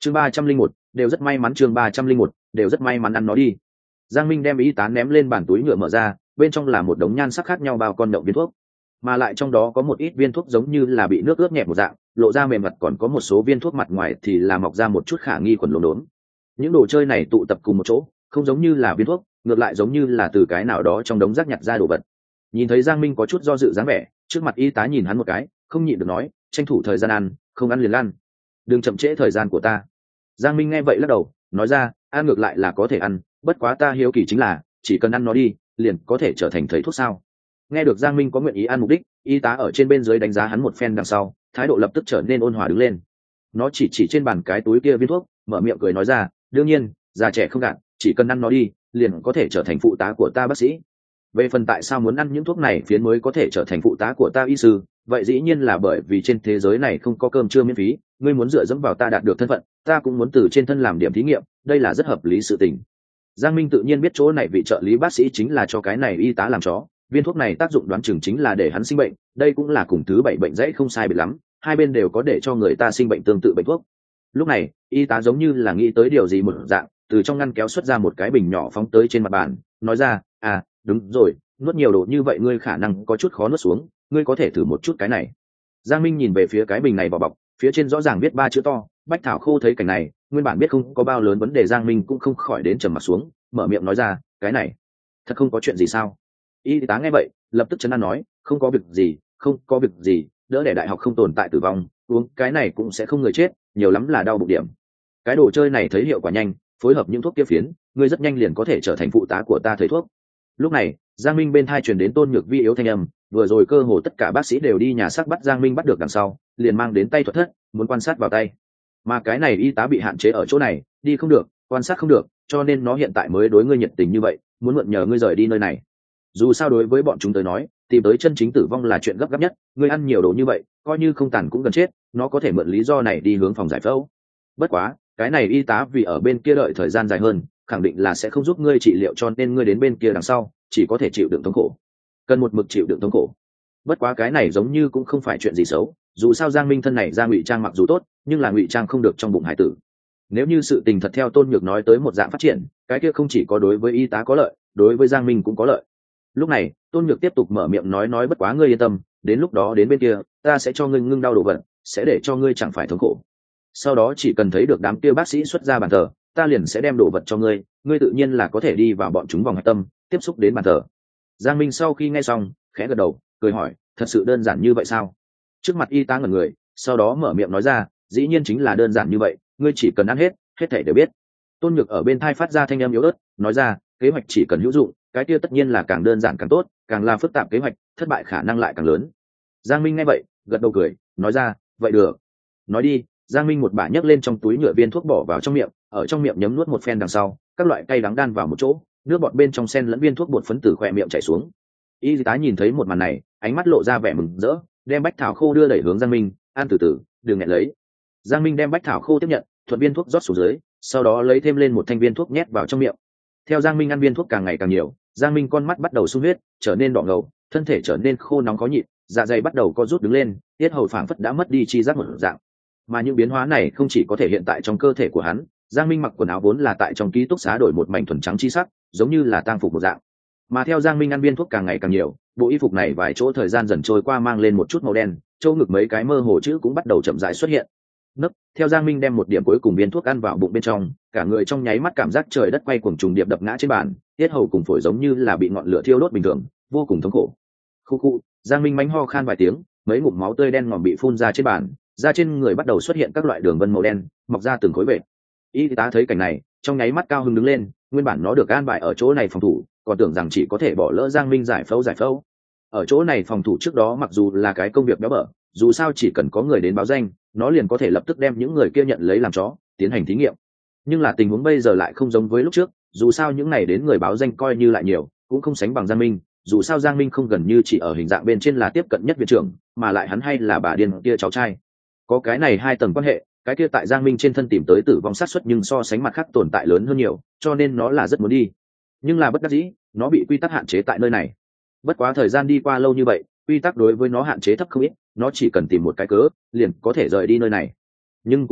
chương 301, đều rất may mắn. chương 301, đều rất may mắn ăn nó đi. Giang Minh đem y tá ném lên bàn túi nhựa mở ra, bên trong là một đống nhan sắc khác nhau bao con đậu viên thuốc, mà lại trong đó có một ít viên thuốc giống như là bị nước ướt nhẹ một dạng, lộ ra mềm mặt, còn có một số viên thuốc mặt ngoài thì là mọc ra một chút khả nghi khuẩn lốm đốm. Những đồ chơi này tụ tập cùng một chỗ, không giống như là viên thuốc, ngược lại giống như là từ cái nào đó trong đống rác nhặt ra đồ vật. Nhìn thấy Giang Minh có chút do dự dáng vẻ, trước mặt y tá nhìn hắn một cái, không nhịn được nói, tranh thủ thời gian ăn, không ăn liền lăn, đừng chậm trễ thời gian của ta. Giang Minh nghe vậy lắc đầu, nói ra, ăn ngược lại là có thể ăn, bất quá ta hiếu kỳ chính là, chỉ cần ăn nó đi, liền có thể trở thành thầy thuốc sao? Nghe được Giang Minh có nguyện ý ăn mục đích, y tá ở trên bên dưới đánh giá hắn một phen đằng sau, thái độ lập tức trở nên ôn hòa đứng lên. Nó chỉ trên bàn cái túi kia viên thuốc, mở miệng cười nói ra, đương nhiên, già trẻ không gạt, chỉ cần ăn nó đi, liền có thể trở thành phụ tá của ta bác sĩ. Về phần tại sao muốn ăn những thuốc này phiến mới có thể trở thành phụ tá của ta y sư, vậy dĩ nhiên là bởi vì trên thế giới này không có cơm trưa miễn phí, ngươi muốn dựa dẫm vào ta đạt được thân phận, ta cũng muốn từ trên thân làm điểm thí nghiệm, đây là rất hợp lý sự tình. Giang Minh tự nhiên biết chỗ này vị trợ lý bác sĩ chính là cho cái này y tá làm chó, viên thuốc này tác dụng đoán chừng chính là để hắn sinh bệnh, đây cũng là cùng thứ 7 bệnh dãy không sai biệt lắm, hai bên đều có để cho người ta sinh bệnh tương tự bệnh thuốc. Lúc này, y tá giống như là nghĩ tới điều gì một dạng, từ trong ngăn kéo xuất ra một cái bình nhỏ phóng tới trên mặt bàn, nói ra, à, đúng rồi, nuốt nhiều đồ như vậy ngươi khả năng có chút khó nuốt xuống, ngươi có thể thử một chút cái này. Giang Minh nhìn về phía cái bình này vỏ bọc, phía trên rõ ràng viết 3 chữ to, Bách Thảo Khô. Thấy cảnh này, nguyên bản biết không có bao lớn vấn đề Giang Minh cũng không khỏi đến trầm mặt xuống, mở miệng nói ra, cái này thật không có chuyện gì sao? Y tá nghe vậy, lập tức chấn an nói, không có việc gì, không có việc gì, đỡ đẻ đại học không tồn tại tử vong, uống cái này cũng sẽ không người chết, nhiều lắm là đau bụng điểm. Cái đồ chơi này thấy hiệu quả nhanh, phối hợp những thuốc kia phiến, ngươi rất nhanh liền có thể trở thành phụ tá của ta thầy thuốc. Lúc này, Giang Minh bên thai truyền đến Tôn Nhược Vi yếu thanh âm, vừa rồi cơ hồ tất cả bác sĩ đều đi nhà xác bắt Giang Minh bắt được đằng sau, liền mang đến tay thuật thất, muốn quan sát vào tay. Mà cái này y tá bị hạn chế ở chỗ này, đi không được, quan sát không được, cho nên nó hiện tại mới đối ngươi nhiệt tình như vậy, muốn mượn nhờ ngươi rời đi nơi này. Dù sao đối với bọn chúng tới nói, tìm tới chân chính tử vong là chuyện gấp gáp nhất, ngươi ăn nhiều đồ như vậy, coi như không tàn cũng gần chết, nó có thể mượn lý do này đi hướng phòng giải phẫu. Bất quá, cái này y tá vì ở bên kia đợi thời gian dài hơn, khẳng định là sẽ không giúp ngươi trị liệu, cho nên ngươi đến bên kia đằng sau, chỉ có thể chịu đựng thống khổ. Cần một mực chịu đựng thống khổ. Bất quá cái này giống như cũng không phải chuyện gì xấu, dù sao Giang Minh thân này ra ngụy trang mặc dù tốt, nhưng là ngụy trang không được trong bụng hải tử. Nếu như sự tình thật theo Tôn Nhược nói tới một dạng phát triển, cái kia không chỉ có đối với y tá có lợi, đối với Giang Minh cũng có lợi. Lúc này, Tôn Nhược tiếp tục mở miệng nói bất quá ngươi yên tâm, đến lúc đó đến bên kia, ta sẽ cho ngươi ngưng đau đồ vật, sẽ để cho ngươi chẳng phải thống khổ. Sau đó chỉ cần thấy được đám kia bác sĩ xuất ra bàn thờ, ta liền sẽ đem đồ vật cho ngươi, ngươi tự nhiên là có thể đi vào bọn chúng vòng hạch tâm, tiếp xúc đến bàn thờ. Giang Minh sau khi nghe xong, khẽ gật đầu, cười hỏi, thật sự đơn giản như vậy sao? Trước mặt y tá ngẩn người, sau đó mở miệng nói ra, dĩ nhiên chính là đơn giản như vậy, ngươi chỉ cần ăn hết thảy đều biết. Tôn Nhược ở bên thai phát ra thanh âm yếu ớt, nói ra, kế hoạch chỉ cần hữu dụng, cái kia tất nhiên là càng đơn giản càng tốt, càng là phức tạp kế hoạch, thất bại khả năng lại càng lớn. Giang Minh nghe vậy, gật đầu cười, nói ra, vậy được. Nói đi. Giang Minh một bả nhấc lên trong túi nhựa viên thuốc bỏ vào trong miệng, ở trong miệng nhấm nuốt một phen đằng sau, các loại cay đắng đan vào một chỗ, nước bọt bên trong sen lẫn viên thuốc bột phấn từ khỏe miệng chảy xuống. Y tá nhìn thấy một màn này, ánh mắt lộ ra vẻ mừng rỡ, đem bách thảo khô đưa đẩy hướng Giang Minh, ăn từ từ, đừng nghẹn lấy. Giang Minh đem bách thảo khô tiếp nhận, thuận viên thuốc rót xuống dưới, sau đó lấy thêm lên một thanh viên thuốc nhét vào trong miệng. Theo Giang Minh ăn viên thuốc càng ngày càng nhiều, Giang Minh con mắt bắt đầu sung huyết, trở nên đỏ ngầu, thân thể trở nên khô nóng khó nhịn, dạ dày bắt đầu co rút đứng lên, tiết hầu phảng phất đã mất đi chi giác một dạng. Mà những biến hóa này không chỉ có thể hiện tại trong cơ thể của hắn, Giang Minh mặc quần áo vốn là tại trong ký túc xá đổi một mảnh thuần trắng chi sắc, giống như là tang phục một dạng. Mà theo Giang Minh ăn viên thuốc càng ngày càng nhiều, bộ y phục này vài chỗ thời gian dần trôi qua mang lên một chút màu đen, chỗ ngực mấy cái mơ hồ chữ cũng bắt đầu chậm rãi xuất hiện. Nấc, theo Giang Minh đem một điểm cuối cùng viên thuốc ăn vào bụng bên trong, cả người trong nháy mắt cảm giác trời đất quay cuồng trùng điệp đập ngã trên bàn, tiết hầu cùng phổi giống như là bị ngọn lửa thiêu đốt bình thường, vô cùng thống khổ. Khu khu, Giang Minh mánh ho khan vài tiếng, mấy ngụm máu tươi đen ngòm bị phun ra trên bàn, da trên người bắt đầu xuất hiện các loại đường vân màu đen, mọc ra từng khối vệt. Y tá thấy cảnh này, trong nháy mắt cao hứng đứng lên, nguyên bản nó được an bài ở chỗ này phòng thủ, còn tưởng rằng chỉ có thể bỏ lỡ Giang Minh giải phẫu. Ở chỗ này phòng thủ trước đó mặc dù là cái công việc béo bở, dù sao chỉ cần có người đến báo danh, nó liền có thể lập tức đem những người kia nhận lấy làm chó, tiến hành thí nghiệm. Nhưng là tình huống bây giờ lại không giống với lúc trước, dù sao những này đến người báo danh coi như lại nhiều, cũng không sánh bằng Giang Minh, dù sao Giang Minh không gần như chỉ ở hình dạng bên trên là tiếp cận nhất viện trưởng, mà lại hắn hay là bà điên kia cháu trai. Có cái này hai tầng quan hệ, cái kia tại Giang Minh trên thân tìm tới tử vong sát suất nhưng so sánh mặt khác tồn tại lớn hơn nhiều, cho nên nó là rất muốn đi. Nhưng là bất đắc dĩ, nó bị quy tắc hạn chế tại nơi này. Bất quá thời gian đi qua lâu như vậy, quy tắc đối với nó hạn chế thấp không ít, nó chỉ cần tìm một cái cớ, liền có thể rời đi nơi này. Nhưng cũng tiếc,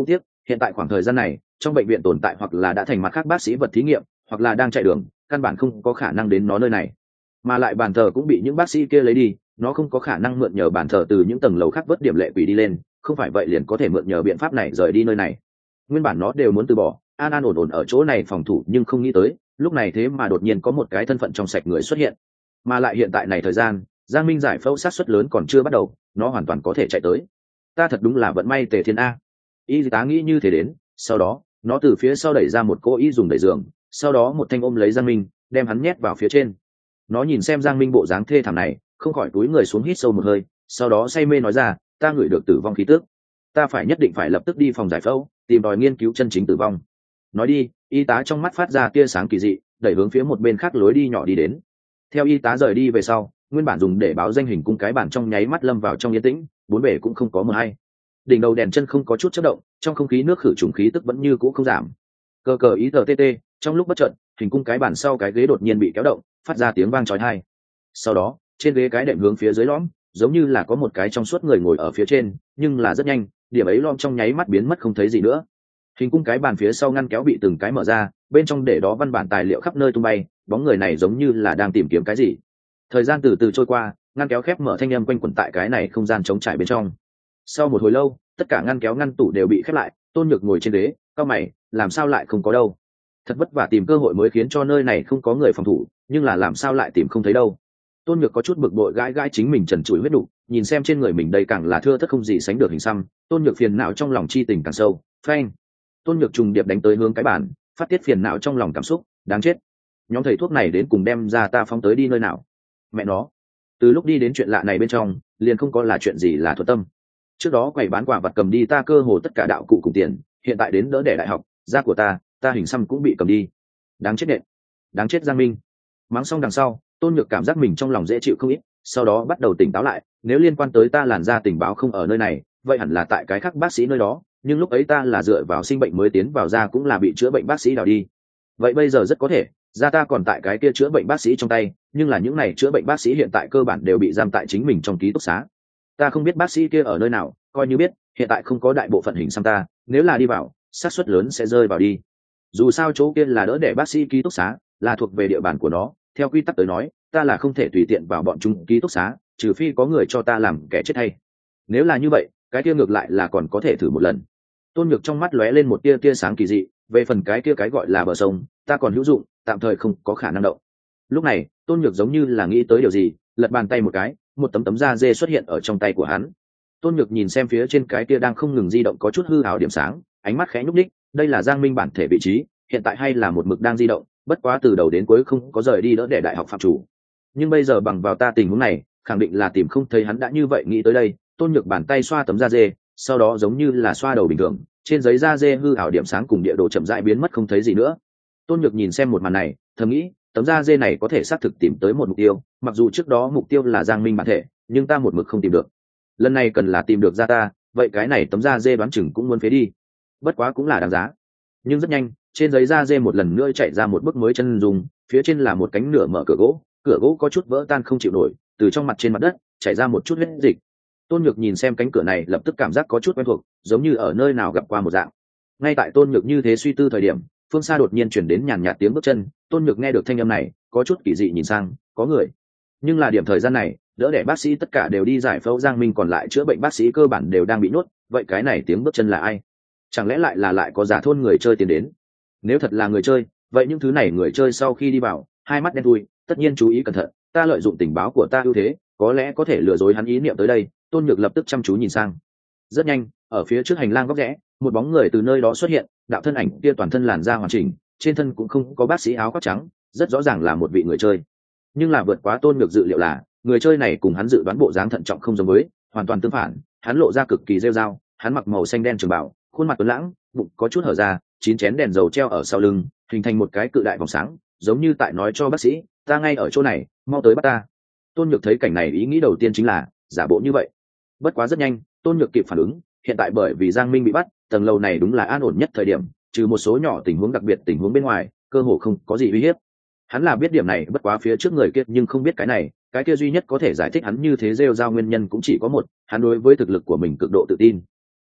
hiện tại khoảng thời gian này trong bệnh viện tồn tại hoặc là đã thành mặt khác bác sĩ vật thí nghiệm, hoặc là đang chạy đường, căn bản không có khả năng đến nó nơi này. Mà lại bàn thờ cũng bị những bác sĩ kia lấy đi, nó không có khả năng mượn nhờ bàn thờ từ những tầng lầu khác vớt điểm lệ quỷ đi lên, không phải vậy liền có thể mượn nhờ biện pháp này rời đi nơi này. Nguyên bản nó đều muốn từ bỏ, an an ổn ổn ở chỗ này phòng thủ, nhưng không nghĩ tới lúc này thế mà đột nhiên có một cái thân phận trong sạch người xuất hiện. Mà lại hiện tại này thời gian Giang Minh giải phẫu sát suất lớn còn chưa bắt đầu, nó hoàn toàn có thể chạy tới. Ta thật đúng là vận may tề thiên a. Y tá nghĩ như thế đến, sau đó nó từ phía sau đẩy ra một cô y dùng đẩy giường, sau đó một thanh ôm lấy Giang Minh, đem hắn nhét vào phía trên. Nó nhìn xem Giang Minh bộ dáng thê thảm này, không khỏi túi người xuống hít sâu một hơi, sau đó say mê nói ra, ta ngửi được tử vong khí tức, ta phải nhất định phải lập tức đi phòng giải phẫu, tìm tòi nghiên cứu chân chính tử vong. Nói đi, y tá trong mắt phát ra tia sáng kỳ dị, đẩy hướng phía một bên khác lối đi nhỏ đi đến. Theo y tá rời đi về sau, nguyên bản dùng để báo danh hình cung cái bản trong nháy mắt lâm vào trong yên tĩnh, bốn bề cũng không có mờ hay. Đỉnh đầu đèn chân không có chút chớp động, trong không khí nước khử trùng khí tức vẫn như cũ không giảm. Cờ cờ ý tờ tê, trong lúc bất chợt, hình cung cái bản sau cái ghế đột nhiên bị kéo động, phát ra tiếng vang chói tai. Sau đó, trên ghế cái đệm hướng phía dưới lõm, giống như là có một cái trong suốt người ngồi ở phía trên, nhưng là rất nhanh, điểm ấy lõm trong nháy mắt biến mất không thấy gì nữa. Hình cung cái bàn phía sau ngăn kéo bị từng cái mở ra, bên trong để đó văn bản tài liệu khắp nơi tung bay, bóng người này giống như là đang tìm kiếm cái gì. Thời gian từ từ trôi qua, ngăn kéo khép mở thanh âm quanh quẩn tại cái này không gian trống trải bên trong. Sau một hồi lâu, tất cả ngăn kéo ngăn tủ đều bị khép lại, Tôn Nhược ngồi trên ghế, cau mày, làm sao lại không có đâu? Thật vất vả tìm cơ hội mới khiến cho nơi này không có người phòng thủ, nhưng là làm sao lại tìm không thấy đâu? Tôn Nhược có chút bực bội gãi gãi chính mình trần trụi huyết đủ, nhìn xem trên người mình đây càng là thưa thớt không gì sánh được hình xăm, Tôn Nhược phiền não trong lòng chi tình càng sâu. Phanh! Tôn Nhược trùng điệp đánh tới hướng cái bàn, phát tiết phiền não trong lòng cảm xúc, đáng chết. Nhóm thầy thuốc này đến cùng đem ra ta phóng tới đi nơi nào? Mẹ nó! Từ lúc đi đến chuyện lạ này bên trong, liền không có là chuyện gì là thuận tâm. Trước đó quầy bán quả vật cầm đi ta cơ hồ tất cả đạo cụ cùng tiền, hiện tại đến đỡ đẻ đại học, da của ta hình xăm cũng bị cầm đi. Đáng chết nện! Đáng chết Giang Minh! Mắng xong đằng sau, Tôn Nhược cảm giác mình trong lòng dễ chịu không ít, sau đó bắt đầu tỉnh táo lại, nếu liên quan tới ta làn da tình báo không ở nơi này, vậy hẳn là tại cái khác bác sĩ nơi đó, nhưng lúc ấy ta là dựa vào sinh bệnh mới tiến vào da cũng là bị chữa bệnh bác sĩ đào đi. Vậy bây giờ rất có thể, da ta còn tại cái kia chữa bệnh bác sĩ trong tay, nhưng là những này chữa bệnh bác sĩ hiện tại cơ bản đều bị giam tại chính mình trong ký túc xá. Ta không biết bác sĩ kia ở nơi nào, coi như biết, hiện tại không có đại bộ phận hình xăm ta, nếu là đi vào, xác suất lớn sẽ rơi vào đi. Dù sao chỗ kia là đỡ để bác sĩ ký túc xá, là thuộc về địa bàn của nó, theo quy tắc tới nói, ta là không thể tùy tiện vào bọn chúng ký túc xá, trừ phi có người cho ta làm kẻ chết hay. Nếu là như vậy, cái kia ngược lại là còn có thể thử một lần. Tôn Nhược trong mắt lóe lên một tia sáng kỳ dị, về phần cái kia cái gọi là bờ sông, ta còn hữu dụng, tạm thời không có khả năng động. Lúc này, Tôn Nhược giống như là nghĩ tới điều gì, lật bàn tay một cái, một tấm da dê xuất hiện ở trong tay của hắn. Tôn Nhược nhìn xem phía trên cái kia đang không ngừng di động có chút hư ảo điểm sáng, ánh mắt khẽ nhúc nhích, đây là Giang Minh bản thể vị trí, hiện tại hay là một mực đang di động, bất quá từ đầu đến cuối không có rời đi đỡ để đại học phạm chủ. Nhưng bây giờ bằng vào ta tình huống này, khẳng định là tìm không thấy hắn đã như vậy nghĩ tới đây, Tôn Nhược bàn tay xoa tấm da dê, sau đó giống như là xoa đầu bình thường, trên giấy da dê hư ảo điểm sáng cùng địa đồ chậm rãi biến mất không thấy gì nữa. Tôn Nhược nhìn xem một màn này, thầm nghĩ, tấm da dê này có thể xác thực tìm tới một mục tiêu, mặc dù trước đó mục tiêu là Giang Minh bản thể, nhưng ta một mực không tìm được. Lần này cần là tìm được ra ta, vậy cái này tấm da dê đoán chừng cũng muốn phế đi. Bất quá cũng là đáng giá. Nhưng rất nhanh, trên giấy da dê một lần nữa chạy ra một bức mới chân dung, phía trên là một cánh nửa mở cửa gỗ có chút vỡ tan không chịu nổi, từ trong mặt trên mặt đất chảy ra một chút huyết dịch. Tôn Nhược nhìn xem cánh cửa này lập tức cảm giác có chút quen thuộc, giống như ở nơi nào gặp qua một dạng. Ngay tại Tôn Nhược như thế suy tư thời điểm, phương xa đột nhiên chuyển đến nhàn nhạt tiếng bước chân. Tôn Nhược nghe được thanh âm này, có chút kỳ dị nhìn sang, có người. Nhưng là điểm thời gian này, đỡ đẻ bác sĩ tất cả đều đi giải phẫu, Giang Minh còn lại chữa bệnh bác sĩ cơ bản đều đang bị nhốt, vậy cái này tiếng bước chân là ai? Chẳng lẽ lại có giả thôn người chơi tiến đến? Nếu thật là người chơi, vậy những thứ này người chơi sau khi đi vào, hai mắt đen thui, tất nhiên chú ý cẩn thận, ta lợi dụng tình báo của ta ưu thế, có lẽ có thể lừa dối hắn ý niệm tới đây. Tôn Nhược lập tức chăm chú nhìn sang. Rất nhanh, ở phía trước hành lang góc rẽ, một bóng người từ nơi đó xuất hiện, đạo thân ảnh kia toàn thân làn da hoàn chỉnh, trên thân cũng không có bác sĩ áo khoác trắng, rất rõ ràng là một vị người chơi. Nhưng là vượt quá Tôn Nhược dự liệu là, người chơi này cùng hắn dự đoán bộ dáng thận trọng không giống với, hoàn toàn tương phản, hắn lộ ra cực kỳ rêu rao, hắn mặc màu xanh đen trường bào, khuôn mặt tuấn lãng, bụng có chút hở ra, 9 chén đèn dầu treo ở sau lưng, hình thành một cái cự đại vòng sáng, giống như tại nói cho bác sĩ, ta ngay ở chỗ này, mau tới bắt ta. Tôn Nhược thấy cảnh này ý nghĩ đầu tiên chính là giả bộ như vậy. Bất quá rất nhanh, Tôn Nhược kịp phản ứng, hiện tại bởi vì Giang Minh bị bắt, tầng lầu này đúng là an ổn nhất thời điểm, trừ một số nhỏ tình huống đặc biệt tình huống bên ngoài, cơ hồ không có gì uy hiếp. Hắn là biết điểm này, bất quá phía trước người kia nhưng không biết cái này, cái kia duy nhất có thể giải thích hắn như thế rêu rao nguyên nhân cũng chỉ có một, hắn đối với thực lực của mình cực độ tự tin.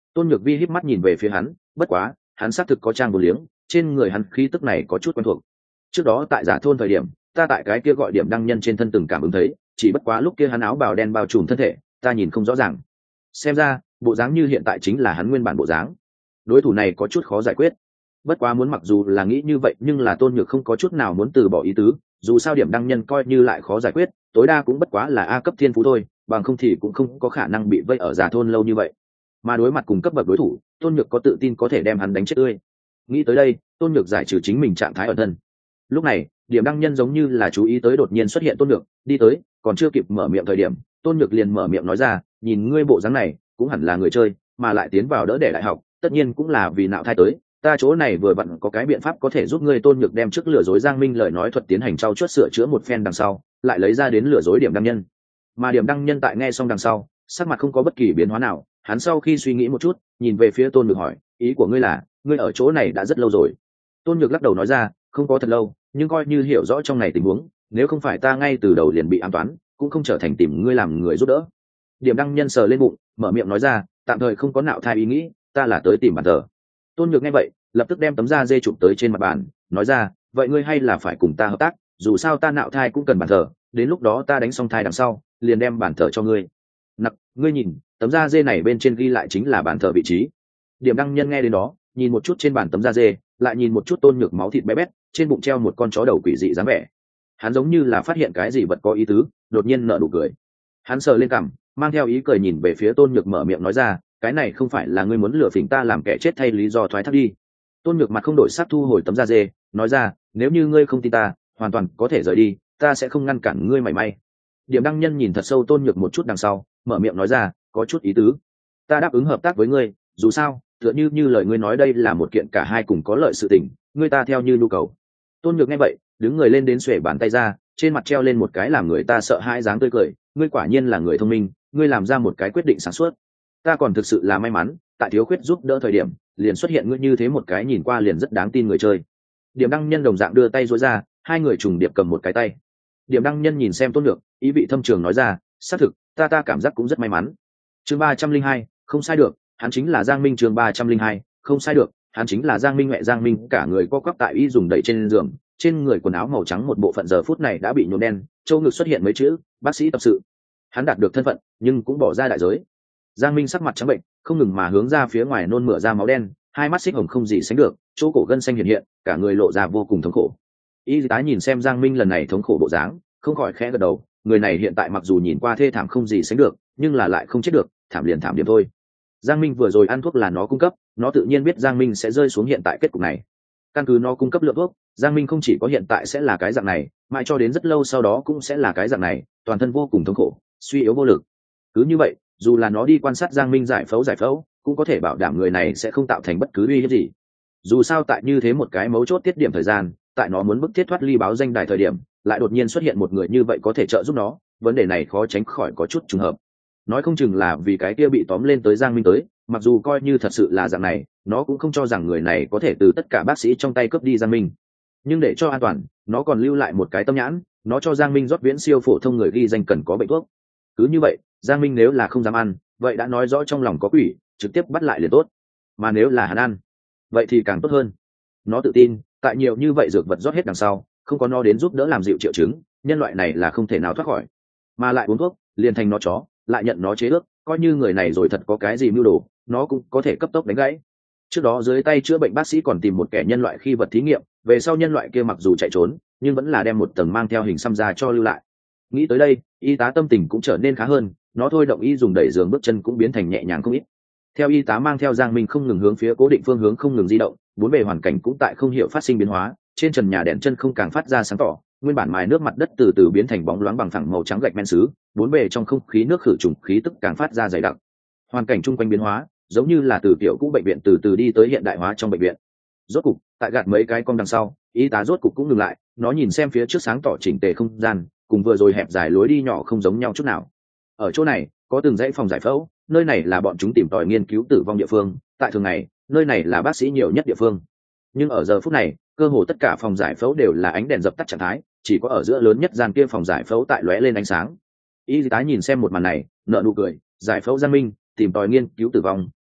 Tôn Nhược Vi híp mắt nhìn về phía hắn, bất quá hắn xác thực có trang vô liếng, trên người hắn khí tức này có chút quen thuộc. Trước đó tại Giả thôn thời điểm, ta tại cái kia gọi điểm đăng nhân trên thân từng cảm ứng thấy, chỉ bất quá lúc kia hắn áo bào đen bao trùm thân thể, ta nhìn không rõ ràng. Xem ra bộ dáng như hiện tại chính là hắn nguyên bản bộ dáng. Đối thủ này có chút khó giải quyết. Bất quá muốn mặc dù là nghĩ như vậy, nhưng là Tôn Nhược không có chút nào muốn từ bỏ ý tứ, dù sao điểm đăng nhân coi như lại khó giải quyết, tối đa cũng bất quá là A cấp thiên phú thôi, bằng không thì cũng không có khả năng bị vây ở Giả thôn lâu như vậy. Mà đối mặt cùng cấp bậc đối thủ, Tôn Nhược có tự tin có thể đem hắn đánh chết tươi. Nghĩ tới đây, Tôn Nhược giải trừ chính mình trạng thái ẩn thân. Lúc này điểm đăng nhân giống như là chú ý tới đột nhiên xuất hiện Tôn Nhược, đi tới, còn chưa kịp mở miệng thời điểm, Tôn Nhược liền mở miệng nói ra, nhìn ngươi bộ dáng này cũng hẳn là người chơi, mà lại tiến vào đỡ để đại học, tất nhiên cũng là vì nạo thai tới, ta chỗ này vừa vặn có cái biện pháp có thể giúp ngươi. Tôn Nhược đem trước lừa dối Giang Minh lời nói thuật tiến hành trau chuốt sửa chữa một phen đằng sau, lại lấy ra đến lừa dối điểm đăng nhân. Mà điểm đăng nhân tại nghe xong đằng sau, sắc mặt không có bất kỳ biến hóa nào, hắn sau khi suy nghĩ một chút, nhìn về phía Tôn Nhược hỏi, ý của ngươi là ngươi ở chỗ này đã rất lâu rồi? Tôn Nhược lắc đầu nói ra, không có thật lâu, nhưng coi như hiểu rõ trong này tình huống, nếu không phải ta ngay từ đầu liền bị ám toán, cũng không trở thành tìm ngươi làm người giúp đỡ. Điểm đăng nhân sờ lên bụng, mở miệng nói ra, tạm thời không có nạo thai ý nghĩ, ta là tới tìm bàn thờ. Tôn Nhược nghe vậy, lập tức đem tấm da dê chụp tới trên mặt bàn, nói ra, vậy ngươi hay là phải cùng ta hợp tác, dù sao ta nạo thai cũng cần bàn thờ, đến lúc đó ta đánh xong thai đằng sau, liền đem bàn thờ cho ngươi. Nặc, ngươi nhìn, tấm da dê này bên trên ghi lại chính là bàn thờ vị trí. Điểm đăng nhân nghe đến đó, nhìn một chút trên bàn tấm da dê, lại nhìn một chút Tôn Nhược máu thịt bé bét, trên bụng treo một con chó đầu quỷ dị dáng vẻ. Hắn giống như là phát hiện cái gì vật có ý tứ, đột nhiên nở nụ cười. Hắn sờ lên cằm, mang theo ý cười nhìn về phía Tôn Nhược, mở miệng nói ra, cái này không phải là ngươi muốn lừa phỉnh ta làm kẻ chết thay lý do thoái thác đi. Tôn Nhược mặt không đổi sắc thu hồi tấm da dê, nói ra, nếu như ngươi không tin ta, hoàn toàn có thể rời đi, ta sẽ không ngăn cản ngươi mảy may. Điểm đăng nhân nhìn thật sâu Tôn Nhược một chút đằng sau, mở miệng nói ra, có chút ý tứ. Ta đáp ứng hợp tác với ngươi, dù sao tựa như lời ngươi nói đây là một kiện cả hai cùng có lợi sự tình, ngươi ta theo như nhu cầu. Tôn Nhược nghe vậy, đứng người lên đến xuề bàn tay ra, trên mặt treo lên một cái làm người ta sợ hãi dáng tươi cười, ngươi quả nhiên là người thông minh, ngươi làm ra một cái quyết định sáng suốt. Ta còn thực sự là may mắn, tại thiếu khuyết giúp đỡ thời điểm, liền xuất hiện ngươi như thế một cái nhìn qua liền rất đáng tin người chơi. Điểm đăng nhân đồng dạng đưa tay duỗi ra, hai người trùng điệp cầm một cái tay. Điểm đăng nhân nhìn xem Tôn Nhược, ý vị thâm trường nói ra, xác thực, ta cảm giác cũng rất may mắn. Chương 302, không sai được, hắn chính là Giang Minh. Chương 302, không sai được, hắn chính là Giang Minh. Mẹ Giang Minh cả người co quắp tại y dùng đẩy trên giường, trên người quần áo màu trắng một bộ phận giờ phút này đã bị nhuộm đen, châu ngực xuất hiện mấy chữ bác sĩ tập sự. Hắn đạt được thân phận, nhưng cũng bỏ ra đại giới. Giang Minh sắc mặt trắng bệnh, không ngừng mà hướng ra phía ngoài nôn mửa ra máu đen, hai mắt xích hồng không gì sánh được, chỗ cổ gân xanh hiện hiện, cả người lộ ra vô cùng thống khổ. Y tá nhìn xem Giang Minh lần này thống khổ bộ dáng, không khỏi khẽ gật đầu, người này hiện tại mặc dù nhìn qua thê thảm không gì sánh được, nhưng là lại không chết được, thảm liền thảm điểm thôi. Giang Minh vừa rồi ăn thuốc là nó cung cấp, nó tự nhiên biết Giang Minh sẽ rơi xuống hiện tại kết cục này. Căn cứ nó cung cấp lượng thuốc, Giang Minh không chỉ có hiện tại sẽ là cái dạng này, mãi cho đến rất lâu sau đó cũng sẽ là cái dạng này, toàn thân vô cùng thống khổ, suy yếu vô lực. Cứ như vậy, dù là nó đi quan sát Giang Minh giải phẫu, cũng có thể bảo đảm người này sẽ không tạo thành bất cứ uy hiếp gì. Dù sao tại như thế một cái mấu chốt tiết điểm thời gian, tại nó muốn bức thiết thoát ly báo danh đài thời điểm, lại đột nhiên xuất hiện một người như vậy có thể trợ giúp nó, vấn đề này khó tránh khỏi có chút trùng hợp. Nói không chừng là vì cái kia bị tóm lên tới Giang Minh tới, mặc dù coi như thật sự là dạng này, nó cũng không cho rằng người này có thể từ tất cả bác sĩ trong tay cướp đi Giang Minh. Nhưng để cho an toàn, nó còn lưu lại một cái tâm nhãn, nó cho Giang Minh rót viễn siêu phổ thông người ghi danh cần có bệnh thuốc. Cứ như vậy, Giang Minh nếu là không dám ăn, vậy đã nói rõ trong lòng có quỷ, trực tiếp bắt lại liền tốt. Mà nếu là hắn ăn, vậy thì càng tốt hơn. Nó tự tin, tại nhiều như vậy dược vật rót hết đằng sau, không có nó đến giúp đỡ làm dịu triệu chứng, nhân loại này là không thể nào thoát khỏi. Mà lại uống thuốc, liền thành nó chó, lại nhận nó chế ước, coi như người này rồi thật có cái gì mưu đồ, nó cũng có thể cấp tốc đánh gãy. Trước đó dưới tay chữa bệnh bác sĩ còn tìm một kẻ nhân loại khi vật thí nghiệm, về sau nhân loại kia mặc dù chạy trốn, nhưng vẫn là đem một tầng mang theo hình xăm ra cho lưu lại. Nghĩ tới đây, y tá tâm tình cũng trở nên khá hơn, nó thôi động y dùng đẩy giường bước chân cũng biến thành nhẹ nhàng không ít. Theo y tá mang theo Giang Minh không ngừng hướng phía cố định phương hướng không ngừng di động, bốn bề hoàn cảnh cũng tại không hiểu phát sinh biến hóa, trên trần nhà đèn chân không càng phát ra sáng tỏ, nguyên bản mài nước mặt đất từ từ biến thành bóng loáng bằng phẳng màu trắng gạch men sứ, bốn bề trong không khí nước khử trùng khí tức càng phát ra dày đặc. Hoàn cảnh chung quanh biến hóa, giống như là từ kiểu cũ bệnh viện từ từ đi tới hiện đại hóa trong bệnh viện. Rốt cục, tại gạt mấy cái cong đằng sau, y tá rốt cục cũng ngừng lại, nó nhìn xem phía trước sáng tỏ chỉnh tề không gian, cùng vừa rồi hẹp dài lối đi nhỏ không giống nhau chút nào. Ở chỗ này, có từng dãy phòng giải phẫu, nơi này là bọn chúng tìm tòi nghiên cứu tử vong địa phương, tại thường ngày, nơi này là bác sĩ nhiều nhất địa phương. Nhưng ở giờ phút này, cơ hồ tất cả phòng giải phẫu đều là ánh đèn dập tắt trạng thái, chỉ có ở giữa lớn nhất gian kia phòng giải phẫu tại lóe lên ánh sáng. Y tá nhìn xem một màn này, nở nụ cười, giải phẫu Giang Minh, tìm tòi nghiên cứu tử vong,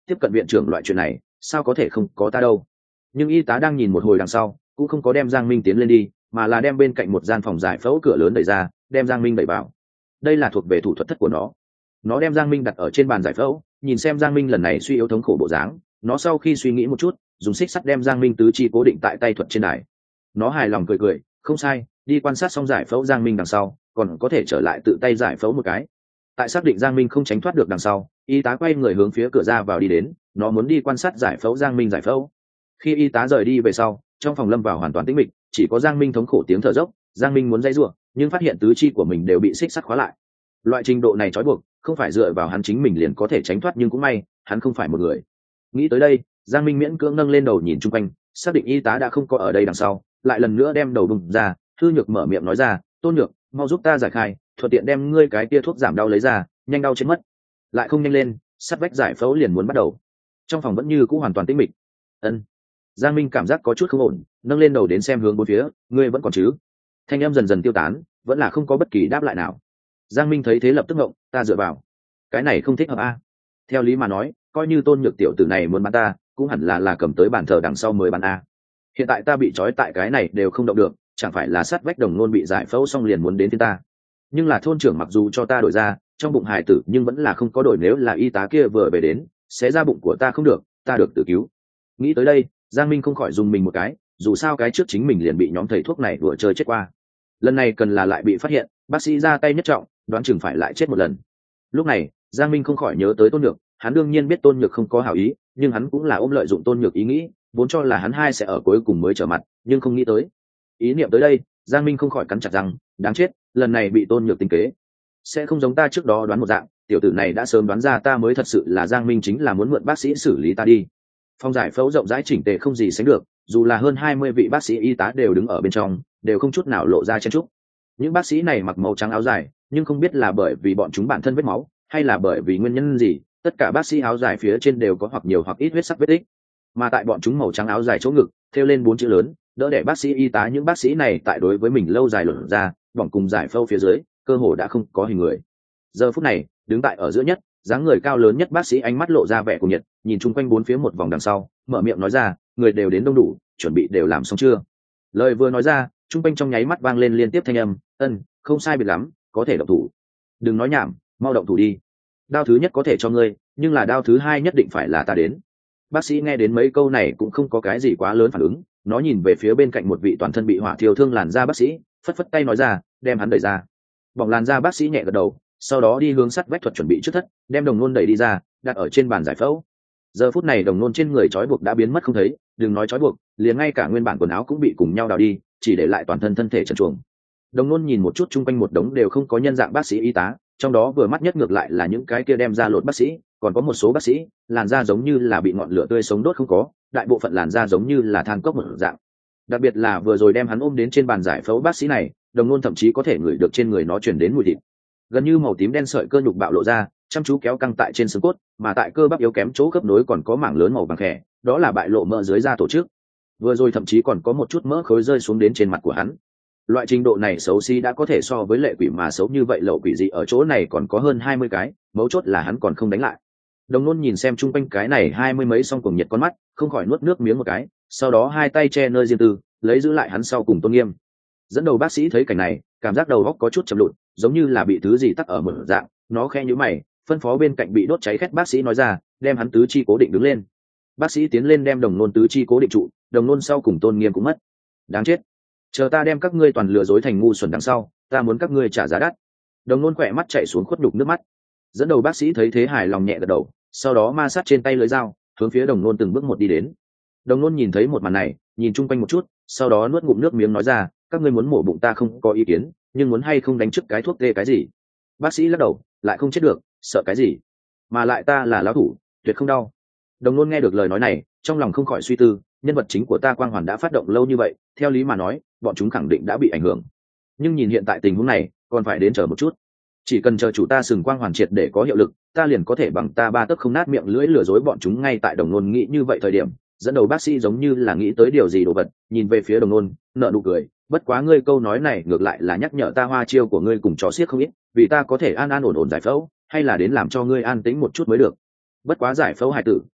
tiếp cận viện trưởng loại chuyện này sao có thể không có ta đâu. Nhưng y tá đang nhìn một hồi đằng sau cũng không có đem Giang Minh tiến lên đi, mà là đem bên cạnh một gian phòng giải phẫu cửa lớn đẩy ra, đem Giang Minh đẩy vào. Đây là thuộc về thủ thuật thất của nó đem Giang Minh đặt ở trên bàn giải phẫu, nhìn xem Giang Minh lần này suy yếu thống khổ bộ dáng, nó sau khi suy nghĩ một chút, dùng xích sắt đem Giang Minh tứ chi cố định tại tay thuật trên đài. Nó hài lòng cười cười, không sai, đi quan sát xong giải phẫu Giang Minh đằng sau còn có thể trở lại tự tay giải phẫu một cái. Tại xác định Giang Minh không tránh thoát được đằng sau, y tá quay người hướng phía cửa ra vào đi đến, nó muốn đi quan sát giải phẫu Giang Minh giải phẫu. Khi y tá rời đi về sau, trong phòng lâm vào hoàn toàn tĩnh mịch, chỉ có Giang Minh thống khổ tiếng thở dốc. Giang Minh muốn dãy rủa, nhưng phát hiện tứ chi của mình đều bị xích sắt khóa lại. Loại trình độ này trói buộc không phải dựa vào hắn chính mình liền có thể tránh thoát, nhưng cũng may hắn không phải một người. Nghĩ tới đây, Giang Minh miễn cưỡng nâng lên đầu nhìn chung quanh, xác định y tá đã không có ở đây đằng sau, lại lần nữa đem đầu bùng ra. Thư Nhược mở miệng nói ra, Tôn Nhược, mau giúp ta giải khai, thuận tiện đem ngươi cái tia thuốc giảm đau lấy ra, nhanh đau chết mất. Lại không nhanh lên, sắt vách giải phẫu liền muốn bắt đầu. Trong phòng vẫn như cũ hoàn toàn tĩnh mịch. Ân. Giang Minh cảm giác có chút không ổn, nâng lên đầu đến xem hướng bốn phía, ngươi vẫn còn chứ? Thanh âm dần dần tiêu tán, vẫn là không có bất kỳ đáp lại nào. Giang Minh thấy thế lập tức ngộng, ta dựa vào, cái này không thích hợp a. Theo lý mà nói, coi như Tôn Nhược tiểu tử này muốn bắn ta, cũng hẳn là cầm tới bàn thờ đằng sau mới bắn a. Hiện tại ta bị trói tại cái này đều không động được, chẳng phải là sát vách đồng nôn bị giải phẫu xong liền muốn đến thiên ta. Nhưng là thôn trưởng mặc dù cho ta đổi ra trong bụng hài tử, nhưng vẫn là không có đổi, nếu là y tá kia vừa về đến xé ra bụng của ta không được, ta được tự cứu. Nghĩ tới đây, Giang Minh không khỏi dùng mình một cái, dù sao cái trước chính mình liền bị nhóm thầy thuốc này vừa chơi chết qua, lần này cần là lại bị phát hiện, bác sĩ ra tay nhất trọng, đoán chừng phải lại chết một lần. Lúc này Giang Minh không khỏi nhớ tới Tôn Nhược, hắn đương nhiên biết Tôn Nhược không có hảo ý, nhưng hắn cũng là ôm lợi dụng Tôn Nhược ý nghĩ, vốn cho là hắn hai sẽ ở cuối cùng mới trở mặt, nhưng không nghĩ tới. Ý niệm tới đây, Giang Minh không khỏi cắn chặt răng, đáng chết, lần này bị Tôn Nhược tính kế. Sẽ không giống ta trước đó đoán một dạng, tiểu tử này đã sớm đoán ra ta mới thật sự là Giang Minh chính là muốn mượn bác sĩ xử lý ta đi. Phòng giải phẫu rộng rãi chỉnh tề không gì sánh được, dù là hơn 20 vị bác sĩ y tá đều đứng ở bên trong, đều không chút nào lộ ra chen chúc. Những bác sĩ này mặc màu trắng áo dài, nhưng không biết là bởi vì bọn chúng bản thân vết máu, hay là bởi vì nguyên nhân gì, tất cả bác sĩ áo dài phía trên đều có hoặc nhiều hoặc ít huyết sắc vết tích. Mà tại bọn chúng màu trắng áo dài chỗ ngực, thêu lên 4 chữ lớn, đỡ đẻ bác sĩ y tá. Những bác sĩ này tại đối với mình lâu dài luận ra, bỏng cùng giải phẫu phía dưới, cơ hồ đã không có hình người. Giờ phút này, đứng tại ở giữa nhất, dáng người cao lớn nhất bác sĩ ánh mắt lộ ra vẻ cuồng nhiệt, nhìn chung quanh bốn phía một vòng đằng sau, mở miệng nói ra, người đều đến đông đủ, chuẩn bị đều làm xong chưa? Lời vừa nói ra, chung quanh trong nháy mắt vang lên liên tiếp thanh âm, không sai biệt lắm, có thể động thủ. Đừng nói nhảm, mau động thủ đi. Đao thứ nhất có thể cho ngươi, nhưng là đao thứ hai nhất định phải là ta đến. Bác sĩ nghe đến mấy câu này cũng không có cái gì quá lớn phản ứng, nó nhìn về phía bên cạnh một vị toàn thân bị hỏa thiêu thương làn da bác sĩ, phất phất tay nói ra, đem hắn đẩy ra. Bỏng làn da bác sĩ nhẹ gật đầu, sau đó đi hướng sắt vách thuật chuẩn bị trước thất, đem đồng nôn đẩy đi ra, đặt ở trên bàn giải phẫu. Giờ phút này đồng nôn trên người trói buộc đã biến mất không thấy, đừng nói trói buộc, liền ngay cả nguyên bản quần áo cũng bị cùng nhau đào đi, chỉ để lại toàn thân thân thể trần truồng. Đồng nôn nhìn một chút chung quanh một đống đều không có nhân dạng bác sĩ y tá, trong đó vừa mắt nhất ngược lại là những cái kia đem ra lột bác sĩ, còn có một số bác sĩ làn da giống như là bị ngọn lửa tươi sống đốt không có, đại bộ phận làn da giống như là than cốc một dạng. Đặc biệt là vừa rồi đem hắn ôm đến trên bàn giải phẫu bác sĩ này, đồng nôn thậm chí có thể ngửi được trên người nó truyền đến mùi thịt. Gần như màu tím đen sợi cơ nhục bạo lộ ra, chăm chú kéo căng tại trên xương cốt, mà tại cơ bắp yếu kém chỗ khớp nối còn có mảng lớn màu vàng khè, đó là bại lộ mỡ dưới da tổ chức. Vừa rồi thậm chí còn có một chút mỡ khối rơi xuống đến trên mặt của hắn. Loại trình độ này xấu xí đã có thể so với lệ quỷ, mà xấu như vậy lậu quỷ dị ở chỗ này còn có hơn 20 cái, mấu chốt là hắn còn không đánh lại. Đồng nôn nhìn xem chung quanh cái này 20 mấy song cuồng nhiệt con mắt, không khỏi nuốt nước miếng một cái, sau đó hai tay che nơi riêng tư, lấy giữ lại hắn sau cùng tôn nghiêm. Dẫn đầu bác sĩ thấy cảnh này, cảm giác đầu óc có chút chậm lụt, giống như là bị thứ gì tắc ở một dạng, nó khẽ nhíu mày, phân phó bên cạnh bị đốt cháy khét bác sĩ nói ra, đem hắn tứ chi cố định đứng lên. Bác sĩ tiến lên đem đồng nôn tứ chi cố định trụ, đồng nôn sau cùng tôn nghiêm cũng mất. Đáng chết, chờ ta đem các ngươi toàn lừa dối thành ngu xuẩn đằng sau, ta muốn các ngươi trả giá đắt. Đồng nôn khỏe mắt chảy xuống khuất nhục nước mắt. Dẫn đầu bác sĩ thấy thế hài lòng nhẹ gật đầu, sau đó ma sát trên tay lưỡi dao, hướng phía đồng nôn từng bước một đi đến. Đồng nôn nhìn thấy một màn này, nhìn chung quanh một chút, sau đó nuốt ngụm nước miếng nói ra, các ngươi muốn mổ bụng ta không có ý kiến, nhưng muốn hay không đánh trước cái thuốc tê cái gì? Bác sĩ lắc đầu, lại không chết được, sợ cái gì? Mà lại ta là lão thủ, tuyệt không đau. Đồng nôn nghe được lời nói này, trong lòng không khỏi suy tư, nhân vật chính của ta quang hoàn đã phát động lâu như vậy, theo lý mà nói, bọn chúng khẳng định đã bị ảnh hưởng. Nhưng nhìn hiện tại tình huống này, còn phải đến chờ một chút. Chỉ cần chờ chủ ta sừng quang hoàn triệt để có hiệu lực, ta liền có thể bằng ta ba tấc không nát miệng lưỡi lừa dối bọn chúng. Ngay tại đồng nôn nghĩ như vậy thời điểm, dẫn đầu bác sĩ giống như là nghĩ tới điều gì đồ vật, nhìn về phía đồng nôn, nở nụ cười, bất quá ngươi câu nói này ngược lại là nhắc nhở ta hoa chiêu của ngươi cùng chó xiếc không ít, vì ta có thể an an ổn ổn giải phẫu, hay là đến làm cho ngươi an tĩnh một chút mới được. Bất quá giải phẫu hài tử,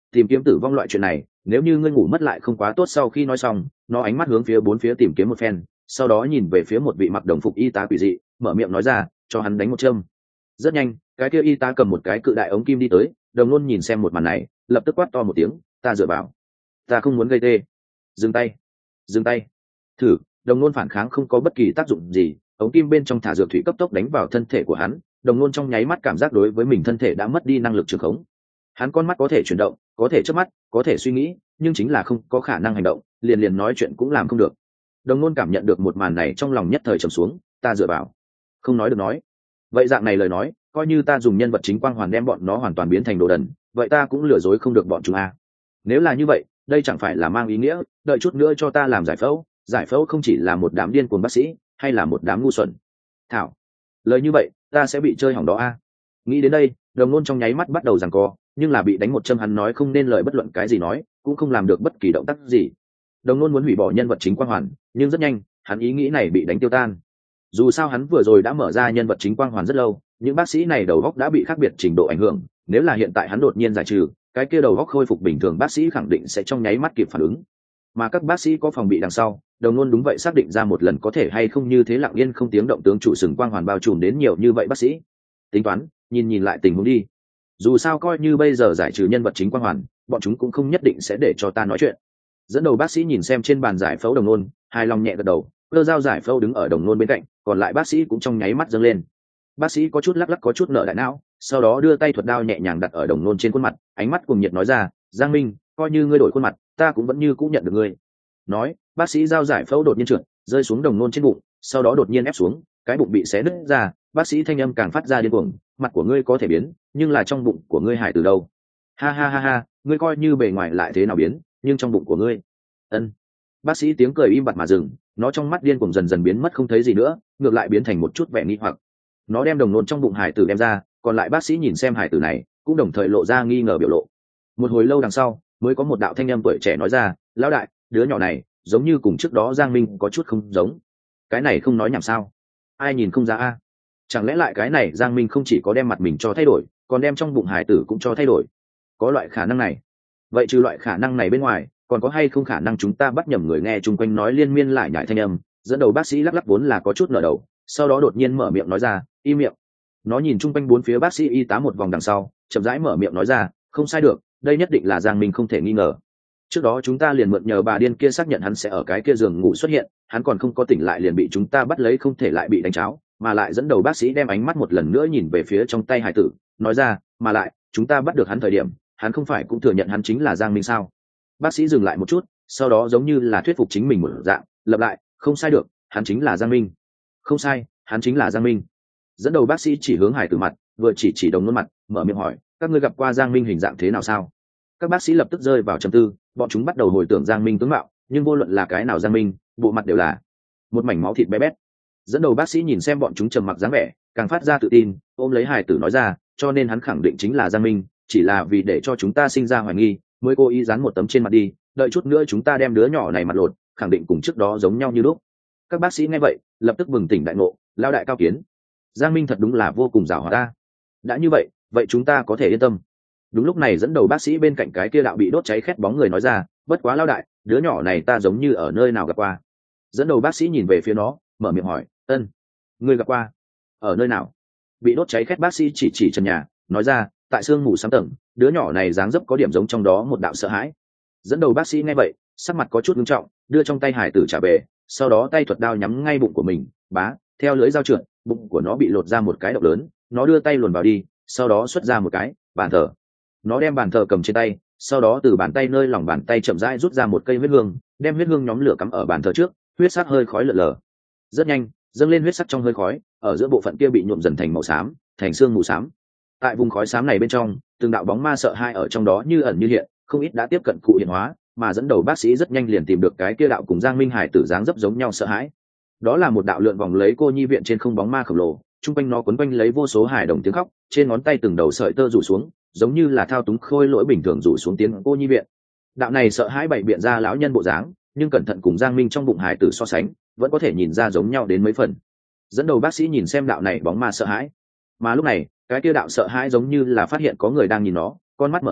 tìm kiếm tử vong loại chuyện này, nếu như ngươi ngủ mất lại không quá tốt. Sau khi nói xong, nó ánh mắt hướng phía bốn phía tìm kiếm một phen, sau đó nhìn về phía một vị mặc đồng phục y tá quỷ dị, mở miệng nói ra, cho hắn đánh một châm. Rất nhanh, cái kia y tá cầm một cái cự đại ống kim đi tới. Đồng Nôn nhìn xem một màn này, lập tức quát to một tiếng, ta dựa vào, ta không muốn gây tê. Dừng tay, dừng tay. Thử. Đồng Nôn phản kháng không có bất kỳ tác dụng gì, ống kim bên trong thả dược thủy cấp tốc đánh vào thân thể của hắn. Đồng Nôn trong nháy mắt cảm giác đối với mình thân thể đã mất đi năng lực trường khống. Hắn con mắt có thể chuyển động, có thể chớp mắt, có thể suy nghĩ, nhưng chính là không có khả năng hành động, liền nói chuyện cũng làm không được. Đồng Nôn cảm nhận được một màn này, trong lòng nhất thời trầm xuống, ta dựa vào, không nói được nói. Vậy dạng này lời nói, coi như ta dùng nhân vật chính quang hoàn đem bọn nó hoàn toàn biến thành đồ đần, vậy ta cũng lừa dối không được bọn chúng à. Nếu là như vậy, đây chẳng phải là mang ý nghĩa đợi chút nữa cho ta làm giải phẫu không chỉ là một đám điên cuồng bác sĩ, hay là một đám ngu xuẩn. Thảo, lời như vậy ta sẽ bị chơi hỏng đó a. Nghĩ đến đây, Đồng Nôn trong nháy mắt bắt đầu giằng co, nhưng là bị đánh một châm, hắn nói không nên lời bất luận cái gì, nói cũng không làm được bất kỳ động tác gì. Đồng Nôn muốn hủy bỏ nhân vật chính quang hoàn, nhưng rất nhanh hắn ý nghĩ này bị đánh tiêu tan. Dù sao hắn vừa rồi đã mở ra nhân vật chính quang hoàn rất lâu, những bác sĩ này đầu óc đã bị khác biệt trình độ ảnh hưởng, nếu là hiện tại hắn đột nhiên giải trừ, cái kia đầu óc khôi phục bình thường bác sĩ khẳng định sẽ trong nháy mắt kịp phản ứng. Mà các bác sĩ có phòng bị đằng sau, Đồng Nôn đúng vậy xác định ra một lần có thể hay không như thế lặng yên không tiếng động tướng trụ sừng quang hoàn bao trùm đến nhiều như vậy bác sĩ. Tính toán, nhìn lại tình huống đi. Dù sao coi như bây giờ giải trừ nhân vật chính quang hoàn, bọn chúng cũng không nhất định sẽ để cho ta nói chuyện. Dẫn đầu bác sĩ nhìn xem trên bàn giải phẫu Đồng Nôn, hài lòng nhẹ gật đầu, cơ dao giải phẫu đứng ở Đồng Nôn bên cạnh, còn lại bác sĩ cũng trong nháy mắt dâng lên. Bác sĩ có chút lắc lắc có chút nợ đại não, sau đó đưa tay thuật đao nhẹ nhàng đặt ở Đồng Nôn trên khuôn mặt, ánh mắt cuồng nhiệt nói ra, Giang Minh, coi như ngươi đổi khuôn mặt, ta cũng vẫn như cũng nhận được ngươi. Nói, bác sĩ dao giải phẫu đột nhiên trượt, rơi xuống Đồng Nôn trên bụng, sau đó đột nhiên ép xuống, cái bụng bị xé nứt ra. Bác sĩ thanh âm càng phát ra điên cuồng, mặt của ngươi có thể biến, nhưng là trong bụng của ngươi hải từ đâu? Ha ha ha ha, ngươi coi như bề ngoài lại thế nào biến, nhưng trong bụng của ngươi. Ân. Bác sĩ tiếng cười im bặt mà dừng, nó trong mắt điên cuồng dần dần biến mất không thấy gì nữa, ngược lại biến thành một chút vẻ nghi hoặc. Nó đem Đồng Nôn trong bụng hải tử đem ra, còn lại bác sĩ nhìn xem hải tử này, cũng đồng thời lộ ra nghi ngờ biểu lộ. Một hồi lâu đằng sau, mới có một đạo thanh âm tuổi trẻ nói ra, lão đại, đứa nhỏ này giống như cùng trước đó Giang Minh có chút không giống. Cái này không nói nhảm sao? Ai nhìn không ra a? Chẳng lẽ lại cái này Giang Minh không chỉ có đem mặt mình cho thay đổi, còn đem trong bụng hải tử cũng cho thay đổi? Có loại khả năng này. Vậy trừ loại khả năng này bên ngoài, còn có hay không khả năng chúng ta bắt nhầm người? Nghe chung quanh nói liên miên lại nhải thanh âm, dẫn đầu bác sĩ lắc lắc vốn là có chút nở đầu, sau đó đột nhiên mở miệng nói ra, im miệng. Nó nhìn chung quanh bốn phía bác sĩ y tá một vòng đằng sau, chậm rãi mở miệng nói ra, không sai được, đây nhất định là Giang Minh không thể nghi ngờ. Trước đó chúng ta liền mượn nhờ bà điên kia xác nhận hắn sẽ ở cái kia giường ngủ xuất hiện, hắn còn không có tỉnh lại liền bị chúng ta bắt lấy, không thể lại bị đánh cháo. Mà lại dẫn đầu bác sĩ đem ánh mắt một lần nữa nhìn về phía trong tay hải tử, nói ra, mà lại chúng ta bắt được hắn thời điểm, hắn không phải cũng thừa nhận hắn chính là Giang Minh sao? Bác sĩ dừng lại một chút, sau đó giống như là thuyết phục chính mình một dạng, lặp lại, không sai được, hắn chính là Giang Minh. Không sai, hắn chính là Giang Minh. Dẫn đầu bác sĩ chỉ hướng hải tử mặt, vừa chỉ Đồng Nôn mặt, mở miệng hỏi, các ngươi gặp qua Giang Minh hình dạng thế nào sao? Các bác sĩ lập tức rơi vào trầm tư, bọn chúng bắt đầu hồi tưởng Giang Minh tướng mạo, nhưng vô luận là cái nào Giang Minh, bộ mặt đều là một mảnh máu thịt bé bét. Dẫn đầu bác sĩ nhìn xem bọn chúng trầm mặc dáng vẻ, càng phát ra tự tin, ôm lấy hải tử nói ra, cho nên hắn khẳng định chính là Giang Minh, chỉ là vì để cho chúng ta sinh ra hoài nghi, mới cố ý dán một tấm trên mặt đi, đợi chút nữa chúng ta đem đứa nhỏ này mặt lột, khẳng định cùng trước đó giống nhau như lúc. Các bác sĩ nghe vậy, lập tức bừng tỉnh đại ngộ, lao đại cao kiến. Giang Minh thật đúng là vô cùng giàu hoạt ta. Đã như vậy, vậy chúng ta có thể yên tâm. Đúng lúc này dẫn đầu bác sĩ bên cạnh cái kia đạo bị đốt cháy khét bóng người nói ra, bất quá lao đại, đứa nhỏ này ta giống như ở nơi nào gặp qua. Dẫn đầu bác sĩ nhìn về phía nó, mở miệng hỏi, ân, ngươi gặp qua? Ở nơi nào? Bị đốt cháy khét bác sĩ chỉ trần nhà, nói ra, tại sương mù sáng tầng, đứa nhỏ này dáng dấp có điểm giống trong đó một đạo sợ hãi. Dẫn đầu bác sĩ nghe vậy, sắc mặt có chút nghiêm trọng, đưa trong tay hải tử trả về, sau đó tay thuật đao nhắm ngay bụng của mình, bá, theo lưỡi dao trượt, bụng của nó bị lột ra một cái động lớn, nó đưa tay luồn vào đi, sau đó xuất ra một cái bàn thờ. Nó đem bàn thờ cầm trên tay, sau đó từ bàn tay nơi lòng bàn tay chậm rãi rút ra một cây huyết hương, đem huyết hương nhóm lửa cắm ở bàn thờ trước, huyết sắc hơi khói lờ lờ. Rất nhanh, dâng lên huyết sắc trong hơi khói, ở giữa bộ phận kia bị nhuộm dần thành màu xám, thành xương mù xám. Tại vùng khói xám này bên trong, từng đạo bóng ma sợ hãi ở trong đó như ẩn như hiện, không ít đã tiếp cận cụ hiện hóa, mà dẫn đầu bác sĩ rất nhanh liền tìm được cái kia đạo cùng Giang Minh Hải tử dáng dấp giống nhau sợ hãi. Đó là một đạo lượn vòng lấy cô nhi viện trên không bóng ma khổng lồ, trung quanh nó quấn quanh lấy vô số hài đồng tiếng khóc, trên ngón tay từng đầu sợi tơ rủ xuống, giống như là thao túng khôi lỗi bình thường rủ xuống tiếng cô nhi viện. Đạo này sợ hãi bày biện ra lão nhân bộ dáng, nhưng cẩn thận cùng Giang Minh trong bụng hải tử so sánh, vẫn có thể nhìn ra giống nhau đến mấy phần. Dẫn đầu bác sĩ nhìn xem đạo này bóng ma sợ hãi, mà lúc này cái kia đạo sợ hãi giống như là phát hiện có người đang nhìn nó, con mắt mở ra,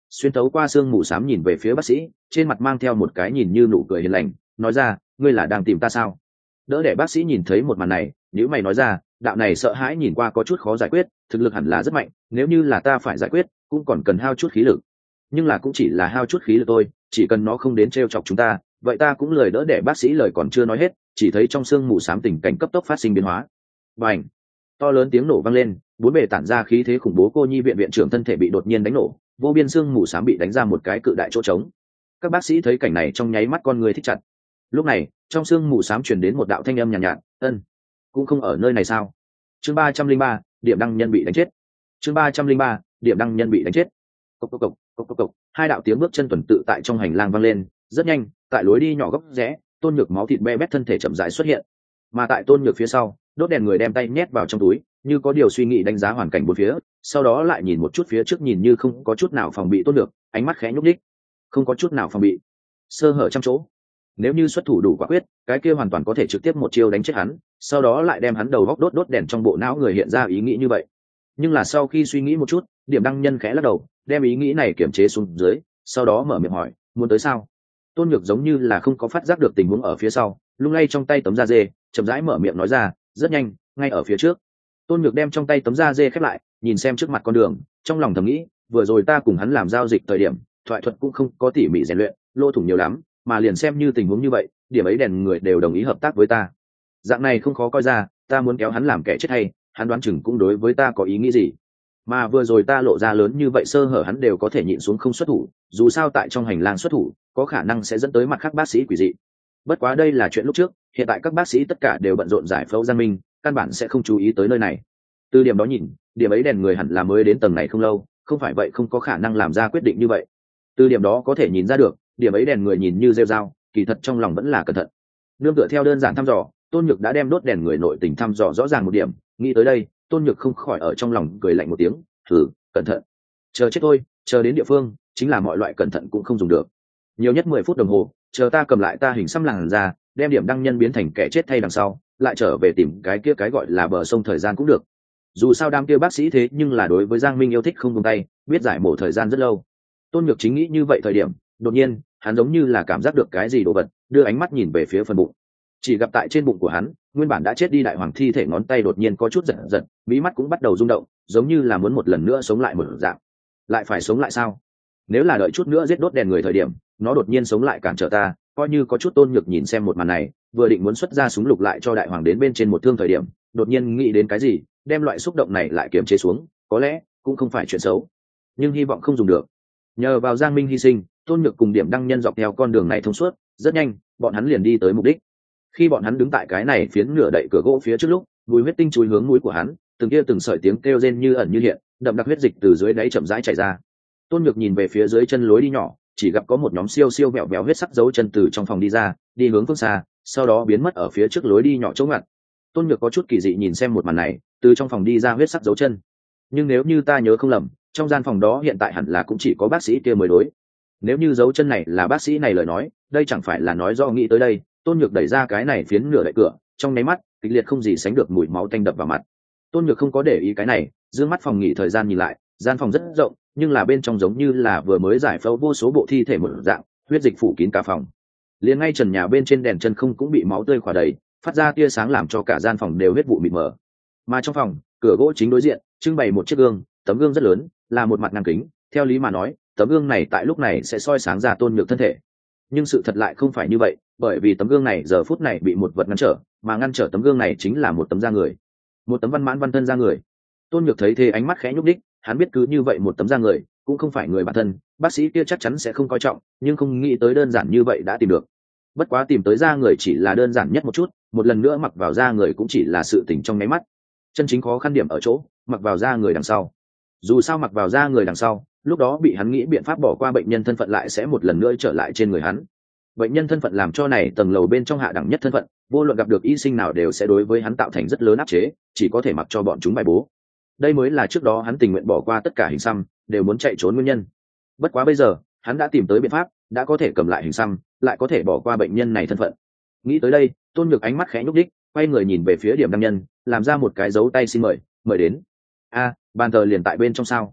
xuyên tấu qua sương mù xám nhìn về phía bác sĩ, trên mặt mang theo một cái nhìn như nụ cười hiền lành, nói ra, ngươi là đang tìm ta sao? Đỡ để bác sĩ nhìn thấy một màn này, nếu mày nói ra, đạo này sợ hãi nhìn qua có chút khó giải quyết, thực lực hẳn là rất mạnh, nếu như là ta phải giải quyết cũng còn cần hao chút khí lực, nhưng là cũng chỉ là hao chút khí lực thôi, chỉ cần nó không đến trêu chọc chúng ta, vậy ta cũng lời đỡ để bác sĩ lời còn chưa nói hết, chỉ thấy trong sương mù xám tình cảnh cấp tốc phát sinh biến hóa. Bành! To lớn tiếng nổ vang lên, bốn bề tản ra khí thế khủng bố. Cô nhi viện viện trưởng thân thể bị đột nhiên đánh nổ, vô biên sương mù xám bị đánh ra một cái cự đại chỗ trống. Các bác sĩ thấy cảnh này trong nháy mắt con người thích chặt. Lúc này trong sương mù xám truyền đến một đạo thanh âm nhàn nhạt, ân, cũng không ở nơi này sao? Chương 303, điểm đăng nhân bị đánh chết. Chương 303, điểm đăng nhân bị đánh chết. Cộc cộc cộc, cộc cộc cộc, hai đạo tiếng bước chân tuần tự tại trong hành lang vang lên, rất nhanh, tại lối đi nhỏ góc rẽ, Tôn Nhược máu thịt be bét thân thể chậm rãi xuất hiện. Mà tại Tôn Nhược phía sau, đốt đèn người đem tay nhét vào trong túi, như có điều suy nghĩ đánh giá hoàn cảnh bốn phía, sau đó lại nhìn một chút phía trước, nhìn như không có chút nào phòng bị. Tôn Nhược ánh mắt khẽ nhúc nhích, không có chút nào phòng bị, sơ hở trăm chỗ. Nếu như xuất thủ đủ quả quyết, cái kia hoàn toàn có thể trực tiếp một chiêu đánh chết hắn, sau đó lại đem hắn đầu góc đốt đèn. Trong bộ não người hiện ra ý nghĩ như vậy, nhưng là sau khi suy nghĩ một chút, điểm đăng nhân khẽ lắc đầu, đem ý nghĩ này kiềm chế xuống dưới, sau đó mở miệng hỏi, muốn tới sao? Tôn Nhược giống như là không có phát giác được tình huống ở phía sau, lung lay trong tay tấm da dê, chậm rãi mở miệng nói ra, rất nhanh, ngay ở phía trước. Tôn Nhược đem trong tay tấm da dê khép lại, nhìn xem trước mặt con đường, trong lòng thầm nghĩ, vừa rồi ta cùng hắn làm giao dịch thời điểm, thoại thuật cũng không có tỉ mỉ rèn luyện, lỗ thủng nhiều lắm, mà liền xem như tình huống như vậy, điểm ấy đèn người đều đồng ý hợp tác với ta. Dạng này không khó coi ra, ta muốn kéo hắn làm kẻ chết hay, hắn đoán chừng cũng đối với ta có ý nghĩ gì. Mà vừa rồi ta lộ ra lớn như vậy sơ hở, hắn đều có thể nhịn xuống không xuất thủ, dù sao tại trong hành lang xuất thủ, có khả năng sẽ dẫn tới mặt khác bác sĩ quỷ dị. Bất quá đây là chuyện lúc trước, hiện tại các bác sĩ tất cả đều bận rộn giải phẫu Giang Minh, căn bản sẽ không chú ý tới nơi này. Từ điểm đó nhìn, điểm ấy đèn người hẳn là mới đến tầng này không lâu, không phải vậy không có khả năng làm ra quyết định như vậy. Từ điểm đó có thể nhìn ra được, điểm ấy đèn người nhìn như rêu rao, kỳ thật trong lòng vẫn là cẩn thận. Nương tựa theo đơn giản thăm dò, Tôn Nhược đã đem đốt đèn người nội tình thăm dò rõ ràng một điểm, nghĩ tới đây, Tôn Nhược không khỏi ở trong lòng cười lạnh một tiếng, thử, cẩn thận. Chờ chết thôi, chờ đến địa phương, chính là mọi loại cẩn thận cũng không dùng được. Nhiều nhất 10 phút đồng hồ, chờ ta cầm lại ta hình xăm làn ra, đem điểm đăng nhân biến thành kẻ chết thay đằng sau, lại trở về tìm cái kia cái gọi là bờ sông thời gian cũng được. Dù sao đám kia bác sĩ thế nhưng là đối với Giang Minh yêu thích không buông tay, biết giải mổ thời gian rất lâu. Tôn Nhược chính nghĩ như vậy thời điểm, đột nhiên, hắn giống như là cảm giác được cái gì đồ vật, đưa ánh mắt nhìn về phía phần bụng. Chỉ gặp tại trên bụng của hắn, nguyên bản đã chết đi đại hoàng thi thể ngón tay đột nhiên có chút giật giật, mí mắt cũng bắt đầu rung động, giống như là muốn một lần nữa sống lại một dạng. Lại phải sống lại sao? Nếu là đợi chút nữa giết đốt đèn người thời điểm, nó đột nhiên sống lại cản trở ta, coi như có chút. Tôn Nhược nhìn xem một màn này, vừa định muốn xuất ra súng lục lại cho đại hoàng đến bên trên một thương thời điểm, đột nhiên nghĩ đến cái gì, đem loại xúc động này lại kiềm chế xuống, có lẽ cũng không phải chuyện xấu, nhưng hy vọng không dùng được. Nhờ vào Giang Minh hy sinh, Tôn Nhược cùng điểm đăng nhân dọc theo con đường này thông suốt, rất nhanh, bọn hắn liền đi tới mục đích. Khi bọn hắn đứng tại cái này phiến nửa đậy cửa gỗ phía trước lúc, mùi huyết tinh chúi hướng mũi của hắn, từng kia từng sợi tiếng kêu rên như ẩn như hiện, đậm đặc huyết dịch từ dưới đáy chậm rãi chảy ra. Tôn Nhược nhìn về phía dưới chân lối đi nhỏ, chỉ gặp có một nhóm siêu siêu vẹo vẹo huyết sắc dấu chân từ trong phòng đi ra, đi hướng phương xa, sau đó biến mất ở phía trước lối đi nhỏ chỗ ngặt. Tôn Nhược có chút kỳ dị nhìn xem một màn này, từ trong phòng đi ra huyết sắc dấu chân. Nhưng nếu như ta nhớ không lầm, trong gian phòng đó hiện tại hẳn là cũng chỉ có bác sĩ kia mới đối. Nếu như dấu chân này là bác sĩ này lời nói, đây chẳng phải là nói do nghĩ tới đây. Tôn Nhược đẩy ra cái này phiến nửa đậy cửa, trong nháy mắt, kịch liệt không gì sánh được mùi máu tanh đập vào mặt. Tôn Nhược không có để ý cái này, dương mắt phòng nghỉ thời gian nhìn lại, gian phòng rất rộng, nhưng là bên trong giống như là vừa mới giải phẫu vô số bộ thi thể một dạng, huyết dịch phủ kín cả phòng. Liền ngay trần nhà bên trên đèn chân không cũng bị máu tươi khỏa đầy, phát ra tia sáng làm cho cả gian phòng đều huyết vụ mịt mờ. Mà trong phòng, cửa gỗ chính đối diện, trưng bày một chiếc gương, tấm gương rất lớn, là một mặt ngang kính, theo lý mà nói, tấm gương này tại lúc này sẽ soi sáng ra Tôn Nhược thân thể. Nhưng sự thật lại không phải như vậy, bởi vì tấm gương này giờ phút này bị một vật ngăn trở, mà ngăn trở tấm gương này chính là một tấm da người, một tấm văn mãn văn thân da người. Tôn Nhược thấy thế ánh mắt khẽ nhúc đích, hắn biết cứ như vậy một tấm da người cũng không phải người bản thân, bác sĩ kia chắc chắn sẽ không coi trọng, nhưng không nghĩ tới đơn giản như vậy đã tìm được. Bất quá tìm tới da người chỉ là đơn giản nhất một chút, một lần nữa mặc vào da người cũng chỉ là sự tình trong nháy mắt. Chân chính khó khăn điểm ở chỗ mặc vào da người đằng sau. Dù sao mặc vào da người đằng sau, lúc đó bị hắn nghĩ biện pháp bỏ qua bệnh nhân thân phận lại sẽ một lần nữa trở lại trên người hắn. Bệnh nhân thân phận làm cho này tầng lầu bên trong hạ đẳng nhất thân phận, vô luận gặp được y sinh nào đều sẽ đối với hắn tạo thành rất lớn áp chế, chỉ có thể mặc cho bọn chúng bài bố. Đây mới là trước đó hắn tình nguyện bỏ qua tất cả hình xăm, đều muốn chạy trốn nguyên nhân. Bất quá bây giờ, hắn đã tìm tới biện pháp, đã có thể cầm lại hình xăm, lại có thể bỏ qua bệnh nhân này thân phận. Nghĩ tới đây, Tôn Nhược ánh mắt khẽ nhúc đích, quay người nhìn về phía điểm đăng nhân, làm ra một cái dấu tay xin mời, mời đến. A, bàn thờ liền tại bên trong sao?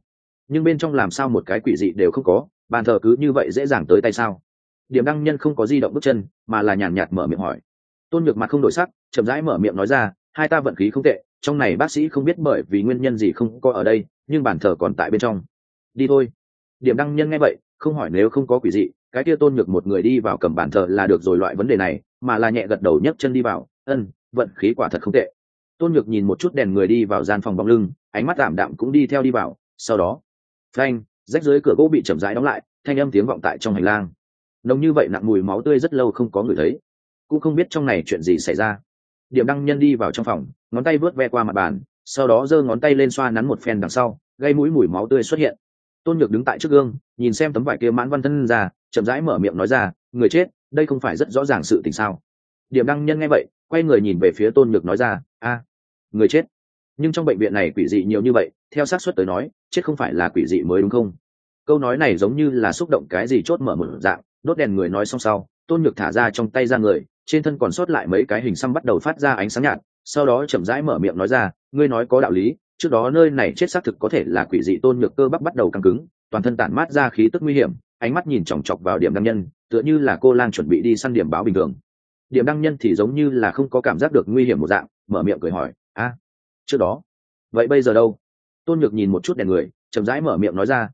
nhưng bên trong làm sao một cái quỷ dị đều không có, bàn thờ cứ như vậy dễ dàng tới tay sao? Điểm đăng nhân không có di động bước chân, mà là nhàn nhạt mở miệng hỏi. Tôn Nhược mặt không đổi sắc, chậm rãi mở miệng nói ra, hai ta vận khí không tệ, trong này bác sĩ không biết bởi vì nguyên nhân gì không có ở đây, nhưng bàn thờ còn tại bên trong. Đi thôi. Điểm đăng nhân nghe vậy, không hỏi nếu không có quỷ dị, cái kia Tôn Nhược một người đi vào cầm bàn thờ là được rồi loại vấn đề này, mà là nhẹ gật đầu nhấc chân đi vào. Vận khí quả thật không tệ. Tôn Nhược nhìn một chút đèn người đi vào gian phòng bóng lưng, ánh mắt tạm đạm cũng đi theo đi vào, sau đó, phanh, rách dưới cửa gỗ bị chậm rãi đóng lại, thanh âm tiếng vọng tại trong hành lang. Nồng như vậy nặng mùi máu tươi rất lâu không có người thấy, cũng không biết trong này chuyện gì xảy ra. Điểm đăng nhân đi vào trong phòng, ngón tay vớt ve qua mặt bàn, sau đó giơ ngón tay lên xoa nắn một phen đằng sau, gây mũi mùi máu tươi xuất hiện. Tôn Nhược đứng tại trước gương, nhìn xem tấm vải kia mãn văn thân ra, chậm rãi mở miệng nói ra, người chết, đây không phải rất rõ ràng sự tình sao? Điểm đăng nhân nghe vậy, quay người nhìn về phía Tôn Nhược nói ra, người chết. Nhưng trong bệnh viện này quỷ dị nhiều như vậy, theo xác suất tới nói, chết không phải là quỷ dị mới đúng không? Câu nói này giống như là xúc động cái gì chốt mở một dạng, đốt đèn người nói xong sau, Tôn Nhược thả ra trong tay ra người, trên thân còn sót lại mấy cái hình xăm bắt đầu phát ra ánh sáng nhạt, sau đó chậm rãi mở miệng nói ra, ngươi nói có đạo lý, trước đó nơi này chết xác thực có thể là quỷ dị. Tôn Nhược cơ bắp bắt đầu căng cứng, toàn thân tản mát ra khí tức nguy hiểm, ánh mắt nhìn chòng chọc vào điểm đăng nhân, tựa như là cô lang chuẩn bị đi săn điểm báo bình thường. Điểm đăng nhân thì giống như là không có cảm giác được nguy hiểm một dạng, mở miệng cười hỏi, trước đó, vậy bây giờ đâu? Tôn Nhược nhìn một chút đèn người, chậm rãi mở miệng nói ra,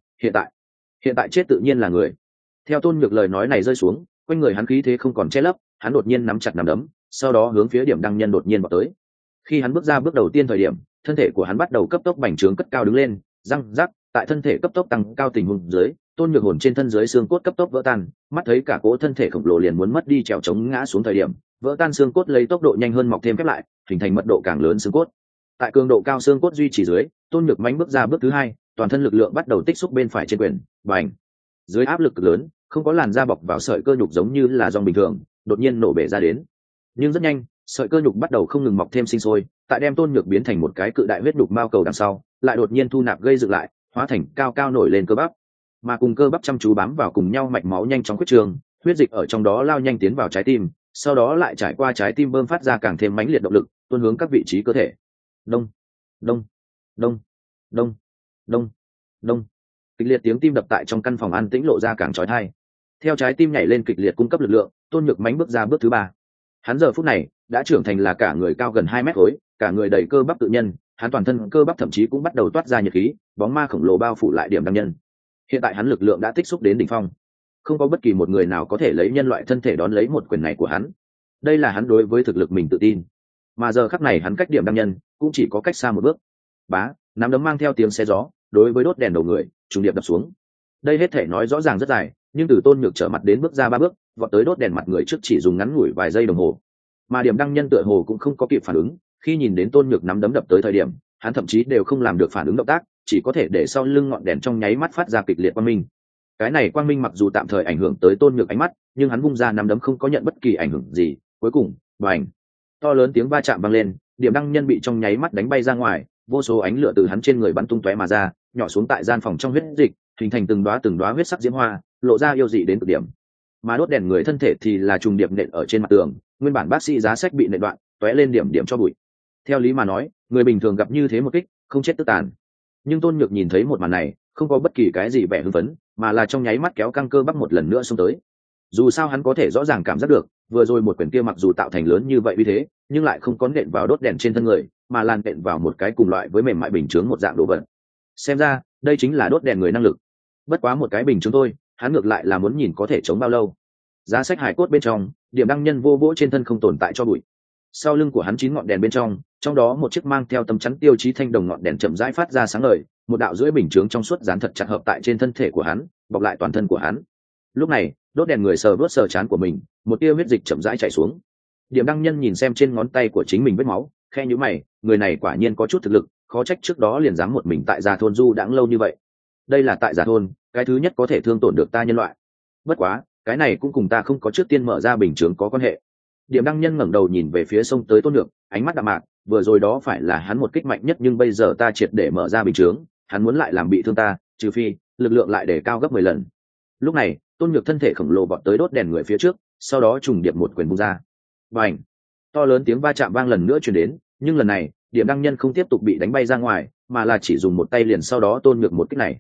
hiện tại chết tự nhiên là người. Theo Tôn Nhược lời nói này rơi xuống, quanh người hắn khí thế không còn che lấp, hắn đột nhiên nắm chặt nắm đấm, sau đó hướng phía điểm đăng nhân đột nhiên vào tới. Khi hắn bước ra bước đầu tiên thời điểm, thân thể của hắn bắt đầu cấp tốc bành trướng cất cao đứng lên, răng rắc, tại thân thể cấp tốc tăng cao tình huống dưới, Tôn Nhược hồn trên thân dưới xương cốt cấp tốc vỡ tan, mắt thấy cả cỗ thân thể khổng lồ liền muốn mất đi trèo chống ngã xuống thời điểm, vỡ tan xương cốt lấy tốc độ nhanh hơn mọc thêm khép lại, hình thành mật độ càng lớn xương cốt. Tại cường độ cao xương cốt duy trì dưới, Tôn Nhược mãnh bước ra bước thứ hai, toàn thân lực lượng bắt đầu tích xúc bên phải trên quyền, bành. Dưới áp lực cực lớn, không có làn da bọc vào sợi cơ nhục giống như là dòng bình thường, đột nhiên nổ bể ra đến. Nhưng rất nhanh, sợi cơ nhục bắt đầu không ngừng mọc thêm sinh sôi, tại đem Tôn Nhược biến thành một cái cự đại huyết nhục mao cầu đằng sau, lại đột nhiên thu nạp gây dựng lại, hóa thành cao cao nổi lên cơ bắp. Mà cùng cơ bắp chăm chú bám vào cùng nhau, mạch máu nhanh chóng huyết trường, huyết dịch ở trong đó lao nhanh tiến vào trái tim, sau đó lại trải qua trái tim bơm phát ra càng thêm mãnh liệt động lực, tuôn hướng các vị trí cơ thể. Đông, đông, đông, đông, đông, đông. Kịch liệt tiếng tim đập tại trong căn phòng an tĩnh lộ ra càng chói tai. Theo trái tim nhảy lên kịch liệt cung cấp lực lượng, Tôn Nhược mãnh bước ra bước thứ ba. Hắn giờ phút này đã trưởng thành là cả người cao gần 2 mét khối, cả người đầy cơ bắp tự nhân, hắn toàn thân cơ bắp thậm chí cũng bắt đầu toát ra nhiệt khí, bóng ma khổng lồ bao phủ lại điểm đăng nhân. Hiện tại hắn lực lượng đã tích xúc đến đỉnh phong, không có bất kỳ một người nào có thể lấy nhân loại thân thể đón lấy một quyền này của hắn. Đây là hắn đối với thực lực mình tự tin. Mà giờ khắc này hắn cách điểm đăng nhân cũng chỉ có cách xa một bước. Bá, nắm đấm mang theo tiếng xé gió, đối với đốt đèn đầu người, trùng điệp đập xuống. Đây hết thể nói rõ ràng rất dài, nhưng từ Tôn Nhược trở mặt đến bước ra 3 bước, vọt tới đốt đèn mặt người trước chỉ dùng ngắn ngủi vài giây đồng hồ. Mà điểm đăng nhân tựa hồ cũng không có kịp phản ứng, khi nhìn đến Tôn Nhược nắm đấm đập tới thời điểm, hắn thậm chí đều không làm được phản ứng động tác, chỉ có thể để sau lưng ngọn đèn trong nháy mắt phát ra kịch liệt quang minh. Cái này quang minh mặc dù tạm thời ảnh hưởng tới Tôn Nhược ánh mắt, nhưng hắn vung ra nắm đấm không có nhận bất kỳ ảnh hưởng gì, cuối cùng, bành, to lớn tiếng va chạm vang lên, điểm đăng nhân bị trong nháy mắt đánh bay ra ngoài, vô số ánh lửa từ hắn trên người bắn tung tóe mà ra, nhỏ xuống tại gian phòng trong huyết dịch, hình thành từng đóa huyết sắc diễm hoa, lộ ra yêu dị đến cực điểm. Mà đốt đèn người thân thể thì là trùng điệp nện ở trên mặt tường, nguyên bản bác sĩ giá sách bị nện đoạn, tóe lên điểm điểm cho bụi. Theo lý mà nói, người bình thường gặp như thế một kích, không chết tức tàn. Nhưng Tôn Nhược nhìn thấy một màn này, không có bất kỳ cái gì vẻ hưng phấn, mà là trong nháy mắt kéo căng cơ bắp một lần nữa xông tới. Dù sao hắn có thể rõ ràng cảm giác được, vừa rồi một quyền kia mặc dù tạo thành lớn như vậy uy thế, nhưng lại không có nện vào đốt đèn trên thân người, mà là nện vào một cái cùng loại với mềm mại bình chướng một dạng đồ vật. Xem ra, đây chính là đốt đèn người năng lực. Bất quá một cái bình chướng thôi, hắn ngược lại là muốn nhìn có thể chống bao lâu. Giá sách hải cốt bên trong, điểm đăng nhân vô vỗ trên thân không tồn tại cho bụi. Sau lưng của hắn 9 ngọn đèn bên trong đó một chiếc mang theo tấm chắn tiêu chí thanh đồng ngọn đèn chậm rãi phát ra sáng ngời, một đạo rưỡi bình chướng trong suốt dán thật chặt hợp tại trên thân thể của hắn, bọc lại toàn thân của hắn. Lúc này, đốt đèn người sờ vớt sờ trán của mình, một tia huyết dịch chậm rãi chảy xuống. Điểm đăng nhân nhìn xem trên ngón tay của chính mình vết máu, khe nhíu mày, người này quả nhiên có chút thực lực, khó trách trước đó liền dám một mình tại Già thôn du đãng lâu như vậy. Đây là tại Già thôn, cái thứ nhất có thể thương tổn được ta nhân loại. Bất quá, cái này cũng cùng ta không có trước tiên mở ra bình chướng có quan hệ. Điểm đăng nhân ngẩng đầu nhìn về phía sông tới Tôn Nhược, ánh mắt đạm mạc, vừa rồi đó phải là hắn một kích mạnh nhất, nhưng bây giờ ta triệt để mở ra bình chướng, hắn muốn lại làm bị thương ta, trừ phi lực lượng lại để cao gấp 10 lần. Lúc này, Tôn Nhược thân thể khổng lồ vọt tới đốt đèn người phía trước, sau đó trùng điệp một quyền vung ra. Bành! To lớn tiếng va chạm vang lần nữa truyền đến, nhưng lần này, điểm đăng nhân không tiếp tục bị đánh bay ra ngoài, mà là chỉ dùng một tay liền sau đó Tôn Nhược một kích này.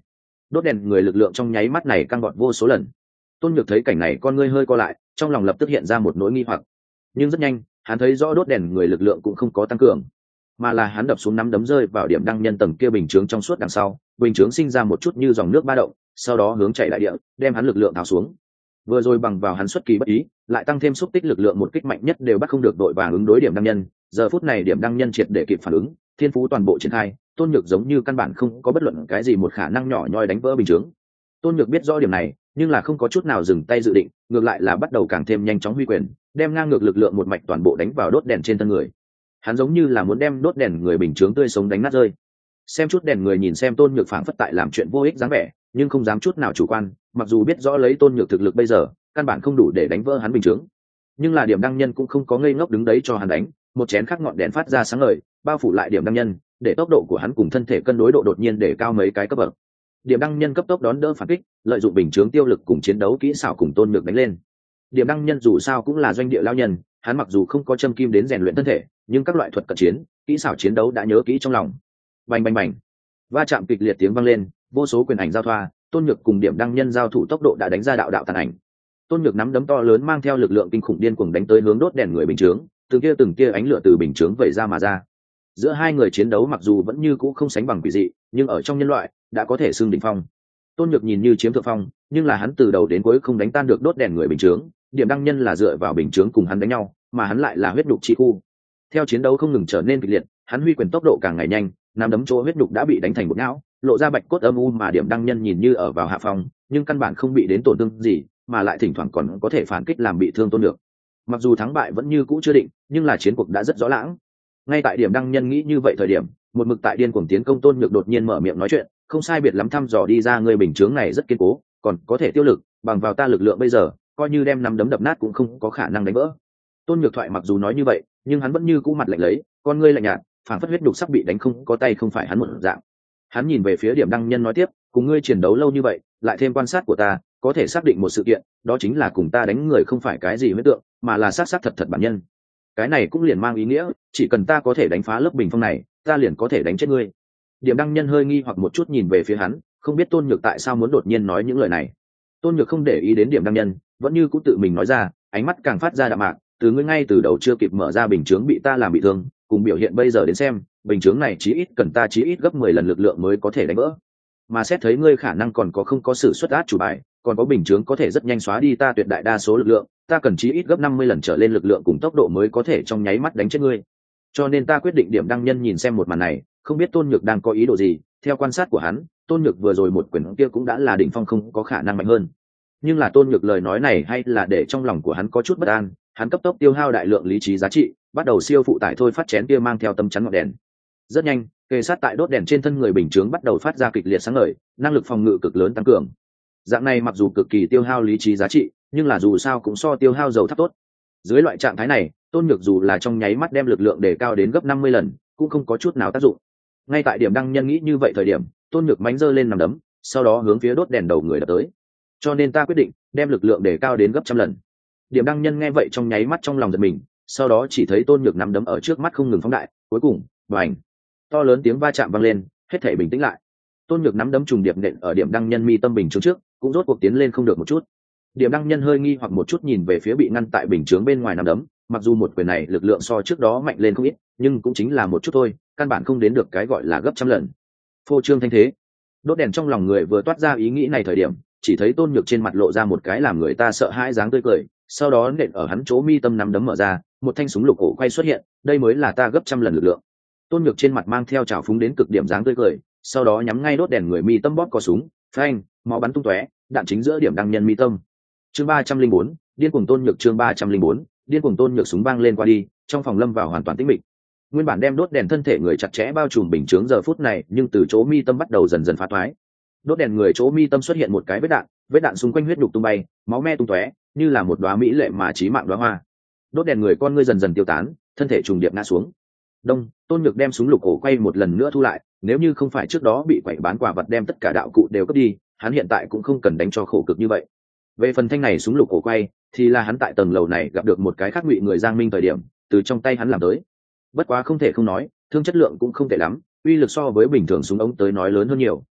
đốt đèn người lực lượng trong nháy mắt này căng gọn vô số lần. Tôn Nhược thấy cảnh này con ngươi hơi co lại, trong lòng lập tức hiện ra một nỗi nghi hoặc, nhưng rất nhanh hắn thấy rõ đốt đèn người lực lượng cũng không có tăng cường, mà là hắn đập xuống nắm đấm rơi vào điểm đăng nhân tầng kia bình chướng trong suốt đằng sau, bình chướng sinh ra một chút như dòng nước ba động, sau đó hướng chạy đại địa, đem hắn lực lượng tháo xuống. Vừa rồi bằng vào hắn xuất kỳ bất ý, lại tăng thêm xúc tích lực lượng một kích mạnh nhất đều bắt không được đội vàng ứng đối điểm đăng nhân. Giờ phút này điểm đăng nhân triệt để kịp phản ứng, thiên phú toàn bộ triển khai, Tôn Nhược giống như căn bản không có bất luận cái gì một khả năng nhỏ nhoi đánh vỡ bình chướng. Tôn Nhược biết rõ điểm này, nhưng là không có chút nào dừng tay dự định, ngược lại là bắt đầu càng thêm nhanh chóng huy quyền, đem ngang ngược lực lượng một mạch toàn bộ đánh vào đốt đèn trên thân người. Hắn giống như là muốn đem đốt đèn người bình chướng tươi sống đánh nát rơi. Xem chút đèn người nhìn xem Tôn Nhược phảng phất tại làm chuyện vô ích dáng vẻ, nhưng không dám chút nào chủ quan, mặc dù biết rõ lấy Tôn Nhược thực lực bây giờ, căn bản không đủ để đánh vỡ hắn bình chướng. Nhưng là điểm đăng nhân cũng không có ngây ngốc đứng đấy cho hắn đánh, một chén khắc ngọn đèn phát ra sáng ngời, bao phủ lại điểm đăng nhân, để tốc độ của hắn cùng thân thể cân đối độ đột nhiên để cao mấy cái cấp bậc. Điểm đăng nhân cấp tốc đón đỡ phản kích, lợi dụng bình chướng tiêu lực cùng chiến đấu kỹ xảo cùng Tôn Nhược đánh lên. Điểm đăng nhân dù sao cũng là doanh địa lao nhân, hắn mặc dù không có châm kim đến rèn luyện thân thể, nhưng các loại thuật cận chiến, kỹ xảo chiến đấu đã nhớ kỹ trong lòng. Bành bành bành, va chạm kịch liệt tiếng vang lên, vô số quyền ảnh giao thoa, Tôn Nhược cùng điểm đăng nhân giao thủ tốc độ đã đánh ra đạo đạo tàn ảnh. Tôn Nhược nắm đấm to lớn mang theo lực lượng kinh khủng điên cuồng đánh tới hướng đốt đèn người bình chướng, từng kia ánh lửa từ bình chướng vẩy ra mà ra. Giữa hai người chiến đấu mặc dù vẫn như cũ không sánh bằng quỷ dị, nhưng ở trong nhân loại đã có thể xưng đỉnh phong. Tôn Nhược nhìn như chiếm thượng phong, nhưng là hắn từ đầu đến cuối không đánh tan được đốt đèn người bình chướng, điểm đăng nhân là dựa vào bình chướng cùng hắn đánh nhau, mà hắn lại là huyết nhục chi khu. Theo chiến đấu không ngừng trở nên kịch liệt, hắn huy quyền tốc độ càng ngày nhanh, nắm đấm chỗ huyết nhục đã bị đánh thành bột não, lộ ra bạch cốt âm u, mà điểm đăng nhân nhìn như ở vào hạ phong, nhưng căn bản không bị đến tổn thương gì, mà lại thỉnh thoảng còn có thể phản kích làm bị thương Tôn Nhược. Mặc dù thắng bại vẫn như cũ chưa định, nhưng là chiến cuộc đã rất rõ lãng. Ngay tại điểm đăng nhân nghĩ như vậy thời điểm, một mực tại điên cuồng tiến công Tôn Nhược đột nhiên mở miệng nói chuyện, không sai biệt lắm thăm dò đi ra, người bình chướng này rất kiên cố, còn có thể tiêu lực, bằng vào ta lực lượng bây giờ, coi như đem nắm đấm đập nát cũng không có khả năng đánh vỡ. Tôn Nhược thoại mặc dù nói như vậy, nhưng hắn vẫn như cũ mặt lạnh lấy, con ngươi lạnh nhạt, phản phất huyết đục sắp bị đánh không có tay không phải hắn một dạng. Hắn nhìn về phía điểm đăng nhân nói tiếp, cùng ngươi chiến đấu lâu như vậy, lại thêm quan sát của ta, có thể xác định một sự kiện, đó chính là cùng ta đánh người không phải cái gì huyết tượng, mà là sát sát thật thật bản nhân. Cái này cũng liền mang ý nghĩa, chỉ cần ta có thể đánh phá lớp bình phong này, ta liền có thể đánh chết ngươi. Điểm đăng nhân hơi nghi hoặc một chút nhìn về phía hắn, không biết Tôn Nhược tại sao muốn đột nhiên nói những lời này. Tôn Nhược không để ý đến điểm đăng nhân, vẫn như cũng tự mình nói ra, ánh mắt càng phát ra đạm mạc, từ ngươi ngay từ đầu chưa kịp mở ra bình chướng bị ta làm bị thương, cùng biểu hiện bây giờ đến xem, bình chướng này chí ít cần ta chí ít gấp 10 lần lực lượng mới có thể đánh vỡ. Mà xét thấy ngươi khả năng còn có không có sự xuất át chủ bài, còn có bình chướng có thể rất nhanh xóa đi ta tuyệt đại đa số lực lượng, ta cần chí ít gấp 50 lần trở lên lực lượng cùng tốc độ mới có thể trong nháy mắt đánh chết ngươi. Cho nên ta quyết định điểm đăng nhân nhìn xem một màn này, không biết Tôn Nhược đang có ý đồ gì. Theo quan sát của hắn, Tôn Nhược vừa rồi một quyền kia cũng đã là đỉnh phong, không có khả năng mạnh hơn. Nhưng là Tôn Nhược lời nói này hay là để trong lòng của hắn có chút bất an, hắn cấp tốc tiêu hao đại lượng lý trí giá trị, bắt đầu siêu phụ tải thôi phát chén kia mang theo tấm chắn ngọn đèn. Rất nhanh, kề sát tại đốt đèn trên thân người bình chướng bắt đầu phát ra kịch liệt sáng ngời, năng lực phòng ngự cực lớn tăng cường. Dạng này mặc dù cực kỳ tiêu hao lý trí giá trị, nhưng là dù sao cũng so tiêu hao dầu thấp tốt. Dưới loại trạng thái này, Tôn Nhược dù là trong nháy mắt đem lực lượng đề cao đến gấp 50 lần, cũng không có chút nào tác dụng. Ngay tại điểm đăng nhân nghĩ như vậy thời điểm, Tôn Nhược mánh giơ lên nằm đấm, sau đó hướng phía đốt đèn đầu người đập tới. Cho nên ta quyết định đem lực lượng đề cao đến gấp trăm lần. Điểm đăng nhân nghe vậy trong nháy mắt trong lòng giật mình, sau đó chỉ thấy Tôn Nhược nắm đấm ở trước mắt không ngừng phóng đại, cuối cùng, bành, to lớn tiếng va chạm vang lên, hết thảy bình tĩnh lại. Tôn Nhược nắm đấm trùng điệp nện ở điểm đăng nhân mi tâm bình chướng trước, cũng rốt cuộc tiến lên không được một chút. Điểm đăng nhân hơi nghi hoặc một chút nhìn về phía bị ngăn tại bình chướng bên ngoài nắm đấm, mặc dù một quyền này lực lượng so trước đó mạnh lên không ít, nhưng cũng chính là một chút thôi, căn bản không đến được cái gọi là gấp trăm lần. Phô trương thanh thế. Đốt đèn trong lòng người vừa toát ra ý nghĩ này thời điểm, chỉ thấy Tôn Nhược trên mặt lộ ra một cái làm người ta sợ hãi dáng tươi cười, sau đó nện ở hắn chỗ mi tâm nắm đấm mở ra, một thanh súng lục cổ quay xuất hiện, đây mới là ta gấp trăm lần lực lượng. Tôn Nhược trên mặt mang theo trào phúng đến cực điểm dáng tươi cười, sau đó nhắm ngay đốt đèn người mi tâm bóp có súng, phanh, máu bắn tung tóe, đạn chính giữa điểm đăng nhân mi tâm. Chương 304, điên cuồng Tôn Nhược, chương 304, điên cuồng Tôn Nhược, súng vang lên qua đi, trong phòng lâm vào hoàn toàn tĩnh mịch. Nguyên bản đem đốt đèn thân thể người chặt chẽ bao trùm bình chướng giờ phút này, nhưng từ chỗ mi tâm bắt đầu dần dần phá thoái. Đốt đèn người chỗ mi tâm xuất hiện một cái vết đạn xung quanh huyết đục tung bay, máu me tung tóe, như là một đóa mỹ lệ mà chí mạng đóa hoa. Đốt đèn người con ngươi dần dần tiêu tán, thân thể trùng điệp ngã xuống. Đông, Tôn Nhược đem súng lục cổ quay một lần nữa thu lại, nếu như không phải trước đó bị quậy bán quả vật đem tất cả đạo cụ đều cướp đi, hắn hiện tại cũng không cần đánh cho khổ cực như vậy. Về phần thanh này súng lục cổ quay, thì là hắn tại tầng lầu này gặp được một cái khác ngụy người Giang Minh thời điểm, từ trong tay hắn làm tới. Bất quá không thể không nói, thương chất lượng cũng không tệ lắm, uy lực so với bình thường súng ống tới nói lớn hơn nhiều,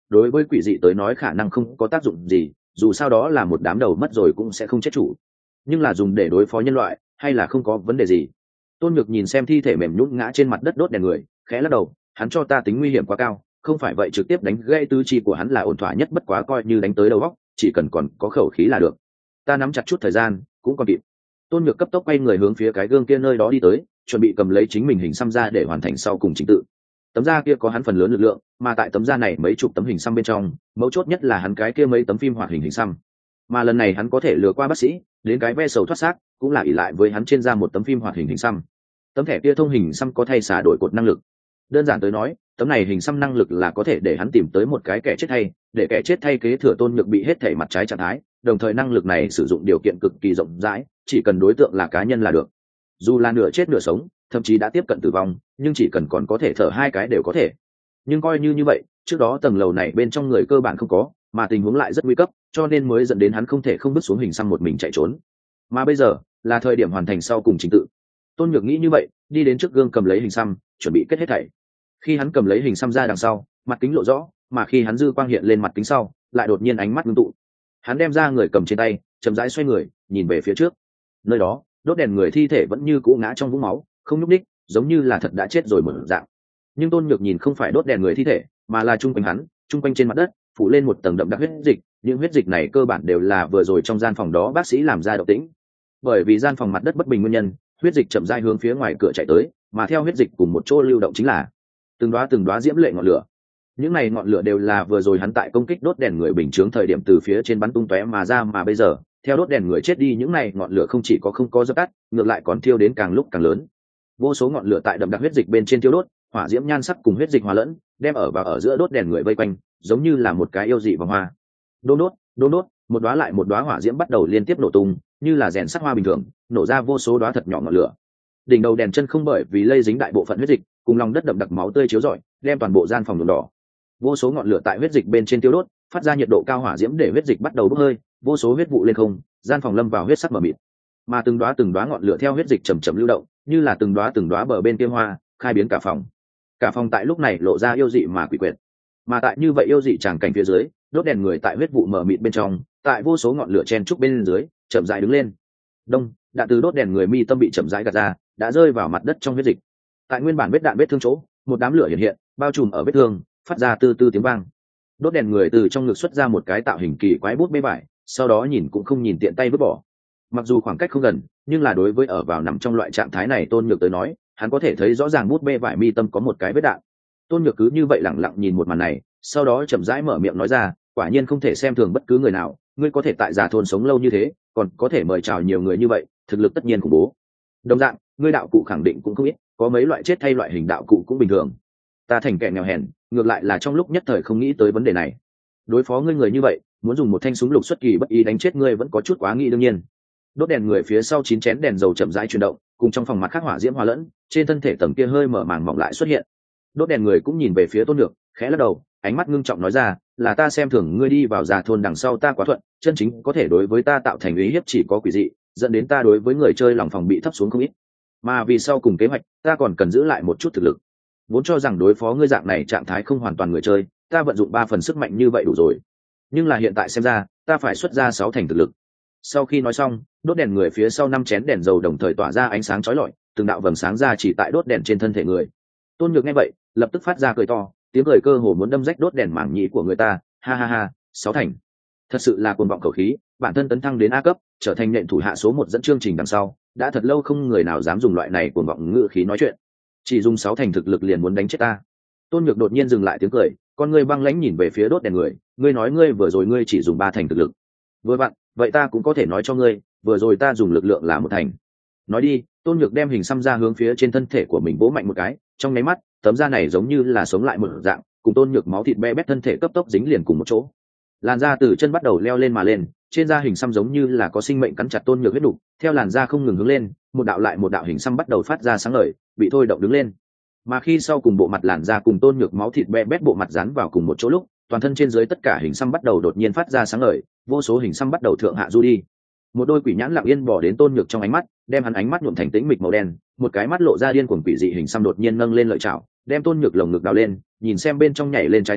đối với quỷ dị tới nói khả năng không có tác dụng gì, dù sao đó là một đám đầu mất rồi cũng sẽ không chết chủ, nhưng là dùng để đối phó nhân loại hay là không có vấn đề gì. Tôn Nhược nhìn xem thi thể mềm nhũn ngã trên mặt đất đốt đèn người, khẽ lắc đầu, hắn cho ta tính nguy hiểm quá cao, không phải vậy trực tiếp đánh gãy tứ chi của hắn là ổn thỏa nhất, bất quá coi như đánh tới đầu óc, chỉ cần còn có khẩu khí là được. Ta nắm chặt chút thời gian cũng còn kịp. Tôn Nhược cấp tốc quay người hướng phía cái gương kia nơi đó đi tới, chuẩn bị cầm lấy chính mình hình xăm ra để hoàn thành sau cùng trình tự. Tấm da kia có hắn phần lớn lực lượng, mà tại tấm da này mấy chục tấm hình xăm bên trong, mấu chốt nhất là hắn cái kia mấy tấm phim hoạt hình hình xăm. Mà lần này hắn có thể lừa qua bác sĩ, đến cái ve sầu thoát xác, cũng là ỷ lại với hắn trên da một tấm phim hoạt hình hình xăm. Tấm thẻ kia thông hình xăm có thay xả đổi cột năng lực. Đơn giản tới nói, tấm này hình xăm năng lực là có thể để hắn tìm tới một cái kẻ chết thay, để kẻ chết thay kế thừa Tôn Nhược bị hết thảy mặt trái trạng thái, đồng thời năng lực này sử dụng điều kiện cực kỳ rộng rãi, chỉ cần đối tượng là cá nhân là được. Dù là nửa chết nửa sống, thậm chí đã tiếp cận tử vong, nhưng chỉ cần còn có thể thở hai cái đều có thể. Nhưng coi như vậy, trước đó tầng lầu này bên trong người cơ bản không có, mà tình huống lại rất nguy cấp, cho nên mới dẫn đến hắn không thể không bước xuống hình xăm một mình chạy trốn. Mà bây giờ là thời điểm hoàn thành sau cùng trình tự. Tôn Nhược nghĩ như vậy, đi đến trước gương cầm lấy hình xăm, chuẩn bị kết hết thảy. Khi hắn cầm lấy hình xăm ra đằng sau, mặt kính lộ rõ, mà khi hắn dư quang hiện lên mặt kính sau, lại đột nhiên ánh mắt ngưng tụ. Hắn đem ra người cầm trên tay, chậm rãi xoay người, nhìn về phía trước. Nơi đó, đốt đèn người thi thể vẫn như cũ ngã trong vũng máu, không nhúc nhích, giống như là thật đã chết rồi một dạng. Nhưng Tôn Nhược nhìn không phải đốt đèn người thi thể, mà là trung quanh hắn, trung quanh trên mặt đất phủ lên một tầng đậm đặc huyết dịch. Những huyết dịch này cơ bản đều là vừa rồi trong gian phòng đó bác sĩ làm ra động tĩnh. Bởi vì gian phòng mặt đất bất bình nguyên nhân, huyết dịch chậm rãi hướng phía ngoài cửa chạy tới, mà theo huyết dịch cùng một chỗ lưu động chính là từng đóa diễm lệ ngọn lửa. Những này ngọn lửa đều là vừa rồi hắn tại công kích đốt đèn người bình chướng thời điểm từ phía trên bắn tung tóe mà ra, mà bây giờ theo đốt đèn người chết đi, những này ngọn lửa không chỉ có không có dập tắt, ngược lại còn thiêu đến càng lúc càng lớn. Vô số ngọn lửa tại đậm đặc huyết dịch bên trên thiêu đốt, hỏa diễm nhan sắc cùng huyết dịch hòa lẫn, đem ở giữa đốt đèn người vây quanh, giống như là một cái yêu dị vòng hoa. Đôn đốt, một đóa lại một đóa hỏa diễm bắt đầu liên tiếp nổ tung, như là rèn sắt hoa bình thường, nổ ra vô số đóa thật nhỏ ngọn lửa. Đỉnh đầu đèn chân không bởi vì lây dính đại bộ phận huyết dịch, cùng lòng đất đậm đặc máu tươi chiếu rọi, đem toàn bộ gian phòng nhuộm đỏ. Vô số ngọn lửa tại huyết dịch bên trên tiêu đốt, phát ra nhiệt độ cao hỏa diễm để huyết dịch bắt đầu bốc hơi, vô số huyết vụ lên không, gian phòng lâm vào huyết sắc mờ mịt. Mà từng đóa ngọn lửa theo huyết dịch chậm chậm lưu động, như là từng đóa bờ bên kia hoa, khai biến cả phòng. Cả phòng tại lúc này lộ ra yêu dị mà quỷ quyệt. Mà tại như vậy yêu dị tràng cảnh phía dưới, đốt đèn người tại huyết vụ mờ mịt bên trong, tại vô số ngọn lửa chen trúc bên dưới, chậm rãi đứng lên. Đông, đạn từ đốt đèn người mi tâm bị chậm rãi gạt ra, đã rơi vào mặt đất trong huyết dịch. Tại nguyên bản vết đạn vết thương chỗ, một đám lửa hiện, bao trùm ở vết thương, phát ra từ tiếng vang. Đốt đèn người từ trong ngực xuất ra một cái tạo hình kỳ quái bút bê vải, sau đó nhìn cũng không nhìn tiện tay vứt bỏ. Mặc dù khoảng cách không gần, nhưng là đối với ở vào nằm trong loại trạng thái này Tôn Nhược tới nói, hắn có thể thấy rõ ràng bút bê vải mi tâm có một cái vết đạn. Tôn Nhược cứ như vậy lặng lặng nhìn một màn này, sau đó chậm rãi mở miệng nói ra, quả nhiên không thể xem thường bất cứ người nào, ngươi có thể tại Già Thôn sống lâu như thế, còn có thể mời chào nhiều người như vậy, thực lực tất nhiên khủng bố. Đồng dạng, ngươi đạo cụ khẳng định cũng không ít, có mấy loại chết thay loại hình đạo cụ cũng bình thường. Ta thành kẻ nghèo hèn, ngược lại là trong lúc nhất thời không nghĩ tới vấn đề này. Đối phó ngươi người như vậy, muốn dùng một thanh súng lục xuất kỳ bất ý đánh chết ngươi vẫn có chút quá nghĩ đương nhiên. Đốt đèn người phía sau 9 chén đèn dầu chậm rãi chuyển động, cùng trong phòng mặt khác hỏa diễm hòa lẫn, trên thân thể tầng kia hơi mở màng mỏng lại xuất hiện. Đốt đèn người cũng nhìn về phía Tôn Nhược, khẽ lắc đầu, ánh mắt ngưng trọng nói ra, là ta xem thường ngươi đi vào Già Thôn đằng sau ta quá thuận, chân chính có thể đối với ta tạo thành uy hiếp chỉ có quỷ dị, dẫn đến ta đối với người chơi lòng phòng bị thấp xuống không ít. Mà vì sau cùng kế hoạch, ta còn cần giữ lại một chút thực lực. Vốn cho rằng đối phó ngươi dạng này trạng thái không hoàn toàn người chơi, ta vận dụng 3 phần sức mạnh như vậy đủ rồi. Nhưng là hiện tại xem ra, ta phải xuất ra 6 thành thực lực. Sau khi nói xong, đốt đèn người phía sau 5 chén đèn dầu đồng thời tỏa ra ánh sáng chói lọi, từng đạo vầng sáng ra chỉ tại đốt đèn trên thân thể người. Tôn Nhược nghe vậy, lập tức phát ra cười to, tiếng cười cơ hồ muốn đâm rách đốt đèn mảng nhĩ của người ta, ha ha ha, 6 thành. Thật sự là cuồng vọng khẩu khí, bản thân tấn thăng đến A cấp, trở thành nện thủ hạ số 1 dẫn chương trình đằng sau, đã thật lâu không người nào dám dùng loại này cuồng vọng ngữ khí nói chuyện. Chỉ dùng 6 thành thực lực liền muốn đánh chết ta. Tôn Nhược đột nhiên dừng lại tiếng cười, con ngươi băng lãnh nhìn về phía đốt đèn người, ngươi nói ngươi vừa rồi ngươi chỉ dùng 3 thành thực lực. Vừa vặn, vậy ta cũng có thể nói cho ngươi, vừa rồi ta dùng lực lượng là 1 thành. Nói đi, Tôn Nhược đem hình xăm ra hướng phía trên thân thể của mình vỗ mạnh một cái, trong nháy mắt, tấm da này giống như là sống lại một dạng, cùng Tôn Nhược máu thịt be bét thân thể cấp tốc dính liền cùng một chỗ. Làn da từ chân bắt đầu leo lên mà lên, trên da hình xăm giống như là có sinh mệnh cắn chặt Tôn Nhược huyết đục, theo làn da không ngừng hướng lên, một đạo lại một đạo hình xăm bắt đầu phát ra sáng ngời, bị thôi động đứng lên. Mà khi sau cùng bộ mặt làn da cùng Tôn Nhược máu thịt be bét bộ mặt dán vào cùng một chỗ lúc, toàn thân trên dưới tất cả hình xăm bắt đầu đột nhiên phát ra sáng ngời, vô số hình xăm bắt đầu thượng hạ du đi. Một đôi quỷ nhãn lặng yên bỏ đến Tôn Nhược trong ánh mắt, đem hắn ánh mắt nhuộm thành tĩnh mịch màu đen, một cái mắt lộ ra điên cuồng quỷ dị hình xăm đột nhiên nâng lên lợi chảo, đem Tôn Nhược lồng ngực đào lên, nhìn xem bên trong nhảy lên trái tim,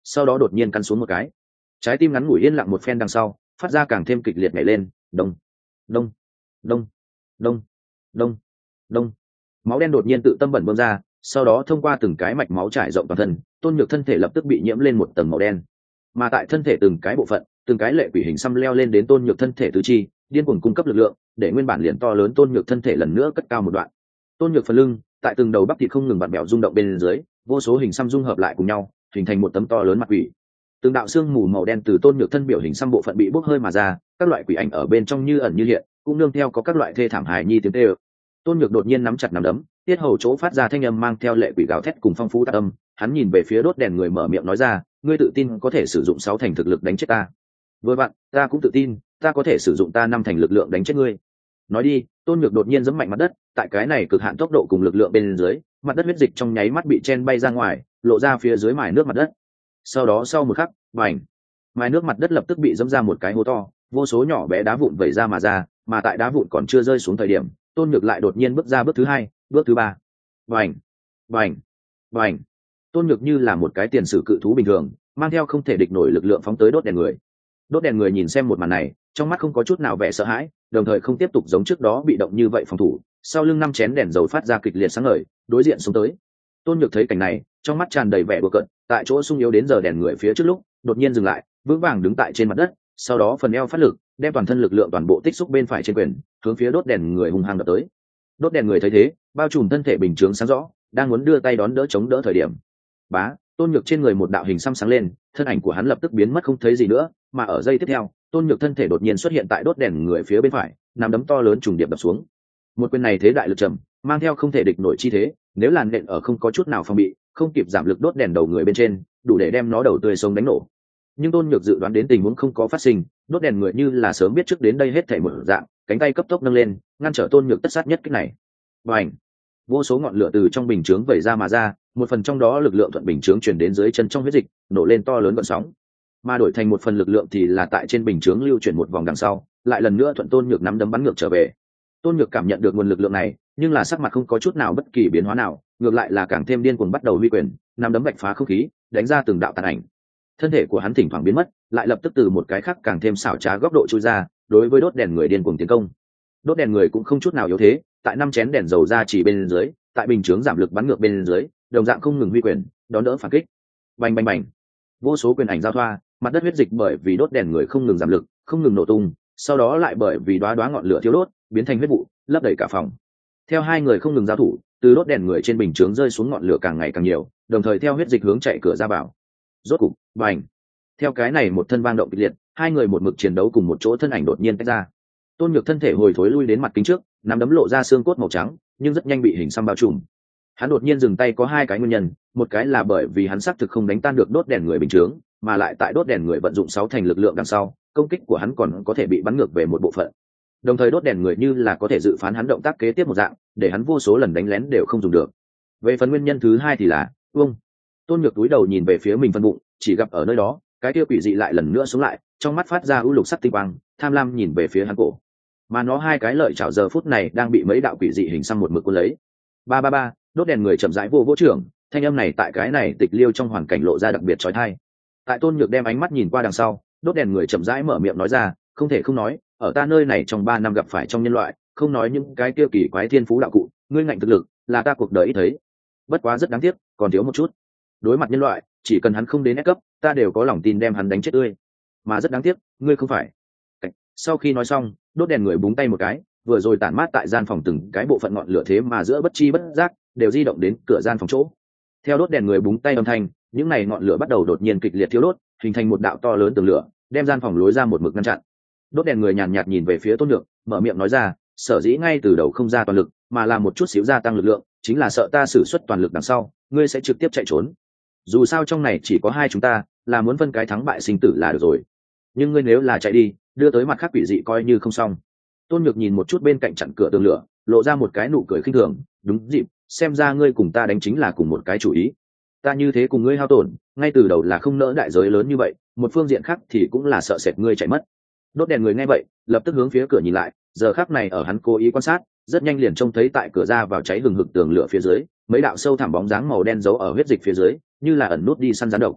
sau đó đột nhiên căn xuống một cái. Trái tim ngắn ngủi yên lặng một phen đằng sau, phát ra càng thêm kịch liệt nhảy lên, đông đông đông đông đông đông. Máu đen đột nhiên tự tâm bẩn bơm ra, sau đó thông qua từng cái mạch máu trải rộng toàn thân, Tôn Nhược thân thể lập tức bị nhiễm lên một tầng màu đen. Mà tại thân thể từng cái bộ phận, từng cái lệ quỷ hình xăm leo lên đến Tôn Nhược thân thể tứ chi, điên cuồng cung cấp lực lượng, để nguyên bản liền to lớn Tôn Nhược thân thể lần nữa cất cao một đoạn. Tôn Nhược phần lưng, tại từng đầu bắp thịt không ngừng vặn vẹo rung động bên dưới, vô số hình xăm dung hợp lại cùng nhau, hình thành một tấm to lớn mặt quỷ. Từng đạo xương mù màu đen từ Tôn Nhược thân biểu hình xăm bộ phận bị bốc hơi mà ra, các loại quỷ ảnh ở bên trong như ẩn như hiện, cũng nương theo có các loại thê thảm hài nhi tiếng kêu. Tôn Nhược đột nhiên nắm chặt nắm đấm, tiết hầu chỗ phát ra thanh âm mang theo lệ quỷ gào thét cùng phong phú tạc âm. Hắn nhìn về phía đốt đèn người mở miệng nói ra, ngươi tự tin có thể sử dụng 6 thành thực lực đánh chết ta? Vừa bạn, ta cũng tự tin, ta có thể sử dụng ta 5 thành lực lượng đánh chết ngươi. Nói đi. Tôn Nhược đột nhiên giẫm mạnh mặt đất, tại cái này cực hạn tốc độ cùng lực lượng bên dưới, mặt đất huyết dịch trong nháy mắt bị chen bay ra ngoài, lộ ra phía dưới mài nước mặt đất. Sau đó sau một khắc, bành, mài nước mặt đất lập tức bị dẫm ra một cái hố to, vô số nhỏ bé đá vụn vẩy ra mà ra, mà tại đá vụn còn chưa rơi xuống thời điểm, Tôn Nhược lại đột nhiên bước ra bước thứ 2, bước thứ 3. Bành, bành, bành. Tôn Nhược như là một cái tiền sử cự thú bình thường, mang theo không thể địch nổi lực lượng phóng tới đốt đèn người. Đốt đèn người nhìn xem một màn này, trong mắt không có chút nào vẻ sợ hãi, đồng thời không tiếp tục giống trước đó bị động như vậy phòng thủ, sau lưng 5 chén đèn dầu phát ra kịch liệt sáng ngời, đối diện xuống tới. Tôn Nhược thấy cảnh này, trong mắt tràn đầy vẻ đùa cợt, tại chỗ sung yếu đến giờ đèn người phía trước lúc, đột nhiên dừng lại, vững vàng đứng tại trên mặt đất, sau đó phần eo phát lực, đem toàn thân lực lượng toàn bộ tích xúc bên phải trên quyền, hướng phía đốt đèn người hung hăng đập tới. Đốt đèn người thấy thế, bao trùm thân thể bình chướng sáng rõ, đang muốn đưa tay đón đỡ chống đỡ thời điểm. Bá, Tôn Nhược trên người một đạo hình xăm sáng lên, thân ảnh của hắn lập tức biến mất không thấy gì nữa, mà ở giây tiếp theo, Tôn Nhược thân thể đột nhiên xuất hiện tại đốt đèn người phía bên phải, nắm đấm to lớn trùng điệp đập xuống. Một quyền này thế đại lực trầm, mang theo không thể địch nổi chi thế, nếu làn nện ở không có chút nào phòng bị, không kịp giảm lực đốt đèn đầu người bên trên, đủ để đem nó đầu tươi sống đánh nổ. Nhưng Tôn Nhược dự đoán đến tình huống không có phát sinh, đốt đèn người như là sớm biết trước đến đây hết thảy một dạng, cánh tay cấp tốc nâng lên, ngăn trở Tôn Nhược tất sát nhất kích này. Bành! Vô số ngọn lửa từ trong bình chướng vẩy ra mà ra, một phần trong đó lực lượng thuận bình chướng truyền đến dưới chân trong huyết dịch, nổ lên to lớn gợn sóng. Mà đổi thành một phần lực lượng thì là tại trên bình chướng lưu chuyển một vòng đằng sau, lại lần nữa thuận Tôn Nhược nắm đấm bắn ngược trở về. Tôn Nhược cảm nhận được nguồn lực lượng này, nhưng là sắc mặt không có chút nào bất kỳ biến hóa nào, ngược lại là càng thêm điên cuồng bắt đầu huy quyền, nắm đấm vạch phá không khí, đánh ra từng đạo tàn ảnh. Thân thể của hắn thỉnh thoảng biến mất, lại lập tức từ một cái khác càng thêm xảo trá góc độ chui ra, đối với đốt đèn người điên cuồng tiến công. Đốt đèn người cũng không chút nào yếu thế, tại 5 chén đèn dầu ra chỉ bên dưới, tại bình chướng giảm lực bắn ngược bên dưới, đồng dạng không ngừng huy quyền, đón đỡ phản kích. Bành bành bành. Vô số quyền ảnh giao thoa, mặt đất huyết dịch bởi vì đốt đèn người không ngừng giảm lực, không ngừng nổ tung, sau đó lại bởi vì đóa đóa ngọn lửa thiêu đốt, biến thành huyết vụ, lấp đầy cả phòng. Theo hai người không ngừng giao thủ, từ đốt đèn người trên bình chướng rơi xuống ngọn lửa càng ngày càng nhiều, đồng thời theo huyết dịch hướng chạy cửa ra vào. Rốt cục, bành. Theo cái này một thân vang động kịch liệt, hai người một mực chiến đấu cùng một chỗ, thân ảnh đột nhiên tách ra. Tôn Nhược thân thể hồi thối lui đến mặt kính trước, nắm đấm lộ ra xương cốt màu trắng, nhưng rất nhanh bị hình xăm bao trùm. Hắn đột nhiên dừng tay có 2 cái nguyên nhân, một cái là bởi vì hắn xác thực không đánh tan được đốt đèn người bình chướng, mà lại tại đốt đèn người vận dụng 6 thành lực lượng đằng sau, công kích của hắn còn có thể bị bắn ngược về một bộ phận. Đồng thời đốt đèn người như là có thể dự phán hắn động tác kế tiếp một dạng, để hắn vô số lần đánh lén đều không dùng được. Về phần nguyên nhân thứ 2 thì là, Tôn Nhược túi đầu nhìn về phía mình phân bụng, chỉ gặp ở nơi đó, cái kia quỷ dị lại lần nữa xuống lại, trong mắt phát ra u lục sắc tinh quang, tham lam nhìn về phía hắn cổ. Mà nó 2 cái lợi chảo giờ phút này đang bị mấy đạo quỷ dị hình xăm một mực cuốn lấy. Ba ba ba, đốt đèn người chậm rãi vô trưởng, thanh âm này tại cái này tịch liêu trong hoàn cảnh lộ ra đặc biệt chói tai. Tại Tôn Nhược đem ánh mắt nhìn qua đằng sau, đốt đèn người chậm rãi mở miệng nói ra, không thể không nói, ở ta nơi này trong 3 năm gặp phải trong nhân loại, không nói những cái tiêu kỳ quái thiên phú đạo cụ, ngươi ngạnh thực lực, là ta cuộc đời ít thấy. Bất quá rất đáng tiếc, còn thiếu một chút. Đối mặt nhân loại, chỉ cần hắn không đến S cấp, ta đều có lòng tin đem hắn đánh chết tươi. Mà rất đáng tiếc, ngươi không phải. Sau khi nói xong, đốt đèn người búng tay một cái, vừa rồi tản mát tại gian phòng từng cái bộ phận ngọn lửa thế mà giữa bất chi bất giác đều di động đến cửa gian phòng chỗ. Theo đốt đèn người búng tay âm thanh, những này ngọn lửa bắt đầu đột nhiên kịch liệt thiêu đốt, hình thành một đạo to lớn tường lửa, đem gian phòng lối ra một mực ngăn chặn. Đốt đèn người nhàn nhạt nhìn về phía Tôn Nhược, mở miệng nói ra, sở dĩ ngay từ đầu không ra toàn lực, mà là một chút xíu gia tăng lực lượng, chính là sợ ta sử xuất toàn lực đằng sau, ngươi sẽ trực tiếp chạy trốn. Dù sao trong này chỉ có 2 chúng ta, là muốn phân cái thắng bại sinh tử là được rồi. Nhưng ngươi nếu là chạy đi, đưa tới mặt khác quỷ dị coi như không xong. Tôn Nhược nhìn một chút bên cạnh chặn cửa tường lửa, lộ ra một cái nụ cười khinh thường, đúng dịp, xem ra ngươi cùng ta đánh chính là cùng một cái chủ ý. Ta như thế cùng ngươi hao tổn, ngay từ đầu là không nỡ đại giới lớn như vậy, một phương diện khác thì cũng là sợ sệt ngươi chạy mất. Đốt đèn người nghe vậy, lập tức hướng phía cửa nhìn lại, giờ khắc này ở hắn cố ý quan sát, rất nhanh liền trông thấy tại cửa ra vào cháy hừng hực tường lửa phía dưới, mấy đạo sâu thẳm bóng dáng màu đen giấu ở huyết dịch phía dưới, như là ẩn nút đi săn rắn độc.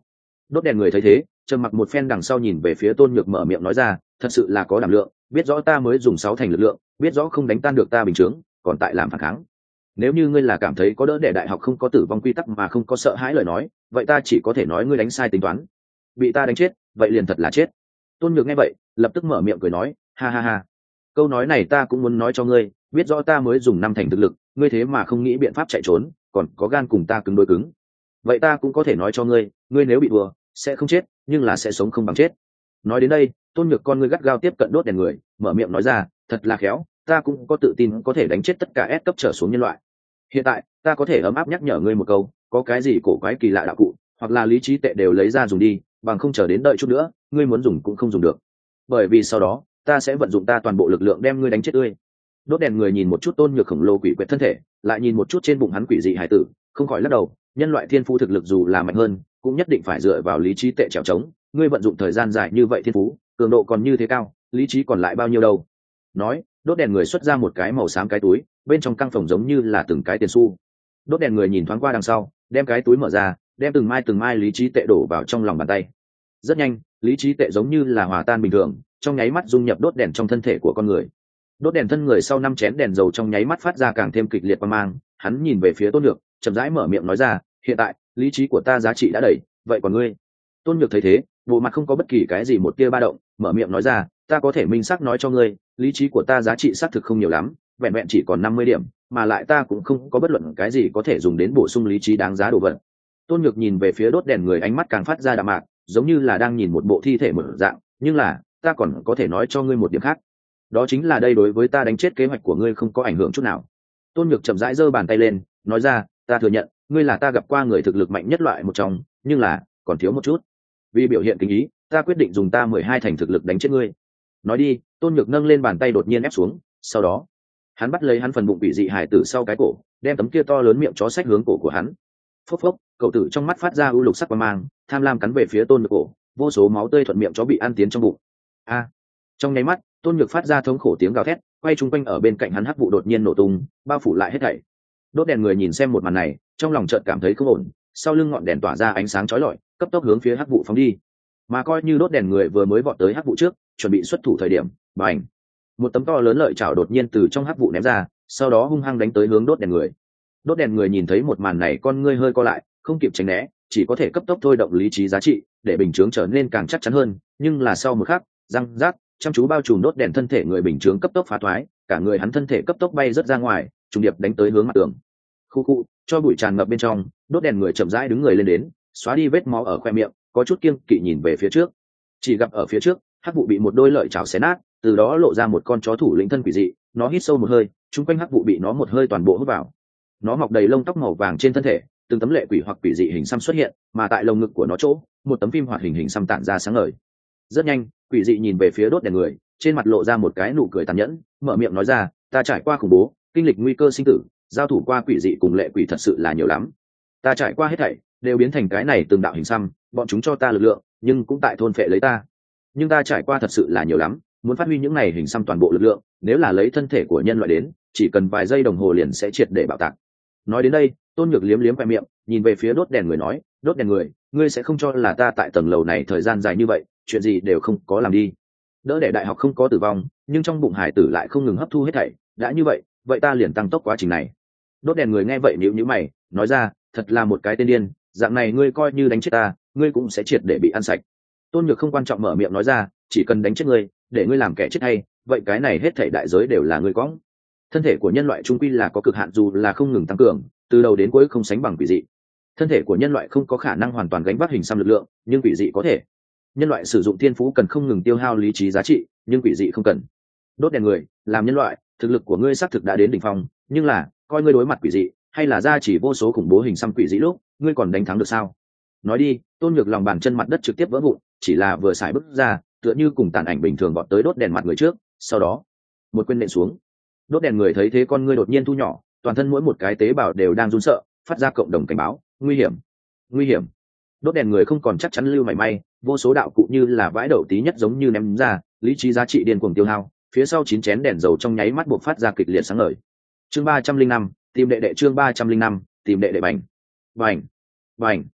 Đốt đèn người thấy thế, trầm mặc một phen đằng sau nhìn về phía Tôn Nhược mở miệng nói ra, thật sự là có đảm lượng, biết rõ ta mới dùng 6 thành lực lượng, biết rõ không đánh tan được ta bình chướng, còn tại làm phản kháng. Nếu như ngươi là cảm thấy có đỡ để đại học không có tử vong quy tắc mà không có sợ hãi lời nói, vậy ta chỉ có thể nói ngươi đánh sai tính toán. Bị ta đánh chết, vậy liền thật là chết. Tôn Nhược nghe vậy, lập tức mở miệng cười nói, ha ha ha. Câu nói này ta cũng muốn nói cho ngươi, biết rõ ta mới dùng 5 thành thực lực, ngươi thế mà không nghĩ biện pháp chạy trốn, còn có gan cùng ta cứng đối cứng. Vậy ta cũng có thể nói cho ngươi, ngươi nếu bị thua, sẽ không chết, nhưng là sẽ sống không bằng chết. Nói đến đây, Tôn Nhược con ngươi gắt gao tiếp cận đốt đèn người, mở miệng nói ra, thật là khéo, ta cũng có tự tin có thể đánh chết tất cả S cấp trở xuống nhân loại. Hiện tại, ta có thể ấm áp nhắc nhở ngươi một câu, có cái gì cổ quái kỳ lạ đạo cụ, hoặc là lý trí tệ đều lấy ra dùng đi, bằng không chờ đến đợi chút nữa, ngươi muốn dùng cũng không dùng được. Bởi vì sau đó, ta sẽ vận dụng ta toàn bộ lực lượng đem ngươi đánh chết tươi. Đốt đèn người nhìn một chút Tôn Nhược khổng lồ quỷ quyệt thân thể, lại nhìn một chút trên bụng hắn quỷ dị hải tử, không khỏi lắc đầu, nhân loại thiên phú thực lực dù là mạnh hơn, cũng nhất định phải dựa vào lý trí tệ trèo trống, ngươi vận dụng thời gian dài như vậy thiên phú, cường độ còn như thế cao, lý trí còn lại bao nhiêu đâu. Nói, đốt đèn người xuất ra một cái màu xám cái túi, bên trong căng phòng giống như là từng cái tiền xu. Đốt đèn người nhìn thoáng qua đằng sau, đem cái túi mở ra, đem từng mai lý trí tệ đổ vào trong lòng bàn tay. Rất nhanh, lý trí tệ giống như là hòa tan bình thường, trong nháy mắt dung nhập đốt đèn trong thân thể của con người. Đốt đèn thân người sau 5 chén đèn dầu trong nháy mắt phát ra càng thêm kịch liệt quang mang, hắn nhìn về phía Tôn Nhược, chậm rãi mở miệng nói ra, hiện tại lý trí của ta giá trị đã đầy, vậy còn ngươi? Tôn Nhược thấy thế, bộ mặt không có bất kỳ cái gì một tia ba động, mở miệng nói ra, ta có thể minh xác nói cho ngươi, lý trí của ta giá trị xác thực không nhiều lắm, vẹn vẹn chỉ còn 50 điểm, mà lại ta cũng không có bất luận cái gì có thể dùng đến bổ sung lý trí đáng giá đồ vật. Tôn Nhược nhìn về phía đốt đèn người, ánh mắt càng phát ra đạm mạc, giống như là đang nhìn một bộ thi thể một dạng, nhưng là, ta còn có thể nói cho ngươi một điểm khác. Đó chính là đây đối với ta đánh chết kế hoạch của ngươi không có ảnh hưởng chút nào. Tôn Nhược chậm rãi giơ bàn tay lên, nói ra, ta thừa nhận, ngươi là ta gặp qua người thực lực mạnh nhất loại một trong, nhưng là, còn thiếu một chút. Vì biểu hiện kính ý, ta quyết định dùng ta 12 thành thực lực đánh chết ngươi. Nói đi, Tôn Nhược nâng lên bàn tay đột nhiên ép xuống, sau đó, hắn bắt lấy hắn phần bụng bị dị hải tử sau cái cổ, đem tấm kia to lớn miệng chó xách hướng cổ của hắn. Phốc phốc, cậu tử trong mắt phát ra u lục sắc quang mang, tham lam cắn về phía Tôn Nhược cổ, vô số máu tươi thuận miệng chó bị ăn tiến trong bụng. A! Trong nháy mắt, Tôn Nhược phát ra thống khổ tiếng gào thét, quay chung quanh ở bên cạnh hắn hắc vụ đột nhiên nổ tung, bao phủ lại hết thảy. Đốt đèn người nhìn xem một màn này, trong lòng chợt cảm thấy không ổn, sau lưng ngọn đèn tỏa ra ánh sáng chói lọi, cấp tốc hướng phía hắc vụ phóng đi. Mà coi như đốt đèn người vừa mới vọt tới hắc vụ trước, chuẩn bị xuất thủ thời điểm, bành! Một tấm to lớn lợi chảo đột nhiên từ trong hắc vụ ném ra, sau đó hung hăng đánh tới hướng đốt đèn người. Đốt đèn người nhìn thấy một màn này, con ngươi hơi co lại, không kịp tránh né, chỉ có thể cấp tốc thôi động lý trí giá trị, để bình chướng trở nên càng chắc chắn hơn, nhưng là sau một khắc, răng rác, chăm chú bao trùm đốt đèn thân thể người bình chướng cấp tốc phá thoái, cả người hắn thân thể cấp tốc bay rất ra ngoài, trùng điệp đánh tới hướng mặt tường. Khu khu, cho bụi tràn ngập bên trong, đốt đèn người chậm rãi đứng người lên đến, xóa đi vết máu ở khoe miệng, có chút kiêng kỵ nhìn về phía trước. Chỉ gặp ở phía trước, hắc vụ bị một đôi lợi chảo xé nát, từ đó lộ ra một con chó thủ lĩnh thân quỷ dị, nó hít sâu một hơi, chung quanh hắc vụ bị nó một hơi toàn bộ hút vào. Nó mọc đầy lông tóc màu vàng trên thân thể, từng tấm lệ quỷ hoặc quỷ dị hình xăm xuất hiện, mà tại lồng ngực của nó chỗ, một tấm phim hoạt hình hình xăm tản ra sáng ngời. Rất nhanh, quỷ dị nhìn về phía đốt đèn người, trên mặt lộ ra một cái nụ cười tàn nhẫn, mở miệng nói ra, ta trải qua khủng bố, kinh lịch nguy cơ sinh tử, giao thủ qua quỷ dị cùng lệ quỷ thật sự là nhiều lắm. Ta trải qua hết thảy, đều biến thành cái này từng đạo hình xăm, bọn chúng cho ta lực lượng, nhưng cũng tại thôn phệ lấy ta. Nhưng ta trải qua thật sự là nhiều lắm, muốn phát huy những này hình xăm toàn bộ lực lượng, nếu là lấy thân thể của nhân loại đến, chỉ cần vài giây đồng hồ liền sẽ triệt để bạo tạc. Nói đến đây, Tôn Nhược liếm liếm khoe miệng, nhìn về phía đốt đèn người nói, đốt đèn người, ngươi sẽ không cho là ta tại tầng lầu này thời gian dài như vậy, chuyện gì đều không có làm đi. Đỡ để đại học không có tử vong, nhưng trong bụng hải tử lại không ngừng hấp thu hết thảy, đã như vậy, vậy ta liền tăng tốc quá trình này. Đốt đèn người nghe vậy nhíu nhíu mày, nói ra, thật là một cái tên điên, dạng này ngươi coi như đánh chết ta, ngươi cũng sẽ triệt để bị ăn sạch. Tôn Nhược không quan trọng mở miệng nói ra, chỉ cần đánh chết ngươi, để ngươi làm kẻ chết hay, vậy cái này hết thảy đại giới đều là ngươi quõng. Thân thể của nhân loại trung quy là có cực hạn, dù là không ngừng tăng cường, từ đầu đến cuối không sánh bằng quỷ dị. Thân thể của nhân loại không có khả năng hoàn toàn gánh vác hình xăm lực lượng, nhưng quỷ dị có thể. Nhân loại sử dụng thiên phú cần không ngừng tiêu hao lý trí giá trị, nhưng quỷ dị không cần. Đốt đèn người, làm nhân loại, thực lực của ngươi xác thực đã đến đỉnh phong, nhưng là, coi ngươi đối mặt quỷ dị, hay là ra chỉ vô số khủng bố hình xăm quỷ dị lúc, ngươi còn đánh thắng được sao? Nói đi, Tôn Nhược lòng bàn chân mặt đất trực tiếp vỡ vụn, chỉ là vừa xài bước ra, tựa như cùng tàn ảnh bình thường vọt tới đốt đèn mặt người trước, sau đó, một quyền nện xuống. Đốt đèn người thấy thế con ngươi đột nhiên thu nhỏ, toàn thân mỗi một cái tế bào đều đang run sợ, phát ra cộng đồng cảnh báo, nguy hiểm, nguy hiểm. Đốt đèn người không còn chắc chắn lưu mảy may, vô số đạo cụ như là vãi đậu tí nhất giống như ném ra, lý trí giá trị điên cuồng tiêu hao, phía sau 9 chén đèn dầu trong nháy mắt bộc phát ra kịch liệt sáng ngời. Chương 305, tìm đệ đệ, chương 305, tìm đệ đệ bành. Bành, bành.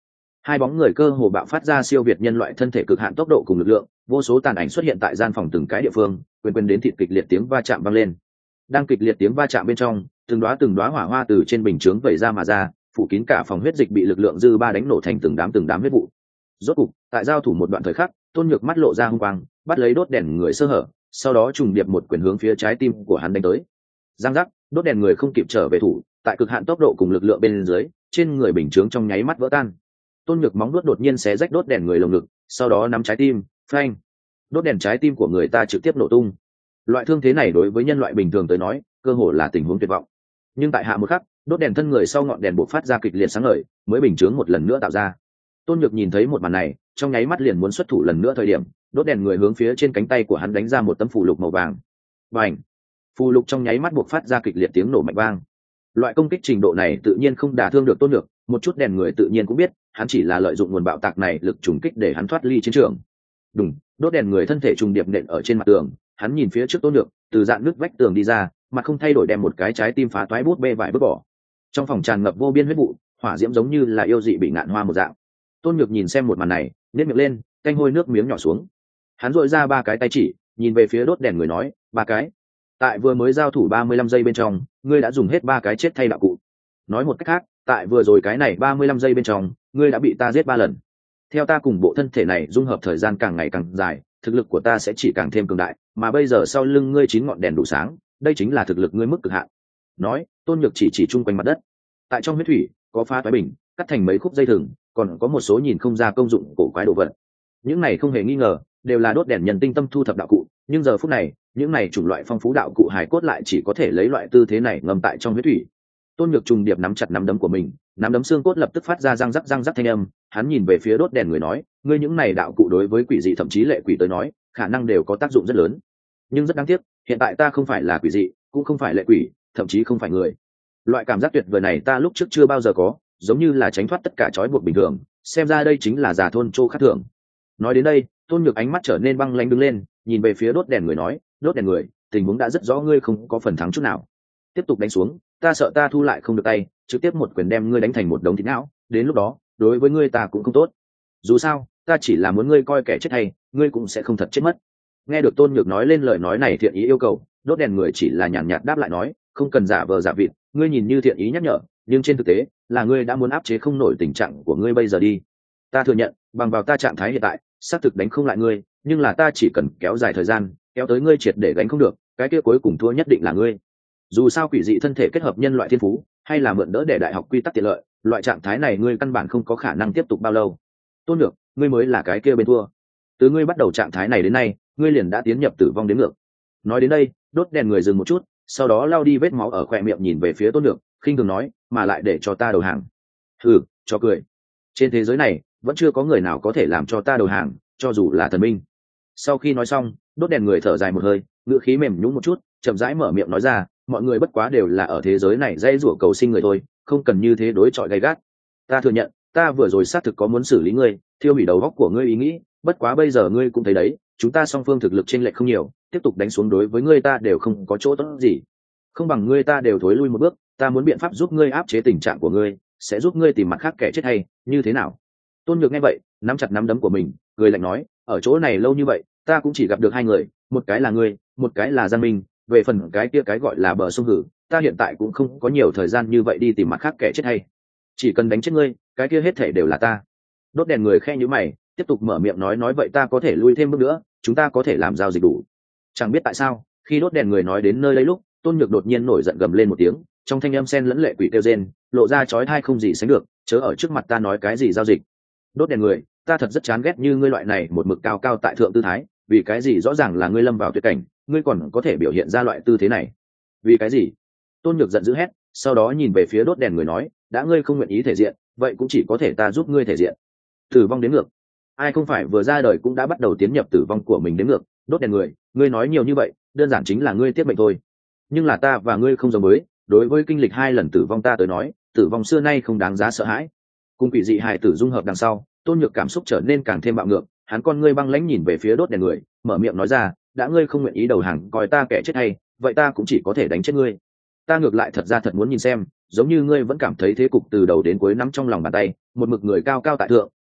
Hai bóng người cơ hồ bạo phát ra siêu việt nhân loại thân thể cực hạn tốc độ cùng lực lượng, vô số tàn ảnh xuất hiện tại gian phòng từng cái địa phương, quyền đến thịt kịch liệt tiếng va chạm vang lên. Đang kịch liệt tiếng va chạm bên trong, từng đóa hỏa hoa từ trên bình chướng vẩy ra mà ra, phủ kín cả phòng, huyết dịch bị lực lượng dư ba đánh nổ thành từng đám huyết vụ. Rốt cục, tại giao thủ một đoạn thời khắc, Tôn Nhược mắt lộ ra hung quang, bắt lấy đốt đèn người sơ hở, sau đó trùng điệp một quyền hướng phía trái tim của hắn đánh tới. Giang giác, đốt đèn người không kịp trở về thủ, tại cực hạn tốc độ cùng lực lượng bên dưới, trên người bình chướng trong nháy mắt vỡ tan. Tôn Nhược móng vuốt đột nhiên xé rách đốt đèn người lồng ngực, sau đó nắm trái tim, phanh. Đốt đèn trái tim của người ta trực tiếp nổ tung. Loại thương thế này đối với nhân loại bình thường tới nói, cơ hồ là tình huống tuyệt vọng. Nhưng tại hạ một khắc, đốt đèn thân người sau ngọn đèn bộc phát ra kịch liệt sáng ngời, mới bình chướng một lần nữa tạo ra. Tôn Nhược nhìn thấy một màn này, trong nháy mắt liền muốn xuất thủ lần nữa thời điểm, đốt đèn người hướng phía trên cánh tay của hắn đánh ra một tấm phù lục màu vàng. Bành! Phù lục trong nháy mắt bộc phát ra kịch liệt tiếng nổ mạnh vang. Loại công kích trình độ này tự nhiên không đả thương được Tôn Nhược, một chút đèn người tự nhiên cũng biết, hắn chỉ là lợi dụng nguồn bạo tạc này lực trùng kích để hắn thoát ly chiến trường. Đùng, đốt đèn người thân thể trùng điệp nện ở trên mặt tường, hắn nhìn phía trước Tôn Nhược, từ dạn nước vách tường đi ra, mặt không thay đổi đem một cái trái tim phá toái bút bê vải vứt bỏ. Trong phòng tràn ngập vô biên huyết vụ, hỏa diễm giống như là yêu dị bị ngạn hoa một dạng. Tôn Nhược nhìn xem một màn này, nhếch miệng lên, canh hôi nước miếng nhỏ xuống. Hắn dội ra ba cái tay chỉ, nhìn về phía đốt đèn người nói, ba cái. Tại vừa mới giao thủ 35 giây bên trong, ngươi đã dùng hết ba cái chết thay đạo cụ. Nói một cách khác, tại vừa rồi cái này 35 giây bên trong, ngươi đã bị ta giết 3 lần. Theo ta cùng bộ thân thể này dung hợp thời gian càng ngày càng dài, thực lực của ta sẽ chỉ càng thêm cường đại, mà bây giờ sau lưng ngươi 9 ngọn đèn đủ sáng, đây chính là thực lực ngươi mức cực hạn. Nói, Tôn Nhược chỉ chung quanh mặt đất. Tại trong huyết thủy, có pha toái bình, cắt thành mấy khúc dây thừng, còn có một số nhìn không ra công dụng cổ quái đồ vật. Những này không hề nghi ngờ, đều là đốt đèn nhân tinh tâm thu thập đạo cụ, nhưng giờ phút này, những này chủng loại phong phú đạo cụ hài cốt lại chỉ có thể lấy loại tư thế này ngâm tại trong huyết thủy. Tôn Nhược trùng điệp nắm chặt nắm đấm của mình, nắm đấm xương cốt lập tức phát ra răng rắc thanh âm, hắn nhìn về phía đốt đèn người nói, ngươi những này đạo cụ đối với quỷ dị thậm chí lệ quỷ tới nói, khả năng đều có tác dụng rất lớn. Nhưng rất đáng tiếc, hiện tại ta không phải là quỷ dị, cũng không phải lệ quỷ, thậm chí không phải người. Loại cảm giác tuyệt vời này ta lúc trước chưa bao giờ có, giống như là tránh thoát tất cả trói buộc bình thường, xem ra đây chính là già thôn Châu khác thường. Nói đến đây, Tôn Nhược ánh mắt trở nên băng lãnh đứng lên, nhìn về phía đốt đèn người nói, đốt đèn người, tình huống đã rất rõ, ngươi không có phần thắng chút nào. Tiếp tục đánh xuống, ta sợ ta thu lại không được tay, trực tiếp một quyền đem ngươi đánh thành một đống thịt não, đến lúc đó, đối với ngươi ta cũng không tốt. Dù sao, ta chỉ là muốn ngươi coi kẻ chết hay, ngươi cũng sẽ không thật chết mất. Nghe được Tôn Nhược nói lên lời nói này thiện ý yêu cầu, đốt đèn người chỉ là nhàn nhạt đáp lại nói, không cần giả vờ giả vịt, ngươi nhìn như thiện ý nhắc nhở, nhưng trên thực tế, là ngươi đã muốn áp chế không nổi tình trạng của ngươi bây giờ đi. Ta thừa nhận, bằng vào ta trạng thái hiện tại, xác thực đánh không lại ngươi, nhưng là ta chỉ cần kéo dài thời gian, kéo tới ngươi triệt để đánh không được, cái kia cuối cùng thua nhất định là ngươi. Dù sao quỷ dị thân thể kết hợp nhân loại thiên phú, hay là mượn đỡ để đại học quy tắc tiện lợi, loại trạng thái này ngươi căn bản không có khả năng tiếp tục bao lâu. Tôn Nhược, ngươi mới là cái kia bên thua. Từ ngươi bắt đầu trạng thái này đến nay, ngươi liền đã tiến nhập tử vong đến ngược. Nói đến đây, đốt đèn người dừng một chút, sau đó lau đi vết máu ở khóe miệng nhìn về phía Tôn Nhược, khinh thường nói, mà lại để cho ta đầu hàng. Hừ, cho cười. Trên thế giới này, vẫn chưa có người nào có thể làm cho ta đầu hàng, cho dù là thần minh. Sau khi nói xong, đốt đèn người thở dài một hơi, ngữ khí mềm nhũn một chút, chậm rãi mở miệng nói ra, mọi người bất quá đều là ở thế giới này dây rủa cầu sinh người thôi, không cần như thế đối chọi gay gắt. Ta thừa nhận, ta vừa rồi xác thực có muốn xử lý ngươi, thiêu hủy đầu óc của ngươi ý nghĩ, bất quá bây giờ ngươi cũng thấy đấy, chúng ta song phương thực lực chênh lệch không nhiều, tiếp tục đánh xuống đối với ngươi ta đều không có chỗ tốt gì. Không bằng ngươi ta đều thối lui một bước, ta muốn biện pháp giúp ngươi áp chế tình trạng của ngươi, sẽ giúp ngươi tìm mặt khác kẻ chết hay, như thế nào? Tôn Nhược nghe vậy, nắm chặt nắm đấm của mình, cười lạnh nói, ở chỗ này lâu như vậy, ta cũng chỉ gặp được hai người, một cái là ngươi, một cái là Giang Minh, về phần cái kia cái gọi là bờ sông Hử, ta hiện tại cũng không có nhiều thời gian như vậy đi tìm mặt khác kẻ chết hay. Chỉ cần đánh chết ngươi, cái kia hết thể đều là ta. Đốt đèn người khe nhíu mày, tiếp tục mở miệng nói vậy ta có thể lui thêm bước nữa, chúng ta có thể làm giao dịch đủ. Chẳng biết tại sao, khi đốt đèn người nói đến nơi đây lúc, Tôn Nhược đột nhiên nổi giận gầm lên một tiếng, trong thanh âm xen lẫn lệ quỷ kêu rên, lộ ra chói tai không gì sánh được, chớ ở trước mặt ta nói cái gì giao dịch. Đốt đèn người, ta thật rất chán ghét như ngươi loại này một mực cao cao tại thượng tư thái, vì cái gì rõ ràng là ngươi lâm vào tuyệt cảnh, ngươi còn có thể biểu hiện ra loại tư thế này? Vì cái gì? Tôn Nhược giận dữ hét, sau đó nhìn về phía đốt đèn người nói, đã ngươi không nguyện ý thể diện, vậy cũng chỉ có thể ta giúp ngươi thể diện. Tử vong đến ngược. Ai không phải vừa ra đời cũng đã bắt đầu tiến nhập tử vong của mình đến ngược, đốt đèn người, ngươi nói nhiều như vậy, đơn giản chính là ngươi tiết mệnh thôi. Nhưng là ta và ngươi không giống với, đối với kinh lịch 2 lần tử vong ta tới nói, tử vong xưa nay không đáng giá sợ hãi. Cùng quỷ dị hài tử dung hợp đằng sau, Tôn Nhược cảm xúc trở nên càng thêm bạo ngược, hắn con ngươi băng lãnh nhìn về phía đốt đèn người, mở miệng nói ra, đã ngươi không nguyện ý đầu hàng coi ta kẻ chết hay, vậy ta cũng chỉ có thể đánh chết ngươi. Ta ngược lại thật ra thật muốn nhìn xem, giống như ngươi vẫn cảm thấy thế cục từ đầu đến cuối nắm trong lòng bàn tay, một mực người cao cao tại thượng,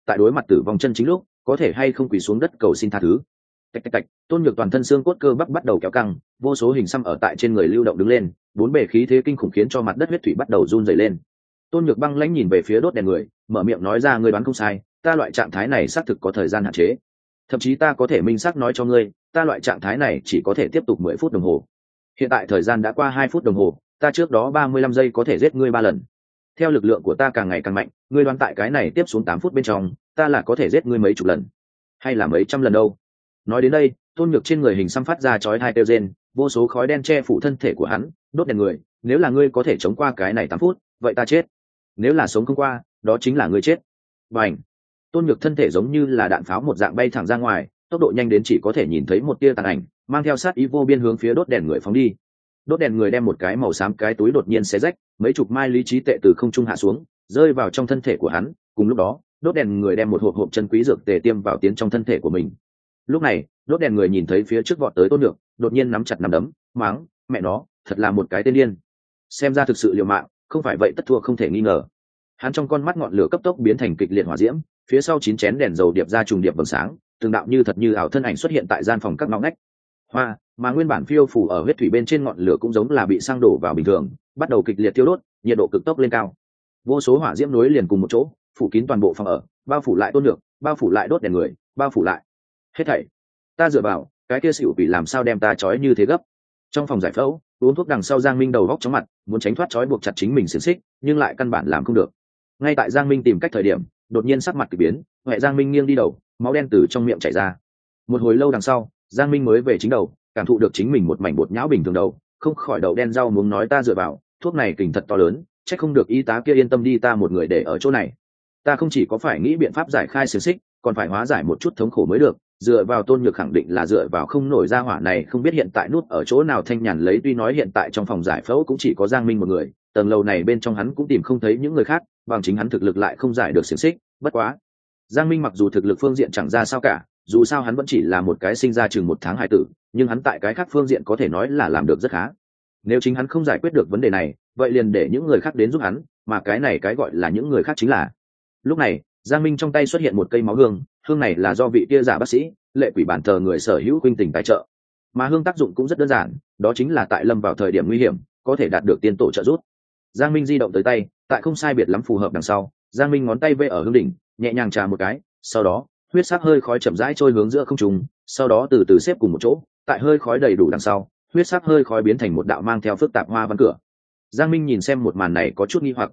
tại đối mặt tử vong chân chính lúc có thể hay không quỳ xuống đất cầu xin tha thứ. Tạch tạch tạch, Tôn Nhược toàn thân xương cốt cơ bắp bắt đầu kéo căng, vô số hình xăm ở tại trên người lưu động đứng lên, bốn bề khí thế kinh khủng khiến cho mặt đất huyết thủy bắt đầu run rẩy lên. Tôn Nhược băng lãnh nhìn về phía đốt đèn người, mở miệng nói ra, ngươi đoán không sai, ta loại trạng thái này xác thực có thời gian hạn chế. Thậm chí ta có thể minh xác nói cho ngươi, ta loại trạng thái này chỉ có thể tiếp tục 10 phút đồng hồ. Hiện tại thời gian đã qua 2 phút đồng hồ, ta trước đó 35 giây có thể giết ngươi 3 lần. Theo lực lượng của ta càng ngày càng mạnh, ngươi đoán tại cái này tiếp xuống 8 phút bên trong, ta là có thể giết ngươi mấy chục lần, hay là mấy trăm lần đâu. Nói đến đây, Tôn Nhược trên người hình xăm phát ra chói tai kêu rên, vô số khói đen che phủ thân thể của hắn. Đốt đèn người, nếu là ngươi có thể chống qua cái này 8 phút, vậy ta chết. Nếu là sống không qua, đó chính là ngươi chết. Bành! Tôn Nhược thân thể giống như là đạn pháo một dạng bay thẳng ra ngoài, tốc độ nhanh đến chỉ có thể nhìn thấy một tia tàn ảnh, mang theo sát ý vô biên hướng phía đốt đèn người phóng đi. Đốt đèn người đem một cái màu xám cái túi đột nhiên xé rách, mấy chục mai lý trí tệ từ không trung hạ xuống, rơi vào trong thân thể của hắn. Cùng lúc đó, đốt đèn người đem một hộp chân quý dược tề tiêm vào tiến trong thân thể của mình. Lúc này, đốt đèn người nhìn thấy phía trước vọt tới Tôn Nhược, đột nhiên nắm chặt nắm đấm, mắng, mẹ nó, thật là một cái tên điên. Xem ra thực sự liều mạng, không phải vậy tất thua không thể nghi ngờ. Hắn trong con mắt ngọn lửa cấp tốc biến thành kịch liệt hỏa diễm, phía sau 9 chén đèn dầu điệp ra trùng điệp vầng sáng, từng đạo như thật như ảo thân ảnh xuất hiện tại gian phòng các ngõ ngách. Hoa, mà nguyên bản phiêu phủ ở huyết thủy bên trên ngọn lửa cũng giống là bị xăng đổ vào bình thường, bắt đầu kịch liệt thiêu đốt, nhiệt độ cực tốc lên cao. Vô số hỏa diễm nối liền cùng một chỗ, phủ kín toàn bộ phòng ở, bao phủ lại Tôn Nhược, bao phủ lại đốt đèn người, bao phủ lại. Hết thảy, ta dựa vào, cái kia xỉu bị làm sao đem ta trói như thế gấp. Trong phòng giải phẫu, uống thuốc đằng sau Giang Minh đầu góc chóng mặt, muốn tránh thoát trói buộc chặt chính mình xiềng xích, nhưng lại căn bản làm không được. Ngay tại Giang Minh tìm cách thời điểm, đột nhiên sắc mặt kỳ biến, huệ Giang Minh nghiêng đi đầu, máu đen từ trong miệng chảy ra. Một hồi lâu đằng sau, Giang Minh mới về chính đầu, cảm thụ được chính mình một mảnh bột nhão bình thường đầu, không khỏi đầu đen rau muống nói, ta dựa vào, thuốc này kình thật to lớn, chắc không được y tá kia yên tâm đi ta một người để ở chỗ này. Ta không chỉ có phải nghĩ biện pháp giải khai xiềng xích, còn phải hóa giải một chút thống khổ mới được. Dựa vào Tôn Nhược khẳng định là dựa vào không nổi ra hỏa này, không biết hiện tại nút ở chỗ nào thanh nhàn lấy. Tuy nói hiện tại trong phòng giải phẫu cũng chỉ có Giang Minh một người, tầng lầu này bên trong hắn cũng tìm không thấy những người khác, bằng chính hắn thực lực lại không giải được xiềng xích. Bất quá, Giang Minh mặc dù thực lực phương diện chẳng ra sao cả, dù sao hắn vẫn chỉ là một cái sinh ra chừng 1 tháng hài tử, nhưng hắn tại cái khác phương diện có thể nói là làm được rất khá. Nếu chính hắn không giải quyết được vấn đề này, vậy liền để những người khác đến giúp hắn, mà cái này cái gọi là những người khác chính là. Lúc này, Giang Minh trong tay xuất hiện một cây máu hương, hương này là do vị kia giả bác sĩ, lệ quỷ bản thờ người sở hữu khuynh tình tài trợ. Mà hương tác dụng cũng rất đơn giản, đó chính là tại lâm vào thời điểm nguy hiểm, có thể đạt được tiên tổ trợ giúp. Giang Minh di động tới tay, tại không sai biệt lắm phù hợp đằng sau, Giang Minh ngón tay vê ở hương đỉnh, nhẹ nhàng trà một cái, sau đó, huyết sắc hơi khói chậm rãi trôi hướng giữa không trung, sau đó từ từ xếp cùng một chỗ, tại hơi khói đầy đủ đằng sau, huyết sắc hơi khói biến thành một đạo mang theo phức tạp hoa văn cửa. Giang Minh nhìn xem một màn này có chút nghi hoặc,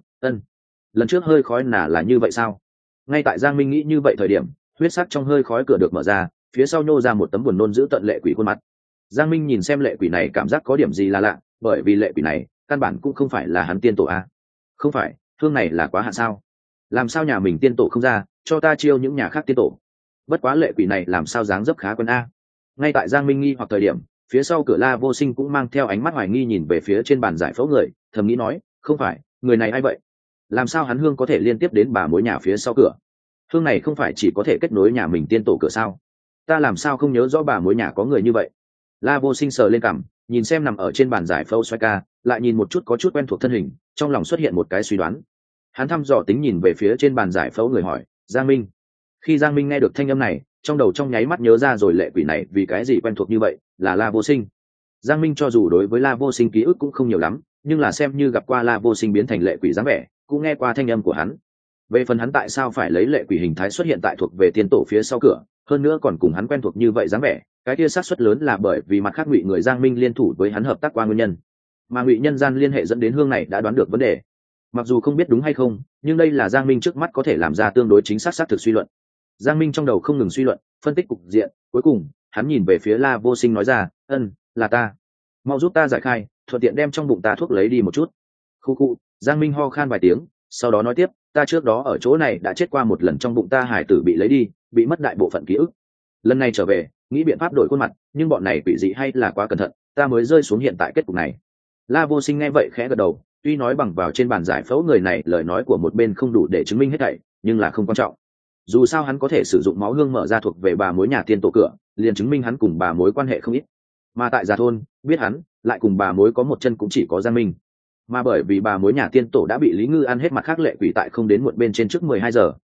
lần trước hơi khói là như vậy sao? Ngay tại Giang Minh nghĩ như vậy thời điểm, huyết sắc trong hơi khói cửa được mở ra, phía sau nhô ra một tấm buồn nôn giữ tận lệ quỷ khuôn mặt. Giang Minh nhìn xem lệ quỷ này cảm giác có điểm gì là lạ, bởi vì lệ quỷ này căn bản cũng không phải là hắn tiên tổ a. Không phải, thương này là quá hạn sao? Làm sao nhà mình tiên tổ không ra, cho ta chiêu những nhà khác tiên tổ? Bất quá lệ quỷ này làm sao dáng dấp khá quen a. Ngay tại Giang Minh nghi hoặc thời điểm, phía sau cửa La Vô Sinh cũng mang theo ánh mắt hoài nghi nhìn về phía trên bàn giải phẫu người, thầm nghĩ nói, không phải, người này ai vậy? Làm sao hắn hương có thể liên tiếp đến bà mối nhà phía sau cửa? Hương này không phải chỉ có thể kết nối nhà mình tiên tổ cửa sao? Ta làm sao không nhớ rõ bà mối nhà có người như vậy? La Vô Sinh sờ lên cằm, nhìn xem nằm ở trên bàn giải phẫu xoay ca, lại nhìn một chút có chút quen thuộc thân hình, trong lòng xuất hiện một cái suy đoán. Hắn thăm dò tính nhìn về phía trên bàn giải phẫu người hỏi, Giang Minh. Khi Giang Minh nghe được thanh âm này, trong đầu trong nháy mắt nhớ ra rồi lệ quỷ này vì cái gì quen thuộc như vậy, là La Vô Sinh. Giang Minh cho dù đối với La Vô Sinh ký ức cũng không nhiều lắm, nhưng là xem như gặp qua La Vô Sinh biến thành lệ quỷ dáng vẻ, cũng nghe qua thanh âm của hắn. Về phần hắn tại sao phải lấy lệ quỷ hình thái xuất hiện tại thuộc về tiên tổ phía sau cửa, hơn nữa còn cùng hắn quen thuộc như vậy dáng vẻ, cái kia xác suất lớn là bởi vì mặt khác Ngụy người Giang Minh liên thủ với hắn hợp tác qua nguyên nhân. Mà Ngụy nhân gian liên hệ dẫn đến hương này đã đoán được vấn đề. Mặc dù không biết đúng hay không, nhưng đây là Giang Minh trước mắt có thể làm ra tương đối chính xác xác thực suy luận. Giang Minh trong đầu không ngừng suy luận, phân tích cục diện, cuối cùng, hắn nhìn về phía La Vô Sinh nói ra, là ta. Mau giúp ta giải khai, thuận tiện đem trong bụng ta thuốc lấy đi một chút. Khu khu, Giang Minh ho khan vài tiếng, sau đó nói tiếp, ta trước đó ở chỗ này đã chết qua một lần, trong bụng ta hải tử bị lấy đi, bị mất đại bộ phận ký ức. Lần này trở về, nghĩ biện pháp đổi khuôn mặt, nhưng bọn này quỷ dị hay là quá cẩn thận, ta mới rơi xuống hiện tại kết cục này. La Vô Sinh nghe vậy khẽ gật đầu, tuy nói bằng vào trên bàn giải phẫu người này lời nói của một bên không đủ để chứng minh hết thảy, nhưng là không quan trọng. Dù sao hắn có thể sử dụng máu hương mở ra thuộc về bà mối nhà tiên tổ cửa, liền chứng minh hắn cùng bà mối quan hệ không ít. Mà tại Già Thôn, biết hắn lại cùng bà mối có một chân cũng chỉ có Giang Minh. Mà bởi vì bà mối nhà tiên tổ đã bị Lý Ngư ăn hết, mặt khác lệ quỷ tại không đến muộn bên trên trước 12 giờ,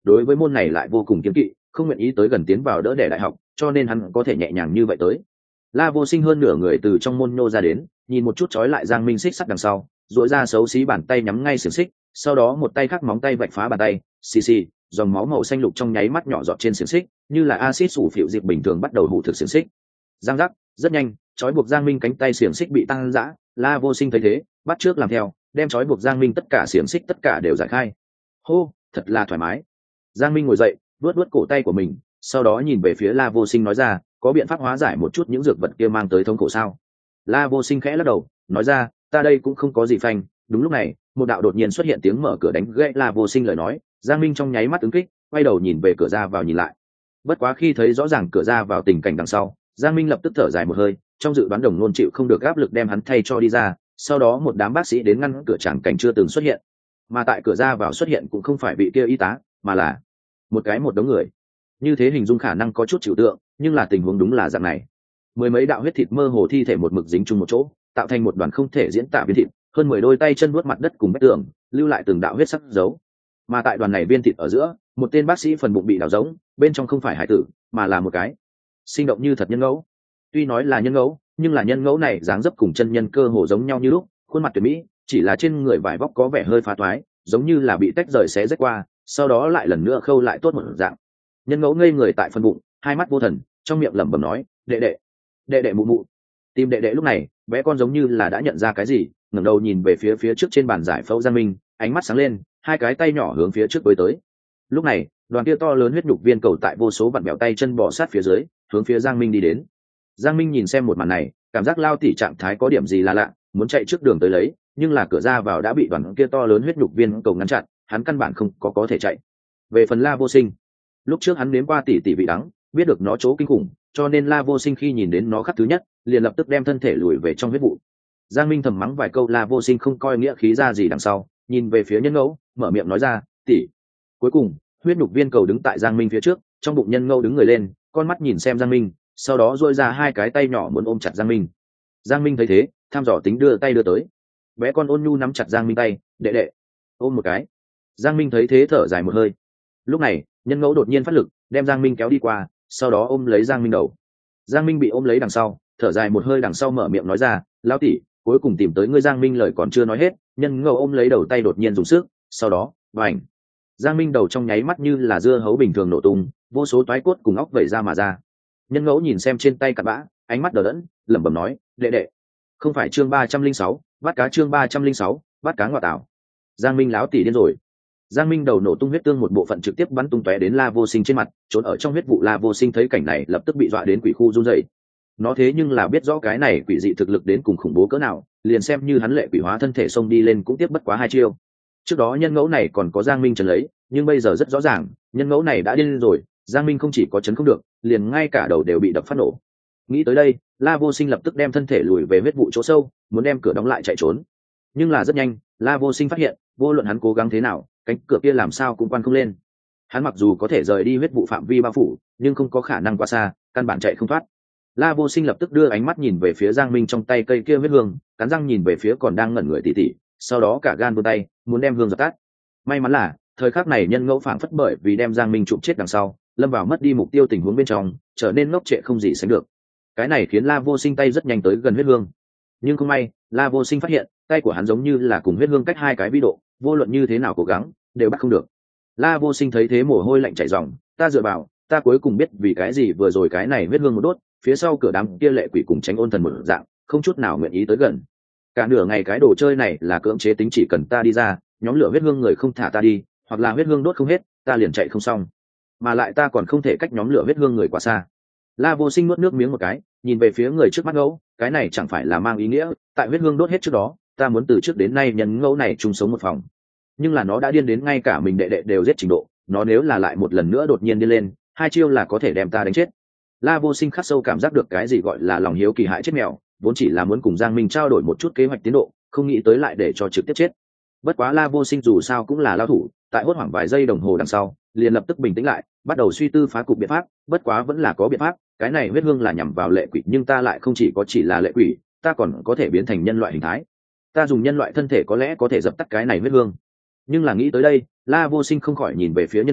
đối với môn này lại vô cùng kiêng kỵ, không nguyện ý tới gần tiến vào đỡ đẻ đại học, cho nên hắn có thể nhẹ nhàng như vậy tới. La Vô Sinh hơn nửa người từ trong môn nô ra đến, nhìn một chút trói lại Giang Minh xích sắt đằng sau, duỗi ra xấu xí bàn tay nhắm ngay xiềng xích, sau đó một tay khác móng tay vạch phá bàn tay, xì xì, dòng máu màu xanh lục trong nháy mắt nhỏ giọt trên xiềng xích, như là axit sủ phịu dịp bình thường bắt đầu hủ thực xiềng xích. Giang giác, rất nhanh, trói buộc Giang Minh cánh tay xiềng xích bị tăng dã, La Vô Sinh thấy thế, bắt trước làm theo, đem trói buộc Giang Minh tất cả xiềng xích tất cả đều giải khai. Hô, thật là thoải mái. Giang Minh ngồi dậy, vuốt vuốt cổ tay của mình, sau đó nhìn về phía La Vô Sinh nói ra, có biện pháp hóa giải một chút những dược vật kia mang tới thống khổ sao? La Vô Sinh khẽ lắc đầu, nói ra, ta đây cũng không có gì phanh. Đúng lúc này, một đạo đột nhiên xuất hiện tiếng mở cửa đánh gãy La Vô Sinh lời nói. Giang Minh trong nháy mắt ứng kích, quay đầu nhìn về cửa ra vào nhìn lại. Bất quá khi thấy rõ ràng cửa ra vào tình cảnh đằng sau, Giang Minh lập tức thở dài một hơi, trong dự đoán đồng nôn chịu không được áp lực đem hắn thay cho đi ra. Sau đó một đám bác sĩ đến ngăn cửa chẳng cảnh chưa từng xuất hiện, mà tại cửa ra vào xuất hiện cũng không phải vị kia y tá, mà là một đống người. Như thế hình dung khả năng có chút trừu tượng, nhưng là tình huống đúng là dạng này. Mười mấy đạo huyết thịt mơ hồ thi thể một mực dính chung một chỗ, tạo thành một đoàn không thể diễn tả viên thịt, hơn 10 đôi tay chân vuốt mặt đất cùng vách tường, lưu lại từng đạo huyết sắc dấu. Mà tại đoàn này viên thịt ở giữa, một tên bác sĩ phần bụng bị đào rỗng, bên trong không phải hải tử, mà là một cái sinh động như thật nhân ngẫu. Tuy nói là nhân ngẫu, nhưng là nhân ngẫu này dáng dấp cùng chân nhân cơ hồ giống nhau như lúc, khuôn mặt tuyệt mỹ, chỉ là trên người vải vóc có vẻ hơi phá toái, giống như là bị tách rời xé rách qua, sau đó lại lần nữa khâu lại tốt một dạng. Nhân ngẫu ngây người tại phần bụng, hai mắt vô thần, trong miệng lẩm bẩm nói, đệ đệ, đệ đệ mụ mụ. Tim đệ đệ lúc này, bé con giống như là đã nhận ra cái gì, ngẩng đầu nhìn về phía trước trên bàn giải phẫu Giang Minh, ánh mắt sáng lên, hai cái tay nhỏ hướng phía trước với tới. Lúc này, đoàn kia to lớn huyết nhục viên cầu tại vô số vặn bẹo tay chân bò sát phía dưới, hướng phía Giang Minh đi đến. Giang Minh nhìn xem một màn này, cảm giác lao tỉ trạng thái có điểm gì là lạ, muốn chạy trước đường tới lấy, nhưng là cửa ra vào đã bị đoàn kia to lớn huyết nhục viên cầu ngăn chặn, hắn căn bản không có thể chạy. Về phần La Vô Sinh, lúc trước hắn nếm qua tỉ vị đắng, biết được nó chỗ kinh khủng, cho nên La Vô Sinh khi nhìn đến nó khắc thứ nhất, liền lập tức đem thân thể lùi về trong huyết vụ. Giang Minh thầm mắng vài câu La Vô Sinh không coi nghĩa khí ra gì đằng sau, nhìn về phía nhân ngẫu, mở miệng nói ra, tỉ. Cuối cùng, huyết nhục viên cầu đứng tại Giang Minh phía trước, trong bụng nhân ngẫu đứng người lên, con mắt nhìn xem Giang Minh, sau đó duỗi ra hai cái tay nhỏ muốn ôm chặt Giang Minh. Giang Minh thấy thế, tham dò tính đưa tay đưa tới. Bé con ôn nhu nắm chặt Giang Minh tay, đệ đệ, ôm một cái. Giang Minh thấy thế thở dài một hơi. Lúc này, nhân ngẫu đột nhiên phát lực, đem Giang Minh kéo đi qua, sau đó ôm lấy Giang Minh đầu. Giang Minh bị ôm lấy đằng sau, thở dài một hơi đằng sau mở miệng nói ra, lão tỷ, cuối cùng tìm tới ngươi. Giang Minh lời còn chưa nói hết, nhân ngẫu ôm lấy đầu tay đột nhiên dùng sức, sau đó, bành. Giang Minh đầu trong nháy mắt như là dưa hấu bình thường nổ tung, vô số toái cốt cùng óc vẩy ra mà ra. Nhân ngẫu nhìn xem trên tay cặn bã, ánh mắt đờ đẫn, lẩm bẩm nói, đệ đệ. Không phải chương 306, bắt cá chương 306, bắt cá ngọa tảo. Giang Minh láo tỉ điên rồi. Giang Minh đầu nổ tung huyết tương một bộ phận trực tiếp bắn tung tóe đến La Vô Sinh trên mặt, trốn ở trong huyết vụ La Vô Sinh thấy cảnh này lập tức bị dọa đến quỷ khu run rẩy. Nó thế nhưng là biết rõ cái này quỷ dị thực lực đến cùng khủng bố cỡ nào, liền xem như hắn lệ quỷ hóa thân thể xông đi lên cũng tiếp bất quá hai chiêu. Trước đó nhân ngẫu này còn có Giang Minh trấn lấy, nhưng bây giờ rất rõ ràng, nhân ngẫu này đã điên rồi, Giang Minh không chỉ có trấn không được, liền ngay cả đầu đều bị đập phát nổ. Nghĩ tới đây, La Vô Sinh lập tức đem thân thể lùi về huyết vụ chỗ sâu, muốn đem cửa đóng lại chạy trốn. Nhưng là rất nhanh, La Vô Sinh phát hiện, vô luận hắn cố gắng thế nào, cánh cửa kia làm sao cũng quan không lên. Hắn mặc dù có thể rời đi huyết vụ phạm vi bao phủ, nhưng không có khả năng qua xa, căn bản chạy không thoát. La Vô Sinh lập tức đưa ánh mắt nhìn về phía Giang Minh trong tay cây kia huyết hương, cắn răng nhìn về phía còn đang ngẩn người tỉ tỉ, sau đó cả gan vươn tay, muốn đem hương dập tắt. May mắn là, thời khắc này nhân ngẫu phảng phất bởi vì đem Giang Minh chụp chết đằng sau, lâm vào mất đi mục tiêu tình huống bên trong, trở nên ngốc trệ không gì sánh được. Cái này khiến La Vô Sinh tay rất nhanh tới gần huyết hương. Nhưng không may, La Vô Sinh phát hiện, tay của hắn giống như là cùng huyết hương cách hai cái vĩ độ, vô luận như thế nào cố gắng, đều bắt không được. La Vô Sinh thấy thế mồ hôi lạnh chảy ròng, ta dựa vào, ta cuối cùng biết vì cái gì vừa rồi cái này huyết hương một đốt, phía sau cửa đám kia lệ quỷ cùng tránh ôn thần một dạng, không chút nào nguyện ý tới gần. Cả nửa ngày cái đồ chơi này là cưỡng chế tính, chỉ cần ta đi ra, nhóm lửa huyết hương người không thả ta đi, hoặc là huyết hương đốt không hết, ta liền chạy không xong. Mà lại ta còn không thể cách nhóm lửa huyết hương người quá xa. La Vô Sinh nuốt nước miếng một cái, nhìn về phía người trước mắt ngẫu, cái này chẳng phải là mang ý nghĩa, tại huyết hương đốt hết trước đó, ta muốn từ trước đến nay nhân ngẫu này chung sống một phòng. Nhưng là nó đã điên đến ngay cả mình đệ đệ đều giết trình độ, nó nếu là lại một lần nữa đột nhiên điên lên, hai chiêu là có thể đem ta đánh chết. La Vô Sinh khắc sâu cảm giác được cái gì gọi là lòng hiếu kỳ hại chết mèo, vốn chỉ là muốn cùng Giang Minh trao đổi một chút kế hoạch tiến độ, không nghĩ tới lại để cho trực tiếp chết. Bất quá La Vô Sinh dù sao cũng là lao thủ, tại hốt hoảng vài giây đồng hồ đằng sau, liền lập tức bình tĩnh lại, bắt đầu suy tư phá cục biện pháp. Bất quá vẫn là có biện pháp, cái này huyết hương là nhằm vào lệ quỷ, nhưng ta lại không chỉ là lệ quỷ, ta còn có thể biến thành nhân loại hình thái. Ta dùng nhân loại thân thể có lẽ có thể dập tắt cái này huyết hương. Nhưng là nghĩ tới đây, La Vô Sinh không khỏi nhìn về phía nhân ngẫu,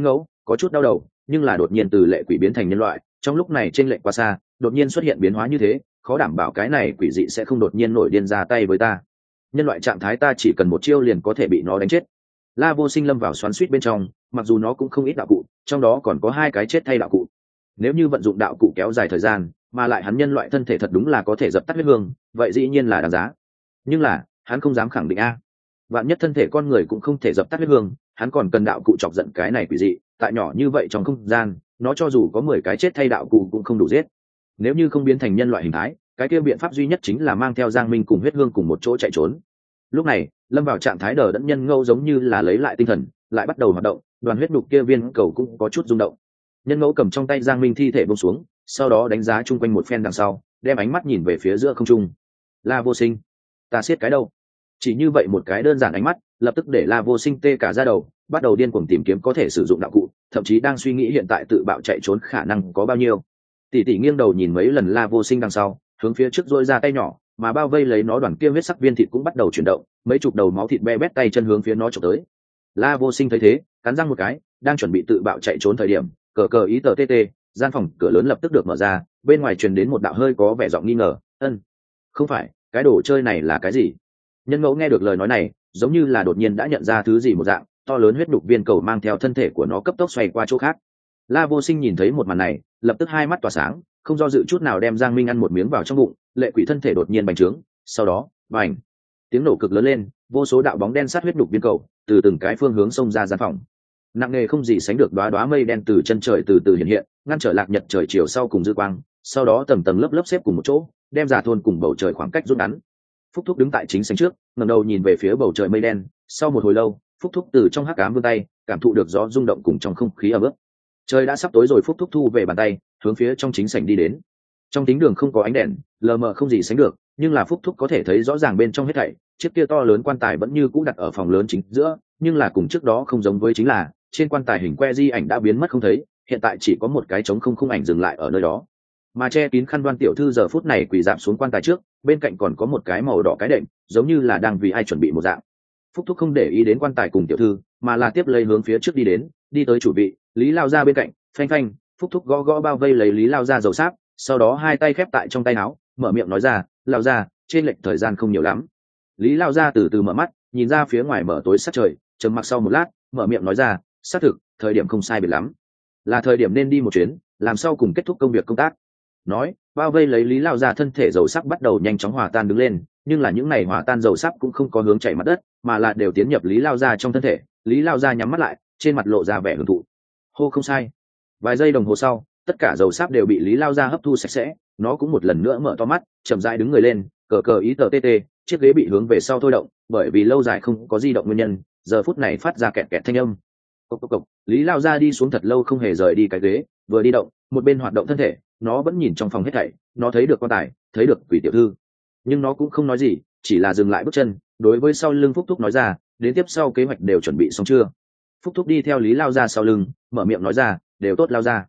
có chút đau đầu, nhưng là đột nhiên từ lệ quỷ biến thành nhân loại, trong lúc này trên lệnh quá xa, đột nhiên xuất hiện biến hóa như thế, khó đảm bảo cái này quỷ dị sẽ không đột nhiên nổi điên ra tay với ta. Nhân loại trạng thái ta chỉ cần một chiêu liền có thể bị nó đánh chết. La Vô Sinh lâm vào xoắn xuýt bên trong, mặc dù nó cũng không ít đạo cụ, trong đó còn có 2 cái chết thay đạo cụ. Nếu như vận dụng đạo cụ kéo dài thời gian, mà lại hắn nhân loại thân thể thật đúng là có thể dập tắt huyết hương, vậy dĩ nhiên là đáng giá. Nhưng là, hắn không dám khẳng định a. Vạn nhất thân thể con người cũng không thể dập tắt huyết hương, hắn còn cần đạo cụ chọc giận cái này quỷ dị, tại nhỏ như vậy trong không gian, nó cho dù có 10 cái chết thay đạo cụ cũng không đủ giết. Nếu như không biến thành nhân loại hình thái, cái kia biện pháp duy nhất chính là mang theo Giang Minh cùng huyết hương cùng một chỗ chạy trốn. Lúc này, lâm vào trạng thái đờ đẫn nhân ngẫu giống như là lấy lại tinh thần, lại bắt đầu hoạt động, đoàn huyết đục kia viên cầu cũng có chút rung động. Nhân ngẫu cầm trong tay Giang Minh thi thể buông xuống, sau đó đánh giá chung quanh một phen đằng sau, đem ánh mắt nhìn về phía giữa không trung. La Vô Sinh, ta siết cái đâu? Chỉ như vậy một cái đơn giản ánh mắt, lập tức để La Vô Sinh tê cả da đầu, bắt đầu điên cuồng tìm kiếm có thể sử dụng đạo cụ, thậm chí đang suy nghĩ hiện tại tự bạo chạy trốn khả năng có bao nhiêu. Tỷ tỷ nghiêng đầu nhìn mấy lần La Vô Sinh đằng sau, hướng phía trước duỗi ra tay nhỏ, mà bao vây lấy nó đoàn kia huyết sắc viên thịt cũng bắt đầu chuyển động, mấy chục đầu máu thịt be bét tay chân hướng phía nó chụp tới. La Vô Sinh thấy thế, cắn răng một cái, đang chuẩn bị tự bạo chạy trốn thời điểm, cờ cờ ý tờ tê, gian phòng cửa lớn lập tức được mở ra, bên ngoài truyền đến một đạo hơi có vẻ giọng nghi ngờ, không phải, cái đồ chơi này là cái gì?" Nhân ngẫu nghe được lời nói này, giống như là đột nhiên đã nhận ra thứ gì một dạng, to lớn huyết đục viên cầu mang theo thân thể của nó cấp tốc xoay qua chỗ khác. La Vô Sinh nhìn thấy một màn này, lập tức hai mắt tỏa sáng, không do dự chút nào đem Giang Minh ăn một miếng vào trong bụng, lệ quỷ thân thể đột nhiên bành trướng, sau đó, bành, tiếng nổ cực lớn lên, vô số đạo bóng đen sát huyết đục viên cầu, từ từng cái phương hướng xông ra gian phòng. Nặng nề không gì sánh được đóa đóa mây đen từ chân trời từ từ hiện hiện, ngăn trở lạc nhật trời chiều sau cùng dư quang, sau đó tầng tầng lớp lớp xếp cùng một chỗ, đem giả thôn cùng bầu trời khoảng cách rút ngắn. Phúc Thúc đứng tại chính sảnh trước, ngẩng đầu nhìn về phía bầu trời mây đen, sau một hồi lâu, Phúc Thúc từ trong hắc ám vươn tay, cảm thụ được gió rung động cùng trong không khí ẩm ướt. Trời đã sắp tối rồi, Phúc Thúc thu về bàn tay, hướng phía trong chính sảnh đi đến. Trong tính đường không có ánh đèn, lờ mờ không gì sánh được, nhưng là Phúc Thúc có thể thấy rõ ràng bên trong hết thảy. Chiếc kia to lớn quan tài vẫn như cũ đặt ở phòng lớn chính giữa, nhưng là cùng trước đó không giống với chính là trên quan tài hình que di ảnh đã biến mất không thấy, hiện tại chỉ có một cái trống không khung ảnh dừng lại ở nơi đó. Mà che kín khăn Đoan tiểu thư giờ phút này quỳ rạp xuống quan tài trước, bên cạnh còn có một cái màu đỏ cái đệm, giống như là đang vì ai chuẩn bị một dạng. Phúc Thúc không để ý đến quan tài cùng tiểu thư, mà là tiếp lấy hướng phía trước đi đến, đi tới chủ vị, Lý Lao Gia bên cạnh, phanh phanh, Phúc Thúc gõ gõ bao vây lấy Lý Lao Gia dầu sáp, sau đó hai tay khép tại trong tay áo, mở miệng nói ra, Lao Gia, trên lệch thời gian không nhiều lắm. Lý Lao Gia từ từ mở mắt, nhìn ra phía ngoài mở tối sát trời, trầm mặc sau một lát, mở miệng nói ra, xác thực, thời điểm không sai biệt lắm, là thời điểm nên đi một chuyến, làm sau cùng kết thúc công việc công tác. Nói, bao vây lấy Lý Lao Gia thân thể dầu sắc bắt đầu nhanh chóng hòa tan đứng lên, nhưng là những này hòa tan dầu sắc cũng không có hướng chảy mặt đất, mà là đều tiến nhập Lý Lao Gia trong thân thể. Lý Lao Gia nhắm mắt lại, trên mặt lộ ra vẻ hưởng thụ. Hô, không sai. Vài giây đồng hồ sau, tất cả dầu sắc đều bị Lý Lao Gia hấp thu sạch sẽ, nó cũng một lần nữa mở to mắt, chậm rãi đứng người lên, cờ cờ ý tờ tê, chiếc ghế bị hướng về sau thôi động, bởi vì lâu dài không có di động nguyên nhân, giờ phút này phát ra kẹt kẹt thanh âm. Cộc cộc cộc, Lý Lao Gia đi xuống thật lâu không hề rời đi cái ghế, vừa đi động, một bên hoạt động thân thể, nó vẫn nhìn trong phòng hết thảy, nó thấy được quan tài, thấy được quỷ tiểu thư, nhưng nó cũng không nói gì, chỉ là dừng lại bước chân, đối với sau lưng Phúc Thúc nói ra, đến tiếp sau kế hoạch đều chuẩn bị xong chưa? Phúc Thúc đi theo Lý Lao Gia sau lưng, mở miệng nói ra, đều tốt Lao Gia.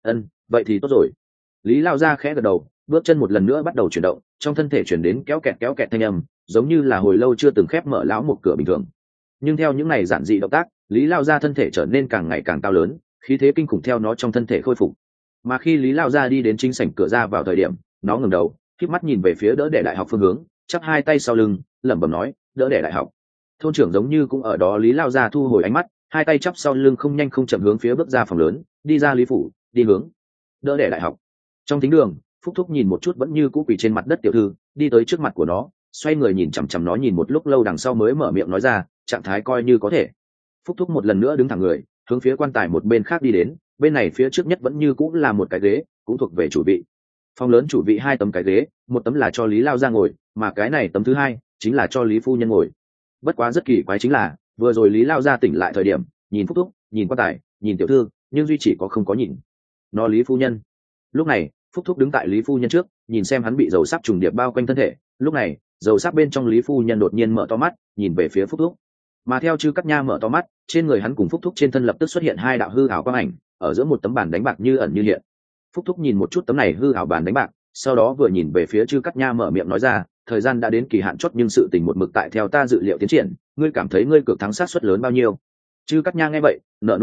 Vậy thì tốt rồi. Lý Lao Gia khẽ gật đầu, bước chân một lần nữa bắt đầu chuyển động, trong thân thể chuyển đến kéo kẹt thanh âm, giống như là hồi lâu chưa từng khép mở lão một cửa bình thường. Nhưng theo những này giản dị động tác, Lý Lao Gia thân thể trở nên càng ngày càng cao lớn, khí thế kinh khủng theo nó trong thân thể khôi phục. Mà khi Lý Lao Gia đi đến chính sảnh cửa ra vào thời điểm, nó ngẩng đầu, khép mắt nhìn về phía Đỡ Đẻ Đại học phương hướng, chắp hai tay sau lưng, lẩm bẩm nói, Đỡ Đẻ Đại học. Thôn trưởng giống như cũng ở đó. Lý Lao Gia thu hồi ánh mắt, hai tay chắp sau lưng không nhanh không chậm hướng phía bước ra phòng lớn, đi ra Lý phủ, đi hướng Đỡ Đẻ Đại học. Trong thính đường, Phúc Thúc nhìn một chút vẫn như cũ quỳ trên mặt đất tiểu thư, đi tới trước mặt của nó, xoay người nhìn chằm chằm nó nhìn một lúc lâu đằng sau mới mở miệng nói ra, trạng thái coi như có thể. Phúc Thúc một lần nữa đứng thẳng người, hướng phía quan tài một bên khác đi đến, bên này phía trước nhất vẫn như cũng là một cái ghế, cũng thuộc về chủ vị. Phòng lớn chủ vị hai tấm cái ghế, một tấm là cho Lý Lao Gia ngồi, mà cái này tấm thứ hai chính là cho Lý phu nhân ngồi. Bất quá rất kỳ quái chính là, vừa rồi Lý Lao Gia tỉnh lại thời điểm, nhìn Phúc Thúc, nhìn quan tài, nhìn tiểu thư, nhưng duy chỉ có không có nhìn nó Lý phu nhân. Lúc này, Phúc Thúc đứng tại Lý phu nhân trước, nhìn xem hắn bị dầu sắc trùng điệp bao quanh thân thể. Lúc này, dầu sắc bên trong Lý phu nhân đột nhiên mở to mắt, nhìn về phía Phúc Thúc. Mà theo Chư Cắt Nha mở to mắt, trên người hắn cùng Phúc Thúc trên thân lập tức xuất hiện hai đạo hư ảo quang ảnh, ở giữa một tấm bàn đánh bạc như ẩn như hiện. Phúc Thúc nhìn một chút tấm này hư ảo bàn đánh bạc, sau đó vừa nhìn về phía Chư Cắt Nha mở miệng nói ra, thời gian đã đến kỳ hạn chót nhưng sự tình một mực tại theo ta dự liệu tiến triển, ngươi cảm thấy ngươi cược thắng xác suất lớn bao nhiêu? Chư Cắt Nha nghe vậy, nở nụ cười,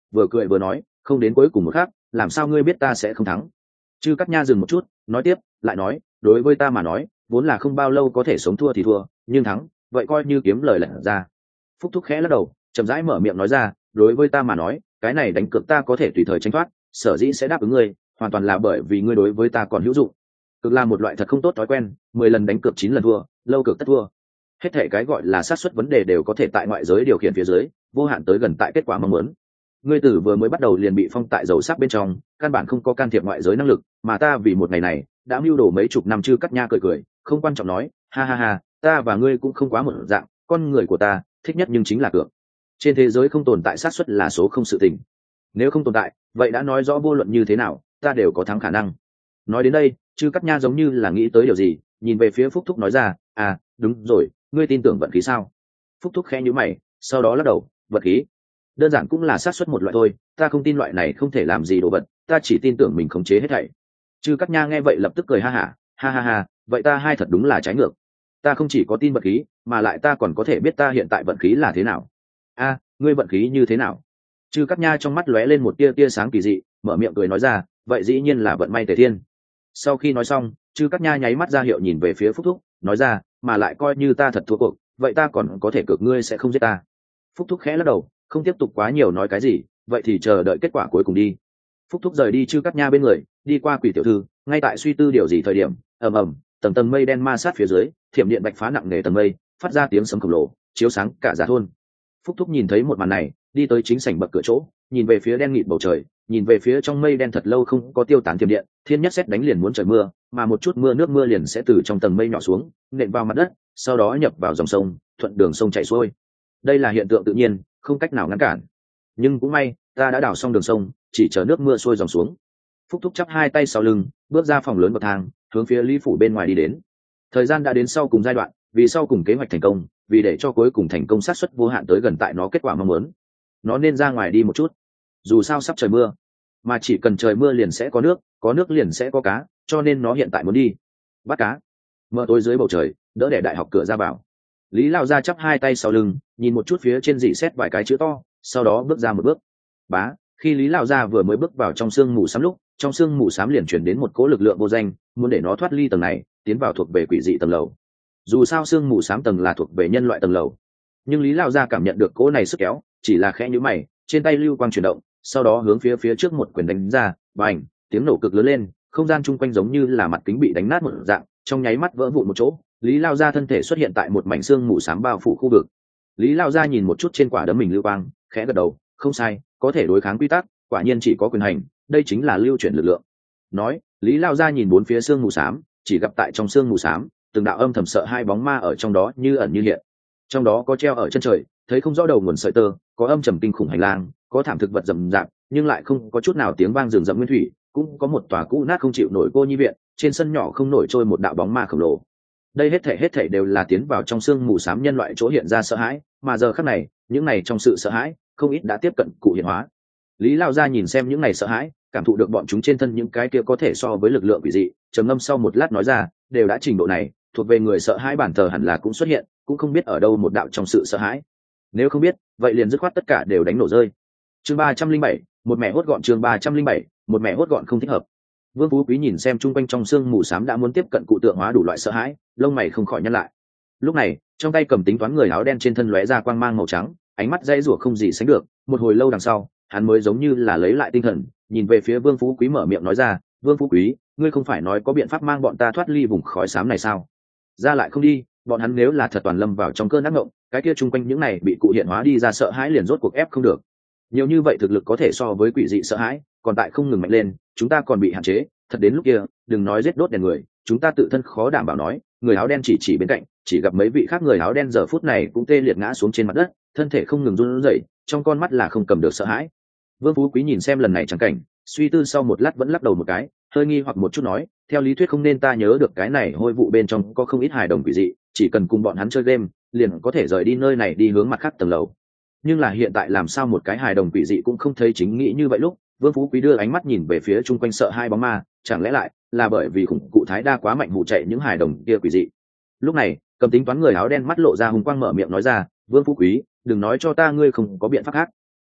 vừa cười vừa nói, không đến cuối cùng một khắc, làm sao ngươi biết ta sẽ không thắng? Chư Cát Nha dừng một chút, nói tiếp, lại nói, đối với ta mà nói, vốn là không bao lâu có thể sống thua thì thua, nhưng thắng, vậy coi như kiếm lời lật ra. Phúc Thúc khẽ lắc đầu, chậm rãi mở miệng nói ra, đối với ta mà nói, cái này đánh cược ta có thể tùy thời tránh thoát, sở dĩ sẽ đáp ứng ngươi, hoàn toàn là bởi vì ngươi đối với ta còn hữu dụng. Cực là một loại thật không tốt thói quen, 10 lần đánh cược 9 lần thua, lâu cược tất thua. Hết thể cái gọi là xác suất vấn đề đều có thể tại ngoại giới điều khiển phía dưới, vô hạn tới gần tại kết quả mong muốn. Ngươi tử vừa mới bắt đầu liền bị phong tại dầu sắc bên trong, căn bản không có can thiệp ngoại giới năng lực, mà ta vì một ngày này đã mưu đồ mấy chục năm. Chư Cát Nha cười cười, không quan trọng nói, ha ha ha, ta và ngươi cũng không quá một dạng, con người của ta thích nhất nhưng chính là cược. Trên thế giới không tồn tại xác suất là số không sự tình. Nếu không tồn tại, vậy đã nói rõ vô luận như thế nào, ta đều có thắng khả năng. Nói đến đây, Chư Cát Nha giống như là nghĩ tới điều gì, nhìn về phía Phúc Thúc nói ra, à, đúng rồi, ngươi tin tưởng vận khí sao? Phúc Thúc khẽ nhíu mày, sau đó lắc đầu, vận khí đơn giản cũng là xác suất một loại thôi, ta không tin loại này không thể làm gì đồ vật, ta chỉ tin tưởng mình khống chế hết thảy. Chư Cát Nha nghe vậy lập tức cười ha hả, ha ha ha, vậy ta hai thật đúng là trái ngược. Ta không chỉ có tin vận khí, mà lại ta còn có thể biết ta hiện tại vận khí là thế nào. A, ngươi vận khí như thế nào? Chư Cát Nha trong mắt lóe lên một tia sáng kỳ dị, mở miệng cười nói ra, vậy dĩ nhiên là vận may tề thiên. Sau khi nói xong, Chư Cát Nha nháy mắt ra hiệu nhìn về phía Phúc Thúc, nói ra, mà lại coi như ta thật thua cuộc, vậy ta còn có thể cược ngươi sẽ không giết ta. Phúc Thúc khẽ lắc đầu, không tiếp tục quá nhiều nói cái gì, vậy thì chờ đợi kết quả cuối cùng đi. Phúc Thúc rời đi Chư Cát Nha bên người, đi qua Quỷ tiểu thư, ngay tại suy tư điều gì thời điểm, ầm ầm, tầng tầng mây đen ma sát phía dưới, thiểm điện bạch phá nặng nề tầng mây, phát ra tiếng sấm khổng lồ, chiếu sáng cả giả thôn. Phúc Thúc nhìn thấy một màn này, đi tới chính sảnh bậc cửa chỗ, nhìn về phía đen nghịt bầu trời, nhìn về phía trong mây đen thật lâu không có tiêu tán thiểm điện, thiên nhất sét đánh liền muốn trời mưa, mà một chút nước mưa liền sẽ từ trong tầng mây nhỏ xuống, nện vào mặt đất, sau đó nhập vào dòng sông, thuận đường sông chảy xuôi. Đây là hiện tượng tự nhiên, không cách nào ngăn cản. Nhưng cũng may, ta đã đào xong đường sông, chỉ chờ nước mưa xuôi dòng xuống. Phúc Thúc chắp hai tay sau lưng, bước ra phòng lớn bậc thang, hướng phía Lý phủ bên ngoài đi đến. Thời gian đã đến sau cùng giai đoạn, vì sau cùng kế hoạch thành công, vì để cho cuối cùng thành công xác suất vô hạn tới gần tại nó kết quả mong muốn, nó nên ra ngoài đi một chút. Dù sao sắp trời mưa, mà chỉ cần trời mưa liền sẽ có nước liền sẽ có cá, cho nên nó hiện tại muốn đi bắt cá. Mờ tối dưới bầu trời, đỡ để đại học cửa ra vào. Lý Lao Gia chắp hai tay sau lưng, nhìn một chút phía trên dị xét vài cái chữ to, sau đó bước ra một bước. Bá, khi Lý Lao Gia vừa mới bước vào trong sương mù xám lúc, trong sương mù xám liền chuyển đến một cỗ lực lượng vô danh, muốn để nó thoát ly tầng này, tiến vào thuộc về quỷ dị tầng lầu. Dù sao sương mù xám tầng là thuộc về nhân loại tầng lầu, nhưng Lý Lao Gia cảm nhận được cỗ này sức kéo, chỉ là khẽ nhíu mày, trên tay lưu quang chuyển động, sau đó hướng phía trước một quyền đánh ra, bành, tiếng nổ cực lớn lên, không gian chung quanh giống như là mặt kính bị đánh nát một dạng, trong nháy mắt vỡ vụn một chỗ. Lý Lao Gia thân thể xuất hiện tại một mảnh xương mù xám bao phủ khu vực. Lý Lao Gia nhìn một chút trên quả đấm mình lưu quang, khẽ gật đầu, không sai, có thể đối kháng quy tắc, quả nhiên chỉ có quyền hành, đây chính là lưu chuyển lực lượng. Nói, Lý Lao Gia nhìn bốn phía xương mù xám, chỉ gặp tại trong xương mù xám, từng đạo âm thầm sợ hai bóng ma ở trong đó như ẩn như hiện. Trong đó có treo ở chân trời, thấy không rõ đầu nguồn sợi tơ, có âm trầm kinh khủng hành lang, có thảm thực vật rậm rạp, nhưng lại không có chút nào tiếng vang rừng rậm nguyên thủy, cũng có một tòa cũ nát không chịu nổi cô nhi viện, trên sân nhỏ không nổi trôi một đạo bóng ma khổng lồ. Đây hết thảy đều là tiến vào trong xương mù xám nhân loại chỗ hiện ra sợ hãi, mà giờ khắc này, những này trong sự sợ hãi, không ít đã tiếp cận cụ hiện hóa. Lý Lao Gia nhìn xem những này sợ hãi, cảm thụ được bọn chúng trên thân những cái kia có thể so với lực lượng quỷ dị, trầm ngâm sau một lát nói ra, đều đã trình độ này, thuộc về người sợ hãi bản thờ hẳn là cũng xuất hiện, cũng không biết ở đâu một đạo trong sự sợ hãi. Nếu không biết, vậy liền dứt khoát tất cả đều đánh nổ rơi. Chương 307, một mẹ hốt gọn. Chương 307, một mẹ hốt gọn không thích hợp. Vương Phú Quý nhìn xem chung quanh trong xương mù xám đã muốn tiếp cận cụ tượng hóa đủ loại sợ hãi, lông mày không khỏi nhăn lại. Lúc này, trong tay cầm tính toán người áo đen trên thân lóe ra quang mang màu trắng, ánh mắt dãy rủa không gì sánh được. Một hồi lâu đằng sau, hắn mới giống như là lấy lại tinh thần, nhìn về phía Vương Phú Quý mở miệng nói ra, "Vương Phú Quý, ngươi không phải nói có biện pháp mang bọn ta thoát ly vùng khói xám này sao? Ra lại không đi, bọn hắn nếu là thật toàn lâm vào trong cơn ác mộng, cái kia chung quanh những này bị cụ hiện hóa đi ra sợ hãi liền rốt cuộc ép không được. Nhiều như vậy thực lực có thể so với quỷ dị sợ hãi, còn tại không ngừng mạnh lên, chúng ta còn bị hạn chế, thật đến lúc kia, đừng nói giết đốt đèn người, chúng ta tự thân khó đảm bảo nói." Người áo đen chỉ bên cạnh, chỉ gặp mấy vị khác người áo đen giờ phút này cũng tê liệt ngã xuống trên mặt đất, thân thể không ngừng run rẩy, trong con mắt là không cầm được sợ hãi. Vương Phú Quý nhìn xem lần này chẳng cảnh, suy tư sau một lát vẫn lắc đầu một cái, hơi nghi hoặc một chút nói, theo lý thuyết không nên ta nhớ được cái này hôi vụ bên trong có không ít hài đồng quỷ dị, chỉ cần cùng bọn hắn chơi game, liền có thể rời đi nơi này đi hướng mặt khác tầng lầu. Nhưng là hiện tại làm sao một cái hài đồng quỷ dị cũng không thấy chính nghĩ như vậy lúc, Vương Phú Quý đưa ánh mắt nhìn về phía chung quanh sợ hai bóng ma, chẳng lẽ lại là bởi vì khủng cụ thái đa quá mạnh hụ chạy những hài đồng kia quỷ dị. Lúc này, cầm tính toán người áo đen mắt lộ ra hùng quang mở miệng nói ra, "Vương Phú Quý, đừng nói cho ta ngươi không có biện pháp khác.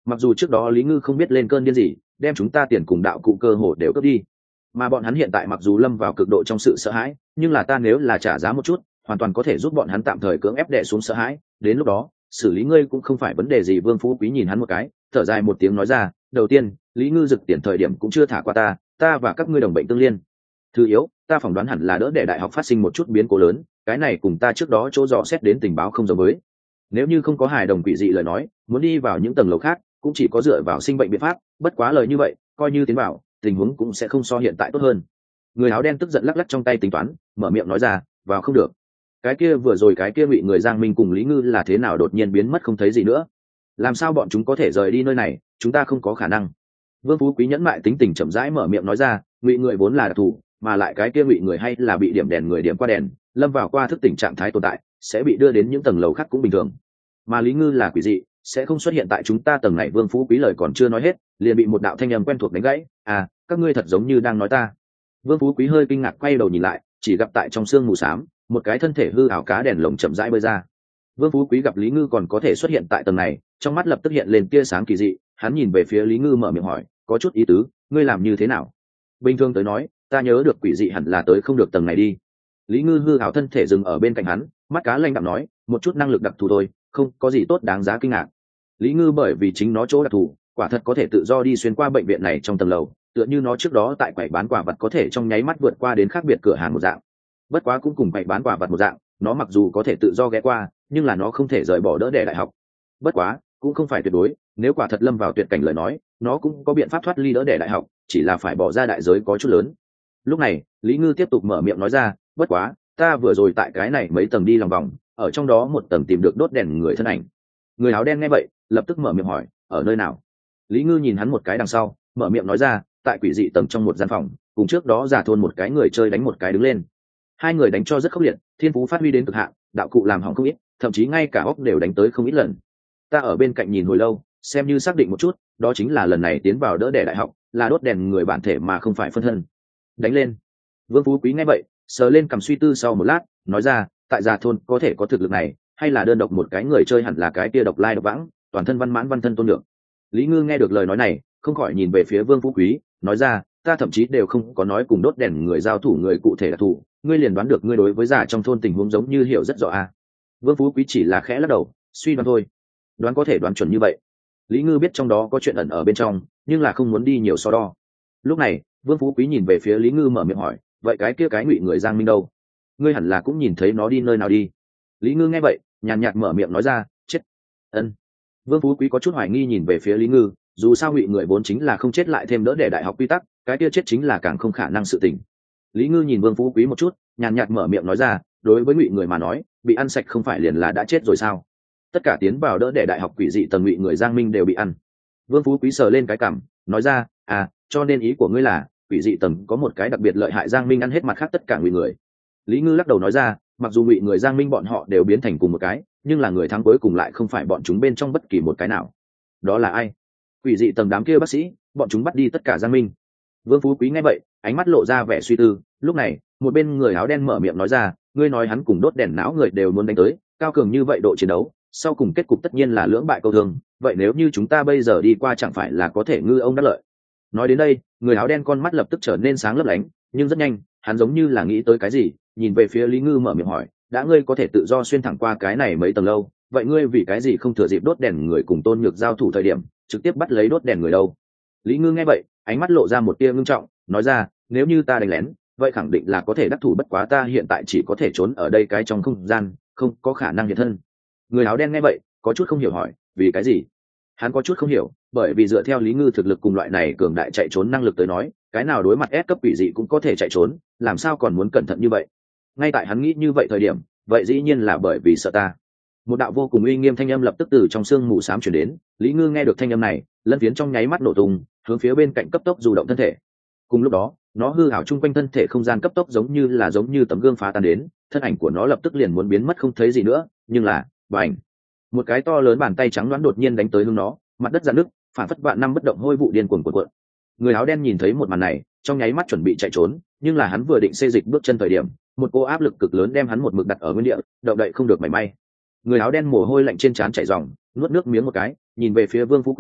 mặc dù trước đó Lý Ngư không biết lên cơn điên gì đem chúng ta tiền cùng đạo cụ cơ hồ đều cướp đi, mà bọn hắn hiện tại mặc dù lâm vào cực độ trong sự sợ hãi, nhưng là ta nếu là trả giá một chút hoàn toàn có thể giúp bọn hắn tạm thời cưỡng ép đè xuống sợ hãi, đến lúc đó xử lý ngươi cũng không phải vấn đề gì. Vương Phú Quý nhìn hắn một cái, thở dài một tiếng nói ra, đầu tiên Lý Ngư rực tiền thời điểm cũng chưa thả qua ta và các ngươi đồng bệnh tương liên. Thứ yếu, ta phỏng đoán hẳn là đỡ để đại học phát sinh một chút biến cố lớn, cái này cùng ta trước đó chỗ dò xét đến tình báo không giống với. Nếu như không có hài đồng quỷ dị lời nói, muốn đi vào những tầng lầu khác cũng chỉ có dựa vào sinh bệnh biện pháp, bất quá lời như vậy coi như tiến vào tình huống cũng sẽ không so hiện tại tốt hơn. Người áo đen tức giận lắc lắc trong tay tính toán, mở miệng nói ra, vào không được. Cái kia vừa rồi cái kia bị người Giang Minh cùng Lý Ngư là thế nào đột nhiên biến mất không thấy gì nữa, làm sao bọn chúng có thể rời đi nơi này, chúng ta không có khả năng. Vương Phú Quý nhẫn mại tính tình chậm rãi mở miệng nói ra, ngụy người vốn là đặc thù, mà lại cái kia ngụy người hay là bị điểm đèn người điểm qua đèn, lâm vào qua thức tỉnh trạng thái tồn tại, sẽ bị đưa đến những tầng lầu khác cũng bình thường. Mà Lý Ngư là quỷ dị, sẽ không xuất hiện tại chúng ta tầng này. Vương Phú Quý lời còn chưa nói hết, liền bị một đạo thanh âm quen thuộc đánh gãy, à, các ngươi thật giống như đang nói ta. Vương Phú Quý hơi kinh ngạc quay đầu nhìn lại, chỉ gặp tại trong sương mù xám, một cái thân thể hư ảo cá đèn lồng chậm rãi bơi ra. Vương Phú Quý gặp Lý Ngư còn có thể xuất hiện tại tầng này, trong mắt lập tức hiện lên tia sáng kỳ dị, hắn nhìn về phía Lý Ngư mở miệng hỏi, có chút ý tứ, ngươi làm như thế nào? Bình thường tới nói, ta nhớ được quỷ dị hẳn là tới không được tầng này đi. Lý Ngư hư ảo thân thể dừng ở bên cạnh hắn, mắt cá lanh đạm nói, một chút năng lực đặc thù thôi, không có gì tốt đáng giá kinh ngạc. Lý Ngư bởi vì chính nó chỗ đặc thù, quả thật có thể tự do đi xuyên qua bệnh viện này trong tầng lầu, tựa như nó trước đó tại quầy bán quà vật có thể trong nháy mắt vượt qua đến khác biệt cửa hàng một dạng. Bất quá cũng cùng quầy bán quà vật một dạng, nó mặc dù có thể tự do ghé qua, nhưng là nó không thể rời bỏ đỡ để đại học. Bất quá cũng không phải tuyệt đối, nếu quả thật lâm vào tuyệt cảnh lời nói, nó cũng có biện pháp thoát ly đỡ để đại học, chỉ là phải bỏ ra đại giới có chút lớn. Lúc này Lý Ngư tiếp tục mở miệng nói ra, bất quá ta vừa rồi tại cái này mấy tầng đi lòng vòng, ở trong đó một tầng tìm được đốt đèn người thân ảnh. Người áo đen nghe vậy lập tức mở miệng hỏi, ở nơi nào? Lý Ngư nhìn hắn một cái đằng sau, mở miệng nói ra, tại quỷ dị tầng trong một gian phòng, cùng trước đó giả thôn một cái người chơi đánh một cái đứng lên. Hai người đánh cho rất khốc liệt, thiên phú phát huy đến cực hạn, đạo cụ làm hỏng không ít, thậm chí ngay cả óc đều đánh tới không ít lần. Ta ở bên cạnh nhìn hồi lâu, xem như xác định một chút, đó chính là lần này tiến vào đỡ đẻ đại học là đốt đèn người bản thể mà không phải phân thân. Đánh lên. Vương Phú Quý nghe vậy sờ lên cầm suy tư sau một lát, nói ra, tại già thôn có thể có thực lực này, hay là đơn độc một cái người chơi hẳn là cái kia độc lai độc vãng, toàn thân văn mãn văn thân tôn lượng. Lý Ngư nghe được lời nói này không khỏi nhìn về phía Vương Phú Quý, nói ra, ta thậm chí đều không có nói cùng đốt đèn người giao thủ người cụ thể là thủ, ngươi liền đoán được ngươi đối với già trong thôn tình huống giống như hiểu rất rõ à. Vương Phú Quý chỉ là khẽ lắc đầu, suy đoán thôi. Đoán có thể đoán chuẩn như vậy. Lý Ngư biết trong đó có chuyện ẩn ở bên trong, nhưng là không muốn đi nhiều so đo. Lúc này Vương Phú Quý nhìn về phía Lý Ngư mở miệng hỏi, vậy cái kia cái ngụy người Giang Minh đâu? Ngươi hẳn là cũng nhìn thấy nó đi nơi nào đi. Lý Ngư nghe vậy nhàn nhạt mở miệng nói ra, chết. Ân. Vương Phú Quý có chút hoài nghi nhìn về phía Lý Ngư, dù sao ngụy người vốn chính là không chết lại thêm đỡ để đại học quy tắc, cái kia chết chính là càng không khả năng sự tình. Lý Ngư nhìn Vương Phú Quý một chút, nhàn nhạt mở miệng nói ra, đối với ngụy người mà nói, bị ăn sạch không phải liền là đã chết rồi sao? Tất cả tiến vào đỡ để đại học quỷ dị tầng ngụy người Giang Minh đều bị ăn. Vương Phú Quý sờ lên cái cằm, nói ra, à, cho nên ý của ngươi là quỷ dị tầng có một cái đặc biệt lợi hại Giang Minh ăn hết mặt khác tất cả ngụy người. Lý Ngư lắc đầu nói ra, mặc dù ngụy người Giang Minh bọn họ đều biến thành cùng một cái, nhưng là người thắng cuối cùng lại không phải bọn chúng bên trong bất kỳ một cái nào. Đó là ai? Quỷ dị tầng đám kia bác sĩ, bọn chúng bắt đi tất cả Giang Minh. Vương Phú Quý nghe vậy ánh mắt lộ ra vẻ suy tư. Lúc này một bên người áo đen mở miệng nói ra, ngươi nói hắn cùng đốt đèn não người đều muốn đánh tới, cao cường như vậy độ chiến đấu, sau cùng kết cục tất nhiên là lưỡng bại câu thương, vậy nếu như chúng ta bây giờ đi qua chẳng phải là có thể ngư ông đắc lợi? Nói đến đây người áo đen con mắt lập tức trở nên sáng lấp lánh, nhưng rất nhanh hắn giống như là nghĩ tới cái gì, nhìn về phía Lý Ngư mở miệng hỏi, đã ngươi có thể tự do xuyên thẳng qua cái này mấy tầng lâu, vậy ngươi vì cái gì không thừa dịp đốt đèn người cùng Tôn Nhược giao thủ thời điểm trực tiếp bắt lấy đốt đèn người đâu? Lý Ngư nghe vậy ánh mắt lộ ra một tia ngưng trọng, nói ra, nếu như ta đánh lén vậy khẳng định là có thể đắc thủ, bất quá ta hiện tại chỉ có thể trốn ở đây cái trong không gian, không có khả năng hiện thân. Người áo đen nghe vậy có chút không hiểu hỏi, vì cái gì? Hắn có chút không hiểu, bởi vì dựa theo Lý Ngư thực lực cùng loại này cường đại chạy trốn năng lực tới nói, cái nào đối mặt S cấp quỷ dị cũng có thể chạy trốn, làm sao còn muốn cẩn thận như vậy? Ngay tại hắn nghĩ như vậy thời điểm, vậy dĩ nhiên là bởi vì sợ ta. Một đạo vô cùng uy nghiêm thanh âm lập tức từ trong sương mù xám truyền đến. Lý Ngư nghe được thanh âm này, lân phiến trong nháy mắt nổ tung, hướng phía bên cạnh cấp tốc du động thân thể. Cùng lúc đó nó hư ảo chung quanh thân thể không gian cấp tốc giống như tấm gương phá tan đến, thân ảnh của nó lập tức liền muốn biến mất không thấy gì nữa, nhưng là bành, một cái to lớn bàn tay trắng đoán đột nhiên đánh tới lưng nó, mặt đất rạn nứt, phản phất vạn năm bất động hôi vụ điên cuồng cuộn. Người áo đen nhìn thấy một màn này trong nháy mắt chuẩn bị chạy trốn, nhưng là hắn vừa định xê dịch bước chân thời điểm, một cô áp lực cực lớn đem hắn một mực đặt ở nguyên địa, động đậy không được mảy may. Người áo đen mồ hôi lạnh trên trán chảy ròng, nuốt nước miếng một cái, nhìn về phía Vương Phú Quý,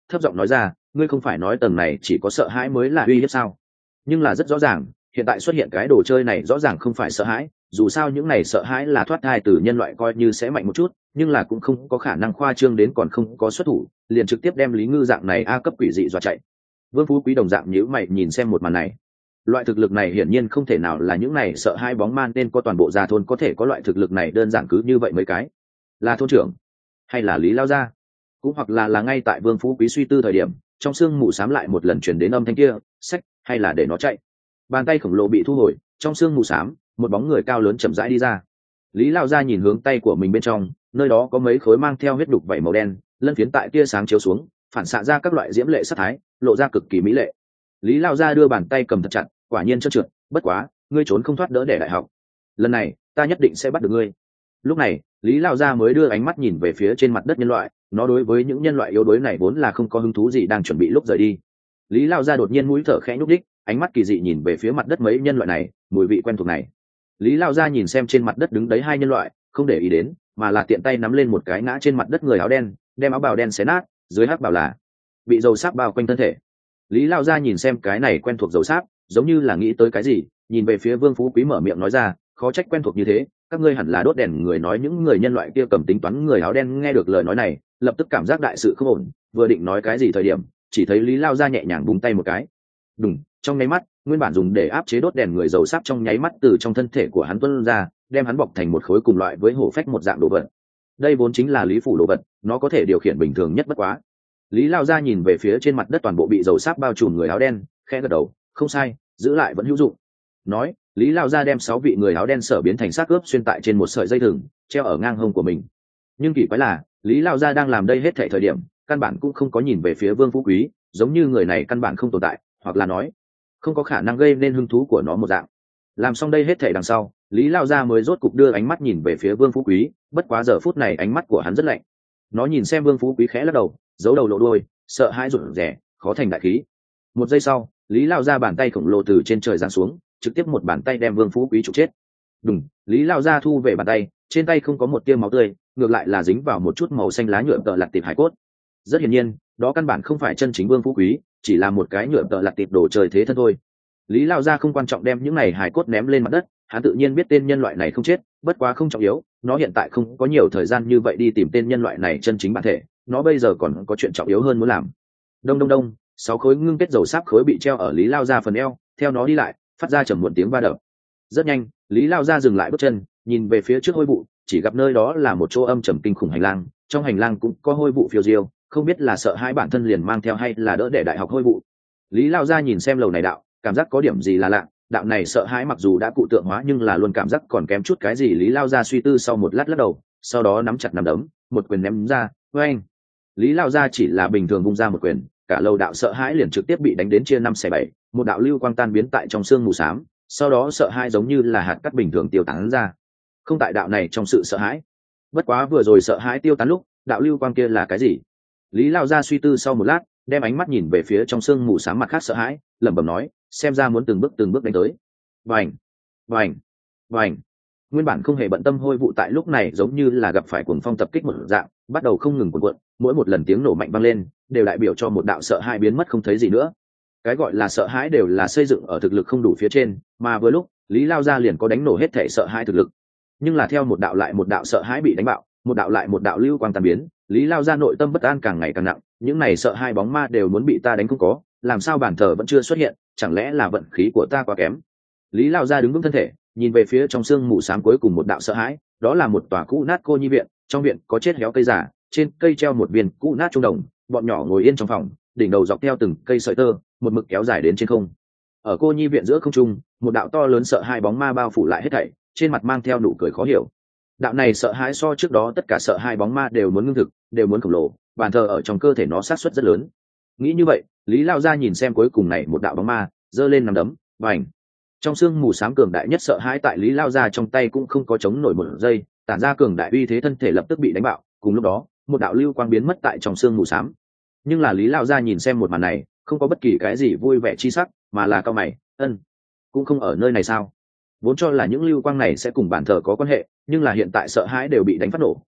thấp giọng nói ra, ngươi không phải nói tầng này chỉ có sợ hãi mới là uy hiếp sao? Nhưng là rất rõ ràng, hiện tại xuất hiện cái đồ chơi này rõ ràng không phải sợ hãi, dù sao những này sợ hãi là thoát thai từ nhân loại coi như sẽ mạnh một chút, nhưng là cũng không có khả năng khoa trương đến còn không có xuất thủ liền trực tiếp đem Lý Ngư dạng này A cấp quỷ dị dọa chạy. Vương Phú Quý đồng dạng nhíu mày nhìn xem một màn này. Loại thực lực này hiển nhiên không thể nào là những này sợ hai bóng man nên có toàn bộ gia thôn có thể có loại thực lực này đơn giản cứ như vậy mấy cái. Là thôn trưởng hay là Lý Lao gia, cũng hoặc là ngay tại Vương Phú Quý suy tư thời điểm, trong xương mù xám lại một lần truyền đến âm thanh kia, sách hay là để nó chạy. Bàn tay khổng lồ bị thu hồi, trong xương mù xám, một bóng người cao lớn chậm rãi đi ra. Lý Lao gia nhìn hướng tay của mình bên trong, nơi đó có mấy khối mang theo huyết đục vảy màu đen, lân phiến tại tia sáng chiếu xuống, phản xạ ra các loại diễm lệ sắc thái, lộ ra cực kỳ mỹ lệ. Lý Lao gia đưa bàn tay cầm thật chặt, quả nhiên trơn trượt, bất quá, ngươi trốn không thoát đỡ để đại học. Lần này, ta nhất định sẽ bắt được ngươi. Lúc này, Lý Lao gia mới đưa ánh mắt nhìn về phía trên mặt đất nhân loại, nó đối với những nhân loại yếu đuối này vốn là không có hứng thú gì đang chuẩn bị lúc rời đi. Lý Lao gia đột nhiên mũi thở khẽ nhúc đích, ánh mắt kỳ dị nhìn về phía mặt đất mấy nhân loại này, mùi vị quen thuộc này. Lý Lao gia nhìn xem trên mặt đất đứng đấy hai nhân loại, không để ý đến, mà là tiện tay nắm lên một cái ngã trên mặt đất người áo đen, đem áo bào đen xé nát, dưới hắc bào là bị dầu sáp bao quanh thân thể. Lý Lao gia nhìn xem cái này quen thuộc dầu sáp, giống như là nghĩ tới cái gì, nhìn về phía Vương Phú Quý mở miệng nói ra, khó trách quen thuộc như thế, các ngươi hẳn là đốt đèn người. Nói những người nhân loại kia cầm tính toán người áo đen nghe được lời nói này, lập tức cảm giác đại sự không ổn, vừa định nói cái gì thời điểm, chỉ thấy Lý Lao gia nhẹ nhàng búng tay một cái. Đùng, trong nháy mắt, nguyên bản dùng để áp chế đốt đèn người dầu sáp trong nháy mắt từ trong thân thể của hắn tuôn ra, đem hắn bọc thành một khối cùng loại với hổ phách một dạng đồ vật. Đây vốn chính là lý phủ đồ vật, nó có thể điều khiển bình thường nhất bất quá. Lý Lao gia nhìn về phía trên mặt đất toàn bộ bị dầu sáp bao trùm người áo đen, khẽ gật đầu, không sai, giữ lại vẫn hữu dụng. Nói, Lý Lao gia đem 6 vị người áo đen sở biến thành xác ướp xuyên tại trên một sợi dây thừng, treo ở ngang hông của mình. Nhưng kỳ quái là, Lý Lao gia đang làm đây hết thảy thời điểm, căn bản cũng không có nhìn về phía Vương Phú Quý, giống như người này căn bản không tồn tại, hoặc là nói, không có khả năng gây nên hứng thú của nó một dạng. Làm xong đây hết thảy đằng sau, Lý Lao gia mới rốt cục đưa ánh mắt nhìn về phía Vương Phú Quý, bất quá giờ phút này ánh mắt của hắn rất lạnh. Nó nhìn xem Vương Phú Quý khẽ lắc đầu, giấu đầu lộ đuôi, sợ hãi rụt rè, khó thành đại khí. Một giây sau, Lý Lao gia bàn tay khổng lồ từ trên trời giáng xuống, trực tiếp một bàn tay đem Vương Phú Quý trục chết. Đùng, Lý Lao gia thu về bàn tay, trên tay không có một tia máu tươi, ngược lại là dính vào một chút màu xanh lá nhựa tợ lặt tiệp hải cốt. Rất hiển nhiên, đó căn bản không phải chân chính Vương Phú Quý, chỉ là một cái nhựa tợ lặt tiệp đồ chơi thế thân thôi. Lý Lao gia không quan trọng đem những này hải cốt ném lên mặt đất, hắn tự nhiên biết tên nhân loại này không chết, bất quá không trọng yếu, nó hiện tại không có nhiều thời gian như vậy đi tìm tên nhân loại này chân chính bản thể, nó bây giờ còn có chuyện trọng yếu hơn muốn làm. Đông đông đông, 6 khối ngưng kết dầu sáp khối bị treo ở Lý Lao gia phần eo, theo nó đi lại, phát ra trầm muộn tiếng va đập. Rất nhanh, Lý Lao gia dừng lại bước chân, nhìn về phía trước hôi vụ, chỉ gặp nơi đó là một chỗ âm trầm kinh khủng hành lang, trong hành lang cũng có hôi vụ phiêu diêu, không biết là sợ hãi bản thân liền mang theo hay là đỡ để đại học hôi vụ. Lý Lao gia nhìn xem lầu này đạo, cảm giác có điểm gì là lạ, đạo này sợ hãi mặc dù đã cụ tượng hóa nhưng là luôn cảm giác còn kém chút cái gì. Lý Lao gia suy tư sau một lát lắc đầu, sau đó nắm chặt nắm đấm, một quyền ném ra, oeng. Lý Lao gia chỉ là bình thường vung ra một quyền, cả lầu đạo sợ hãi liền trực tiếp bị đánh đến chia 5/7, một đạo lưu quang tan biến tại trong sương mù xám, sau đó sợ hãi giống như là hạt cát bình thường tiêu tán ra. Không tại đạo này trong sự sợ hãi. Bất quá vừa rồi sợ hãi tiêu tán lúc, đạo lưu quang kia là cái gì? Lý Lao gia suy tư sau một lát, đem ánh mắt nhìn về phía trong sương mù xám mặt khác sợ hãi, lẩm bẩm nói, xem ra muốn từng bước đánh tới. Vành, vành, vành. Nguyên bản không hề bận tâm hôi vụ tại lúc này giống như là gặp phải cuồng phong tập kích một dạng, bắt đầu không ngừng cuộn cuộn, mỗi một lần tiếng nổ mạnh vang lên, đều đại biểu cho một đạo sợ hãi biến mất không thấy gì nữa. Cái gọi là sợ hãi đều là xây dựng ở thực lực không đủ phía trên, mà vừa lúc Lý Lao gia liền có đánh nổ hết thể sợ hãi thực lực. Nhưng là theo một đạo lại một đạo sợ hãi bị đánh bạo, một đạo lại một đạo lưu quang tan biến, Lý Lao gia nội tâm bất an càng ngày càng nặng, những này sợ hai bóng ma đều muốn bị ta đánh không có, làm sao bản thờ vẫn chưa xuất hiện, chẳng lẽ là vận khí của ta quá kém? Lý Lao gia đứng vững thân thể, nhìn về phía trong sương mù sáng cuối cùng một đạo sợ hãi, đó là một tòa cũ nát cô nhi viện, trong viện có chết héo cây già, trên cây treo một viên cũ nát trung đồng, bọn nhỏ ngồi yên trong phòng, đỉnh đầu dọc theo từng cây sợi tơ, một mực kéo dài đến trên không. Ở cô nhi viện giữa không trung, một đạo to lớn sợ hai bóng ma bao phủ lại hết thảy, trên mặt mang theo nụ cười khó hiểu. Đạo này sợ hãi so trước đó tất cả sợ hai bóng ma đều muốn ngưng thực, đều muốn khổng lồ, bàn thờ ở trong cơ thể nó sát suất rất lớn. Nghĩ như vậy, Lý Lao gia nhìn xem cuối cùng này một đạo bóng ma, giơ lên nắm đấm, bành. Trong sương mù sáng cường đại nhất sợ hãi tại Lý Lao gia trong tay cũng không có chống nổi một giây, tản ra cường đại uy thế, thân thể lập tức bị đánh bạo, cùng lúc đó, một đạo lưu quang biến mất tại trong sương mù xám. Nhưng là Lý Lao gia nhìn xem một màn này, không có bất kỳ cái gì vui vẻ chi sắc, mà là cau mày, cũng không ở nơi này sao? Vốn cho là những lưu quang này sẽ cùng bản thờ có quan hệ, nhưng là hiện tại sợ hãi đều bị đánh phát nổ,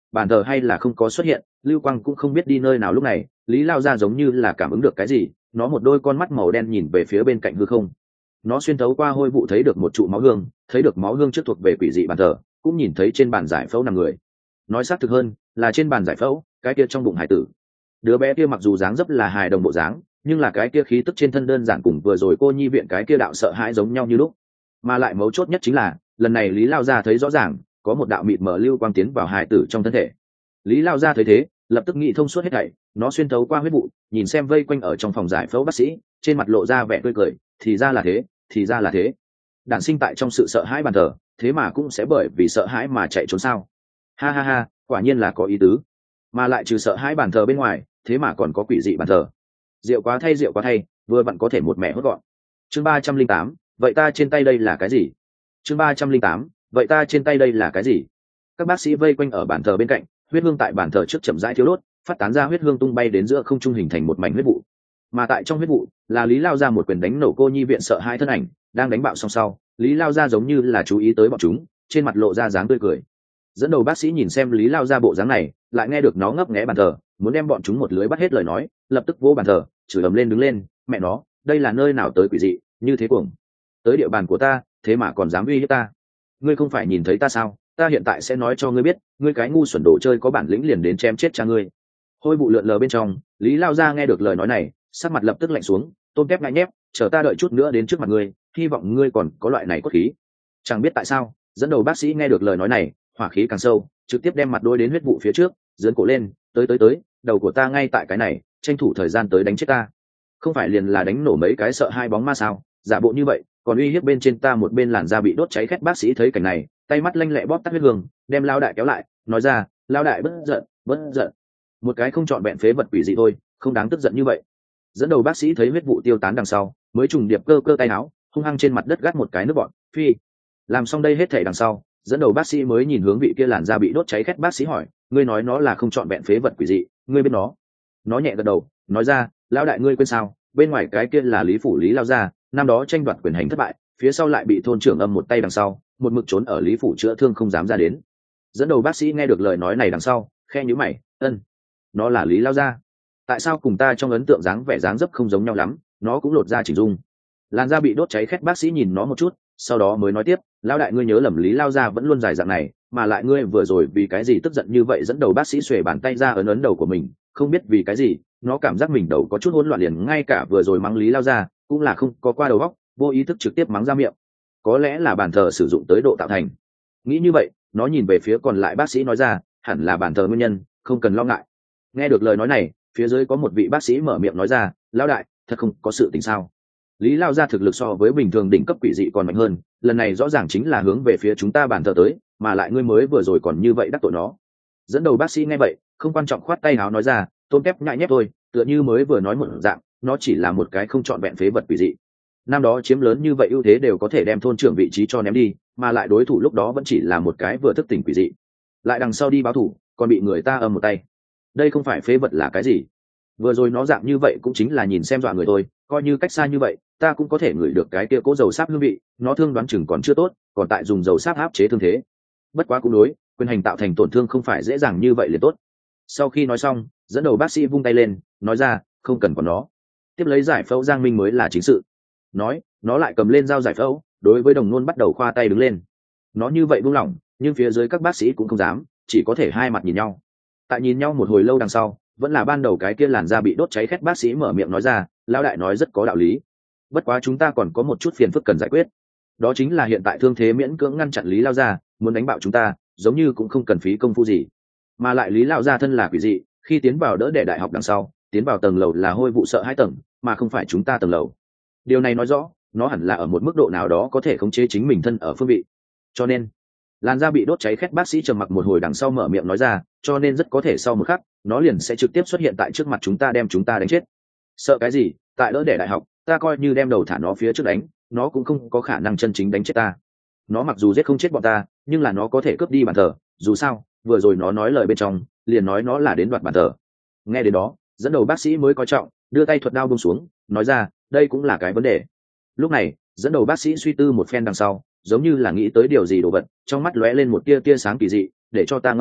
bàn thờ hay là không có xuất hiện, lưu quang cũng không biết đi nơi nào. Lúc này lý lao ra giống như là cảm ứng được cái gì, nó một đôi con mắt màu đen nhìn về phía bên cạnh hư không. Nó xuyên thấu qua hôi vụ thấy được một trụ máu hương, thấy được máu hương trước thuộc về quỷ dị bàn thờ, cũng nhìn thấy trên bàn giải phẫu nằm người. Nói xác thực hơn là trên bàn giải phẫu cái kia trong bụng hải tử. Đứa bé kia mặc dù dáng dấp là hài đồng bộ dáng, nhưng là cái kia khí tức trên thân đơn giản cùng vừa rồi cô nhi viện cái kia đạo sợ hãi giống nhau như lúc. Mà lại mấu chốt nhất chính là lần này lý lao gia thấy rõ ràng có một đạo mịt mờ lưu quang tiến vào hài tử trong thân thể. Lý lao gia thấy thế lập tức nghĩ thông suốt hết thảy, nó xuyên thấu qua huyết vụ nhìn xem vây quanh ở trong phòng giải phẫu bác sĩ, trên mặt lộ ra vẻ tươi cười. Thì ra là thế, thì ra là thế. Đản sinh tại trong sự sợ hãi bàn thờ, thế mà cũng sẽ bởi vì sợ hãi mà chạy trốn sao? Ha ha ha, quả nhiên là có ý tứ. Mà lại trừ sợ hãi bàn thờ bên ngoài, thế mà còn có quỷ dị bàn thờ. Rượu quá thay, rượu quá thay, vừa vặn có thể một mẹ hốt gọn. Chương 308, vậy ta trên tay đây là cái gì? Chương 308, vậy ta trên tay đây là cái gì? Các bác sĩ vây quanh ở bàn thờ bên cạnh, huyết hương tại bàn thờ trước chậm rãi thiếu đốt, phát tán ra huyết hương tung bay đến giữa không trung hình thành một mảnh huyết vụ. Mà tại trong huyết vụ, là Lý lao ra một quyền đánh nổ cô nhi viện sợ hai thân ảnh, đang đánh bạo song sau, Lý lao ra giống như là chú ý tới bọn chúng, trên mặt lộ ra dáng tươi cười. Dẫn đầu bác sĩ nhìn xem Lý lao ra bộ dáng này, lại nghe được nó ngấp nghé bàn thờ, muốn đem bọn chúng một lưới bắt hết lời nói, lập tức vỗ bàn thờ, chửi ầm lên đứng lên, mẹ nó, đây là nơi nào tới quỷ dị, như thế cuồng. Tới địa bàn của ta, thế mà còn dám uy hiếp ta. Ngươi không phải nhìn thấy ta sao? Ta hiện tại sẽ nói cho ngươi biết, ngươi cái ngu xuẩn đồ chơi có bản lĩnh liền đến chém chết cha ngươi. Hôi vụ lượn lờ bên trong, Lý lao ra nghe được lời nói này, sắc mặt lập tức lạnh xuống, tôm tép ngại nhép, chờ ta đợi chút nữa đến trước mặt ngươi, hy vọng ngươi còn có loại này cốt khí. Chẳng biết tại sao, dẫn đầu bác sĩ nghe được lời nói này, hỏa khí càng sâu, trực tiếp đem mặt đôi đến huyết vụ phía trước, giương cổ lên, tới, đầu của ta ngay tại cái này, tranh thủ thời gian tới đánh chết ta. Không phải liền là đánh nổ mấy cái sợ hai bóng ma sao? Giả bộ như vậy, còn uy hiếp bên trên ta một bên làn da bị đốt cháy khét. Bác sĩ thấy cảnh này, tay mắt lanh lẹ bóp tắt huyết hương, đem lao đại kéo lại, nói ra, lao đại bất giận, một cái không chọn vẹn phế vật quỷ dị thôi, không đáng tức giận như vậy. Dẫn đầu bác sĩ thấy huyết vụ tiêu tán đằng sau, mới trùng điệp cơ tay áo, hung hăng trên mặt đất gắt một cái nước bọt, phi. Làm xong đây hết thảy đằng sau, dẫn đầu bác sĩ mới nhìn hướng vị kia làn da bị đốt cháy khét bác sĩ hỏi, ngươi nói nó là không chọn vẹn phế vật quỷ dị, ngươi biết nó? Nó nhẹ gật đầu, nói ra, lão đại ngươi quên sao, bên ngoài cái kia là Lý phủ Lý lao gia, năm đó tranh đoạt quyền hành thất bại, phía sau lại bị thôn trưởng âm một tay đằng sau, một mực trốn ở Lý phủ chữa thương không dám ra đến. Dẫn đầu bác sĩ nghe được lời nói này đằng sau, khe nhíu mày, nó là Lý lao gia. Tại sao cùng ta trong ấn tượng dáng vẻ dáng dấp không giống nhau lắm? Nó cũng lột da chỉnh dung. Làn da bị đốt cháy khét bác sĩ nhìn nó một chút, sau đó mới nói tiếp, lão đại ngươi nhớ lầm Lý lao gia vẫn luôn dài dạng này, mà lại ngươi vừa rồi vì cái gì tức giận như vậy? Dẫn đầu bác sĩ xuề bàn tay ra ấn đầu của mình, không biết vì cái gì, nó cảm giác mình đầu có chút hỗn loạn, liền ngay cả vừa rồi mắng Lý lao gia cũng là không có qua đầu óc, vô ý thức trực tiếp mắng ra miệng. Có lẽ là bàn thờ sử dụng tới độ tạo thành. Nghĩ như vậy, nó nhìn về phía còn lại bác sĩ nói ra, hẳn là bàn thờ nguyên nhân, không cần lo ngại. Nghe được lời nói này, phía dưới có một vị bác sĩ mở miệng nói ra, lão đại, thật không có sự tình sao? Lý lao gia thực lực so với bình thường đỉnh cấp quỷ dị còn mạnh hơn, lần này rõ ràng chính là hướng về phía chúng ta bàn thờ tới, mà lại ngươi mới vừa rồi còn như vậy đắc tội nó. Dẫn đầu bác sĩ nghe vậy, không quan trọng khoát tay áo nói ra, tôm tép nhại nhép thôi, tựa như mới vừa nói một dạng, nó chỉ là một cái không chọn vẹn phế vật quỷ dị. Năm đó chiếm lớn như vậy ưu thế đều có thể đem thôn trưởng vị trí cho ném đi, mà lại đối thủ lúc đó vẫn chỉ là một cái vừa thức tỉnh quỷ dị, lại đằng sau đi báo thủ, còn bị người ta âm một tay. Đây không phải phế vật là cái gì? Vừa rồi nó dạng như vậy cũng chính là nhìn xem dọa người thôi, coi như cách xa như vậy ta cũng có thể ngửi được cái kia cố dầu sáp hương vị, nó thương đoán chừng còn chưa tốt, còn tại dùng dầu sáp áp chế thương thế. Bất quá cũng đối, quyền hành tạo thành tổn thương không phải dễ dàng như vậy liền tốt. Sau khi nói xong, dẫn đầu bác sĩ vung tay lên, nói ra, không cần còn nó, tiếp lấy giải phẫu Giang Minh mới là chính sự. Nói, nó lại cầm lên dao giải phẫu, đối với đồng nôn bắt đầu khoa tay đứng lên. Nó như vậy buông lỏng, nhưng phía dưới các bác sĩ cũng không dám, chỉ có thể hai mặt nhìn nhau. Tại nhìn nhau một hồi lâu đằng sau, vẫn là ban đầu cái kia làn da bị đốt cháy khét bác sĩ mở miệng nói ra, lão đại nói rất có đạo lý, bất quá chúng ta còn có một chút phiền phức cần giải quyết, đó chính là hiện tại thương thế miễn cưỡng ngăn chặn Lý lao gia muốn đánh bạo chúng ta giống như cũng không cần phí công phu gì, mà lại Lý lao gia thân là quỷ dị, khi tiến vào đỡ để đại học đằng sau tiến vào tầng lầu là hôi vụ sợ hai tầng, mà không phải chúng ta tầng lầu. Điều này nói rõ nó hẳn là ở một mức độ nào đó có thể khống chế chính mình thân ở phương vị, cho nên làn da bị đốt cháy khét bác sĩ trầm mặc một hồi đằng sau mở miệng nói ra, cho nên rất có thể sau một khắc nó liền sẽ trực tiếp xuất hiện tại trước mặt chúng ta đem chúng ta đánh chết. Sợ cái gì, tại đỡ để đại học ta coi như đem đầu thả nó phía trước đánh, nó cũng không có khả năng chân chính đánh chết ta. Nó mặc dù giết không chết bọn ta, nhưng là nó có thể cướp đi bàn thờ, dù sao vừa rồi nó nói lời bên trong liền nói nó là đến đoạt bàn thờ. Nghe đến đó, dẫn đầu bác sĩ mới coi trọng, đưa tay thuật đao buông xuống, nói ra, đây cũng là cái vấn đề. Lúc này dẫn đầu bác sĩ suy tư một phen đằng sau, giống như là nghĩ tới điều gì đồ vật, trong mắt lóe lên một tia tia sáng kỳ dị, để cho ta ngẫm lại,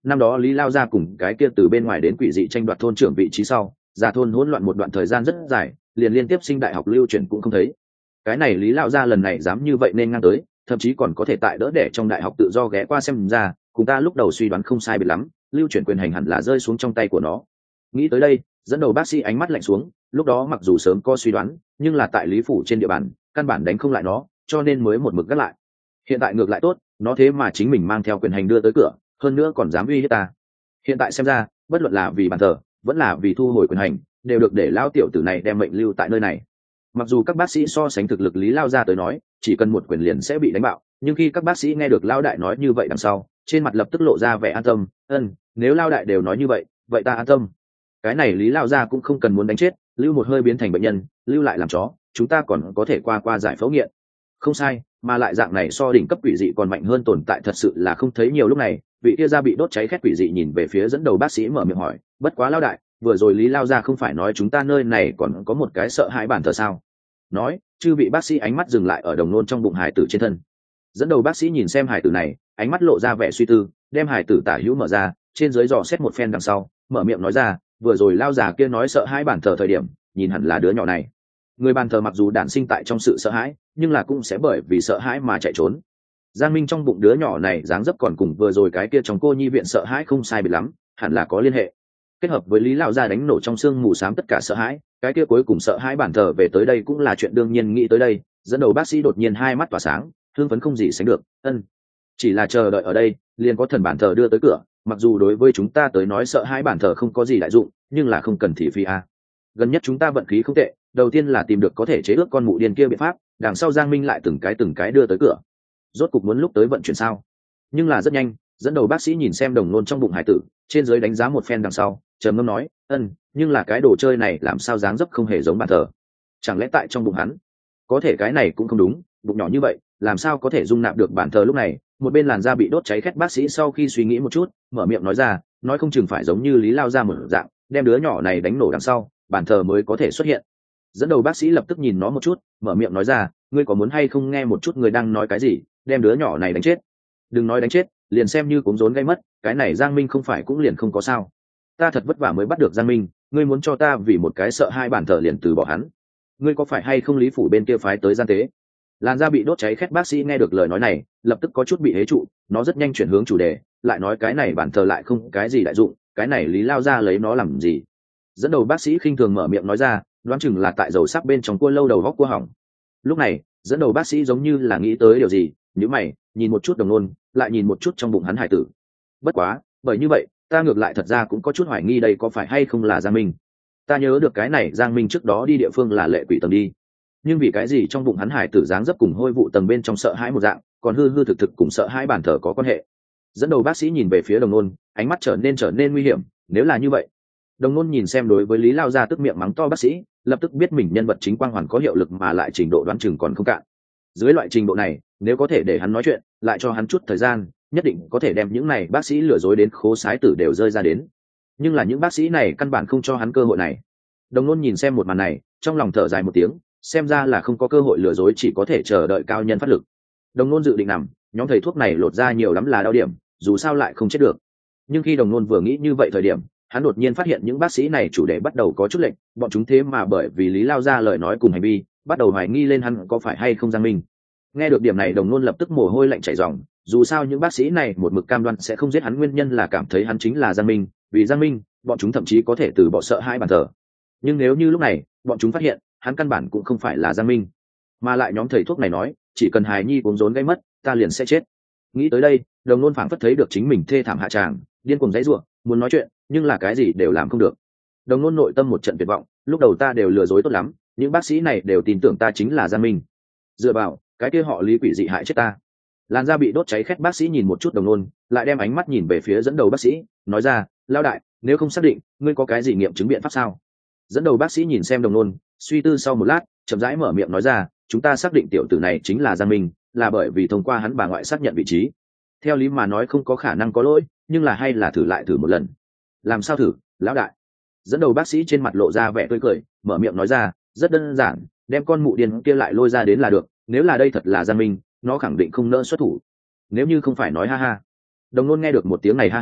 năm đó Lý Lao Gia cùng cái kia từ bên ngoài đến quỷ dị tranh đoạt thôn trưởng vị trí sau, ra thôn hỗn loạn một đoạn thời gian rất dài, liền liên tiếp sinh đại học lưu chuyển cũng không thấy. Cái này Lý Lao Gia lần này dám như vậy nên ngang tới, thậm chí còn có thể tại đỡ đẻ trong đại học tự do ghé qua xem ra, cùng ta lúc đầu suy đoán không sai biệt lắm, lưu chuyển quyền hành hẳn là rơi xuống trong tay của nó. Nghĩ tới đây, dẫn đầu bác sĩ ánh mắt lạnh xuống, lúc đó mặc dù sớm có suy đoán, nhưng là tại Lý phủ trên địa bàn, căn bản đánh không lại nó, cho nên mới một mực gác lại. Hiện tại ngược lại tốt, nó thế mà chính mình mang theo quyền hành đưa tới cửa, hơn nữa còn dám uy hiếp ta. Hiện tại xem ra, bất luận là vì bàn thờ, vẫn là vì thu hồi quyền hành, đều được để lão tiểu tử này đem mệnh lưu tại nơi này. Mặc dù các bác sĩ so sánh thực lực Lý Lao Gia tới nói, chỉ cần một quyền liền sẽ bị đánh bạo, nhưng khi các bác sĩ nghe được Lao Đại nói như vậy đằng sau, trên mặt lập tức lộ ra vẻ an tâm. Nếu Lao Đại đều nói như vậy, vậy ta an tâm. Cái này Lý Lao Gia cũng không cần muốn đánh chết, lưu một hơi biến thành bệnh nhân, lưu lại làm chó, chúng ta còn có thể qua giải phẫu nghiện. Không sai, mà lại dạng này so đỉnh cấp quỷ dị còn mạnh hơn tồn tại thật sự là không thấy nhiều lúc này. Vị kia ra bị đốt cháy khét quỷ dị nhìn về phía dẫn đầu bác sĩ mở miệng hỏi, bất quá Lao Đại, vừa rồi Lý Lao Gia không phải nói chúng ta nơi này còn có một cái sợ hãi bản thờ sao? Nói, chư vị bác sĩ ánh mắt dừng lại ở đồng nôn trong bụng hải tử trên thân. Dẫn đầu bác sĩ nhìn xem hải tử này, ánh mắt lộ ra vẻ suy tư, đem hải tử tả hữu mở ra, trên dưới dò xét một phen đằng sau, mở miệng nói ra, vừa rồi Lao già kia nói sợ hãi bản thờ thời điểm, nhìn hẳn là đứa nhỏ này. Người bàn thờ mặc dù đản sinh tại trong sự sợ hãi, nhưng là cũng sẽ bởi vì sợ hãi mà chạy trốn. Giang Minh trong bụng đứa nhỏ này dáng dấp còn cùng vừa rồi cái kia trong cô nhi viện sợ hãi không sai biệt lắm, hẳn là có liên hệ. Kết hợp với Lý Lão gia đánh nổ trong xương mù xám tất cả sợ hãi, cái kia cuối cùng sợ hãi bản thờ về tới đây cũng là chuyện đương nhiên. Nghĩ tới đây, dẫn đầu bác sĩ đột nhiên hai mắt tỏa sáng, hưng phấn không gì sánh được. Chỉ là chờ đợi ở đây, liền có thần bản thờ đưa tới cửa, mặc dù đối với chúng ta tới nói sợ hãi bản thờ không có gì đại dụng, nhưng là không cần thị phi a. Gần nhất chúng ta vận khí không tệ, đầu tiên là tìm được có thể chế ước con mụ điên kia biện pháp, đằng sau Giang Minh lại từng cái đưa tới cửa. Rốt cục muốn lúc tới vận chuyển sao? Nhưng là rất nhanh, dẫn đầu bác sĩ nhìn xem đồng nôn trong bụng hải tử, trên dưới đánh giá một phen đằng sau, trầm ngâm nói, nhưng là cái đồ chơi này làm sao dáng dấp không hề giống bản thờ? Chẳng lẽ tại trong bụng hắn? Có thể cái này cũng không đúng, bụng nhỏ như vậy, làm sao có thể dung nạp được bản thờ? Lúc này, một bên làn da bị đốt cháy khét bác sĩ sau khi suy nghĩ một chút, mở miệng nói ra, nói không chừng phải giống như Lý Lao Gia một dạng, đem đứa nhỏ này đánh nổ đằng sau, bản thờ mới có thể xuất hiện. Dẫn đầu bác sĩ lập tức nhìn nó một chút, mở miệng nói ra, ngươi có muốn hay không nghe một chút người đang nói cái gì, đem đứa nhỏ này đánh chết? Đừng nói đánh chết, liền xem như cúng rốn gây mất, cái này Giang Minh không phải cũng liền không có sao? Ta thật vất vả mới bắt được Giang Minh, ngươi muốn cho ta vì một cái sợ hai bản thờ liền từ bỏ hắn? Ngươi có phải hay không Lý phủ bên kia phái tới gian tế? Làn da bị đốt cháy khét bác sĩ nghe được lời nói này, lập tức có chút bị hế trụ, nó rất nhanh chuyển hướng chủ đề, lại nói cái này bản thờ lại không cái gì đại dụng, cái này Lý Lao Gia lấy nó làm gì? Dẫn đầu bác sĩ khinh thường mở miệng nói ra, đoán chừng là tại dầu sắc bên trong cua lâu đầu góc cua hỏng. Lúc này, dẫn đầu bác sĩ giống như là nghĩ tới điều gì, nhíu mày, nhìn một chút đồng nôn, lại nhìn một chút trong bụng hắn hải tử. Bất quá, bởi như vậy, ta ngược lại thật ra cũng có chút hoài nghi đây có phải hay không là Giang Minh. Ta nhớ được cái này Giang Minh trước đó đi địa phương là Lệ Quỷ tầng đi, nhưng vì cái gì trong bụng hắn hải tử dáng dấp cùng hôi vụ tầng bên trong sợ hãi một dạng, còn hư hư thực thực cùng sợ hãi bản thờ có quan hệ. Dẫn đầu bác sĩ nhìn về phía đồng nôn, ánh mắt trở nên nguy hiểm. Nếu là như vậy, đồng nôn nhìn xem đối với Lý Lao Gia tức miệng mắng to bác sĩ, lập tức biết mình nhân vật chính quang hoàn có hiệu lực mà lại trình độ đoán chừng còn không cạn. Dưới loại trình độ này, nếu có thể để hắn nói chuyện, lại cho hắn chút thời gian, nhất định có thể đem những này bác sĩ lừa dối đến khố sái tử đều rơi ra đến. Nhưng là những bác sĩ này căn bản không cho hắn cơ hội này. Đồng nôn nhìn xem một màn này, trong lòng thở dài một tiếng, xem ra là không có cơ hội lừa dối, chỉ có thể chờ đợi cao nhân phát lực. Đồng nôn dự định nằm, nhóm thầy thuốc này lột ra nhiều lắm là đau điểm, dù sao lại không chết được. Nhưng khi đồng nôn vừa nghĩ như vậy thời điểm, hắn đột nhiên phát hiện những bác sĩ này chủ đề bắt đầu có chút lệnh, bọn chúng thế mà bởi vì Lý Lao Gia lời nói cùng hành vi, bắt đầu hoài nghi lên hắn có phải hay không Giang Minh. Nghe được điểm này đồng nôn lập tức mồ hôi lạnh chảy ròng, dù sao những bác sĩ này một mực cam đoan sẽ không giết hắn, nguyên nhân là cảm thấy hắn chính là Giang Minh, vì Giang Minh, bọn chúng thậm chí có thể từ bỏ sợ hai bản thờ. Nhưng nếu như lúc này, bọn chúng phát hiện, hắn căn bản cũng không phải là Giang Minh, mà lại nhóm thầy thuốc này nói, chỉ cần hài nhi cuống rốn gây mất, ta liền sẽ chết. Nghĩ tới đây, đồng nôn phảng phất thấy được chính mình thê thảm hạ tràng, điên cuồng giãy giụa, muốn nói chuyện, nhưng là cái gì đều làm không được. Đồng nôn nội tâm một trận tuyệt vọng, lúc đầu ta đều lừa dối tốt lắm, những bác sĩ này đều tin tưởng ta chính là Giang Minh. Dựa vào, cái kia họ Lý quỷ dị hại chết ta. Làn da bị đốt cháy khét bác sĩ nhìn một chút đồng nôn, lại đem ánh mắt nhìn về phía dẫn đầu bác sĩ, nói ra, Lao đại, nếu không xác định, ngươi có cái gì nghiệm chứng biện pháp sao? Dẫn đầu bác sĩ nhìn xem đồng nôn, suy tư sau một lát, chậm rãi mở miệng nói ra, chúng ta xác định tiểu tử này chính là Giang Minh, là bởi vì thông qua hắn bà ngoại xác nhận vị trí. Theo lý mà nói không có khả năng có lỗi, nhưng là hay là thử lại thử một lần. Làm sao thử, lão đại? Dẫn đầu bác sĩ trên mặt lộ ra vẻ tươi cười, mở miệng nói ra, rất đơn giản, đem con mụ điên kia lại lôi ra đến là được, nếu là đây thật là Giang Minh, nó khẳng định không nỡ xuất thủ. Nếu như không phải nói ha ha. Đồng nôn nghe được một tiếng này ha ha,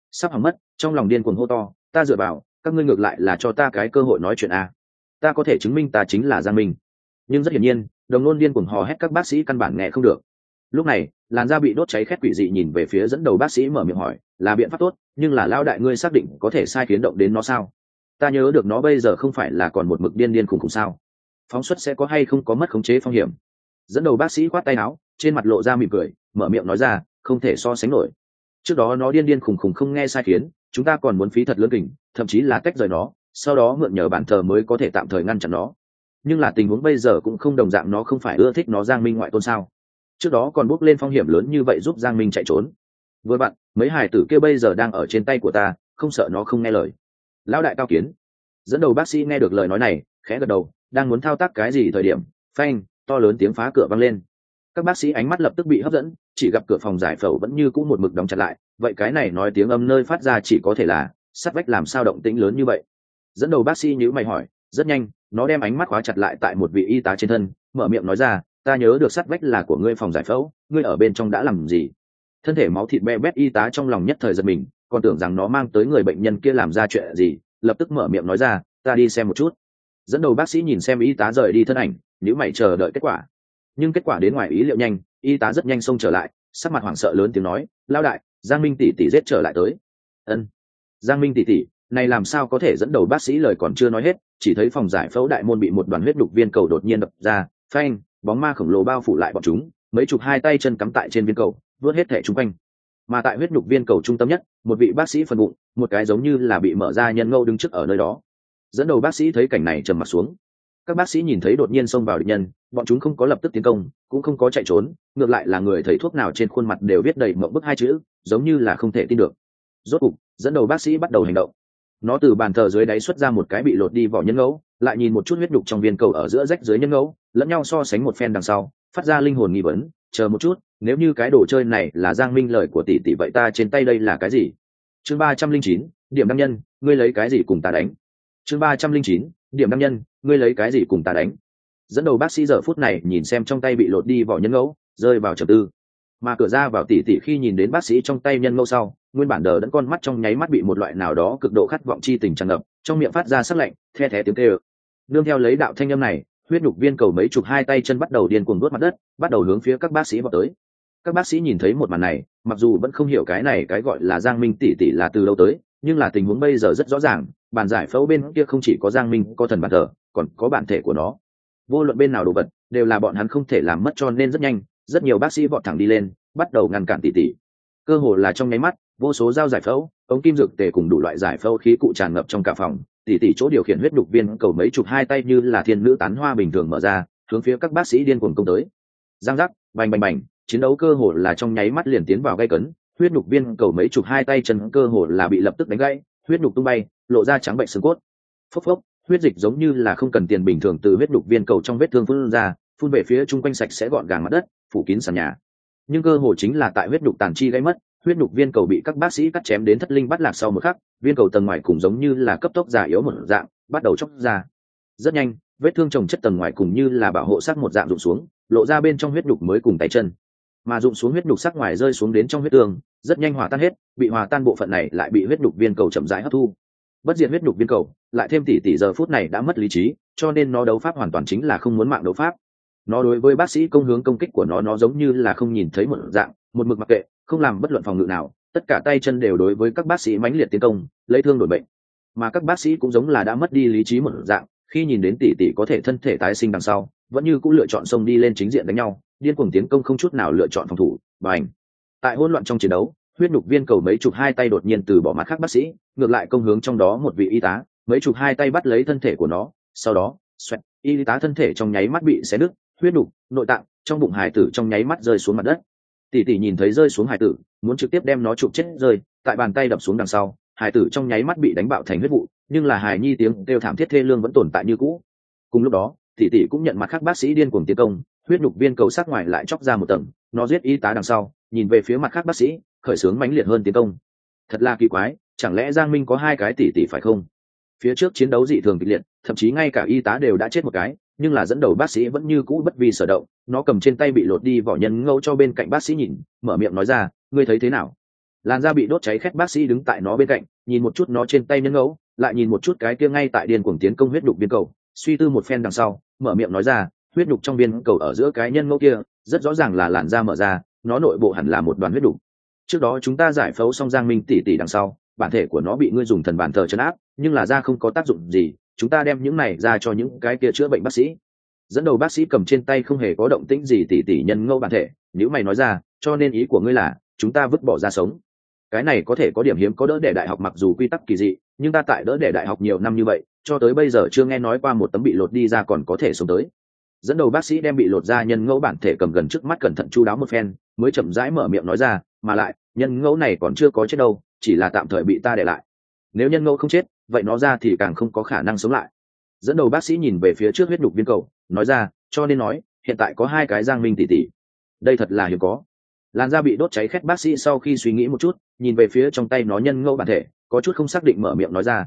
sắp hỏng mất, trong lòng điên cuồng hô to, ta dựa vào, các ngươi ngược lại là cho ta cái cơ hội nói chuyện à. Ta có thể chứng minh ta chính là Giang Minh. Nhưng rất hiển nhiên, đồng nôn điên cuồng hò hét các bác sĩ căn bản nghe không được. Lúc này, làn da bị đốt cháy khét quỷ dị nhìn về phía dẫn đầu bác sĩ mở miệng hỏi, là biện pháp tốt, nhưng là lao đại ngươi xác định có thể sai khiến động đến nó sao? Ta nhớ được nó bây giờ không phải là còn một mực điên điên khủng khủng sao? Phóng xuất sẽ có hay không có mất khống chế phong hiểm? Dẫn đầu bác sĩ khoát tay áo, trên mặt lộ ra mỉm cười, mở miệng nói ra, không thể so sánh nổi. Trước đó nó điên điên khủng khủng không nghe sai khiến, chúng ta còn muốn phí thật lớn kình, thậm chí là tách rời nó, sau đó mượn nhờ bản thờ mới có thể tạm thời ngăn chặn nó. Nhưng là tình huống bây giờ cũng không đồng dạng, nó không phải ưa thích nó Giang Minh ngoại tôn sao? Trước đó còn bốc lên phong hiểm lớn như vậy giúp Giang Minh chạy trốn. Với bạn, mấy hài tử kia bây giờ đang ở trên tay của ta, không sợ nó không nghe lời. Lão đại cao kiến. Dẫn đầu bác sĩ nghe được lời nói này, khẽ gật đầu, đang muốn thao tác cái gì thời điểm, phanh, to lớn tiếng phá cửa vang lên. Các bác sĩ ánh mắt lập tức bị hấp dẫn, chỉ gặp cửa phòng giải phẫu vẫn như cũ một mực đóng chặt lại, vậy cái này nói tiếng âm nơi phát ra chỉ có thể là sắt vách, làm sao động tĩnh lớn như vậy? Dẫn đầu bác sĩ nhíu mày hỏi, rất nhanh, nó đem ánh mắt khóa chặt lại tại một vị y tá trên thân, mở miệng nói ra, ta nhớ được sắt vách là của ngươi phòng giải phẫu, ngươi ở bên trong đã làm gì? Thân thể máu thịt be bét y tá trong lòng nhất thời giật mình, còn tưởng rằng nó mang tới người bệnh nhân kia làm ra chuyện gì, lập tức mở miệng nói ra, ta đi xem một chút. Dẫn đầu bác sĩ nhìn xem y tá rời đi thân ảnh, nhíu mày chờ đợi kết quả. Nhưng kết quả đến ngoài ý liệu nhanh, y tá rất nhanh xông trở lại, sắc mặt hoảng sợ lớn tiếng nói, lao đại, Giang Minh tỷ tỷ giết trở lại tới. Ân, Giang Minh tỷ tỷ, này làm sao có thể? Dẫn đầu bác sĩ lời còn chưa nói hết, chỉ thấy phòng giải phẫu đại môn bị một đoàn huyết đục viên cầu đột nhiên đập ra, phanh, bóng ma khổng lồ bao phủ lại bọn chúng, mấy chục hai tay chân cắm tại trên viên cầu, vớt hết thể chung quanh. Mà tại huyết nhục viên cầu trung tâm nhất, một vị bác sĩ phần bụng, một cái giống như là bị mở ra nhân ngâu đứng trước ở nơi đó. Dẫn đầu bác sĩ thấy cảnh này trầm mặt xuống. Các bác sĩ nhìn thấy đột nhiên xông vào địch nhân, bọn chúng không có lập tức tiến công, cũng không có chạy trốn, ngược lại là người thầy thuốc nào trên khuôn mặt đều viết đầy mộng bức hai chữ, giống như là không thể tin được. Rốt cục, dẫn đầu bác sĩ bắt đầu hành động. Nó từ bàn thờ dưới đáy xuất ra một cái bị lột đi vỏ nhân ngẫu, lại nhìn một chút huyết nhục trong viên cầu ở giữa rách dưới nhân ngẫu, lẫn nhau so sánh một phen đằng sau, phát ra linh hồn nghi vấn, chờ một chút, nếu như cái đồ chơi này là Giang Minh lời của tỷ tỷ, vậy ta trên tay đây là cái gì? Chương 309, điểm đăng nhân, ngươi lấy cái gì cùng ta đánh? Chương 309, điểm đăng nhân, ngươi lấy cái gì cùng ta đánh? Dẫn đầu bác sĩ giờ phút này nhìn xem trong tay bị lột đi vỏ nhân ngẫu, rơi vào trầm tư. Mà cửa ra vào tỷ tỷ khi nhìn đến bác sĩ trong tay nhân ngẫu sau, nguyên bản đờ đẫn con mắt trong nháy mắt bị một loại nào đó cực độ khát vọng chi tình tràn ngập, trong miệng phát ra sắc lạnh, the thé tiếng kêu. Nương theo lấy đạo thanh âm này, huyết nhục viên cầu mấy chục hai tay chân bắt đầu điên cuồng đuốt mặt đất, bắt đầu hướng phía các bác sĩ vào tới. Các bác sĩ nhìn thấy một màn này, mặc dù vẫn không hiểu cái này cái gọi là Giang Minh tỷ tỷ là từ đâu tới, nhưng là tình huống bây giờ rất rõ ràng, bàn giải phẫu bên kia không chỉ có Giang Minh có thần bản thờ, còn có bản thể của nó. Vô luận bên nào đồ vật, đều là bọn hắn không thể làm mất, cho nên rất nhanh, rất nhiều bác sĩ vọt thẳng đi lên, bắt đầu ngăn cản tỷ tỷ. Cơ hồ là trong nháy mắt, vô số dao giải phẫu, ống kim dược tề cùng đủ loại giải phẫu khí cụ tràn ngập trong cả phòng. Tỷ tỷ chỗ điều khiển huyết nhục viên cầu mấy chục hai tay như là thiên nữ tán hoa bình thường mở ra, hướng phía các bác sĩ điên cuồng công tới. Giang giác, bành bành bành, chiến đấu cơ hồ là trong nháy mắt liền tiến vào gay cấn. Huyết nhục viên cầu mấy chục hai tay chân cơ hồ là bị lập tức đánh gãy, huyết nhục tung bay, lộ ra trắng bệnh xương cốt. Phốc phốc, huyết dịch giống như là không cần tiền bình thường từ huyết nhục viên cầu trong vết thương phun ra, phun về phía chung quanh sạch sẽ gọn gàng mặt đất, phủ kín sàn nhà. Nhưng cơ hồ chính là tại huyết nhục tàn chi gãy mất, huyết nhục viên cầu bị các bác sĩ cắt chém đến thất linh bắt lạc sau một khắc, viên cầu tầng ngoài cùng giống như là cấp tốc già yếu một dạng, bắt đầu chóc ra. Rất nhanh, vết thương chồng chất tầng ngoài cùng như là bảo hộ sắc một dạng rụng xuống, lộ ra bên trong huyết nhục mới cùng tay chân. Mà rụng xuống huyết nhục sắc ngoài rơi xuống đến trong huyết tương, rất nhanh hòa tan hết, bị hòa tan bộ phận này lại bị huyết nhục viên cầu chậm rãi hấp thu. Bất diệt huyết nhục viên cầu, lại thêm tỷ giờ phút này đã mất lý trí, cho nên nó đấu pháp hoàn toàn chính là không muốn mạng đấu pháp. Nó đối với bác sĩ công hướng công kích của nó giống như là không nhìn thấy một dạng, một mực mặc kệ, không làm bất luận phòng ngự nào, tất cả tay chân đều đối với các bác sĩ mãnh liệt tiến công, lấy thương đổi bệnh. Mà các bác sĩ cũng giống là đã mất đi lý trí một dạng, khi nhìn đến tỷ có thể thân thể tái sinh đằng sau, vẫn như cũng lựa chọn xông đi lên chính diện đánh nhau, điên cuồng tiến công không chút nào lựa chọn phòng thủ. Bành! Tại hỗn loạn trong chiến đấu, huyết nhục viên cầu mấy chục hai tay đột nhiên từ bỏ mặt khác bác sĩ, ngược lại công hướng trong đó một vị y tá, mấy chục hai tay bắt lấy thân thể của nó, sau đó, xoẹt, y tá thân thể trong nháy mắt bị xé nứt, huyết nhục, nội tạng, trong bụng hài tử trong nháy mắt rơi xuống mặt đất. Tỷ nhìn thấy rơi xuống hài tử, muốn trực tiếp đem nó chụp chết rơi, tại bàn tay đập xuống đằng sau, hài tử trong nháy mắt bị đánh bạo thành huyết vụ, nhưng là hài nhi tiếng kêu thảm thiết thê lương vẫn tồn tại như cũ. Cùng lúc đó, tỷ cũng nhận mặt khác bác sĩ điên cuồng tiến công, huyết nhục viên cầu sắc ngoài lại chóc ra một tầng, nó giết y tá đằng sau, nhìn về phía mặt khác bác sĩ, khởi xướng mãnh liệt hơn tiến công. Thật là kỳ quái, chẳng lẽ Giang Minh có hai cái tỷ phải không? Phía trước chiến đấu dị thường kịch liệt, thậm chí ngay cả y tá đều đã chết một cái, nhưng là dẫn đầu bác sĩ vẫn như cũ bất vi sở động, nó cầm trên tay bị lột đi vỏ nhân ngẫu cho bên cạnh bác sĩ nhìn, mở miệng nói ra, ngươi thấy thế nào? Làn da bị đốt cháy khét bác sĩ đứng tại nó bên cạnh, nhìn một chút nó trên tay nhân ngẫu, lại nhìn một chút cái kia ngay tại điên cuồng tiến công huyết đục viên cầu, suy tư một phen đằng sau, mở miệng nói ra, huyết đục trong viên cầu ở giữa cái nhân ngẫu kia, rất rõ ràng là làn da mở ra, nó nội bộ hẳn là một đoàn huyết đục. Trước đó chúng ta giải phẫu xong Giang Minh tỷ tỷ đằng sau, bản thể của nó bị ngươi dùng thần bản thờ trấn áp, nhưng là da không có tác dụng gì, chúng ta đem những này ra cho những cái kia chữa bệnh bác sĩ. Dẫn đầu bác sĩ cầm trên tay không hề có động tĩnh gì tỷ tỷ nhân ngẫu bản thể, nếu mày nói ra, cho nên ý của ngươi là chúng ta vứt bỏ ra sống. Cái này có thể có điểm hiếm, có đỡ để đại học mặc dù quy tắc kỳ dị, nhưng ta tại đỡ để đại học nhiều năm như vậy, cho tới bây giờ chưa nghe nói qua một tấm bị lột đi ra còn có thể sống tới. Dẫn đầu bác sĩ đem bị lột ra nhân ngẫu bản thể cầm gần trước mắt cẩn thận chu đáo một phen, mới chậm rãi mở miệng nói ra, mà lại nhân ngẫu này còn chưa có chết đâu, chỉ là tạm thời bị ta để lại. Nếu nhân ngẫu không chết, vậy nó ra thì càng không có khả năng sống lại. Dẫn đầu bác sĩ nhìn về phía trước huyết đục viên cầu, nói ra, cho nên nói hiện tại có hai cái Giang Minh tỷ tỷ, đây thật là hiếm có. Làn da bị đốt cháy khét bác sĩ sau khi suy nghĩ một chút, nhìn về phía trong tay nó nhân ngẫu bản thể, có chút không xác định mở miệng nói ra,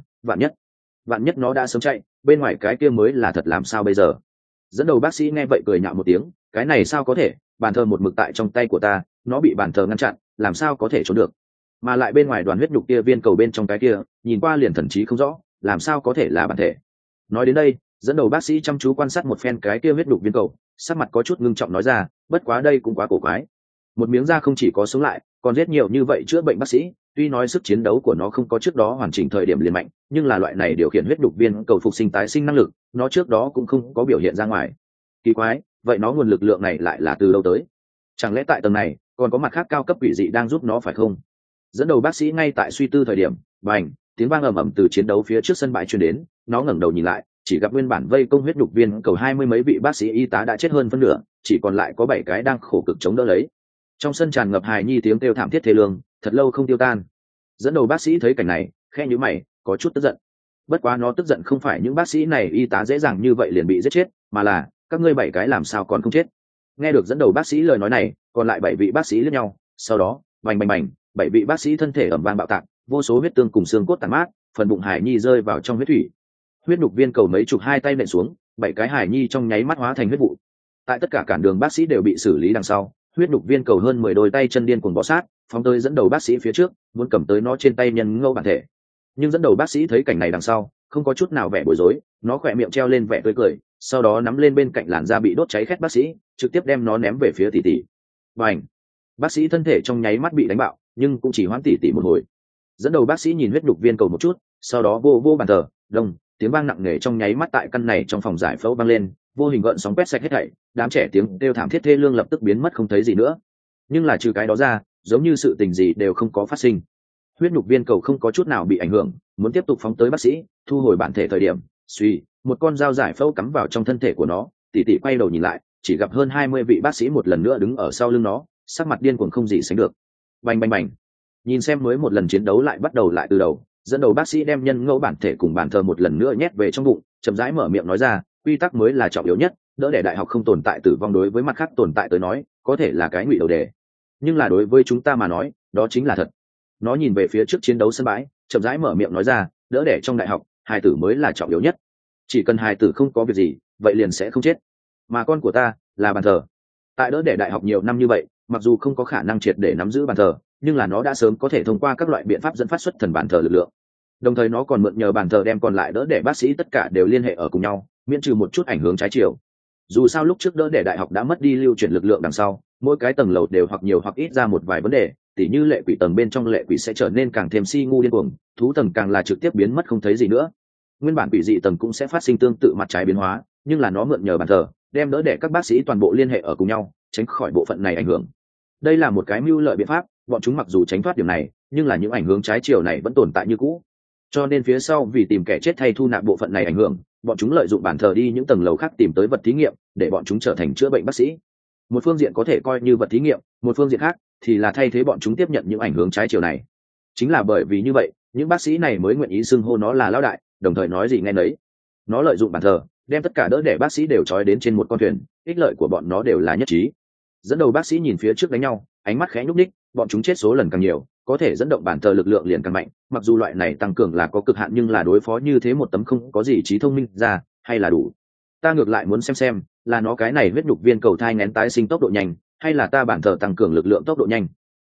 vạn nhất nó đã sớm chạy, bên ngoài cái kia mới là thật, làm sao bây giờ? Dẫn đầu bác sĩ nghe vậy cười nhạo một tiếng, cái này sao có thể, bàn thờ một mực tại trong tay của ta, nó bị bàn thờ ngăn chặn, làm sao có thể trốn được? Mà lại bên ngoài đoàn huyết nhục kia viên cầu bên trong cái kia, nhìn qua liền thần trí không rõ, làm sao có thể là bản thể? Nói đến đây, dẫn đầu bác sĩ chăm chú quan sát một phen cái kia huyết nhục viên cầu, sắc mặt có chút ngưng trọng nói ra, bất quá đây cũng quá cổ quái. Một miếng da không chỉ có sống lại, còn giết nhiều như vậy chữa bệnh bác sĩ, tuy nói sức chiến đấu của nó không có trước đó hoàn chỉnh thời điểm liền mạnh, nhưng là loại này điều khiển huyết nhục viên cầu phục sinh tái sinh năng lực, nó trước đó cũng không có biểu hiện ra ngoài. Kỳ quái, vậy nó nguồn lực lượng này lại là từ đâu tới? Chẳng lẽ tại tầng này còn có mặt khác cao cấp quỷ dị đang giúp nó phải không? Dẫn đầu bác sĩ ngay tại suy tư thời điểm, bành, tiếng vang ầm ầm từ chiến đấu phía trước sân bãi truyền đến, nó ngẩng đầu nhìn lại, chỉ gặp nguyên bản vây công huyết nhục viên cầu 20 mấy vị bác sĩ y tá đã chết hơn phân nửa, chỉ còn lại có 7 cái đang khổ cực chống đỡ lấy. Trong sân tràn ngập hài nhi tiếng kêu thảm thiết thê lương, thật lâu không tiêu tan. Dẫn đầu bác sĩ thấy cảnh này, khe nhíu mày, có chút tức giận. Bất quá nó tức giận không phải những bác sĩ này y tá dễ dàng như vậy liền bị giết chết, mà là các ngươi 7 cái làm sao còn không chết? Nghe được dẫn đầu bác sĩ lời nói này, còn lại 7 vị bác sĩ liếc nhau, sau đó, bành bành bành, 7 vị bác sĩ thân thể ầm vang bạo tạc, vô số huyết tương cùng xương cốt tàn mát, phần bụng hài nhi rơi vào trong huyết thủy. Huyết nhục viên cầu mấy chục hai tay nện xuống, 7 cái hài nhi trong nháy mắt hóa thành huyết vụ. Tại tất cả cản đường bác sĩ đều bị xử lý đằng sau, huyết nhục viên cầu hơn 10 đôi tay chân điên cuồng bò sát, phóng tới dẫn đầu bác sĩ phía trước, muốn cầm tới nó trên tay nhân ngẫu bản thể. Nhưng dẫn đầu bác sĩ thấy cảnh này đằng sau, không có chút nào vẻ bối rối, nó khỏe miệng treo lên vẻ tươi cười, sau đó nắm lên bên cạnh làn da bị đốt cháy khét bác sĩ, trực tiếp đem nó ném về phía tỷ tỷ. Bành! Bác sĩ thân thể trong nháy mắt bị đánh bạo, nhưng cũng chỉ hoãn tỷ tỷ một hồi. Dẫn đầu bác sĩ nhìn huyết nhục viên cầu một chút, sau đó vô bàn thờ, đông, tiếng vang nặng nề trong nháy mắt tại căn này trong phòng giải phẫu vang lên, vô hình gợn sóng quét sạch hết thảy, đám trẻ tiếng kêu thảm thiết thê lương lập tức biến mất không thấy gì nữa. Nhưng là trừ cái đó ra, giống như sự tình gì đều không có phát sinh. Huyết nhục viên cầu không có chút nào bị ảnh hưởng, muốn tiếp tục phóng tới bác sĩ, thu hồi bản thể thời điểm, suy, một con dao giải phẫu cắm vào trong thân thể của nó, tỷ tỷ quay đầu nhìn lại, chỉ gặp hơn 20 vị bác sĩ một lần nữa đứng ở sau lưng nó, sắc mặt điên cuồng không gì sánh được. Bành bành bành. Nhìn xem mới một lần chiến đấu lại bắt đầu lại từ đầu, dẫn đầu bác sĩ đem nhân ngẫu bản thể cùng bàn thờ một lần nữa nhét về trong bụng, chậm rãi mở miệng nói ra, quy tắc mới là trọng yếu nhất, đỡ để đại học không tồn tại tử vong đối với mặt khác tồn tại tới nói, có thể là cái ngụy đầu đề, nhưng là đối với chúng ta mà nói, đó chính là thật. Nó nhìn về phía trước chiến đấu sân bãi, chậm rãi mở miệng nói ra, đỡ để trong đại học, hài tử mới là trọng yếu nhất. Chỉ cần hài tử không có việc gì, vậy liền sẽ không chết. Mà con của ta là bàn thờ. Tại đỡ để đại học nhiều năm như vậy, mặc dù không có khả năng triệt để nắm giữ bàn thờ, nhưng là nó đã sớm có thể thông qua các loại biện pháp dẫn phát xuất thần bàn thờ lực lượng. Đồng thời nó còn mượn nhờ bàn thờ đem còn lại đỡ để bác sĩ tất cả đều liên hệ ở cùng nhau, miễn trừ một chút ảnh hưởng trái chiều. Dù sao lúc trước đỡ để đại học đã mất đi lưu chuyển lực lượng đằng sau, mỗi cái tầng lầu đều hoặc nhiều hoặc ít ra một vài vấn đề, tỉ như lệ quỷ tầng bên trong lệ quỷ sẽ trở nên càng thêm si ngu điên cuồng, thú tầng càng là trực tiếp biến mất không thấy gì nữa. Nguyên bản quỷ dị tầng cũng sẽ phát sinh tương tự mặt trái biến hóa, nhưng là nó mượn nhờ bàn thờ đem đỡ để các bác sĩ toàn bộ liên hệ ở cùng nhau, tránh khỏi bộ phận này ảnh hưởng. Đây là một cái mưu lợi biện pháp, bọn chúng mặc dù tránh thoát điểm này, nhưng là những ảnh hưởng trái chiều này vẫn tồn tại như cũ. Cho nên phía sau vì tìm kẻ chết thay thu nạp bộ phận này ảnh hưởng, bọn chúng lợi dụng bàn thờ đi những tầng lầu khác tìm tới vật thí nghiệm, để bọn chúng trở thành chữa bệnh bác sĩ. Một phương diện có thể coi như vật thí nghiệm, một phương diện khác thì là thay thế bọn chúng tiếp nhận những ảnh hưởng trái chiều này. Chính là bởi vì như vậy, những bác sĩ này mới nguyện ý xưng hô nó là lão đại, đồng thời nói gì nghe nấy. Nó lợi dụng bàn thờ đem tất cả đỡ để bác sĩ đều trói đến trên một con thuyền, ích lợi của bọn nó đều là nhất trí. Dẫn đầu bác sĩ nhìn phía trước đánh nhau, ánh mắt khẽ nhúc ních, bọn chúng chết số lần càng nhiều, có thể dẫn động bàn thờ lực lượng liền càng mạnh, mặc dù loại này tăng cường là có cực hạn, nhưng là đối phó như thế một tấm không có gì trí thông minh ra hay là đủ. Ta ngược lại muốn xem là nó cái này huyết nhục viên cầu thai nghén tái sinh tốc độ nhanh, hay là ta bàn thờ tăng cường lực lượng tốc độ nhanh.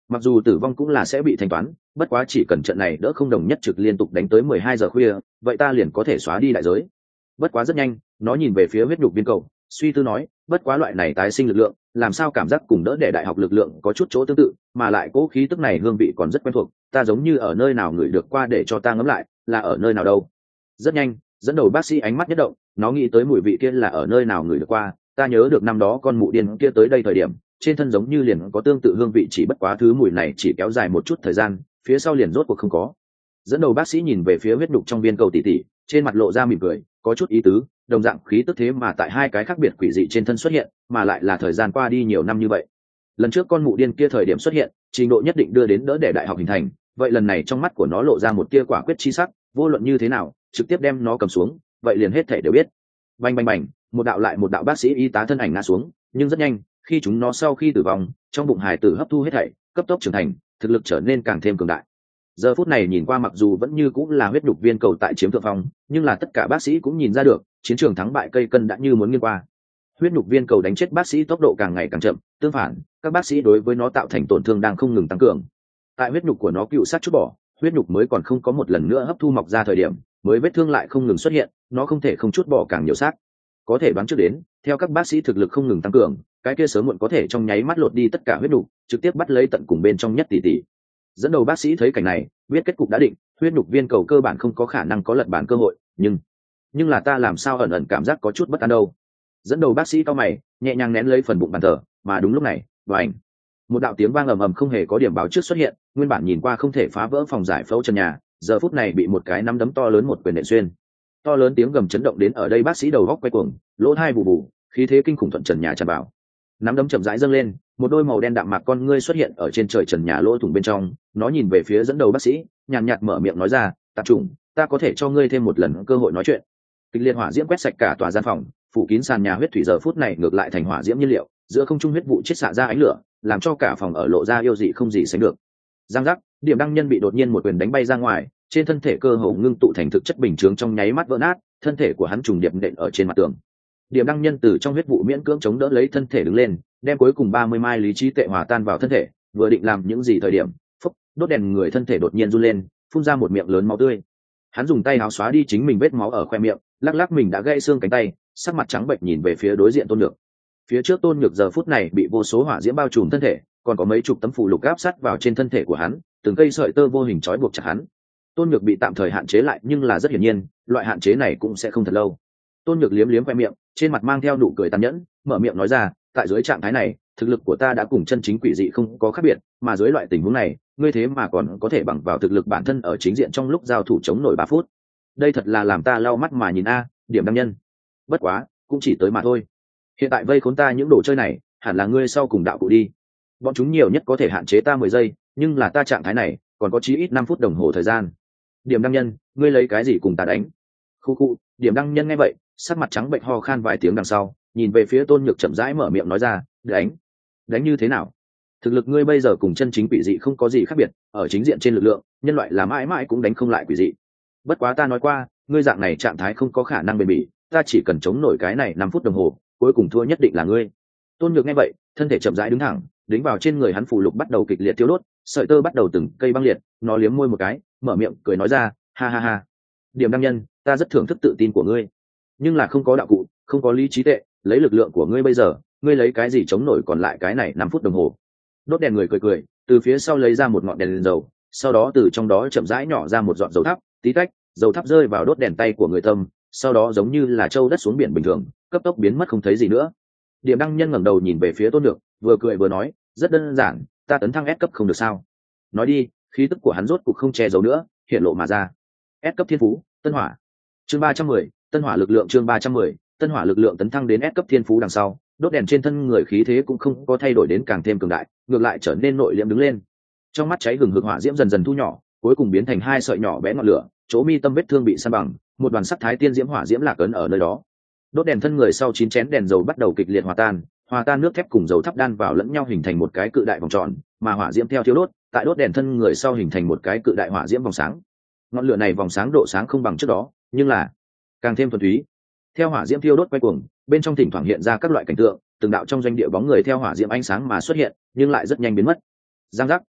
Mặc dù tử vong cũng là sẽ bị thanh toán, bất quá chỉ cần trận này đỡ không đồng nhất trực liên tục đánh tới 12 giờ khuya, vậy ta liền có thể xóa đi đại giới. Bất quá rất nhanh, nó nhìn về phía huyết nhục viên cầu, suy tư nói, bất quá loại này tái sinh lực lượng, làm sao cảm giác cùng đỡ để đại học lực lượng có chút chỗ tương tự, mà lại cố khí tức này hương vị còn rất quen thuộc, ta giống như ở nơi nào ngửi được qua, để cho ta ngẫm lại, là ở nơi nào đâu. Rất nhanh, dẫn đầu bác sĩ ánh mắt nhất động, nó nghĩ tới mùi vị kia là ở nơi nào ngửi được qua, ta nhớ được năm đó con mụ điên kia tới đây thời điểm, trên thân giống như liền có tương tự hương vị, chỉ bất quá thứ mùi này chỉ kéo dài một chút thời gian, phía sau liền rốt cuộc không có. Dẫn đầu bác sĩ nhìn về phía huyết đục trong viên cầu tỉ tỉ, trên mặt lộ ra mỉm cười, có chút ý tứ, đồng dạng khí tức thế mà tại hai cái khác biệt quỷ dị trên thân xuất hiện, mà lại là thời gian qua đi nhiều năm như vậy. Lần trước con mụ điên kia thời điểm xuất hiện, trình độ nhất định đưa đến đỡ để đại học hình thành, vậy lần này trong mắt của nó lộ ra một tia quả quyết chi sắc, vô luận như thế nào, trực tiếp đem nó cầm xuống, vậy liền hết thảy đều biết. Bành bành bành, một đạo lại một đạo bác sĩ y tá thân ảnh ngã xuống, nhưng rất nhanh, khi chúng nó sau khi tử vong, trong bụng hài tử hấp thu hết thảy, cấp tốc trưởng thành, thực lực trở nên càng thêm cường đại. Giờ phút này nhìn qua mặc dù vẫn như cũng là huyết đục viên cầu tại chiếm thượng phong, nhưng là tất cả bác sĩ cũng nhìn ra được, chiến trường thắng bại cây cân đã như muốn nghiêng qua. Huyết nhục viên cầu đánh chết bác sĩ tốc độ càng ngày càng chậm, tương phản, các bác sĩ đối với nó tạo thành tổn thương đang không ngừng tăng cường. Tại huyết nhục của nó cựu sát chút bỏ, huyết nhục mới còn không có một lần nữa hấp thu mọc ra thời điểm, mới vết thương lại không ngừng xuất hiện, nó không thể không chút bỏ càng nhiều xác. Có thể đoán trước đến, theo các bác sĩ thực lực không ngừng tăng cường, cái kia sớm muộn có thể trong nháy mắt lột đi tất cả huyết nhục, trực tiếp bắt lấy tận cùng bên trong nhất tỷ tỷ. Dẫn đầu bác sĩ thấy cảnh này, biết kết cục đã định, huyết nhục viên cầu cơ bản không có khả năng có lật bản cơ hội, nhưng là ta làm sao ẩn ẩn cảm giác có chút bất an đâu. Dẫn đầu bác sĩ cao mày, nhẹ nhàng nén lấy phần bụng bàn thờ, mà đúng lúc này, vành, một đạo tiếng vang ầm ầm không hề có điểm báo trước xuất hiện, nguyên bản nhìn qua không thể phá vỡ phòng giải phẫu trần nhà, giờ phút này bị một cái nắm đấm to lớn một quyền nện xuyên. To lớn tiếng gầm chấn động đến ở đây bác sĩ đầu góc quay cuồng, lỗ tai bù bù, khí thế kinh khủng thuận trần nhà tràn vào. Nắm đấm chậm rãi dâng lên, một đôi màu đen đạm mạc con ngươi xuất hiện ở trên trời trần nhà lỗ thủng bên trong, nó nhìn về phía dẫn đầu bác sĩ, nhàn nhạt mở miệng nói ra, "Tạp chủng, ta có thể cho ngươi thêm một lần cơ hội nói chuyện." Kịch liệt hỏa diễm quét sạch cả tòa gian phòng, phủ kín sàn nhà huyết thủy giờ phút này ngược lại thành hỏa diễm nhiên liệu, giữa không trung huyết vụ chiết xạ ra ánh lửa, làm cho cả phòng ở lộ ra yêu dị không gì sánh được. Giang giác, Điểm Đăng Nhân bị đột nhiên một quyền đánh bay ra ngoài, trên thân thể cơ hồ ngưng tụ thành thực chất bình chướng trong nháy mắt vỡ nát, thân thể của hắn trùng điệp nện ở trên mặt tường. Điểm Đăng Nhân từ trong huyết vụ miễn cưỡng chống đỡ lấy thân thể đứng lên, đem cuối cùng 30 mai lý trí tệ hòa tan vào thân thể, vừa định làm những gì thời điểm, phốc, đốt đèn người thân thể đột nhiên run lên, phun ra một miệng lớn máu tươi. Hắn dùng tay áo xóa đi chính mình vết máu ở khoe miệng, lắc lắc mình đã gãy xương cánh tay, sắc mặt trắng bệch nhìn về phía đối diện Tôn Nhược. Phía trước Tôn Nhược giờ phút này bị vô số hỏa diễm bao trùm thân thể, còn có mấy chục tấm phù lục áp sát vào trên thân thể của hắn, từng cây sợi tơ vô hình trói buộc chặt hắn. Tôn Nhược bị tạm thời hạn chế lại, nhưng là rất hiển nhiên, loại hạn chế này cũng sẽ không thật lâu. Tôn Nhược liếm liếm khoe miệng, trên mặt mang theo nụ cười tàn nhẫn, mở miệng nói ra, tại dưới trạng thái này, thực lực của ta đã cùng chân chính quỷ dị không có khác biệt, mà dưới loại tình huống này, ngươi thế mà còn có thể bằng vào thực lực bản thân ở chính diện trong lúc giao thủ chống nổi 3 phút. Đây thật là làm ta lau mắt mà nhìn a, Điểm Đăng Nhân. Bất quá, cũng chỉ tới mà thôi. Hiện tại vây khốn ta những đồ chơi này, hẳn là ngươi sau cùng đạo cụ đi. Bọn chúng nhiều nhất có thể hạn chế ta 10 giây, nhưng là ta trạng thái này, còn có chí ít 5 phút đồng hồ thời gian. Điểm Đăng Nhân, ngươi lấy cái gì cùng ta đánh? Khu khu, Điểm Đăng Nhân nghe vậy, sắc mặt trắng bệch ho khan vài tiếng đằng sau, nhìn về phía Tôn Nhược chậm rãi mở miệng nói ra, đánh như thế nào? Thực lực ngươi bây giờ cùng chân chính quỷ dị không có gì khác biệt, ở chính diện trên lực lượng, nhân loại là mãi mãi cũng đánh không lại quỷ dị. Bất quá ta nói qua, ngươi dạng này trạng thái không có khả năng bền bỉ, ta chỉ cần chống nổi cái này 5 phút đồng hồ, cuối cùng thua nhất định là ngươi. Tôn Nhược nghe vậy, thân thể chậm rãi đứng thẳng, đính vào trên người hắn phù lục bắt đầu kịch liệt tiêu đốt, sợi tơ bắt đầu từng cây băng liệt, nó liếm môi một cái, mở miệng cười nói ra, ha ha ha. Điểm Đăng Nhân, ta rất thưởng thức tự tin của ngươi, nhưng là không có đạo cụ, không có lý trí tệ, lấy lực lượng của ngươi bây giờ, ngươi lấy cái gì chống nổi còn lại cái này 5 phút đồng hồ? Đốt đèn người cười cười, từ phía sau lấy ra một ngọn đèn dầu, sau đó từ trong đó chậm rãi nhỏ ra một giọt dầu thắp, tí tách, dầu thắp rơi vào đốt đèn tay của người Tâm, sau đó giống như là trâu đất xuống biển bình thường, cấp tốc biến mất không thấy gì nữa. Điểm Đăng Nhân ngẩng đầu nhìn về phía Tôn Nhược, vừa cười vừa nói, rất đơn giản, ta tấn thăng S cấp không được sao? Nói đi, khí tức của hắn rốt cục không che giấu nữa, hiện lộ mà ra. S cấp thiên phú, Tân Hỏa. Chương 310, Tân Hỏa lực lượng chương 310, Tân Hỏa lực lượng tấn thăng đến S cấp thiên phú đằng sau, đốt đèn trên thân người khí thế cũng không có thay đổi đến càng thêm cường đại, ngược lại trở nên nội liễm đứng lên. Trong mắt cháy hừng hực hỏa diễm dần dần thu nhỏ, cuối cùng biến thành 2 sợi nhỏ bé ngọn lửa, chỗ mi tâm vết thương bị san bằng, một đoàn sắc thái tiên diễm hỏa diễm lạc ấn ở nơi đó. Đốt đèn thân người sau 9 chén đèn dầu bắt đầu kịch liệt hòa tan nước thép cùng dầu thắp đan vào lẫn nhau hình thành một cái cự đại vòng tròn, mà hỏa diễm theo thiêu đốt, tại đốt đèn thân người sau hình thành một cái cự đại hỏa diễm vòng sáng. Ngọn lửa này vòng sáng độ sáng không bằng trước đó, nhưng là càng thêm thuần túy. Theo hỏa diễm thiêu đốt quay cuồng, bên trong thỉnh thoảng hiện ra các loại cảnh tượng, từng đạo trong doanh địa bóng người theo hỏa diễm ánh sáng mà xuất hiện, nhưng lại rất nhanh biến mất. Giang giác,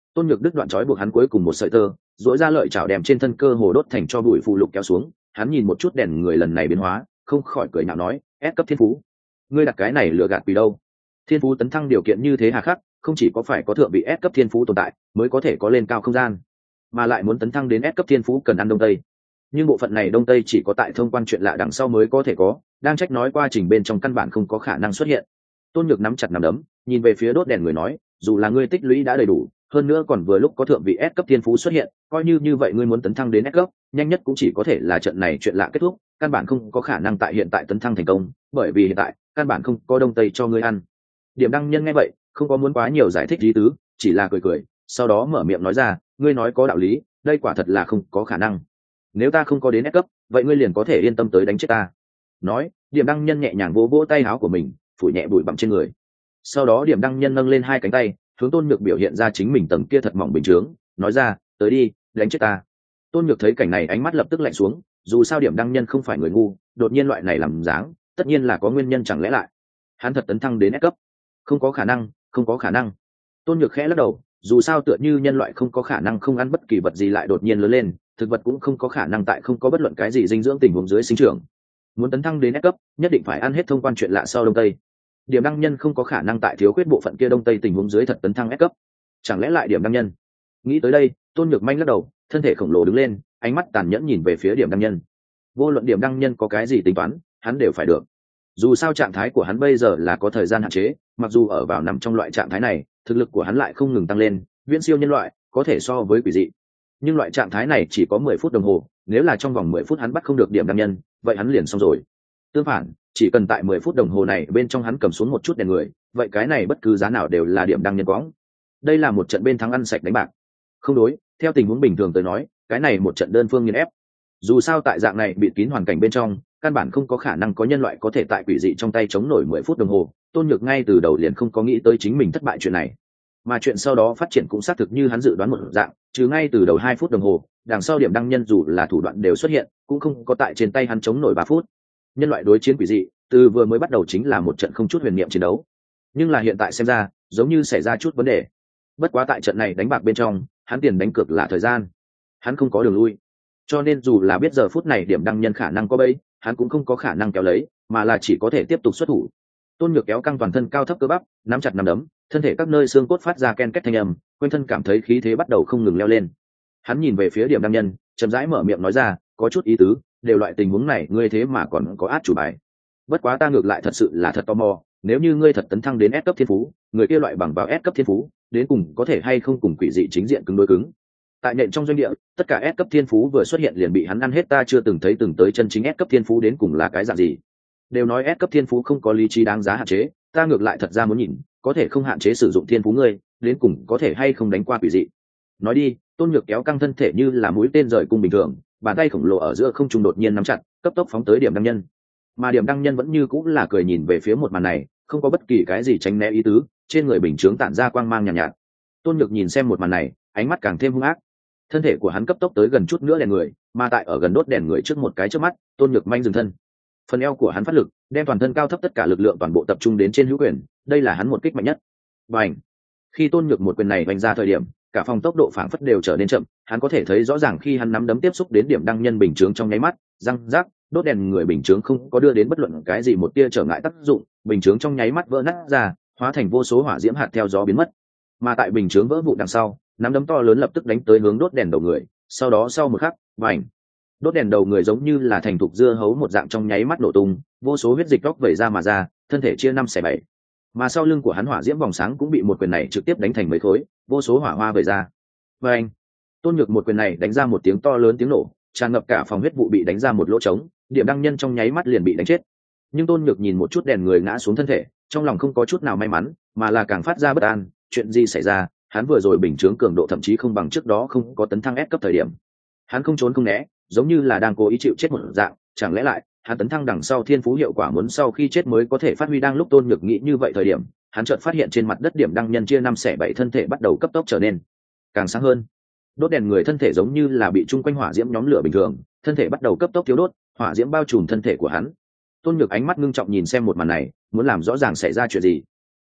Tôn Nhược đứt đoạn trói buộc hắn cuối cùng một sợi tơ, dỗi ra lợi chảo đem trên thân cơ hồ đốt thành cho bụi phù lục kéo xuống. Hắn nhìn một chút đèn người lần này biến hóa, không khỏi cười nhạo nói, ép cấp thiên phú, ngươi đặt cái này lừa gạt quỷ đâu? Thiên phú tấn thăng điều kiện như thế hà khắc, không chỉ có phải có thượng vị ép cấp thiên phú tồn tại mới có thể có lên cao không gian, mà lại muốn tấn thăng đến ép cấp thiên phú cần ăn đông tây. Nhưng bộ phận này đông tây chỉ có tại thông quan chuyện lạ đằng sau mới có thể có, đang trách nói quá trình bên trong căn bản không có khả năng xuất hiện. Tôn Nhược nắm chặt nắm đấm, nhìn về phía đốt đèn người nói, dù là ngươi tích lũy đã đầy đủ, hơn nữa còn vừa lúc có thượng vị S cấp thiên phú xuất hiện, coi như vậy ngươi muốn tấn thăng đến S cấp, nhanh nhất cũng chỉ có thể là trận này chuyện lạ kết thúc, căn bản không có khả năng tại hiện tại tấn thăng thành công, bởi vì hiện tại căn bản không có đông tây cho ngươi ăn. Điểm Đăng Nhân nghe vậy, không có muốn quá nhiều giải thích lý tứ, chỉ là cười cười, sau đó mở miệng nói ra, ngươi nói có đạo lý, đây quả thật là không có khả năng. Nếu ta không có đến S cấp, vậy ngươi liền có thể yên tâm tới đánh chết ta. Nói, Điểm Đăng Nhân nhẹ nhàng vỗ vỗ tay áo của mình, phủ nhẹ bụi bặm trên người. Sau đó Điểm Đăng Nhân nâng lên hai cánh tay, hướng Tôn Nhược biểu hiện ra chính mình tầng kia thật mỏng bình chướng, nói ra, tới đi, đánh chết ta. Tôn Nhược thấy cảnh này ánh mắt lập tức lạnh xuống, dù sao Điểm Đăng Nhân không phải người ngu, đột nhiên loại này làm dáng, tất nhiên là có nguyên nhân chẳng lẽ lại hắn thật tấn thăng đến S cấp? Không có khả năng, không có khả năng. Tôn Nhược khẽ lắc đầu, dù sao tựa như nhân loại không có khả năng không ăn bất kỳ vật gì lại đột nhiên lớn lên, thực vật cũng không có khả năng tại không có bất luận cái gì dinh dưỡng tình huống dưới sinh trưởng. Muốn tấn thăng đến S cấp, nhất định phải ăn hết thông quan chuyện lạ sau đông tây. Điểm Đăng Nhân không có khả năng tại thiếu khuyết bộ phận kia đông tây tình huống dưới thật tấn thăng S cấp. Chẳng lẽ lại Điểm Đăng Nhân? Nghĩ tới đây, Tôn Nhược manh lắc đầu, thân thể khổng lồ đứng lên, ánh mắt tàn nhẫn nhìn về phía Điểm Đăng Nhân. Vô luận Điểm Đăng Nhân có cái gì tính toán, hắn đều phải được. Dù sao trạng thái của hắn bây giờ là có thời gian hạn chế, mặc dù ở vào nằm trong loại trạng thái này, thực lực của hắn lại không ngừng tăng lên, viễn siêu nhân loại, có thể so với quỷ dị. Nhưng loại trạng thái này chỉ có 10 phút đồng hồ, nếu là trong vòng 10 phút hắn bắt không được Điểm Đăng Nhân, vậy hắn liền xong rồi. Tương phản, chỉ cần tại 10 phút đồng hồ này bên trong hắn cầm xuống một chút đèn người, vậy cái này bất cứ giá nào đều là Điểm Đăng Nhân quõng. Đây là một trận bên thắng ăn sạch đánh bạc. Không đối, theo tình huống bình thường tới nói, cái này một trận đơn phương nghiền ép. Dù sao tại dạng này bị kín hoàn cảnh bên trong, căn bản không có khả năng có nhân loại có thể tại quỷ dị trong tay chống nổi 10 phút đồng hồ. Tôn Nhược ngay từ đầu liền không có nghĩ tới chính mình thất bại chuyện này, mà chuyện sau đó phát triển cũng xác thực như hắn dự đoán một dạng, trừ ngay từ đầu 2 phút đồng hồ, đằng sau Điểm Đăng Nhân dù là thủ đoạn đều xuất hiện, cũng không có tại trên tay hắn chống nổi 3 phút. Nhân loại đối chiến quỷ dị, từ vừa mới bắt đầu chính là một trận không chút huyền niệm chiến đấu, nhưng là hiện tại xem ra, giống như xảy ra chút vấn đề. Bất quá tại trận này đánh bạc bên trong, hắn tiền đánh cược là thời gian, hắn không có đường lui, cho nên dù là biết giờ phút này Điểm Đăng Nhân khả năng có bẫy, hắn cũng không có khả năng kéo lấy, mà là chỉ có thể tiếp tục xuất thủ. Tôn Nhược kéo căng toàn thân cao thấp cơ bắp, nắm chặt nắm đấm, thân thể các nơi xương cốt phát ra ken két thanh âm, quanh thân cảm thấy khí thế bắt đầu không ngừng leo lên. Hắn nhìn về phía Điểm Đăng Nhân, chậm rãi mở miệng nói ra, có chút ý tứ, đều loại tình huống này ngươi thế mà còn có át chủ bài. Bất quá ta ngược lại thật sự là thật tò mò, nếu như ngươi thật tấn thăng đến S cấp thiên phú, người kia loại bằng vào S cấp thiên phú, đến cùng có thể hay không cùng quỷ dị chính diện cứng đối cứng. Tại nện trong doanh địa, tất cả S cấp thiên phú vừa xuất hiện liền bị hắn ăn hết, ta chưa từng thấy từng tới chân chính S cấp thiên phú đến cùng là cái dạng gì. Đều nói S cấp thiên phú không có lý trí đáng giá hạn chế, ta ngược lại thật ra muốn nhìn, có thể không hạn chế sử dụng thiên phú ngươi, đến cùng có thể hay không đánh qua quỷ dị. Nói đi, Tôn Nhược kéo căng thân thể như là mũi tên rời cung bình thường, bàn tay khổng lồ ở giữa không trung đột nhiên nắm chặt, cấp tốc phóng tới Điểm Đăng Nhân. Mà Điểm Đăng Nhân vẫn như cũng là cười nhìn về phía một màn này, không có bất kỳ cái gì tránh né ý tứ, trên người bình chướng tản ra quang mang nhàn nhạt. Tôn Nhược nhìn xem một màn này, ánh mắt càng thêm hung ác. Thân thể của hắn cấp tốc tới gần chút nữa đèn người, mà tại ở gần đốt đèn người trước một cái trước mắt, Tôn Nhược manh dừng thân. Phần eo của hắn phát lực, đem toàn thân cao thấp tất cả lực lượng toàn bộ tập trung đến trên hữu quyền, đây là hắn một kích mạnh nhất. Bành! Khi Tôn Nhược một quyền này vành ra thời điểm, cả phòng tốc độ phảng phất đều trở nên chậm, hắn có thể thấy rõ ràng khi hắn nắm đấm tiếp xúc đến Điểm Đăng Nhân bình chướng trong nháy mắt, răng rác, đốt đèn người bình chướng không có đưa đến bất luận cái gì một tia trở ngại tác dụng, bình chướng trong nháy mắt vỡ nát ra, hóa thành vô số hỏa diễm hạt theo gió biến mất. Mà tại bình chướng vỡ vụn đằng sau, nắm đấm to lớn lập tức đánh tới hướng đốt đèn đầu người, sau đó sau một khắc, bành! Đốt đèn đầu người giống như là thành thục dưa hấu một dạng trong nháy mắt nổ tung, vô số huyết dịch góc vẩy ra mà ra, thân thể chia 5/7. Mà sau lưng của hắn hỏa diễm vòng sáng cũng bị một quyền này trực tiếp đánh thành mấy khối, vô số hỏa hoa vẩy ra. Bành! Tôn Nhược một quyền này đánh ra một tiếng to lớn tiếng nổ, tràn ngập cả phòng huyết vụ bị đánh ra một lỗ trống, Điểm Đăng Nhân trong nháy mắt liền bị đánh chết. Nhưng Tôn Nhược nhìn một chút đèn người ngã xuống thân thể, trong lòng không có chút nào may mắn, mà là càng phát ra bất an, chuyện gì xảy ra? Hắn vừa rồi bình chướng cường độ thậm chí không bằng trước đó không có tấn thăng S cấp thời điểm. Hắn không trốn không né, giống như là đang cố ý chịu chết một dạng, chẳng lẽ lại hắn tấn thăng đằng sau thiên phú hiệu quả muốn sau khi chết mới có thể phát huy. Đang lúc Tôn Nhược nghĩ như vậy thời điểm, hắn chợt phát hiện trên mặt đất Điểm Đăng Nhân chia 5/7 thân thể bắt đầu cấp tốc trở nên càng sáng hơn. Đốt đèn người thân thể giống như là bị chung quanh hỏa diễm nhóm lửa bình thường, thân thể bắt đầu cấp tốc thiếu đốt, hỏa diễm bao trùm thân thể của hắn. Tôn Nhược ánh mắt ngưng trọng nhìn xem một màn này, muốn làm rõ ràng xảy ra chuyện gì.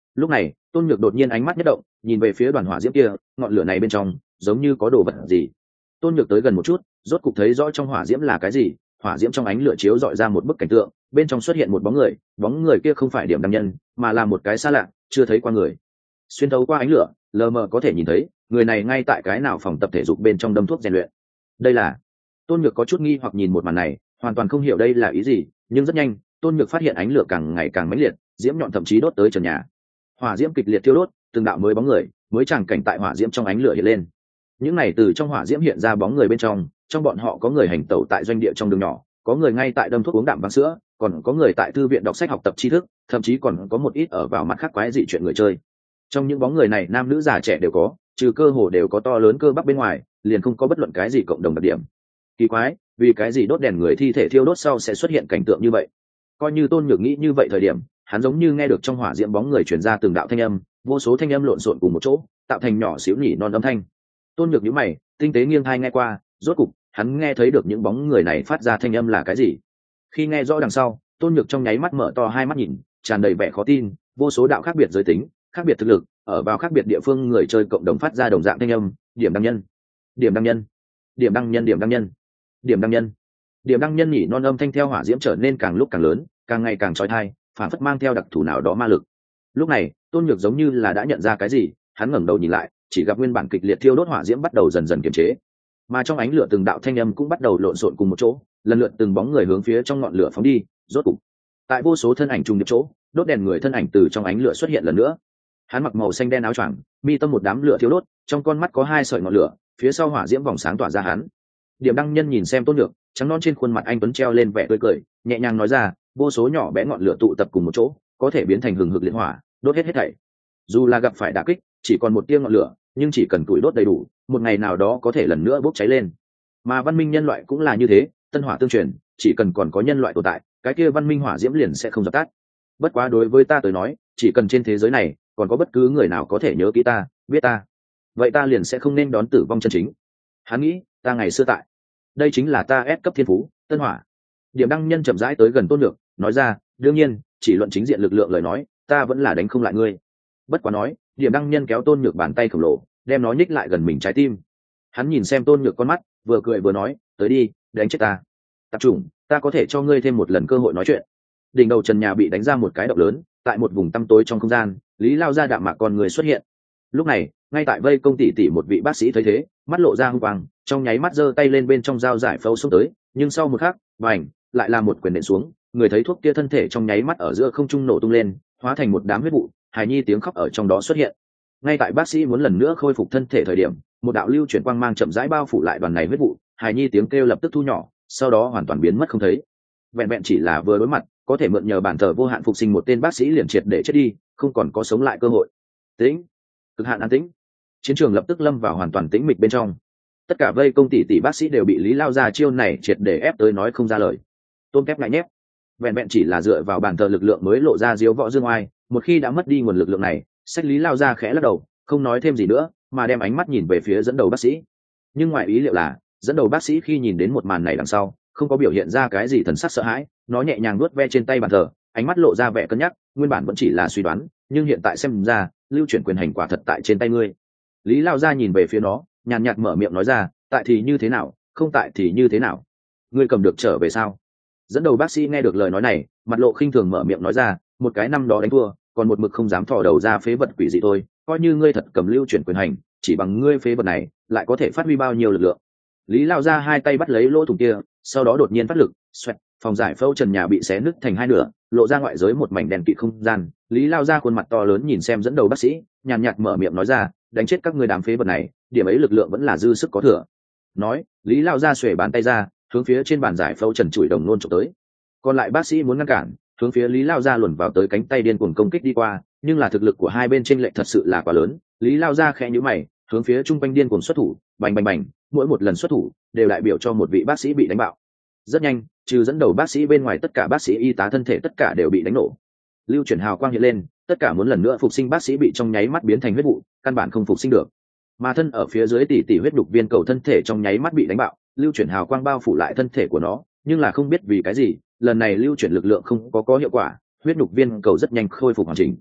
Lúc này Tôn Nhược đột nhiên ánh mắt nhất động, nhìn về phía đoàn hỏa diễm kia, ngọn lửa này bên trong giống như có đồ vật gì. Tôn Nhược tới gần một chút, rốt cục thấy rõ trong hỏa diễm là cái gì. Hỏa diễm trong ánh lửa chiếu dọi ra một bức cảnh tượng, bên trong xuất hiện một bóng người kia không phải Điểm Đăng Nhân, mà là một cái xa lạ chưa thấy qua người. Xuyên thấu qua ánh lửa, lờ mờ có thể nhìn thấy người này ngay tại cái nào phòng tập thể dục bên trong đâm thuốc rèn luyện. Đây là... Tôn Nhược có chút nghi hoặc nhìn một màn này, hoàn toàn không hiểu đây là ý gì, nhưng rất nhanh Tôn Nhược phát hiện ánh lửa càng ngày càng mãnh liệt, diễm nhọn thậm chí đốt tới trần nhà. Hỏa diễm kịch liệt thiêu đốt, từng đạo mới bóng người mới tràng cảnh tại hỏa diễm trong ánh lửa hiện lên. Những này từ trong hỏa diễm hiện ra bóng người bên trong bọn họ có người hành tẩu tại doanh địa trong đường nhỏ, có người ngay tại đâm thuốc uống đạm vàng sữa, còn có người tại thư viện đọc sách học tập tri thức, thậm chí còn có một ít ở vào mặt khác quái dị chuyện người chơi. Trong những bóng người này nam nữ già trẻ đều có, trừ cơ hồ đều có to lớn cơ bắp bên ngoài, liền không có bất luận cái gì cộng đồng đặc điểm. Kỳ quái, vì cái gì đốt đèn người thi thể thiêu đốt sau sẽ xuất hiện cảnh tượng như vậy? Coi như Tôn Nhược nghĩ như vậy thời điểm, hắn giống như nghe được trong hỏa diễm bóng người truyền ra từng đạo thanh âm, vô số thanh âm lộn xộn cùng một chỗ, tạo thành nhỏ xíu nhỉ non âm thanh. Tôn Nhược nhíu mày, tinh tế nghiêng tai nghe qua, rốt cục hắn nghe thấy được những bóng người này phát ra thanh âm là cái gì. Khi nghe rõ đằng sau, Tôn Nhược trong nháy mắt mở to hai mắt nhìn, tràn đầy vẻ khó tin. Vô số đạo khác biệt giới tính, khác biệt thực lực, ở vào khác biệt địa phương người chơi cộng đồng phát ra đồng dạng thanh âm. Điểm Đăng Nhân, Điểm Đăng Nhân, Điểm Đăng Nhân, Điểm Đăng Nhân, Điểm Đăng Nhân. Điểm Đăng Nhân nhỉ non âm thanh theo hỏa diễm trở nên càng lúc càng lớn, càng ngày càng chói tai, phản phất mang theo đặc thù nào đó ma lực. Lúc này Tôn Nhược giống như là đã nhận ra cái gì, hắn ngẩng đầu nhìn lại, chỉ gặp nguyên bản kịch liệt thiêu đốt hỏa diễm bắt đầu dần dần kiềm chế, mà trong ánh lửa từng đạo thanh âm cũng bắt đầu lộn xộn cùng một chỗ, lần lượt từng bóng người hướng phía trong ngọn lửa phóng đi. Rốt cục tại vô số thân ảnh trùng điệp chỗ, đốt đèn người thân ảnh từ trong ánh lửa xuất hiện lần nữa. Hắn mặc màu xanh đen áo choàng, mi tâm một đám lửa thiêu đốt, trong con mắt có hai sợi ngọn lửa, phía sau hỏa diễm vòng sáng tỏa ra hắn. Điểm Đăng Nhân nhìn xem Tôn Nhược, trắng non trên khuôn mặt anh tuấn treo lên vẻ tươi cười, nhẹ nhàng nói ra, vô số nhỏ bé ngọn lửa tụ tập cùng một chỗ, có thể biến thành hừng hực liệt hỏa, đốt hết thảy. Dù là gặp phải đả kích, chỉ còn một tia ngọn lửa, nhưng chỉ cần tuổi đốt đầy đủ, một ngày nào đó có thể lần nữa bốc cháy lên. Mà văn minh nhân loại cũng là như thế, tân hỏa tương truyền, chỉ cần còn có nhân loại tồn tại, cái kia văn minh hỏa diễm liền sẽ không dập tắt. Bất quá đối với ta tới nói, chỉ cần trên thế giới này còn có bất cứ người nào có thể nhớ kỹ ta, biết ta, vậy ta liền sẽ không nên đón tử vong chân chính. Hắn nghĩ, ta ngày xưa tại, đây chính là ta ép cấp thiên phú, tân hỏa. Điểm Đăng Nhân chậm rãi tới gần Tôn Nhược, nói ra, đương nhiên, chỉ luận chính diện lực lượng lời nói, ta vẫn là đánh không lại ngươi. Bất quá nói, Điểm Đăng Nhân kéo Tôn Nhược bàn tay khổng lồ, đem nó nhích lại gần mình trái tim. Hắn nhìn xem Tôn Nhược con mắt, vừa cười vừa nói, tới đi, đánh chết ta. Tập trung, ta có thể cho ngươi thêm một lần cơ hội nói chuyện. Đỉnh đầu trần nhà bị đánh ra một cái động lớn, tại một vùng tăm tối trong không gian, Lý Lao ra đạm mạc con người xuất hiện. Lúc này, ngay tại vây công tỷ một vị bác sĩ thấy thế, mắt lộ ra hung quang, trong nháy mắt giơ tay lên bên trong dao giải phẫu xuống tới, nhưng sau một khắc, bành, lại là một quyền nện xuống, người thấy thuốc kia thân thể trong nháy mắt ở giữa không trung nổ tung lên, hóa thành một đám huyết vụ, hài nhi tiếng khóc ở trong đó xuất hiện. Ngay tại bác sĩ muốn lần nữa khôi phục thân thể thời điểm, một đạo lưu chuyển quang mang chậm rãi bao phủ lại đoàn này huyết vụ, hài nhi tiếng kêu lập tức thu nhỏ, sau đó hoàn toàn biến mất không thấy. Vẹn vẹn chỉ là vừa đối mặt, có thể mượn nhờ bản thờ vô hạn phục sinh một tên bác sĩ liền triệt để chết đi, không còn có sống lại cơ hội. Tĩnh, cực hạn an tĩnh. Chiến trường lập tức lâm vào hoàn toàn tĩnh mịch bên trong. Tất cả vây công tỷ bác sĩ đều bị Lý Lao ra chiêu này triệt để ép tới nói không ra lời. Tôm kép ngại nhép, vẹn vẹn chỉ là dựa vào bản thờ lực lượng mới lộ ra diếu võ dương oai, một khi đã mất đi nguồn lực lượng này, sách Lý Lao ra khẽ lắc đầu, không nói thêm gì nữa, mà đem ánh mắt nhìn về phía dẫn đầu bác sĩ. Nhưng ngoài ý liệu là, dẫn đầu bác sĩ khi nhìn đến một màn này đằng sau, không có biểu hiện ra cái gì thần sắc sợ hãi, nó nhẹ nhàng nuốt ve trên tay bàn thờ, ánh mắt lộ ra vẻ cân nhắc, nguyên bản vẫn chỉ là suy đoán, nhưng hiện tại xem ra, lưu chuyển quyền hành quả thật tại trên tay ngươi. Lý Lao ra nhìn về phía nó, nhàn nhạt mở miệng nói ra, tại thì như thế nào, không tại thì như thế nào, ngươi cầm được trở về sao? Dẫn đầu bác sĩ nghe được lời nói này, mặt lộ khinh thường mở miệng nói ra, một cái năm đó đánh thua, còn một mực không dám thò đầu ra phế vật quỷ dị thôi, coi như ngươi thật cầm lưu chuyển quyền hành, chỉ bằng ngươi phế vật này, lại có thể phát huy bao nhiêu lực lượng? Lý Lao ra hai tay bắt lấy lỗ thủng kia, sau đó đột nhiên phát lực, xoẹt, phòng giải phẫu trần nhà bị xé nứt thành hai nửa, lộ ra ngoại giới một mảnh đèn kịt không gian. Lý Lao ra khuôn mặt to lớn nhìn xem dẫn đầu bác sĩ, nhàn nhạt mở miệng nói ra, đánh chết các ngươi đám phế vật này, điểm ấy lực lượng vẫn là dư sức có thừa. Nói, Lý Lao ra xuề bàn tay ra, hướng phía trên bàn giải phẫu trần trụi đồng nôn chụp tới. Còn lại bác sĩ muốn ngăn cản, hướng phía Lý Lao ra luồn vào tới cánh tay điên cuồng công kích đi qua, nhưng là thực lực của hai bên chênh lệch thật sự là quá lớn. Lý Lao ra khẽ nhíu mày, hướng phía trung quanh điên cuồng xuất thủ, bành bành bành, mỗi một lần xuất thủ đều đại biểu cho một vị bác sĩ bị đánh bạo. Rất nhanh, trừ dẫn đầu bác sĩ bên ngoài, tất cả bác sĩ y tá thân thể tất cả đều bị đánh nổ. Lưu chuyển hào quang hiện lên, tất cả muốn lần nữa phục sinh bác sĩ bị trong nháy mắt biến thành huyết vụ, căn bản không phục sinh được. Mà thân ở phía dưới tỷ huyết đục viên cầu thân thể trong nháy mắt bị đánh bạo, lưu chuyển hào quang bao phủ lại thân thể của nó, nhưng là không biết vì cái gì, lần này lưu chuyển lực lượng không có hiệu quả, huyết đục viên cầu rất nhanh khôi phục hoàn chỉnh.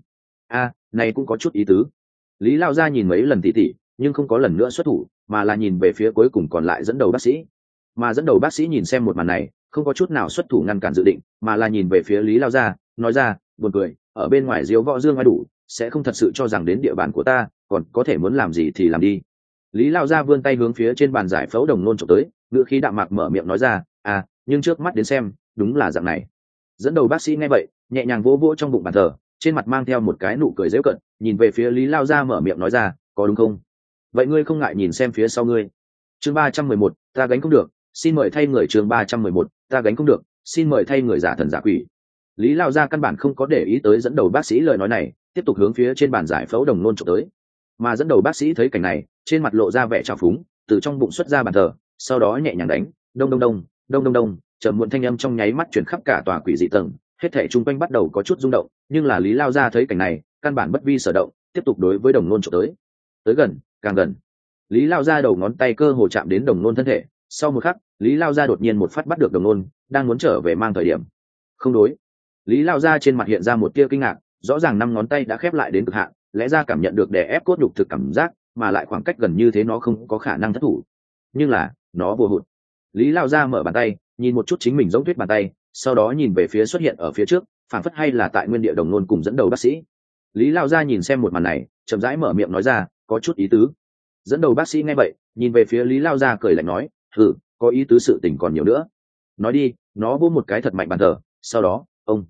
Này cũng có chút ý tứ. Lý lao gia nhìn mấy lần tỉ tỉ, nhưng không có lần nữa xuất thủ, mà là nhìn về phía cuối cùng còn lại dẫn đầu bác sĩ. Mà dẫn đầu bác sĩ nhìn xem một màn này, không có chút nào xuất thủ ngăn cản dự định, mà là nhìn về phía Lý lao gia, nói ra, buồn cười, ở bên ngoài diếu võ dương ai đủ, sẽ không thật sự cho rằng đến địa bàn của ta, còn có thể muốn làm gì thì làm đi. Lý lao gia vươn tay hướng phía trên bàn giải phẫu đồng nôn trộm tới, ngữ khí đạm mạc mở miệng nói ra, nhưng trước mắt đến xem, đúng là dạng này. Dẫn đầu bác sĩ nghe vậy, nhẹ nhàng vỗ vỗ trong bụng bàn thờ, trên mặt mang theo một cái nụ cười giễu cợt, nhìn về phía Lý lao gia mở miệng nói ra, có đúng không? Vậy ngươi không ngại nhìn xem phía sau ngươi. Chương 311, ta gánh không được, xin mời thay người. Chương 311, ta gánh không được, xin mời thay người giả thần giả quỷ. Lý lao gia căn bản không có để ý tới dẫn đầu bác sĩ lời nói này, tiếp tục hướng phía trên bàn giải phẫu đồng nôn trộm tới. Mà dẫn đầu bác sĩ thấy cảnh này, trên mặt lộ ra vẻ trào phúng, từ trong bụng xuất ra bàn thờ, sau đó nhẹ nhàng đánh, đông đông đông, đông đông đông, trầm muộn thanh âm trong nháy mắt chuyển khắp cả tòa quỷ dị tầng, hết thảy chung quanh bắt đầu có chút rung động, nhưng là Lý lao gia thấy cảnh này, căn bản bất vi sở động, tiếp tục đối với đồng nôn trộm tới. Tới gần, càng gần. Lý lao gia đầu ngón tay cơ hồ chạm đến đồng nôn thân thể, sau một khắc, Lý lao gia đột nhiên một phát bắt được đồng nôn, đang muốn trở về mang thời điểm. Không đối. Lý lao gia trên mặt hiện ra một tia kinh ngạc, rõ ràng 5 ngón tay đã khép lại đến cực hạn, lẽ ra cảm nhận được đè ép cốt nhục thực cảm giác, mà lại khoảng cách gần như thế nó không có khả năng thất thủ. Nhưng là, nó vô hụt. Lý lao gia mở bàn tay, nhìn một chút chính mình giống tuyết bàn tay, sau đó nhìn về phía xuất hiện ở phía trước, phản phất hay là tại nguyên địa đồng nôn cùng dẫn đầu bác sĩ. Lý lao gia nhìn xem một màn này, chậm rãi mở miệng nói ra, có chút ý tứ. Dẫn đầu bác sĩ nghe vậy, nhìn về phía Lý lao gia cười lạnh nói, có ý tứ sự tình còn nhiều nữa. Nói đi. Nó vỗ một cái thật mạnh bàn thờ, sau đó,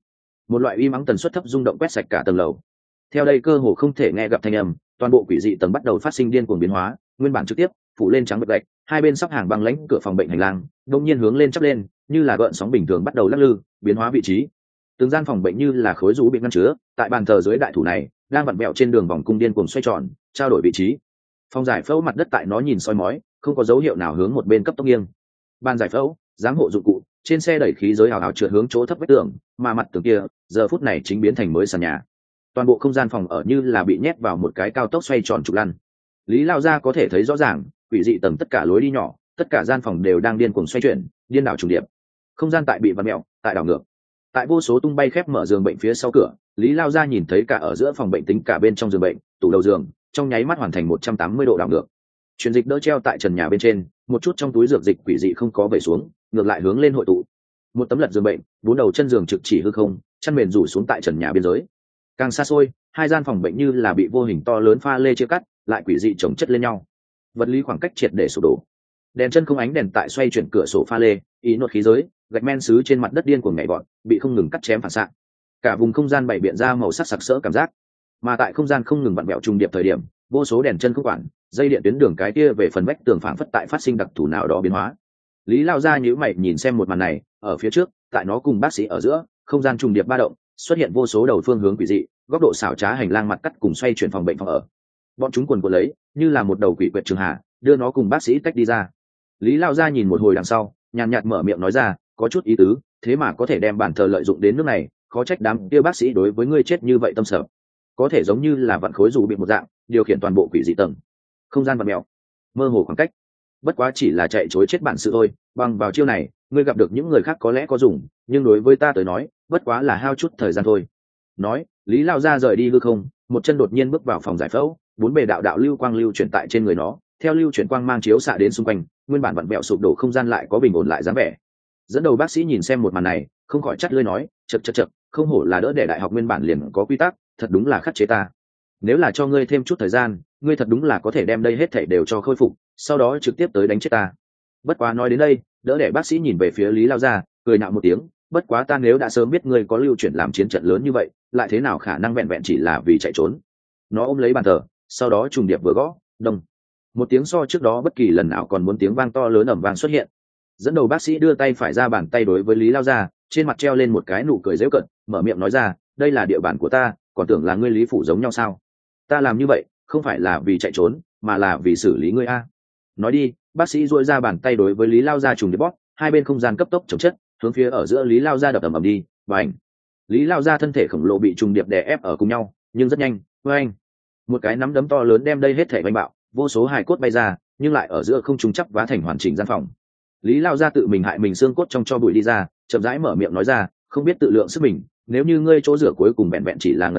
một loại uy mắng tần suất thấp rung động quét sạch cả tầng lầu. Theo đây cơ hồ không thể nghe gặp thanh âm, toàn bộ quỷ dị tầng bắt đầu phát sinh điên cuồng biến hóa, nguyên bản trực tiếp phủ lên trắng bạch gạch, hai bên sắp hàng băng lãnh cửa phòng bệnh hành lang, đột nhiên hướng lên chắp lên, như là gợn sóng bình thường bắt đầu lắc lư, biến hóa vị trí. Từng gian phòng bệnh như là khối rũ bị ngăn chứa, tại bàn thờ dưới đại thủ này, đang vặn vẹo trên đường vòng cung điên cuồng xoay tròn, trao đổi vị trí. Phòng giải phẫu mặt đất tại nó nhìn soi mói, không có dấu hiệu nào hướng một bên cấp tốc nghiêng. Bàn giải phẫu, giám hộ dụng cụ, trên xe đẩy khí giới hào hào trượt hướng chỗ thấp vách tường, mà mặt tường kia, giờ phút này chính biến thành mới sàn nhà. Toàn bộ không gian phòng ở như là bị nhét vào một cái cao tốc xoay tròn trục lăn. Lý lao gia có thể thấy rõ ràng, quỷ dị tầng tất cả lối đi nhỏ, tất cả gian phòng đều đang điên cuồng xoay chuyển, điên đảo trùng điệp. Không gian tại bị vặn mèo, tại đảo ngược. Tại vô số tung bay khép mở giường bệnh phía sau cửa, Lý lao gia nhìn thấy cả ở giữa phòng bệnh tính cả bên trong giường bệnh, tủ đầu giường, trong nháy mắt hoàn thành 180 độ đảo ngược. Truyền dịch đỡ treo tại trần nhà bên trên, một chút trong túi dược dịch quỷ dị không có về xuống, ngược lại hướng lên hội tụ. Một tấm lật giường bệnh, 4 đầu chân giường trực chỉ hư không, chăn mền rủ xuống tại trần nhà biên giới. Càng xa xôi, hai gian phòng bệnh như là bị vô hình to lớn pha lê chia cắt, lại quỷ dị chồng chất lên nhau. Vật lý khoảng cách triệt để sụp đổ. Đèn chân không ánh đèn tại xoay chuyển cửa sổ pha lê, ý nốt khí giới, gạch men sứ trên mặt đất điên cuồng nhảy vọt, bị không ngừng cắt chém phản xạ. Cả vùng không gian bày biện ra màu sắc sặc sỡ cảm giác. Mà tại không gian không ngừng vặn vẹo trùng điệp thời điểm, vô số đèn chân không quản, dây điện tuyến đường cái kia về phần vách tường phảng phất tại phát sinh đặc thù nào đó biến hóa. Lý lao ra nhíu mày nhìn xem một màn này, ở phía trước, tại nó cùng bác sĩ ở giữa, không gian trùng điệp ba động, xuất hiện vô số đầu phương hướng quỷ dị, góc độ xảo trá hành lang mặt cắt cùng xoay chuyển phòng bệnh phòng ở. Bọn chúng quần quật lấy, như là một đầu quỷ quyệt trường hạ, đưa nó cùng bác sĩ tách đi ra. Lý lao ra nhìn một hồi đằng sau, nhàn nhạt mở miệng nói ra, có chút ý tứ, thế mà có thể đem bản thờ lợi dụng đến nước này, khó trách đám kia bác sĩ đối với ngươi chết như vậy tâm sợ. Có thể giống như là vạn khối dù bị một dạng, điều khiển toàn bộ quỷ dị tầng. Không gian vặn mèo, mơ hồ khoảng cách. Bất quá chỉ là chạy chối chết bản sự thôi, bằng vào chiêu này, ngươi gặp được những người khác có lẽ có dùng, nhưng đối với ta tới nói, bất quá là hao chút thời gian thôi. Nói, Lý lao ra rời đi hư không, một chân đột nhiên bước vào phòng giải phẫu, bốn bề đạo đạo lưu quang lưu chuyển tại trên người nó, theo lưu chuyển quang mang chiếu xạ đến xung quanh, nguyên bản vặn vẹo sụp đổ không gian lại có bình ổn lại dáng vẻ. Dẫn đầu bác sĩ nhìn xem một màn này, không khỏi chắt lưỡi nói, chậc, không hổ là đỡ để đại học nguyên bản liền có quy tắc, thật đúng là khắc chế ta. Nếu là cho ngươi thêm chút thời gian, ngươi thật đúng là có thể đem đây hết thảy đều cho khôi phục, sau đó trực tiếp tới đánh chết ta. Bất quá nói đến đây, đỡ để bác sĩ nhìn về phía Lý lao ra, cười nạo một tiếng, bất quá ta nếu đã sớm biết ngươi có lưu chuyển làm chiến trận lớn như vậy, lại thế nào khả năng vẹn vẹn chỉ là vì chạy trốn. Nó ôm lấy bàn thờ, sau đó trùng điệp vừa gõ, đông. Một tiếng so trước đó bất kỳ lần nào còn muốn tiếng vang to lớn ầm vang xuất hiện. Dẫn đầu bác sĩ đưa tay phải ra bàn tay đối với Lý lao ra, trên mặt treo lên một cái nụ cười giễu cợt, mở miệng nói ra, đây là địa bàn của ta, còn tưởng là ngươi Lý phủ giống nhau sao? Ta làm như vậy, không phải là vì chạy trốn, mà là vì xử lý ngươi a. Nói đi, bác sĩ duỗi ra bàn tay đối với Lý lao ra trùng điệp bóp, hai bên không gian cấp tốc chống chất, hướng phía ở giữa Lý lao ra đập ầm đi, bành. Lý lao ra thân thể khổng lồ bị trùng điệp đè ép ở cùng nhau, nhưng rất nhanh, oeng. Một cái nắm đấm to lớn đem đây hết thể vành bạo, vô số hài cốt bay ra, nhưng lại ở giữa không trùng chấp vá thành hoàn chỉnh gian phòng. Lý lao ra tự mình hại mình xương cốt trong cho bụi đi ra, chậm rãi mở miệng nói ra, không biết tự lượng sức mình, nếu như ngươi chỗ rửa cuối cùng vẹn vẹn chỉ là ngần ấy,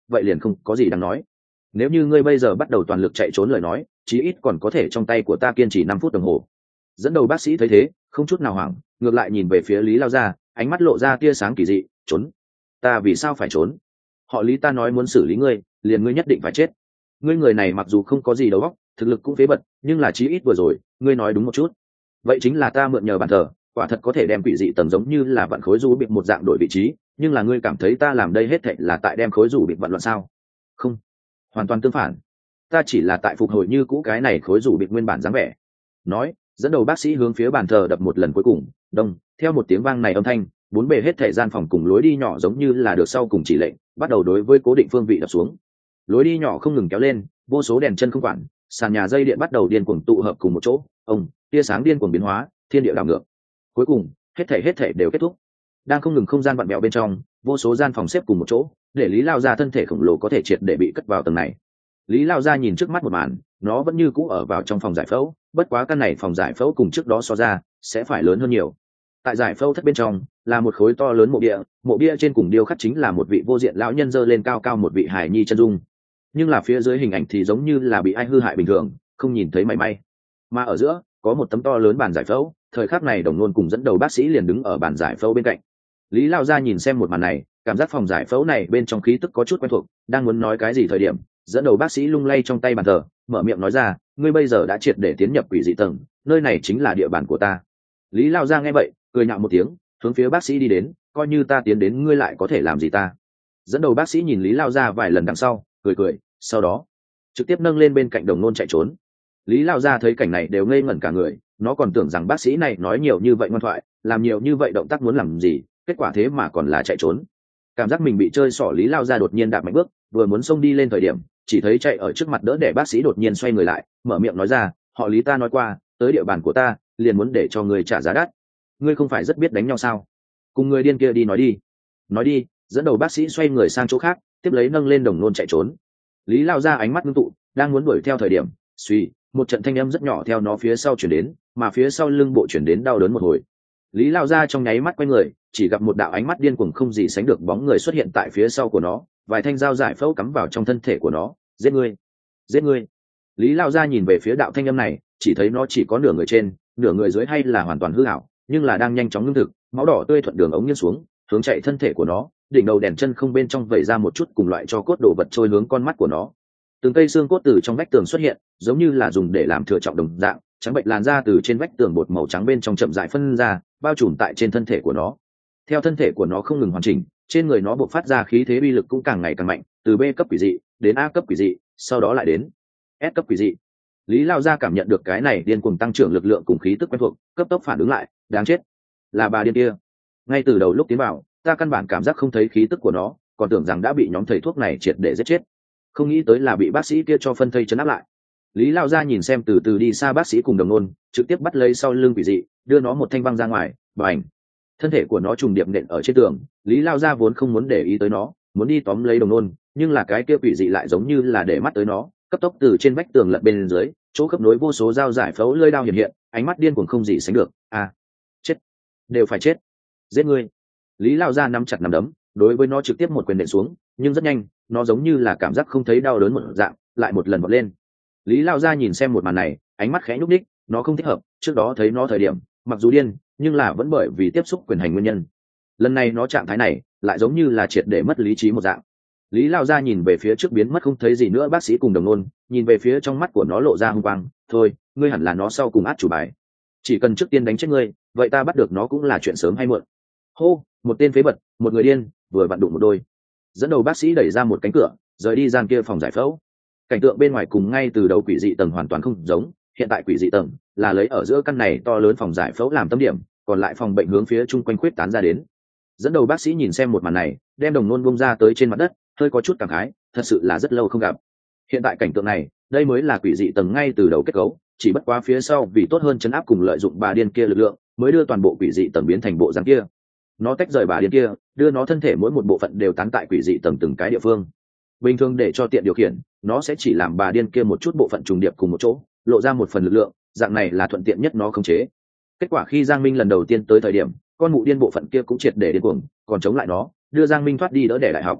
vậy liền không có gì đáng nói. Nếu như ngươi bây giờ bắt đầu toàn lực chạy trốn lời nói, chí ít còn có thể trong tay của ta kiên trì 5 phút đồng hồ. Dẫn đầu bác sĩ thấy thế, không chút nào hoảng, ngược lại nhìn về phía Lý Lao Gia, ánh mắt lộ ra tia sáng kỳ dị. Trốn? Ta vì sao phải trốn? Họ Lý ta nói muốn xử lý ngươi, liền ngươi nhất định phải chết. Ngươi người này mặc dù không có gì đầu óc, thực lực cũng phế bật, nhưng là chí ít vừa rồi, ngươi nói đúng một chút. Vậy chính là ta mượn nhờ bàn thờ, quả thật có thể đem quỷ dị tầng giống như là vạn khối du bị một dạng đổi vị trí, nhưng là ngươi cảm thấy ta làm đây hết thảy là tại đem khối rủ bị vặn loạn sao? Không, hoàn toàn tương phản. Ta chỉ là tại phục hồi như cũ cái này khối rủ bị nguyên bản dáng vẻ. Nói, dẫn đầu bác sĩ hướng phía bàn thờ đập một lần cuối cùng. Đông, theo một tiếng vang này âm thanh, bốn bề hết thảy gian phòng cùng lối đi nhỏ giống như là được sau cùng chỉ lệnh, bắt đầu đối với cố định phương vị đập xuống. Lối đi nhỏ không ngừng kéo lên, vô số đèn chân không quản, sàn nhà dây điện bắt đầu điên cuồng tụ hợp cùng một chỗ. Tia sáng điên cuồng biến hóa, thiên địa đảo ngược. Cuối cùng, hết thảy đều kết thúc. Đang không ngừng không gian vặn vẹo bên trong, vô số gian phòng xếp cùng một chỗ, để Lý Lao Gia thân thể khổng lồ có thể triệt để bị cất vào tầng này. Lý Lao Gia nhìn trước mắt một màn, nó vẫn như cũ ở vào trong phòng giải phẫu, bất quá căn này phòng giải phẫu cùng trước đó so ra sẽ phải lớn hơn nhiều. Tại giải phẫu thất bên trong là một khối to lớn mộ bia trên cùng điêu khắc chính là một vị vô diện lão nhân giơ lên cao cao một vị hài nhi chân dung, nhưng là phía dưới hình ảnh thì giống như là bị ai hư hại bình thường, không nhìn thấy mảy may. Mà ở giữa có một tấm to lớn bàn giải phẫu, thời khắc này Đồng Nôn cùng dẫn đầu bác sĩ liền đứng ở bàn giải phẫu bên cạnh. Lý Lao Gia nhìn xem một màn này, cảm giác phòng giải phẫu này bên trong khí tức có chút quen thuộc, đang muốn nói cái gì thời điểm, dẫn đầu bác sĩ lung lay trong tay bàn thờ, mở miệng nói ra, ngươi bây giờ đã triệt để tiến nhập quỷ dị tầng, nơi này chính là địa bàn của ta. Lý Lao Gia nghe vậy, cười nhạo một tiếng, hướng phía bác sĩ đi đến, coi như ta tiến đến ngươi lại có thể làm gì ta. Dẫn đầu bác sĩ nhìn Lý Lao Gia vài lần đằng sau, cười, sau đó trực tiếp nâng lên bên cạnh Đồng Nôn chạy trốn. Lý Lao Gia thấy cảnh này đều ngây ngẩn cả người, nó còn tưởng rằng bác sĩ này nói nhiều như vậy ngoan thoại, làm nhiều như vậy động tác muốn làm gì, kết quả thế mà còn là chạy trốn. Cảm giác mình bị chơi xỏ, Lý Lao Gia đột nhiên đạp mạnh bước, vừa muốn xông đi lên thời điểm, chỉ thấy chạy ở trước mặt đỡ để bác sĩ đột nhiên xoay người lại, mở miệng nói ra, họ Lý ta nói qua, tới địa bàn của ta, liền muốn để cho người trả giá đắt. Ngươi không phải rất biết đánh nhau sao? Cùng người điên kia đi nói đi. Nói đi, dẫn đầu bác sĩ xoay người sang chỗ khác, tiếp lấy nâng lên Đồng Nôn chạy trốn. Lý Lao Gia ánh mắt ngưng tụ, đang muốn đuổi theo thời điểm, suy, một trận thanh âm rất nhỏ theo nó phía sau chuyển đến, mà phía sau lưng bộ chuyển đến đau đớn một hồi. Lý Lao Gia trong nháy mắt quay người, chỉ gặp một đạo ánh mắt điên cuồng không gì sánh được bóng người xuất hiện tại phía sau của nó, vài thanh dao giải phẫu cắm vào trong thân thể của nó. Giết ngươi, giết ngươi. Lý Lao Gia nhìn về phía đạo thanh âm này, chỉ thấy nó chỉ có nửa người trên, nửa người dưới hay là hoàn toàn hư ảo, nhưng là đang nhanh chóng ngưng thực, máu đỏ tươi thuận đường ống nghiêng xuống, hướng chạy thân thể của nó, đỉnh đầu đèn chân không bên trong vẩy ra một chút cùng loại cho cốt đồ vật trôi hướng con mắt của nó. Từng cây xương cốt từ trong vách tường xuất hiện, giống như là dùng để làm thừa trọng đồng dạng, trắng bệnh làn ra từ trên vách tường bột màu trắng bên trong chậm rãi phân ra, bao trùm tại trên thân thể của nó. Theo thân thể của nó không ngừng hoàn chỉnh, trên người nó bộc phát ra khí thế uy lực cũng càng ngày càng mạnh, từ B cấp quỷ dị đến A cấp quỷ dị, sau đó lại đến S cấp quỷ dị. Lý Lao Gia cảm nhận được cái này điên cuồng tăng trưởng lực lượng cùng khí tức quen thuộc, cấp tốc phản ứng lại, đáng chết, là bà điên kia. Ngay từ đầu lúc tiến vào, ta căn bản cảm giác không thấy khí tức của nó, còn tưởng rằng đã bị nhóm thầy thuốc này triệt để giết chết, không nghĩ tới là bị bác sĩ kia cho phân thây trấn áp lại. Lý Lao Gia nhìn xem từ từ đi xa bác sĩ cùng Đồng Nôn, trực tiếp bắt lấy sau lưng quỷ dị, đưa nó một thanh băng ra ngoài, bành, thân thể của nó trùng điệp nện ở trên tường. Lý Lao Gia vốn không muốn để ý tới nó, muốn đi tóm lấy Đồng Nôn, nhưng là cái kia quỷ dị lại giống như là để mắt tới nó, cấp tốc từ trên vách tường lật bên dưới, chỗ khớp nối vô số dao giải phẫu lưỡi đao hiện hiện, ánh mắt điên cuồng không gì sánh được. Chết, đều phải chết, giết ngươi. Lý Lao Gia nắm chặt nắm đấm, đối với nó trực tiếp một quyền nện xuống, nhưng rất nhanh, nó giống như là cảm giác không thấy đau đớn một dạng, lại một lần vọt lên. Lý Lao Gia nhìn xem một màn này, ánh mắt khẽ nhúc nhích, nó không thích hợp, trước đó thấy nó thời điểm, mặc dù điên, nhưng là vẫn bởi vì tiếp xúc quyền hành nguyên nhân. Lần này nó trạng thái này, lại giống như là triệt để mất lý trí một dạng. Lý Lao Gia nhìn về phía trước biến mất không thấy gì nữa bác sĩ cùng Đồng Nôn, nhìn về phía trong mắt của nó lộ ra hung quang, thôi, ngươi hẳn là nó sau cùng át chủ bài. Chỉ cần trước tiên đánh chết ngươi, vậy ta bắt được nó cũng là chuyện sớm hay muộn. Hô, một tên phế bật, một người điên, vừa vặn đụng một đôi. Dẫn đầu bác sĩ đẩy ra một cánh cửa, rời đi gian kia phòng giải phẫu. Cảnh tượng bên ngoài cùng ngay từ đầu quỷ dị tầng hoàn toàn không giống, hiện tại quỷ dị tầng là lấy ở giữa căn này to lớn phòng giải phẫu làm tâm điểm, còn lại phòng bệnh hướng phía chung quanh khuyết tán ra đến. Dẫn đầu bác sĩ nhìn xem một màn này, đem Đồng Nôn bung ra tới trên mặt đất, hơi có chút cảm khái, thật sự là rất lâu không gặp. Hiện tại cảnh tượng này, đây mới là quỷ dị tầng ngay từ đầu kết cấu, chỉ bất quá phía sau vì tốt hơn chấn áp cùng lợi dụng bà điên kia lực lượng, mới đưa toàn bộ quỷ dị tầng biến thành bộ dáng kia. Nó tách rời bà điên kia, đưa nó thân thể mỗi một bộ phận đều tán tại quỷ dị tầng từng cái địa phương. Bình thường để cho tiện điều khiển, nó sẽ chỉ làm bà điên kia một chút bộ phận trùng điệp cùng một chỗ, lộ ra một phần lực lượng, dạng này là thuận tiện nhất nó khống chế. Kết quả khi Giang Minh lần đầu tiên tới thời điểm, con mụ điên bộ phận kia cũng triệt để điên cuồng, còn chống lại nó, đưa Giang Minh thoát đi đỡ đẻ đại học.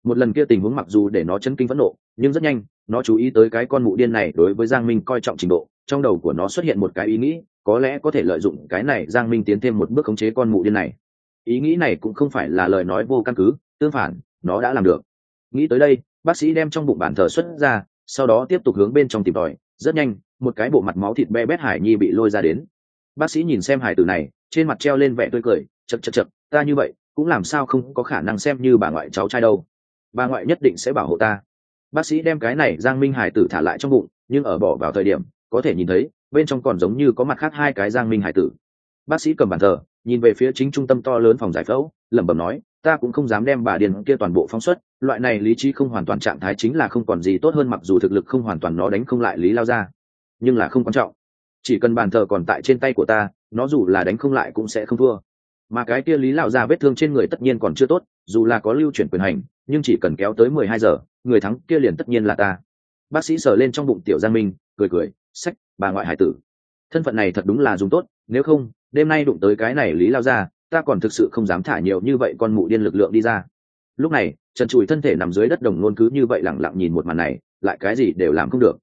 Một lần kia tình huống mặc dù để nó chấn kinh phẫn nộ, nhưng rất nhanh nó chú ý tới cái con mụ điên này đối với Giang Minh coi trọng trình độ. Trong đầu của nó xuất hiện một cái ý nghĩ, có lẽ có thể lợi dụng cái này Giang Minh tiến thêm một bước khống chế con mụ điên này. Ý nghĩ này cũng không phải là lời nói vô căn cứ, tương phản nó đã làm được. Nghĩ tới đây, bác sĩ đem trong bụng bàn thờ xuất ra, sau đó tiếp tục hướng bên trong tìm tòi. Rất nhanh một cái bộ mặt máu thịt be bét hải nhi bị lôi ra đến. Bác sĩ nhìn xem hải tử này, trên mặt treo lên vẻ tươi cười, chật chật chật, ta như vậy cũng làm sao không có khả năng xem như bà ngoại cháu trai đâu, bà ngoại nhất định sẽ bảo hộ ta. Bác sĩ đem cái này Giang Minh hải tử thả lại trong bụng, nhưng ở bỏ vào thời điểm có thể nhìn thấy bên trong còn giống như có mặt khác hai cái Giang Minh hải tử. Bác sĩ cầm bàn thờ nhìn về phía chính trung tâm to lớn phòng giải phẫu, lẩm bẩm nói, ta cũng không dám đem bà điên kia toàn bộ phóng xuất, loại này lý trí không hoàn toàn trạng thái chính là không còn gì tốt hơn, mặc dù thực lực không hoàn toàn nó đánh không lại Lý Lao Gia, nhưng là không quan trọng, chỉ cần bàn thờ còn tại trên tay của ta, nó dù là đánh không lại cũng sẽ không thua. Mà cái kia Lý Lão Gia vết thương trên người tất nhiên còn chưa tốt, dù là có lưu chuyển quyền hành, nhưng chỉ cần kéo tới 12 giờ, người thắng kia liền tất nhiên là ta. Bác sĩ sờ lên trong bụng tiểu Giang Minh, cười cười, sách, bà ngoại hải tử, thân phận này thật đúng là dùng tốt, nếu không đêm nay đụng tới cái này Lý Lao Gia, ta còn thực sự không dám thả nhiều như vậy con mụ điên lực lượng đi ra. Lúc này trần trụi thân thể nằm dưới đất Đồng Nôn cứ như vậy lẳng lặng nhìn một màn này, lại cái gì đều làm không được.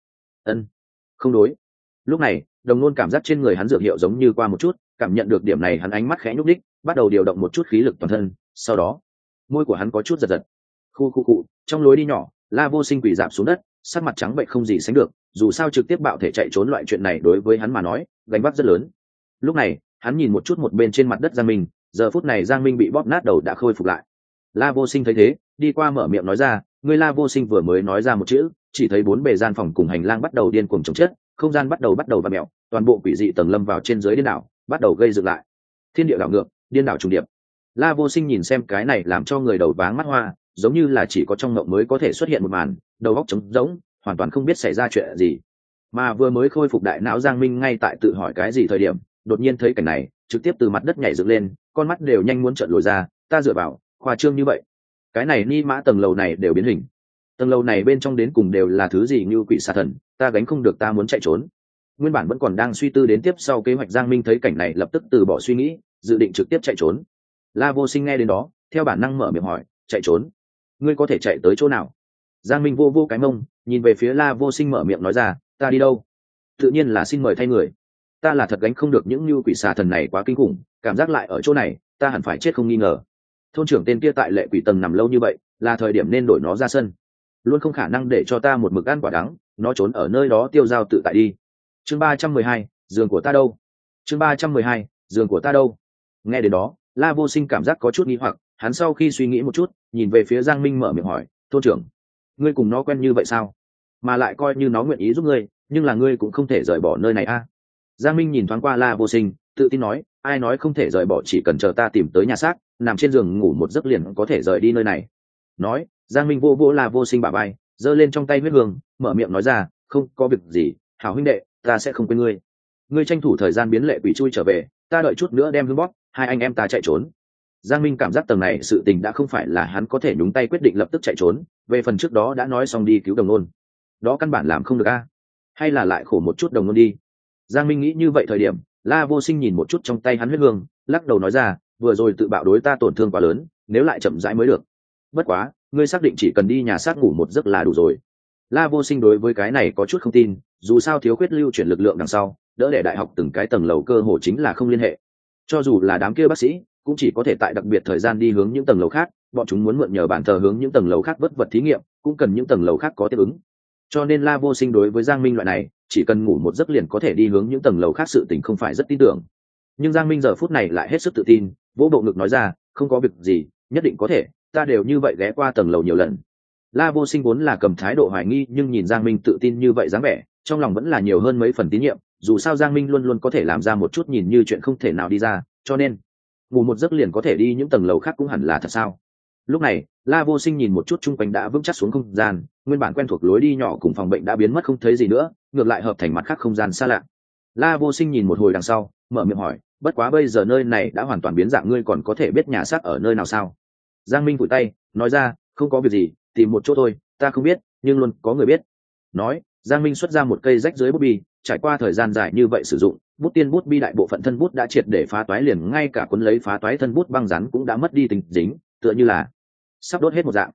Không đối. Lúc này Đồng Nôn cảm giác trên người hắn dược hiệu giống như qua một chút, cảm nhận được điểm này hắn ánh mắt khẽ nhúc đích, bắt đầu điều động một chút khí lực toàn thân, sau đó môi của hắn có chút giật giật. Khu trong lối đi nhỏ, La Vô Sinh quỳ rạp xuống đất, sắc mặt trắng bệch không gì sánh được, dù sao trực tiếp bạo thể chạy trốn loại chuyện này đối với hắn mà nói gánh vác rất lớn. Lúc này hắn nhìn một chút một bên trên mặt đất Giang Minh, giờ phút này Giang Minh bị bóp nát đầu đã khôi phục lại. La Vô Sinh thấy thế, đi qua mở miệng nói ra, người La Vô Sinh vừa mới nói ra một chữ, chỉ thấy bốn bề gian phòng cùng hành lang bắt đầu điên cuồng chồng chết, không gian bắt đầu vặn mèo, toàn bộ quỷ dị tầng lâm vào trên dưới điên đảo, bắt đầu gây dựng lại. Thiên địa đảo ngược, điên đảo trùng điệp. La Vô Sinh nhìn xem cái này làm cho người đầu váng mắt hoa, giống như là chỉ có trong mộng mới có thể xuất hiện một màn, đầu óc trống rỗng, hoàn toàn không biết xảy ra chuyện gì. Mà vừa mới khôi phục đại não Giang Minh ngay tại tự hỏi cái gì thời điểm, đột nhiên thấy cảnh này, trực tiếp từ mặt đất nhảy dựng lên, con mắt đều nhanh muốn trợn lồi ra, ta dựa vào, khoa trương như vậy. Cái này ni mã tầng lầu này đều biến hình. Tầng lầu này bên trong đến cùng đều là thứ gì như quỷ xà thần, ta gánh không được, ta muốn chạy trốn. Nguyên bản vẫn còn đang suy tư đến tiếp sau kế hoạch Giang Minh thấy cảnh này lập tức từ bỏ suy nghĩ, dự định trực tiếp chạy trốn. La Vô Sinh nghe đến đó, theo bản năng mở miệng hỏi, chạy trốn? Ngươi có thể chạy tới chỗ nào? Giang Minh vô cái mông, nhìn về phía La Vô Sinh mở miệng nói ra, ta đi đâu? Tự nhiên là xin mời thay người. Ta là thật gánh không được những như quỷ xà thần này quá kinh khủng, cảm giác lại ở chỗ này, ta hẳn phải chết không nghi ngờ. Thôn trưởng tên kia tại lệ quỷ tầng nằm lâu như vậy, là thời điểm nên đổi nó ra sân. Luôn không khả năng để cho ta một mực ăn quả đắng, nó trốn ở nơi đó tiêu dao tự tại đi. Chương 312, giường của ta đâu? Chương 312, giường của ta đâu? Nghe đến đó, La Vô Sinh cảm giác có chút nghi hoặc, hắn sau khi suy nghĩ một chút, nhìn về phía Giang Minh mở miệng hỏi, thôn trưởng, ngươi cùng nó quen như vậy sao? Mà lại coi như nó nguyện ý giúp ngươi, nhưng là ngươi cũng không thể rời bỏ nơi này a. Giang Minh nhìn thoáng qua La Vô Sinh, tự tin nói, ai nói không thể rời bỏ, chỉ cần chờ ta tìm tới nhà xác, nằm trên giường ngủ một giấc liền có thể rời đi nơi này. Nói, Giang Minh vô La Vô Sinh bả vai, giơ lên trong tay huyết hương, mở miệng nói ra, không có việc gì, hảo huynh đệ, ta sẽ không quên ngươi. Ngươi tranh thủ thời gian biến lệ quỷ chui trở về, ta đợi chút nữa đem hương bóp, hai anh em ta chạy trốn. Giang Minh cảm giác tầng này sự tình đã không phải là hắn có thể nhúng tay quyết định lập tức chạy trốn, về phần trước đó đã nói xong đi cứu Đồng Nôn, đó căn bản làm không được a. Hay là lại khổ một chút Đồng Nôn đi. Giang Minh nghĩ như vậy thời điểm, La Vô Sinh nhìn một chút trong tay hắn huyết hương, lắc đầu nói ra, vừa rồi tự bạo đối ta tổn thương quá lớn, nếu lại chậm rãi mới được. Bất quá, ngươi xác định chỉ cần đi nhà xác ngủ một giấc là đủ rồi. La Vô Sinh đối với cái này có chút không tin, dù sao thiếu khuyết lưu chuyển lực lượng đằng sau, đỡ để đại học từng cái tầng lầu cơ hồ chính là không liên hệ. Cho dù là đám kia bác sĩ, cũng chỉ có thể tại đặc biệt thời gian đi hướng những tầng lầu khác, bọn chúng muốn mượn nhờ bản thờ hướng những tầng lầu khác vất vật thí nghiệm, cũng cần những tầng lầu khác có tiếp ứng. Cho nên La Vô Sinh đối với Giang Minh loại này, chỉ cần ngủ một giấc liền có thể đi hướng những tầng lầu khác sự tình không phải rất tin tưởng. Nhưng Giang Minh giờ phút này lại hết sức tự tin, vỗ bộ ngực nói ra, không có việc gì, nhất định có thể, ta đều như vậy ghé qua tầng lầu nhiều lần. La Vô Sinh vốn là cầm thái độ hoài nghi, nhưng nhìn Giang Minh tự tin như vậy dáng vẻ, trong lòng vẫn là nhiều hơn mấy phần tín nhiệm, dù sao Giang Minh luôn luôn có thể làm ra một chút nhìn như chuyện không thể nào đi ra, cho nên ngủ một giấc liền có thể đi những tầng lầu khác cũng hẳn là thật sao. Lúc này La Vô Sinh nhìn một chút chung quanh đã vững chắc xuống không gian, nguyên bản quen thuộc lối đi nhỏ cùng phòng bệnh đã biến mất không thấy gì nữa, ngược lại hợp thành mặt khác không gian xa lạ. La Vô Sinh nhìn một hồi đằng sau, mở miệng hỏi, bất quá bây giờ nơi này đã hoàn toàn biến dạng, ngươi còn có thể biết nhà xác ở nơi nào sao? Giang Minh vùi tay nói ra, không có việc gì, tìm một chỗ thôi, ta không biết nhưng luôn có người biết. Nói, Giang Minh xuất ra một cây rách dưới bút bi, trải qua thời gian dài như vậy sử dụng, bút tiên bút bi đại bộ phận thân bút đã triệt để phá toái, liền ngay cả cuốn lấy phá toái thân bút băng rắn cũng đã mất đi tính dính, tựa như là sắp đốt hết một dạng.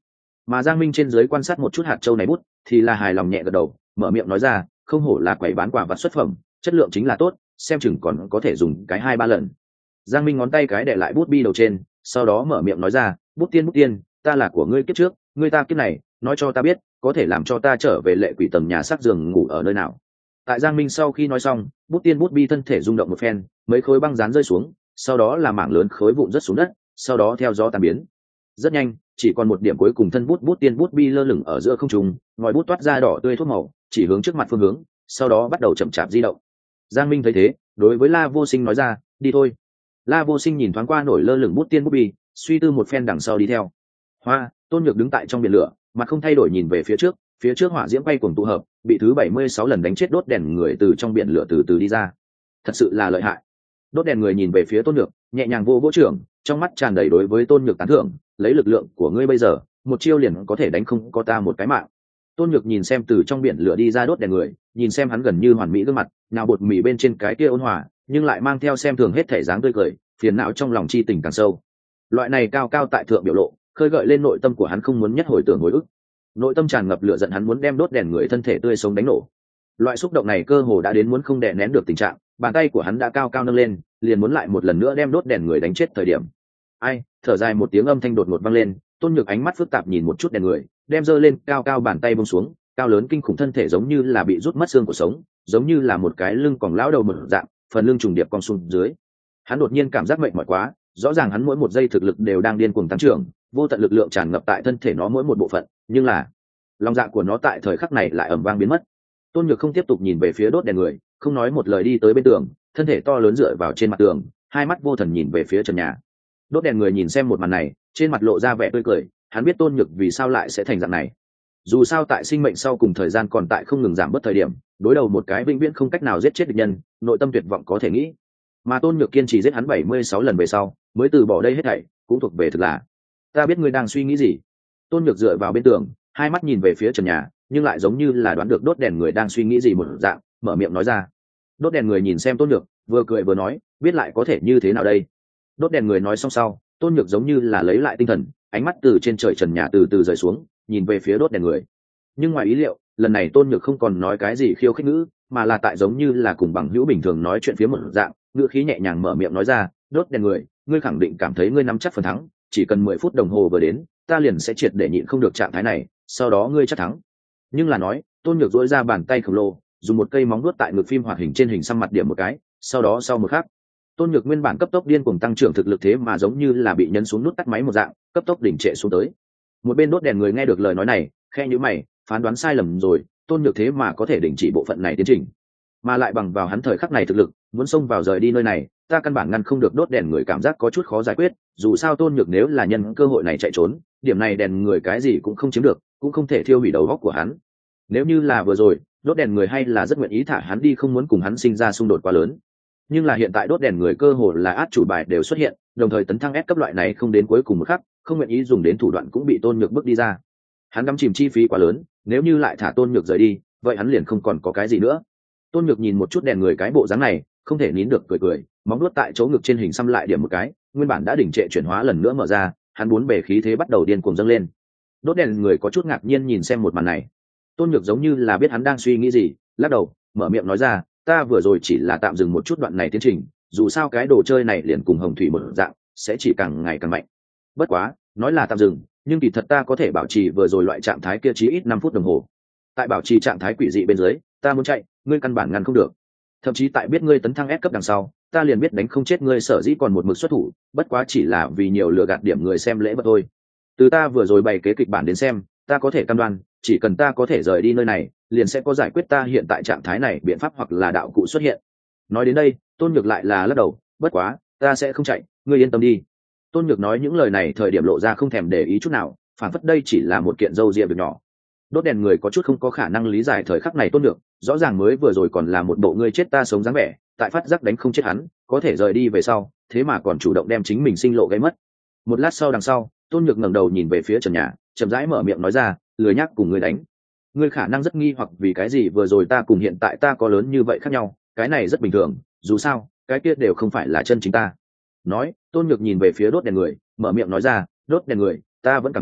Mà Giang Minh trên dưới quan sát một chút hạt châu này bút thì là hài lòng nhẹ gật đầu, mở miệng nói ra, không hổ là quầy bán quả vật xuất phẩm, chất lượng chính là tốt, xem chừng còn có thể dùng cái 2-3 lần. Giang Minh ngón tay cái để lại bút bi đầu trên, sau đó mở miệng nói ra, bút tiên, ta là của ngươi kiếp trước, ngươi ta kiếp này, nói cho ta biết, có thể làm cho ta trở về lệ quỷ tầng nhà xác giường ngủ ở nơi nào. Tại Giang Minh sau khi nói xong, bút tiên bút bi thân thể rung động một phen, mấy khối băng dán rơi xuống, sau đó là mảng lớn khối vụn rớt xuống đất, sau đó theo gió tan biến. Rất nhanh, chỉ còn một điểm cuối cùng thân bút tiên bút bi lơ lửng ở giữa không trung, ngòi bút toát ra đỏ tươi thuốc màu, chỉ hướng trước mặt phương hướng, sau đó bắt đầu chậm chạp di động. Giang Minh thấy thế, đối với La Vô Sinh nói ra, đi thôi. La Vô Sinh nhìn thoáng qua nổi lơ lửng bút tiên bút bi, suy tư một phen đằng sau đi theo. Hoa, Tôn Nhược đứng tại trong biển lửa, mặt không thay đổi nhìn về phía trước hỏa diễm bay cuồng tụ hợp, bị thứ 76 lần đánh chết đốt đèn người từ trong biển lửa từ từ đi ra. Thật sự là lợi hại. Đốt đèn người nhìn về phía Tôn Nhược, nhẹ nhàng vô vỗ trưởng, trong mắt tràn đầy đối với Tôn Nhược tán thưởng, lấy lực lượng của ngươi bây giờ, một chiêu liền có thể đánh không có ta một cái mạng. Tôn Nhược nhìn xem từ trong biển lửa đi ra đốt đèn người, nhìn xem hắn gần như hoàn mỹ gương mặt, nào bột mì bên trên cái kia ôn hòa, nhưng lại mang theo xem thường hết thể dáng tươi cười, phiền não trong lòng chi tình càng sâu. Loại này cao cao tại thượng biểu lộ, khơi gợi lên nội tâm của hắn không muốn nhất hồi tưởng hồi ức. Nội tâm tràn ngập lửa giận, hắn muốn đem đốt đèn người thân thể tươi sống đánh nổ. Loại xúc động này cơ hồ đã đến muốn không đè nén được tình trạng, bàn tay của hắn đã cao cao nâng lên, liền muốn lại một lần nữa đem đốt đèn người đánh chết thời điểm. Ai, thở dài một tiếng âm thanh đột ngột vang lên, Tôn Nhược ánh mắt phức tạp nhìn một chút đèn người, đem giơ lên cao cao bàn tay buông xuống, cao lớn kinh khủng thân thể giống như là bị rút mất xương của sống, giống như là một cái lưng còng lão đầu một dạng, phần lưng trùng điệp cong xuống dưới. Hắn đột nhiên cảm giác mệt mỏi quá, rõ ràng hắn mỗi một giây thực lực đều đang điên cuồng tăng trưởng, vô tận lực lượng tràn ngập tại thân thể nó mỗi một bộ phận, nhưng là lòng dạ của nó tại thời khắc này lại ầm vang biến mất. Tôn Nhược không tiếp tục nhìn về phía đốt đèn người, không nói một lời đi tới bên tường, thân thể to lớn dựa vào trên mặt tường, hai mắt vô thần nhìn về phía trần nhà. Đốt đèn người nhìn xem một màn này, trên mặt lộ ra vẻ tươi cười, hắn biết Tôn Nhược vì sao lại sẽ thành dạng này. Dù sao tại sinh mệnh sau cùng thời gian còn tại không ngừng giảm bớt thời điểm, đối đầu một cái vĩnh viễn không cách nào giết chết địch nhân, nội tâm tuyệt vọng có thể nghĩ. Mà Tôn Nhược kiên trì giết hắn 76 lần về sau, mới từ bỏ đây hết thảy, cũng thuộc về thực là. Ta biết ngươi đang suy nghĩ gì. Tôn Nhược dựa vào bên tường, hai mắt nhìn về phía trần nhà, nhưng lại giống như là đoán được đốt đèn người đang suy nghĩ gì một dạng, mở miệng nói ra. Đốt đèn người nhìn xem Tôn Nhược, vừa cười vừa nói, biết lại có thể như thế nào đây. Đốt đèn người nói xong sau, Tôn Nhược giống như là lấy lại tinh thần, ánh mắt từ trên trời trần nhà từ từ rời xuống, nhìn về phía đốt đèn người. Nhưng ngoài ý liệu, lần này Tôn Nhược không còn nói cái gì khiêu khích ngữ, mà là tại giống như là cùng bằng hữu bình thường nói chuyện phía một dạng, ngữ khí nhẹ nhàng mở miệng nói ra, đốt đèn người, ngươi khẳng định cảm thấy ngươi nắm chắc phần thắng, chỉ cần 10 phút đồng hồ vừa đến, ta liền sẽ triệt để nhịn không được trạng thái này, sau đó ngươi chắc thắng. Nhưng là nói, Tôn Nhược duỗi ra bàn tay khổng lồ, dùng một cây móng vuốt tại ngực phim hoạt hình trên hình xăm mặt điểm một cái, sau đó sau một khắc, Tôn Nhược nguyên bản cấp tốc điên cuồng tăng trưởng thực lực thế mà giống như là bị nhấn xuống nút tắt máy một dạng, cấp tốc đỉnh trệ xuống tới. Một bên đốt đèn người nghe được lời nói này, khe nhíu mày, phán đoán sai lầm rồi, Tôn Nhược thế mà có thể đình chỉ bộ phận này tiến trình, mà lại bằng vào hắn thời khắc này thực lực, muốn xông vào rời đi nơi này, ta căn bản ngăn không được. Đốt đèn người cảm giác có chút khó giải quyết, dù sao Tôn Nhược nếu là nhân cơ hội này chạy trốn, điểm này đèn người cái gì cũng không chiếm được, cũng không thể thiêu hủy đầu óc của hắn. Nếu như là vừa rồi, đốt đèn người hay là rất nguyện ý thả hắn đi, không muốn cùng hắn sinh ra xung đột quá lớn. Nhưng là hiện tại đốt đèn người cơ hồ là át chủ bài đều xuất hiện, đồng thời tấn thăng S cấp loại này không đến cuối cùng một khắc, không nguyện ý dùng đến thủ đoạn cũng bị Tôn Nhược bước đi ra. Hắn đắm chìm chi phí quá lớn, nếu như lại thả Tôn Nhược rời đi, vậy hắn liền không còn có cái gì nữa. Tôn Nhược nhìn một chút đèn người cái bộ dáng này, không thể nín được cười, móng nuốt tại chỗ ngực trên hình xăm lại điểm một cái, nguyên bản đã đỉnh trệ chuyển hóa lần nữa mở ra, hắn bốn bề khí thế bắt đầu điên cuồng dâng lên. Đốt đèn người có chút ngạc nhiên nhìn xem một màn này. Tôn Nhược giống như là biết hắn đang suy nghĩ gì, lắc đầu, mở miệng nói ra, ta vừa rồi chỉ là tạm dừng một chút đoạn này tiến trình, dù sao cái đồ chơi này liền cùng hồng thủy một dạng, sẽ chỉ càng ngày càng mạnh. Bất quá, nói là tạm dừng, nhưng kỳ thật ta có thể bảo trì vừa rồi loại trạng thái kia chí ít 5 phút đồng hồ. Tại bảo trì trạng thái quỷ dị bên dưới, ta muốn chạy, ngươi căn bản ngăn không được. Thậm chí tại biết ngươi tấn thăng S cấp đằng sau, ta liền biết đánh không chết ngươi, sở dĩ còn một mực xuất thủ, bất quá chỉ là vì nhiều lừa gạt điểm người xem lễ vật thôi. Từ ta vừa rồi bày kế kịch bản đến xem, ta có thể cam đoan, chỉ cần ta có thể rời đi nơi này, liền sẽ có giải quyết ta hiện tại trạng thái này biện pháp hoặc là đạo cụ xuất hiện. Nói đến đây, Tôn Nhược lại là lắc đầu, bất quá, ta sẽ không chạy, ngươi yên tâm đi. Tôn Nhược nói những lời này thời điểm lộ ra không thèm để ý chút nào, phản phất đây chỉ là một kiện dâu ria việc nhỏ. Đốt đèn người có chút không có khả năng lý giải thời khắc này Tôn Nhược, rõ ràng mới vừa rồi còn là một bộ ngươi chết ta sống dáng vẻ, tại phát giác đánh không chết hắn, có thể rời đi về sau, thế mà còn chủ động đem chính mình sinh lộ gây mất. Một lát sau đằng sau, Tôn Nhược ngẩng đầu nhìn về phía trần nhà, chậm rãi mở miệng nói ra, lười nhắc cùng ngươi đánh. Ngươi khả năng rất nghi hoặc vì cái gì vừa rồi ta cùng hiện tại ta có lớn như vậy khác nhau, cái này rất bình thường, dù sao, cái kia đều không phải là chân chính ta. Nói, Tôn Nhược nhìn về phía đốt đèn người, mở miệng nói ra, đốt đèn người, ta vẫn cảm thấy,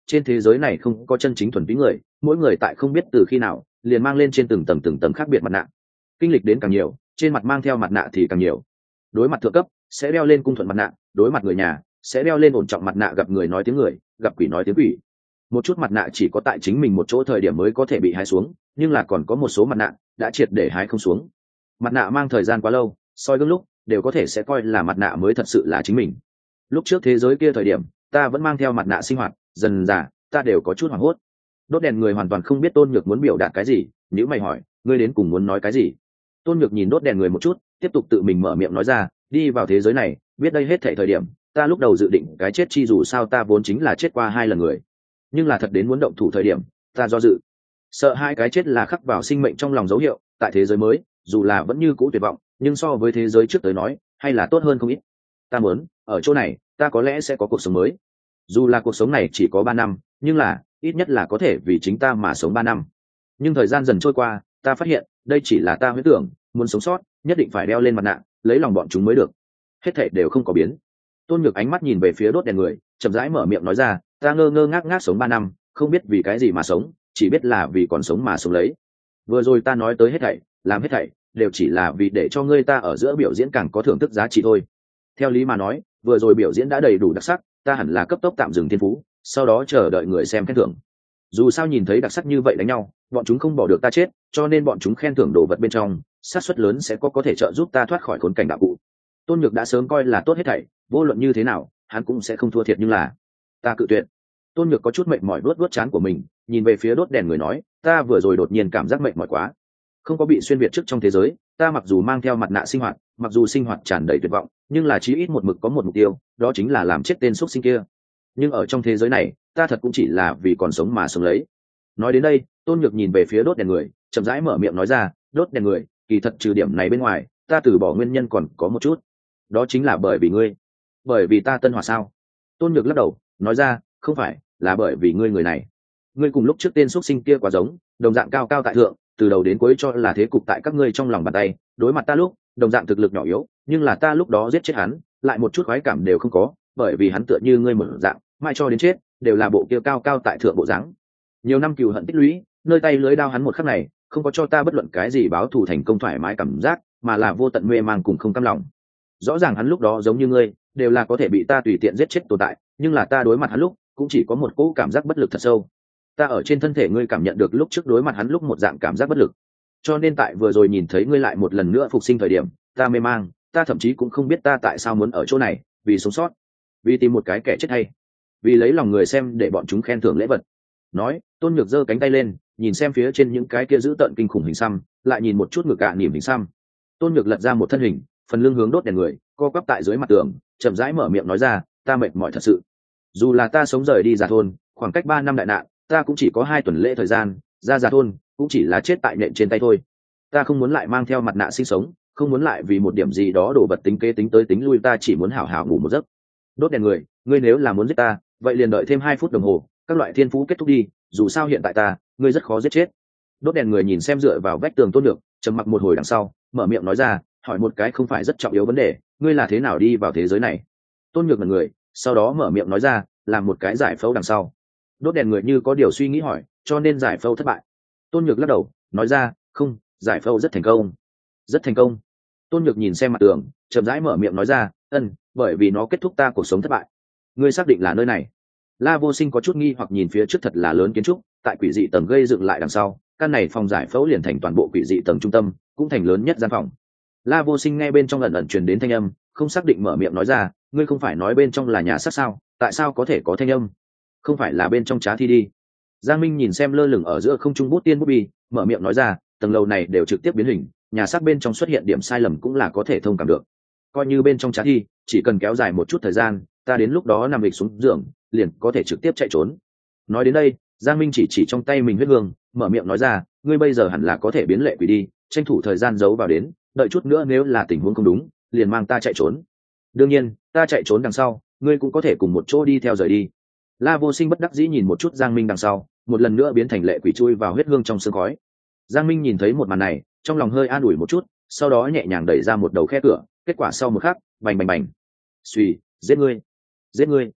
trên thế giới này không có chân chính thuần túy người, mỗi người tại không biết từ khi nào liền mang lên trên từng tầng khác biệt mặt nạ. Kinh lịch đến càng nhiều, trên mặt mang theo mặt nạ thì càng nhiều. Đối mặt thượng cấp sẽ đeo lên cung thuận mặt nạ, đối mặt người nhà sẽ đeo lên ổn trọng mặt nạ, gặp người nói tiếng người, gặp quỷ nói tiếng quỷ. Một chút mặt nạ chỉ có tại chính mình một chỗ thời điểm mới có thể bị hái xuống, nhưng là còn có một số mặt nạ đã triệt để hái không xuống. Mặt nạ mang thời gian quá lâu, soi gương lúc đều có thể sẽ coi là mặt nạ mới thật sự là chính mình. Lúc trước thế giới kia thời điểm ta vẫn mang theo mặt nạ sinh hoạt, dần dà ta đều có chút hoảng hốt. Đốt đèn người hoàn toàn không biết Tôn Nhược muốn biểu đạt cái gì, nếu mày hỏi ngươi đến cùng muốn nói cái gì. Tôn Nhược nhìn đốt đèn người một chút, tiếp tục tự mình mở miệng nói ra, đi vào thế giới này biết đây hết thảy thời điểm ta lúc đầu dự định cái chết chi, dù sao ta vốn chính là chết qua 2 lần người, nhưng là thật đến muốn động thủ thời điểm ta do dự, sợ hai cái chết là khắc vào sinh mệnh trong lòng dấu hiệu. Tại thế giới mới dù là vẫn như cũ tuyệt vọng, nhưng so với thế giới trước tới nói hay là tốt hơn không ít. Ta muốn ở chỗ này ta có lẽ sẽ có cuộc sống mới, dù là cuộc sống này chỉ có 3 năm, nhưng là ít nhất là có thể vì chính ta mà sống 3 năm. Nhưng thời gian dần trôi qua, ta phát hiện đây chỉ là ta huyễn tưởng, muốn sống sót nhất định phải đeo lên mặt nạ, lấy lòng bọn chúng mới được. Hết thảy đều không có biến. Tôn Nhược ánh mắt nhìn về phía đốt đèn người, chậm rãi mở miệng nói ra, ta ngơ ngơ ngác ngác sống 3 năm, không biết vì cái gì mà sống, chỉ biết là vì còn sống mà sống lấy. Vừa rồi ta nói tới hết thảy, làm hết thảy đều chỉ là vì để cho ngươi ta ở giữa biểu diễn càng có thưởng thức giá trị thôi. Theo lý mà nói, vừa rồi biểu diễn đã đầy đủ đặc sắc, ta hẳn là cấp tốc tạm dừng thiên phú, sau đó chờ đợi người xem khen thưởng. Dù sao nhìn thấy đặc sắc như vậy đánh nhau, bọn chúng không bỏ được ta chết, cho nên bọn chúng khen thưởng đồ vật bên trong xác suất lớn sẽ có thể trợ giúp ta thoát khỏi khốn cảnh đạo cụ. Tôn Nhược đã sớm coi là tốt hết thảy, vô luận như thế nào hắn cũng sẽ không thua thiệt, nhưng là ta cự tuyệt. Tôn Nhược có chút mệt mỏi vuốt trán của mình, nhìn về phía đốt đèn người nói, ta vừa rồi đột nhiên cảm giác mệt mỏi quá, không có bị xuyên việt trước trong thế giới, ta mặc dù mang theo mặt nạ sinh hoạt, mặc dù sinh hoạt tràn đầy tuyệt vọng, nhưng là chí ít một mực có một mục tiêu, đó chính là làm chết tên xúc sinh kia. Nhưng ở trong thế giới này ta thật cũng chỉ là vì còn sống mà sống lấy. Nói đến đây, Tôn Nhược nhìn về phía đốt đèn người, chậm rãi mở miệng nói ra, đốt đèn người, kỳ thật trừ điểm này bên ngoài, ta từ bỏ nguyên nhân còn có một chút, đó chính là bởi vì ngươi. Bởi vì ta Tân Hòa sao? Tôn Nhược lắc đầu nói ra, không phải, là bởi vì ngươi người này. Ngươi cùng lúc trước tên xuất sinh kia quá giống, đồng dạng cao cao tại thượng, từ đầu đến cuối cho là thế cục tại các ngươi trong lòng bàn tay, đối mặt ta lúc đồng dạng thực lực nhỏ yếu, nhưng là ta lúc đó giết chết hắn lại một chút khoái cảm đều không có, bởi vì hắn tựa như ngươi một dạng, mai cho đến chết đều là bộ kia cao cao tại thượng bộ dáng. Nhiều năm cừu hận tích lũy, nơi tay lưới đao hắn một khắc này không có cho ta bất luận cái gì báo thù thành công thoải mái cảm giác, mà là vô tận mê mang cùng không cam lòng. Rõ ràng hắn lúc đó giống như ngươi, đều là có thể bị ta tùy tiện giết chết tồn tại, nhưng là ta đối mặt hắn lúc cũng chỉ có một cỗ cảm giác bất lực thật sâu. Ta ở trên thân thể ngươi cảm nhận được lúc trước đối mặt hắn lúc một dạng cảm giác bất lực, cho nên tại vừa rồi nhìn thấy ngươi lại một lần nữa phục sinh thời điểm, ta mê mang, ta thậm chí cũng không biết ta tại sao muốn ở chỗ này, vì sống sót, vì tìm một cái kẻ chết hay, vì lấy lòng người xem để bọn chúng khen thưởng lễ vật. Nói, Tôn Nhược giơ cánh tay lên, nhìn xem phía trên những cái kia giữ tợn kinh khủng hình xăm, lại nhìn một chút ngực cạ nỉm hình xăm. Tôn Nhược lật ra một thân hình, phần lưng hướng đốt đèn người, co quắp tại dưới mặt tường, chậm rãi mở miệng nói ra, ta mệt mỏi thật sự. Dù là ta sống rời đi Già thôn, khoảng cách 3 năm đại nạn, ta cũng chỉ có 2 tuần lễ thời gian, ra Già thôn cũng chỉ là chết tại nện trên tay thôi. Ta không muốn lại mang theo mặt nạ sinh sống, không muốn lại vì một điểm gì đó đổ vật tính kế tính tới tính lui, ta chỉ muốn hảo hảo ngủ một giấc. Đốt đèn người, ngươi nếu là muốn giết ta, vậy liền đợi thêm 2 phút đồng hồ, các loại thiên phú kết thúc đi, dù sao hiện tại ta, ngươi rất khó giết chết. Đốt đèn người nhìn xem dựa vào vách tường Tôn Nhược, trầm mặc một hồi đằng sau, mở miệng nói ra, hỏi một cái không phải rất trọng yếu vấn đề, ngươi là thế nào đi vào thế giới này? Tôn Nhược ngẩn người, sau đó mở miệng nói ra, làm một cái giải phẫu đằng sau. Đốt đèn người như có điều suy nghĩ hỏi, cho nên giải phẫu thất bại? Tôn Nhược lắc đầu nói ra, không, giải phẫu rất thành công. Rất thành công? Tôn Nhược nhìn xem mặt tường, chậm rãi mở miệng nói ra, bởi vì nó kết thúc ta cuộc sống thất bại. Ngươi xác định là nơi này? La Vô Sinh có chút nghi hoặc nhìn phía trước thật là lớn kiến trúc, tại quỷ dị tầng gây dựng lại đằng sau, căn này phòng giải phẫu liền thành toàn bộ quỷ dị tầng trung tâm, cũng thành lớn nhất gian phòng. La Vô Sinh nghe bên trong ẩn ẩn truyền đến thanh âm, không xác định mở miệng nói ra, ngươi không phải nói bên trong là nhà xác sao, tại sao có thể có thanh âm? Không phải là bên trong trá thi đi? Giang Minh nhìn xem lơ lửng ở giữa không trung bút tiên bút bi, mở miệng nói ra, tầng lầu này đều trực tiếp biến hình, nhà xác bên trong xuất hiện điểm sai lầm cũng là có thể thông cảm được. Coi như bên trong trá thi, chỉ cần kéo dài một chút thời gian, ta đến lúc đó nằm lịch xuống giường, liền có thể trực tiếp chạy trốn. Nói đến đây, Giang Minh chỉ trong tay mình huyết hương, mở miệng nói ra, ngươi bây giờ hẳn là có thể biến lệ quỷ đi, tranh thủ thời gian giấu vào đến, đợi chút nữa nếu là tình huống không đúng, liền mang ta chạy trốn. Đương nhiên, ta chạy trốn đằng sau, ngươi cũng có thể cùng một chỗ đi theo rời đi. La Vô Sinh bất đắc dĩ nhìn một chút Giang Minh đằng sau, một lần nữa biến thành lệ quỷ chui vào huyết hương trong sương khói. Giang Minh nhìn thấy một màn này, trong lòng hơi an ủi một chút, sau đó nhẹ nhàng đẩy ra một đầu khe cửa, kết quả sau một khắc, bành bành bành. Xuy, giết ngươi, giết ngươi.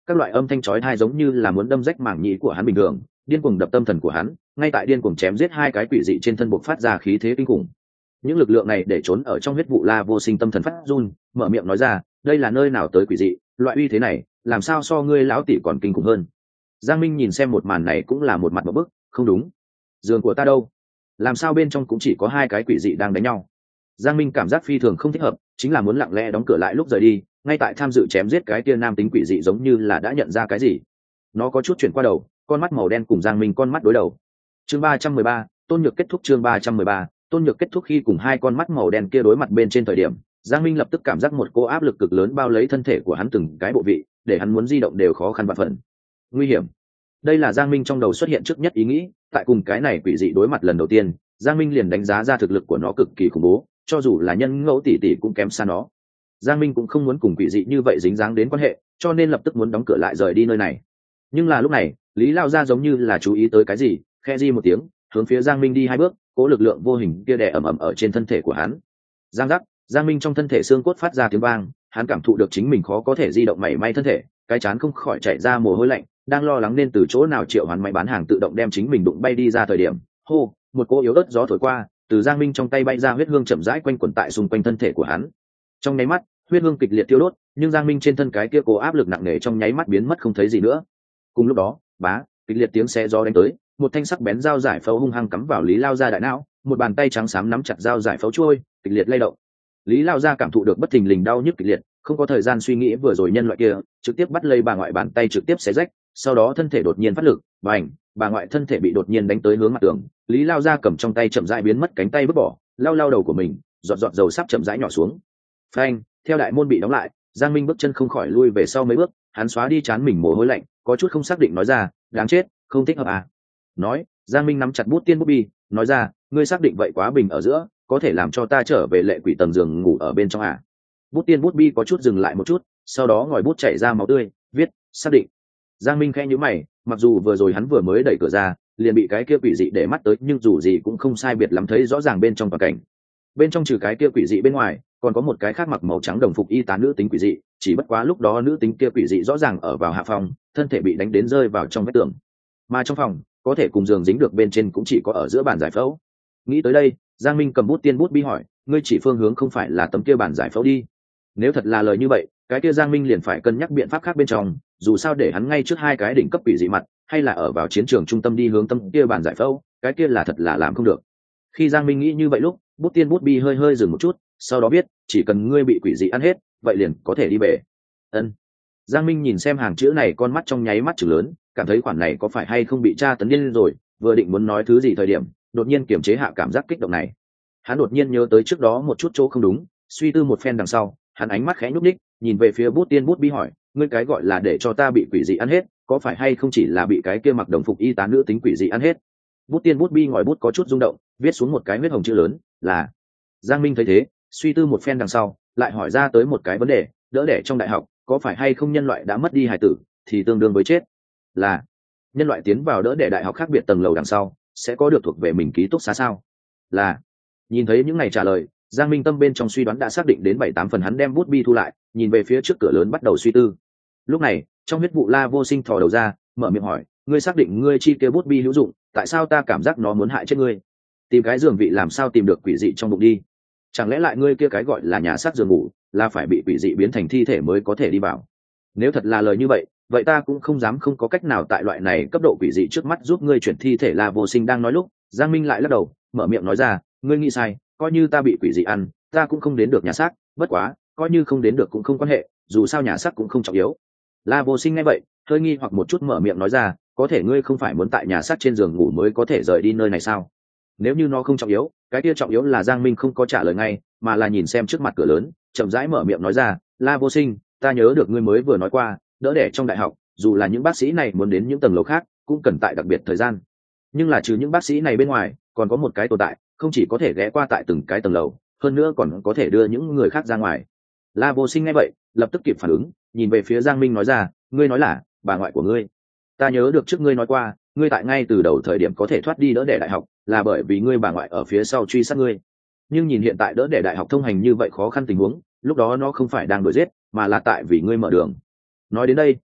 các loại âm thanh chói tai giống như là muốn đâm rách màng nhĩ của hắn bình thường, điên cuồng đập tâm thần của hắn, ngay tại điên cuồng chém giết hai cái quỷ dị trên thân bộc phát ra khí thế kinh khủng. Những lực lượng này để trốn ở trong huyết vụ La Vô Sinh tâm thần phát run, mở miệng nói ra, đây là nơi nào tới quỷ dị, loại uy thế này, làm sao so ngươi lão tỷ còn kinh khủng hơn. Giang Minh nhìn xem một màn này cũng là một mặt một bức, không đúng, giường của ta đâu, làm sao bên trong cũng chỉ có hai cái quỷ dị đang đánh nhau. Giang Minh cảm giác phi thường không thích hợp, chính là muốn lặng lẽ đóng cửa lại lúc rời đi, ngay tại tham dự chém giết cái kia nam tính quỷ dị giống như là đã nhận ra cái gì. Nó có chút chuyển qua đầu, con mắt màu đen cùng Giang Minh con mắt đối đầu. Chương 313, Tôn Nhược kết thúc. Chương 313, Tôn Nhược kết thúc. Khi cùng hai con mắt màu đen kia đối mặt bên trên thời điểm, Giang Minh lập tức cảm giác một cô áp lực cực lớn bao lấy thân thể của hắn từng cái bộ vị, để hắn muốn di động đều khó khăn vạn phần. Nguy hiểm. Đây là Giang Minh trong đầu xuất hiện trước nhất ý nghĩ, tại cùng cái này quỷ dị đối mặt lần đầu tiên, Giang Minh liền đánh giá ra thực lực của nó cực kỳ khủng bố, cho dù là nhân ngẫu tỷ tỷ cũng kém xa nó. Giang Minh cũng không muốn cùng quỷ dị như vậy dính dáng đến quan hệ, cho nên lập tức muốn đóng cửa lại rời đi nơi này. Nhưng là lúc này, Lý Lao Gia giống như là chú ý tới cái gì, khe di một tiếng, hướng phía Giang Minh đi hai bước, cố lực lượng vô hình kia đè ầm ầm ở trên thân thể của hắn. Giang giác, Giang Minh trong thân thể xương cốt phát ra tiếng vang, hắn cảm thụ được chính mình khó có thể di động mảy may thân thể, cái chán không khỏi chảy ra mồ hôi lạnh, đang lo lắng nên từ chỗ nào triệu hoán máy bán hàng tự động đem chính mình đụng bay đi ra thời điểm, hô, một cỗ yếu ớt gió thổi qua, từ Giang Minh trong tay bay ra huyết hương chậm rãi quanh quẩn tại xung quanh thân thể của hắn. Trong nháy mắt, huyết hương kịch liệt tiêu đốt, nhưng Giang Minh trên thân cái kia cố áp lực nặng nề trong nháy mắt biến mất không thấy gì nữa. Cùng lúc đó, bá, kịch liệt tiếng xé gió đánh tới, một thanh sắc bén dao giải phẫu hung hăng cắm vào Lý Lao Gia đại não, một bàn tay trắng xám nắm chặt dao giải phẫu trôi, kịch liệt lay động. Lý Lao Gia cảm thụ được bất thình lình đau nhức kịch liệt, không có thời gian suy nghĩ vừa rồi nhân loại kia, trực tiếp bắt lấy bà ngoại bàn tay trực tiếp xé rách, sau đó thân thể đột nhiên phát lực, bành, bà ngoại thân thể bị đột nhiên đánh tới hướng mặt tường. Lý Lao Gia cầm trong tay chậm rãi biến mất cánh tay vứt bỏ, lau lau đầu của mình, giọt giọt dầu sắp chậm rãi nhỏ xuống. Phanh, theo đại môn bị đóng lại, Giang Minh bước chân không khỏi lui về sau mấy bước, hắn xóa đi trán mình mồ hôi lạnh, có chút không xác định nói ra, đáng chết, không thích hợp à. Nói, Giang Minh nắm chặt bút tiên bút bi, nói ra, ngươi xác định vậy quá bình ở giữa, có thể làm cho ta trở về lệ quỷ tầng giường ngủ ở bên trong à. Bút tiên bút bi có chút dừng lại một chút, sau đó ngòi bút chảy ra máu tươi, viết, xác định. Giang Minh khẽ nhíu mày, mặc dù vừa rồi hắn vừa mới đẩy cửa ra, liền bị cái kia quỷ dị để mắt tới, nhưng dù gì cũng không sai biệt lắm thấy rõ ràng bên trong toàn cảnh. Bên trong trừ cái kia quỷ dị bên ngoài, còn có một cái khác mặc màu trắng đồng phục y tá nữ tính quỷ dị, chỉ bất quá lúc đó nữ tính kia quỷ dị rõ ràng ở vào hạ phòng, thân thể bị đánh đến rơi vào trong vách tường. Mà trong phòng, có thể cùng giường dính được bên trên cũng chỉ có ở giữa bàn giải phẫu. Nghĩ tới đây, Giang Minh cầm bút tiên bút bi hỏi, ngươi chỉ phương hướng không phải là tấm kia bàn giải phẫu đi. Nếu thật là lời như vậy, cái kia Giang Minh liền phải cân nhắc biện pháp khác bên trong, dù sao để hắn ngay trước hai cái đỉnh cấp quỷ dị mặt, hay là ở vào chiến trường trung tâm đi hướng tâm kia bàn giải phẫu, cái kia là thật là làm không được. Khi Giang Minh nghĩ như vậy lúc, bút tiên bút bi hơi hơi dừng một chút, sau đó biết, chỉ cần ngươi bị quỷ dị ăn hết, vậy liền có thể đi về. Ân. Giang Minh nhìn xem hàng chữ này, con mắt trong nháy mắt chừng lớn, cảm thấy khoản này có phải hay không bị tra tấn điên rồi, vừa định muốn nói thứ gì thời điểm, đột nhiên kiềm chế hạ cảm giác kích động này. Hắn đột nhiên nhớ tới trước đó một chút chỗ không đúng, suy tư một phen đằng sau, hắn ánh mắt khẽ nhúc nhích, nhìn về phía bút tiên bút bi hỏi, ngươi cái gọi là để cho ta bị quỷ dị ăn hết, có phải hay không chỉ là bị cái kia mặc đồng phục y tá nữ tính quỷ dị ăn hết? Bút tiên bút bi ngòi bút có chút rung động, viết xuống một cái huyết hồng chữ lớn, là. Giang Minh thấy thế, suy tư một phen đằng sau, lại hỏi ra tới một cái vấn đề, đỡ đẻ trong đại học, có phải hay không nhân loại đã mất đi hài tử, thì tương đương với chết? Là. Nhân loại tiến vào đỡ đẻ đại học khác biệt tầng lầu đằng sau, sẽ có được thuộc về mình ký túc xá sao? Là. Nhìn thấy những này trả lời, Giang Minh tâm bên trong suy đoán đã xác định đến 7-8 phần, hắn đem bút bi thu lại, nhìn về phía trước cửa lớn bắt đầu suy tư. Lúc này, trong huyết vụ La Vô Sinh thò đầu ra, mở miệng hỏi, ngươi xác định ngươi chi kia bút bi hữu dụng, tại sao ta cảm giác nó muốn hại chết ngươi? Tìm cái giường vị làm sao tìm được quỷ dị trong bụng đi? Chẳng lẽ lại ngươi kia cái gọi là nhà xác giường ngủ, là phải bị quỷ dị biến thành thi thể mới có thể đi vào? Nếu thật là lời như vậy, vậy ta cũng không dám không có cách nào tại loại này cấp độ quỷ dị trước mắt giúp ngươi chuyển thi thể. La Vô Sinh đang nói lúc, Giang Minh lại lắc đầu, mở miệng nói ra, ngươi nghĩ sai, coi như ta bị quỷ dị ăn, ta cũng không đến được nhà xác, bất quá, coi như không đến được cũng không quan hệ, dù sao nhà xác cũng không trọng yếu. La Vô Sinh nghe vậy, hơi nghi hoặc một chút, mở miệng nói ra, có thể ngươi không phải muốn tại nhà xác trên giường ngủ mới có thể rời đi nơi này sao? Nếu như nó không trọng yếu, cái kia trọng yếu là Giang Minh không có trả lời ngay, mà là nhìn xem trước mặt cửa lớn, chậm rãi mở miệng nói ra, La Vô Sinh, ta nhớ được ngươi mới vừa nói qua, đỡ đẻ trong đại học, dù là những bác sĩ này muốn đến những tầng lầu khác, cũng cần tại đặc biệt thời gian. Nhưng là trừ những bác sĩ này bên ngoài, còn có một cái tồn tại, không chỉ có thể ghé qua tại từng cái tầng lầu, hơn nữa còn có thể đưa những người khác ra ngoài. La Vô Sinh nghe vậy, lập tức kịp phản ứng, nhìn về phía Giang Minh nói ra, ngươi nói là bà ngoại của ngươi? Ta nhớ được trước ngươi nói qua, ngươi tại ngay từ đầu thời điểm có thể thoát đi đỡ đẻ đại học, là bởi vì ngươi bà ngoại ở phía sau truy sát ngươi. Nhưng nhìn hiện tại đỡ đẻ đại học thông hành như vậy khó khăn tình huống, lúc đó nó không phải đang đuổi giết, mà là tại vì ngươi mở đường. Nói đến đây,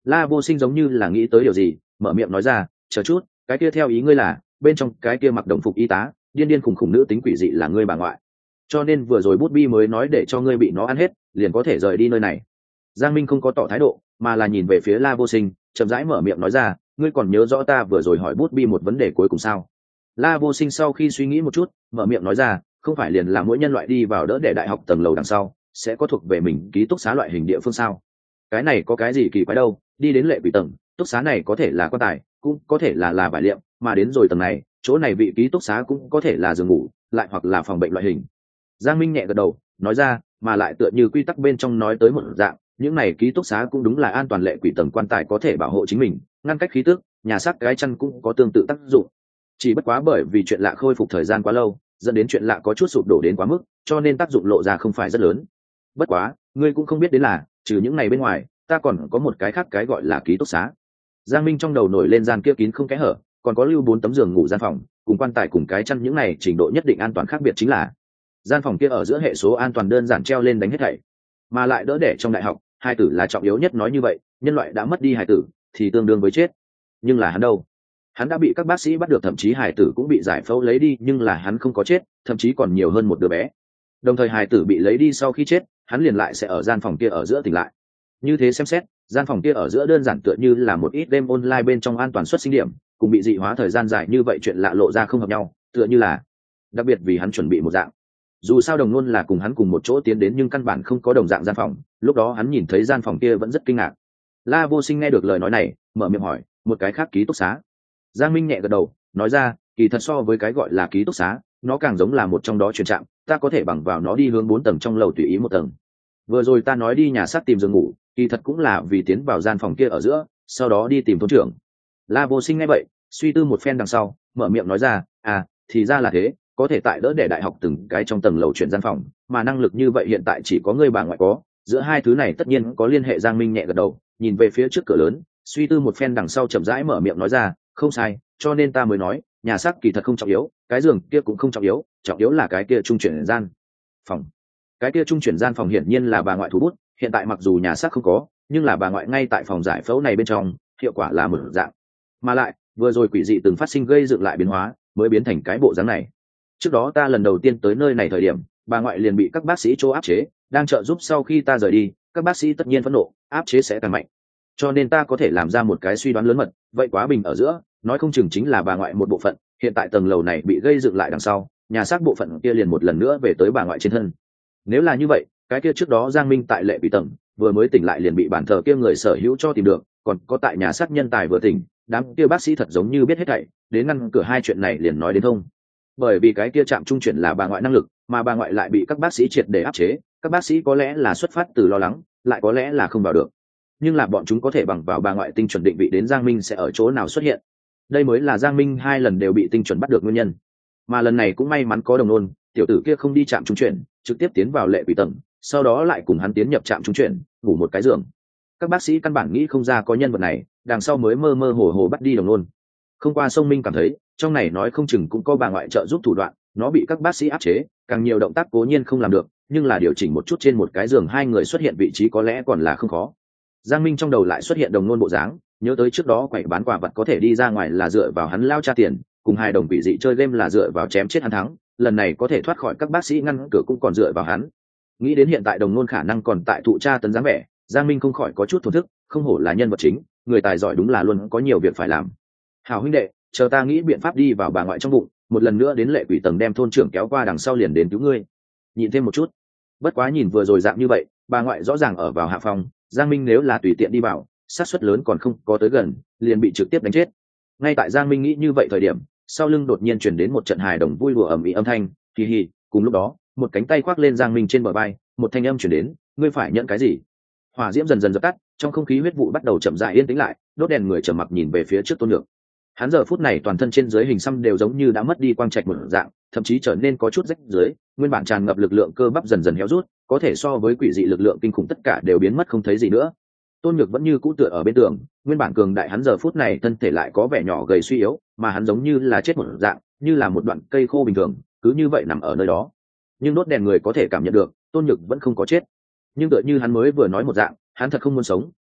La Vô Sinh giống như là nghĩ tới điều gì, mở miệng nói ra, chờ chút, cái kia theo ý ngươi là bên trong cái kia mặc đồng phục y tá điên điên khùng khùng nữ tính quỷ dị là ngươi bà ngoại, cho nên vừa rồi bút bi mới nói để cho ngươi bị nó ăn hết liền có thể rời đi nơi này. Giang Minh không có tỏ thái độ mà là nhìn về phía La Vô Sinh, chậm rãi mở miệng nói ra, ngươi còn nhớ rõ ta vừa rồi hỏi bút bi một vấn đề cuối cùng sao? La Vô Sinh sau khi suy nghĩ một chút mở miệng nói ra, không phải liền là mỗi nhân loại đi vào đỡ để đại học tầng lầu đằng sau sẽ có thuộc về mình ký túc xá loại hình địa phương sao? Cái này có cái gì kỳ quái đâu, đi đến lệ quỷ tầng túc xá này có thể là quan tài cũng có thể là vải liệm, mà đến rồi tầng này chỗ này vị ký túc xá cũng có thể là giường ngủ lại hoặc là phòng bệnh loại hình. Giang Minh nhẹ gật đầu nói ra, mà lại tựa như quy tắc bên trong nói tới một dạng, những này ký túc xá cũng đúng là an toàn, lệ quỷ tầng quan tài có thể bảo hộ chính mình ngăn cách khí tức, nhà xác cái chăn cũng có tương tự tác dụng, chỉ bất quá bởi vì chuyện lạ khôi phục thời gian quá lâu dẫn đến chuyện lạ có chút sụp đổ đến quá mức, cho nên tác dụng lộ ra không phải rất lớn. Bất quá ngươi cũng không biết đến là trừ những ngày bên ngoài ta còn có một cái khác cái gọi là ký túc xá. Giang Minh trong đầu nổi lên gian kia kín không kẽ hở còn có lưu 4 tấm giường ngủ gian phòng cùng quan tài cùng cái chăn, những này trình độ nhất định an toàn khác biệt chính là gian phòng kia ở giữa hệ số an toàn đơn giản treo lên đánh hết thảy, mà lại đỡ đẻ trong đại học hài tử là trọng yếu nhất, nói như vậy nhân loại đã mất đi hài tử thì tương đương với chết. Nhưng là hắn đâu, hắn đã bị các bác sĩ bắt được, thậm chí hài tử cũng bị giải phẫu lấy đi, nhưng là hắn không có chết, thậm chí còn nhiều hơn một đứa bé. Đồng thời hài tử bị lấy đi sau khi chết hắn liền lại sẽ ở gian phòng kia ở giữa tỉnh lại. Như thế xem xét gian phòng kia ở giữa đơn giản tựa như là một ít game online bên trong an toàn xuất sinh điểm, cùng bị dị hóa thời gian dài như vậy chuyện lạ lộ ra không hợp nhau, tựa như là đặc biệt vì hắn chuẩn bị một dạng. Dù sao đồng luôn là cùng hắn cùng một chỗ tiến đến nhưng căn bản không có đồng dạng gian phòng, lúc đó hắn nhìn thấy gian phòng kia vẫn rất kinh ngạc. La Vô Sinh nghe được lời nói này mở miệng hỏi, một cái khác ký túc xá? Giang Minh nhẹ gật đầu nói ra, kỳ thật so với cái gọi là ký túc xá nó càng giống là một trong đó truyền trạm, ta có thể bằng vào nó đi hướng 4 tầng trong lầu tùy ý một tầng. Vừa rồi ta nói đi nhà xác tìm giường ngủ kỳ thật cũng là vì tiến vào gian phòng kia ở giữa sau đó đi tìm thôn trưởng. La Vô Sinh nghe vậy suy tư một phen đằng sau mở miệng nói ra, à thì ra là thế, có thể tại đỡ để đại học từng cái trong tầng lầu chuyển gian phòng, mà năng lực như vậy hiện tại chỉ có ngươi bà ngoại có, giữa hai thứ này tất nhiên có liên hệ. Giang Minh nhẹ gật đầu nhìn về phía trước cửa lớn suy tư một phen đằng sau chậm rãi mở miệng nói ra, không sai, cho nên ta mới nói nhà xác kỳ thật không trọng yếu, cái giường kia cũng không trọng yếu là cái kia trung chuyển gian phòng. Cái kia trung chuyển gian phòng hiển nhiên là bà ngoại thủ bút, hiện tại mặc dù nhà xác không có nhưng là bà ngoại ngay tại phòng giải phẫu này bên trong, hiệu quả là một dạng, mà lại vừa rồi quỷ dị từng phát sinh gây dựng lại biến hóa mới biến thành cái bộ dáng này. Trước đó ta lần đầu tiên tới nơi này thời điểm bà ngoại liền bị các bác sĩ chỗ áp chế, đang trợ giúp sau khi ta rời đi các bác sĩ tất nhiên phẫn nộ, áp chế sẽ càng mạnh, cho nên ta có thể làm ra một cái suy đoán lớn mật, vậy quá bình ở giữa nói không chừng chính là bà ngoại một bộ phận, hiện tại tầng lầu này bị gây dựng lại đằng sau nhà xác bộ phận kia liền một lần nữa về tới bà ngoại trên thân. Nếu là như vậy cái kia trước đó Giang Minh tại lệ bị tầng vừa mới tỉnh lại liền bị bản thờ kia người sở hữu cho tìm được, còn có tại nhà xác nhân tài vừa tỉnh đám kia bác sĩ thật giống như biết hết thảy đến ngăn cửa hai chuyện này liền nói đến thông. Bởi vì cái kia chạm trung chuyển là bà ngoại năng lực mà bà ngoại lại bị các bác sĩ triệt để áp chế, các bác sĩ có lẽ là xuất phát từ lo lắng lại có lẽ là không vào được, nhưng là bọn chúng có thể bằng vào bà ngoại tinh chuẩn định vị đến Giang Minh sẽ ở chỗ nào xuất hiện. Đây mới là Giang Minh 2 lần đều bị tinh chuẩn bắt được nguyên nhân, mà lần này cũng may mắn có đồng nôn tiểu tử kia không đi chạm trung chuyển trực tiếp tiến vào lệ quỷ tầng, sau đó lại cùng hắn tiến nhập trạm trung chuyển ngủ một cái giường. Các bác sĩ căn bản nghĩ không ra có nhân vật này, đằng sau mới mơ mơ hồ hồ bắt đi đồng nôn. Không qua sông Minh cảm thấy trong này nói không chừng cũng có bà ngoại trợ giúp thủ đoạn, nó bị các bác sĩ áp chế càng nhiều động tác cố nhiên không làm được, nhưng là điều chỉnh một chút trên một cái giường hai người xuất hiện vị trí có lẽ còn là không khó. Giang Minh trong đầu lại xuất hiện đồng nôn bộ dáng, nhớ tới trước đó quậy bán quà vật có thể đi ra ngoài là dựa vào hắn lao cha tiền, cùng hai đồng quỷ dị chơi game là dựa vào chém chết hắn thắng, lần này có thể thoát khỏi các bác sĩ ngăn cửa cũng còn dựa vào hắn. Nghĩ đến hiện tại đồng nôn khả năng còn tại thụ tra tấn dáng vẻ, Giang Minh không khỏi có chút thổn thức, không hổ là nhân vật chính, người tài giỏi đúng là luôn có nhiều việc phải làm. Hảo huynh đệ, chờ ta nghĩ biện pháp đi vào bà ngoại trong bụng, một lần nữa đến lệ quỷ tầng đem thôn trưởng kéo qua đằng sau liền đến cứu ngươi. Nhìn thêm một chút. Bất quá nhìn vừa rồi dạng như vậy, bà ngoại rõ ràng ở vào hạ phòng, Giang Minh nếu là tùy tiện đi vào, xác suất lớn còn không có tới gần, liền bị trực tiếp đánh chết. Ngay tại Giang Minh nghĩ như vậy thời điểm, sau lưng đột nhiên truyền đến một trận hài đồng vui đùa ầm ĩ âm thanh, hì hì, cùng lúc đó, một cánh tay khoác lên Giang Minh trên bờ vai, một thanh âm truyền đến, ngươi phải nhận cái gì? Hỏa diễm dần dần dập tắt, trong không khí huyết vụ bắt đầu chậm rãi yên tĩnh lại, đốt đèn người trầm mặc nhìn về phía trước Tôn Nhược. Hắn giờ phút này toàn thân trên dưới hình xăm đều giống như đã mất đi quang trạch một dạng, thậm chí trở nên có chút rách dưới, nguyên bản tràn ngập lực lượng cơ bắp dần dần héo rút, có thể so với quỷ dị lực lượng kinh khủng tất cả đều biến mất không thấy gì nữa. Tôn Nhược vẫn như cũ tựa ở bên tường, nguyên bản cường đại hắn giờ phút này thân thể lại có vẻ nhỏ gầy suy yếu, mà hắn giống như là chết một dạng, như là một đoạn cây khô bình thường, cứ như vậy nằm ở nơi đó. Nhưng đốt đèn người có thể cảm nhận được, Tôn Nhược vẫn không có chết. Nhưng tựa như hắn mới vừa nói một dạng, hắn thật không muốn sống,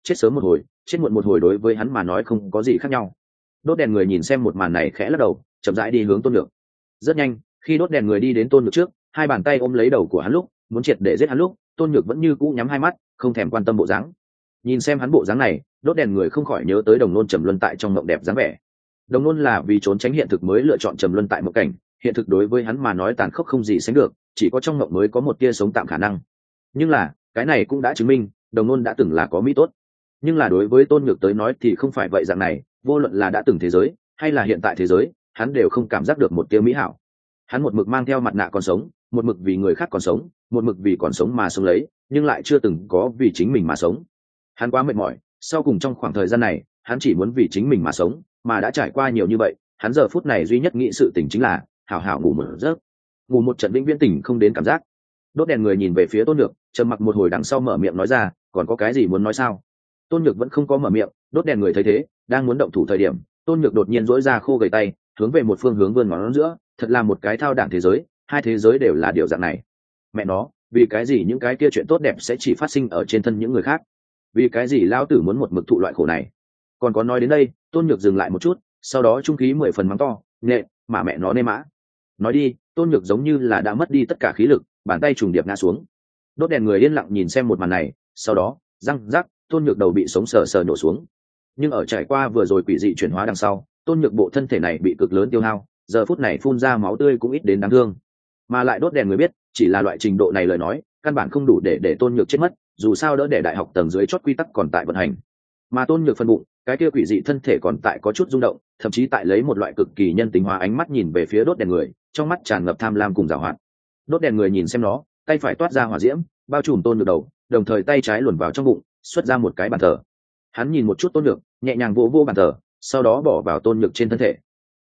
chết sớm một hồi chết muộn một hồi đối với hắn mà nói không có gì khác nhau. Đốt đèn người nhìn xem một màn này khẽ lắc đầu, chậm rãi đi hướng Tôn Nhược. Rất nhanh, khi đốt đèn người đi đến Tôn Nhược trước, hai bàn tay ôm lấy đầu của hắn lúc muốn triệt để giết hắn lúc, Tôn Nhược vẫn như cũ nhắm hai mắt, không thèm quan tâm bộ dáng. Nhìn xem hắn bộ dáng này, đốt đèn người không khỏi nhớ tới Đồng Nôn trầm luân tại trong mộng đẹp dáng vẻ. Đồng Nôn là vì trốn tránh hiện thực mới lựa chọn trầm luân tại mộng cảnh, hiện thực đối với hắn mà nói tàn khốc không gì sánh được, chỉ có trong mộng mới có một tia sống tạm khả năng. Nhưng là cái này cũng đã chứng minh Đồng Nôn đã từng là có mỹ tốt. Nhưng là đối với Tôn Nhược tới nói thì không phải vậy dạng này, vô luận là đã từng thế giới hay là hiện tại thế giới, hắn đều không cảm giác được một tia mỹ hảo. Hắn một mực mang theo mặt nạ còn sống, một mực vì người khác còn sống, một mực vì còn sống mà sống lấy, nhưng lại chưa từng có vì chính mình mà sống. Hắn quá mệt mỏi, sau cùng trong khoảng thời gian này hắn chỉ muốn vì chính mình mà sống, mà đã trải qua nhiều như vậy, hắn giờ phút này duy nhất nghĩ sự tỉnh chính là hảo hảo ngủ một giấc, ngủ một trận vĩnh viễn tỉnh không đến cảm giác. Đốt đèn người nhìn về phía Tôn Nhược, trầm mặc một hồi đằng sau mở miệng nói ra, còn có cái gì muốn nói sao? Tôn Nhược vẫn không có mở miệng. Đốt đèn người thấy thế, đang muốn động thủ thời điểm, Tôn Nhược đột nhiên duỗi ra khô gầy tay, hướng về một phương hướng vươn ngón giữa, thật là một cái thao đảng thế giới, hai thế giới đều là điều dạng này. Mẹ nó, vì cái gì những cái kia chuyện tốt đẹp sẽ chỉ phát sinh ở trên thân những người khác? Vì cái gì lão tử muốn một mực thụ loại khổ này? Còn có nói đến đây, Tôn Nhược dừng lại một chút, sau đó trung khí 10 phần mắng to, "Nệ, mà mẹ nó nê mã." Nói đi, Tôn Nhược giống như là đã mất đi tất cả khí lực, bàn tay trùng điệp ngã xuống. Đốt đèn người yên lặng nhìn xem một màn này, sau đó, răng rắc, Tôn Nhược đầu bị sống sờ sờ nổ xuống. Nhưng ở trải qua vừa rồi quỷ dị chuyển hóa đằng sau, Tôn Nhược bộ thân thể này bị cực lớn tiêu hao, giờ phút này phun ra máu tươi cũng ít đến đáng thương. Mà lại đốt đèn người biết, chỉ là loại trình độ này lời nói, căn bản không đủ để Tôn Nhược chết mất, dù sao đỡ để đại học tầng dưới chót quy tắc còn tại vận hành. Mà Tôn Nhược phân bụng, cái kia quỷ dị thân thể còn tại có chút rung động, thậm chí tại lấy một loại cực kỳ nhân tính hóa ánh mắt nhìn về phía đốt đèn người, trong mắt tràn ngập tham lam cùng giảo hoạt. Đốt đèn người nhìn xem nó, tay phải toát ra hỏa diễm, bao trùm Tôn Nhược đầu, đồng thời tay trái luồn vào trong bụng, xuất ra một cái bàn thờ. Hắn nhìn một chút Tôn Nhược, nhẹ nhàng vỗ bàn thờ, sau đó bỏ vào Tôn Nhược trên thân thể.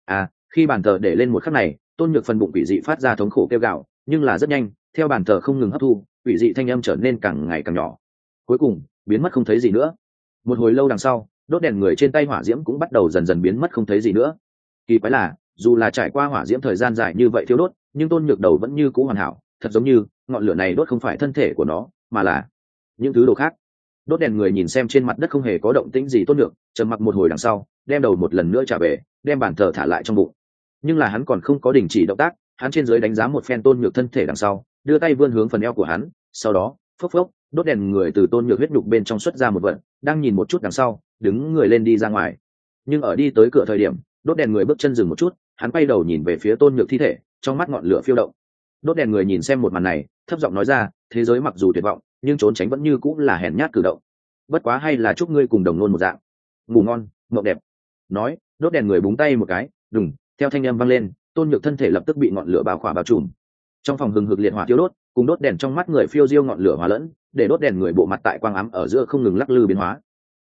Khi bàn thờ để lên một khắc này, Tôn Nhược phần bụng quỷ dị phát ra thống khổ kêu gào, nhưng là rất nhanh, theo bàn thờ không ngừng hấp thu, quỷ dị thanh âm trở nên càng ngày càng nhỏ, cuối cùng biến mất không thấy gì nữa. Một hồi lâu đằng sau, đốt đèn người trên tay hỏa diễm cũng bắt đầu dần dần biến mất không thấy gì nữa. Kỳ quái là, dù là trải qua hỏa diễm thời gian dài như vậy thiêu đốt, nhưng Tôn Nhược đầu vẫn như cũ hoàn hảo, thật giống như ngọn lửa này đốt không phải thân thể của nó, mà là những thứ đồ khác. Đốt đèn người nhìn xem trên mặt đất không hề có động tĩnh gì Tôn Nhược, trầm mặc một hồi đằng sau, đem đầu một lần nữa trả về, đem bàn thờ thả lại trong bụng. Nhưng là hắn còn không có đình chỉ động tác, hắn trên dưới đánh giá một phen Tôn Nhược thân thể đằng sau, đưa tay vươn hướng phần eo của hắn, sau đó phốc phốc, đốt đèn người từ Tôn Nhược huyết nhục bên trong xuất ra một vật, đang nhìn một chút đằng sau, đứng người lên đi ra ngoài. Nhưng ở đi tới cửa thời điểm, đốt đèn người bước chân dừng một chút, hắn quay đầu nhìn về phía Tôn Nhược thi thể, trong mắt ngọn lửa phiêu động. Đốt đèn người nhìn xem một màn này, thấp giọng nói ra, thế giới mặc dù tuyệt vọng, nhưng trốn tránh vẫn như cũng là hèn nhát cử động. Bất quá hay là chúc ngươi cùng đồng nôn một dạng, ngủ ngon, mộng đẹp. Nói, đốt đèn người búng tay một cái, đùng, theo thanh âm vang lên, Tôn Nhược thân thể lập tức bị ngọn lửa bao khỏa bao trùm. Trong phòng hừng hực liệt hỏa thiêu đốt, cùng đốt đèn trong mắt người phiêu diêu ngọn lửa hòa lẫn, để đốt đèn người bộ mặt tại quang ám ở giữa không ngừng lắc lư biến hóa.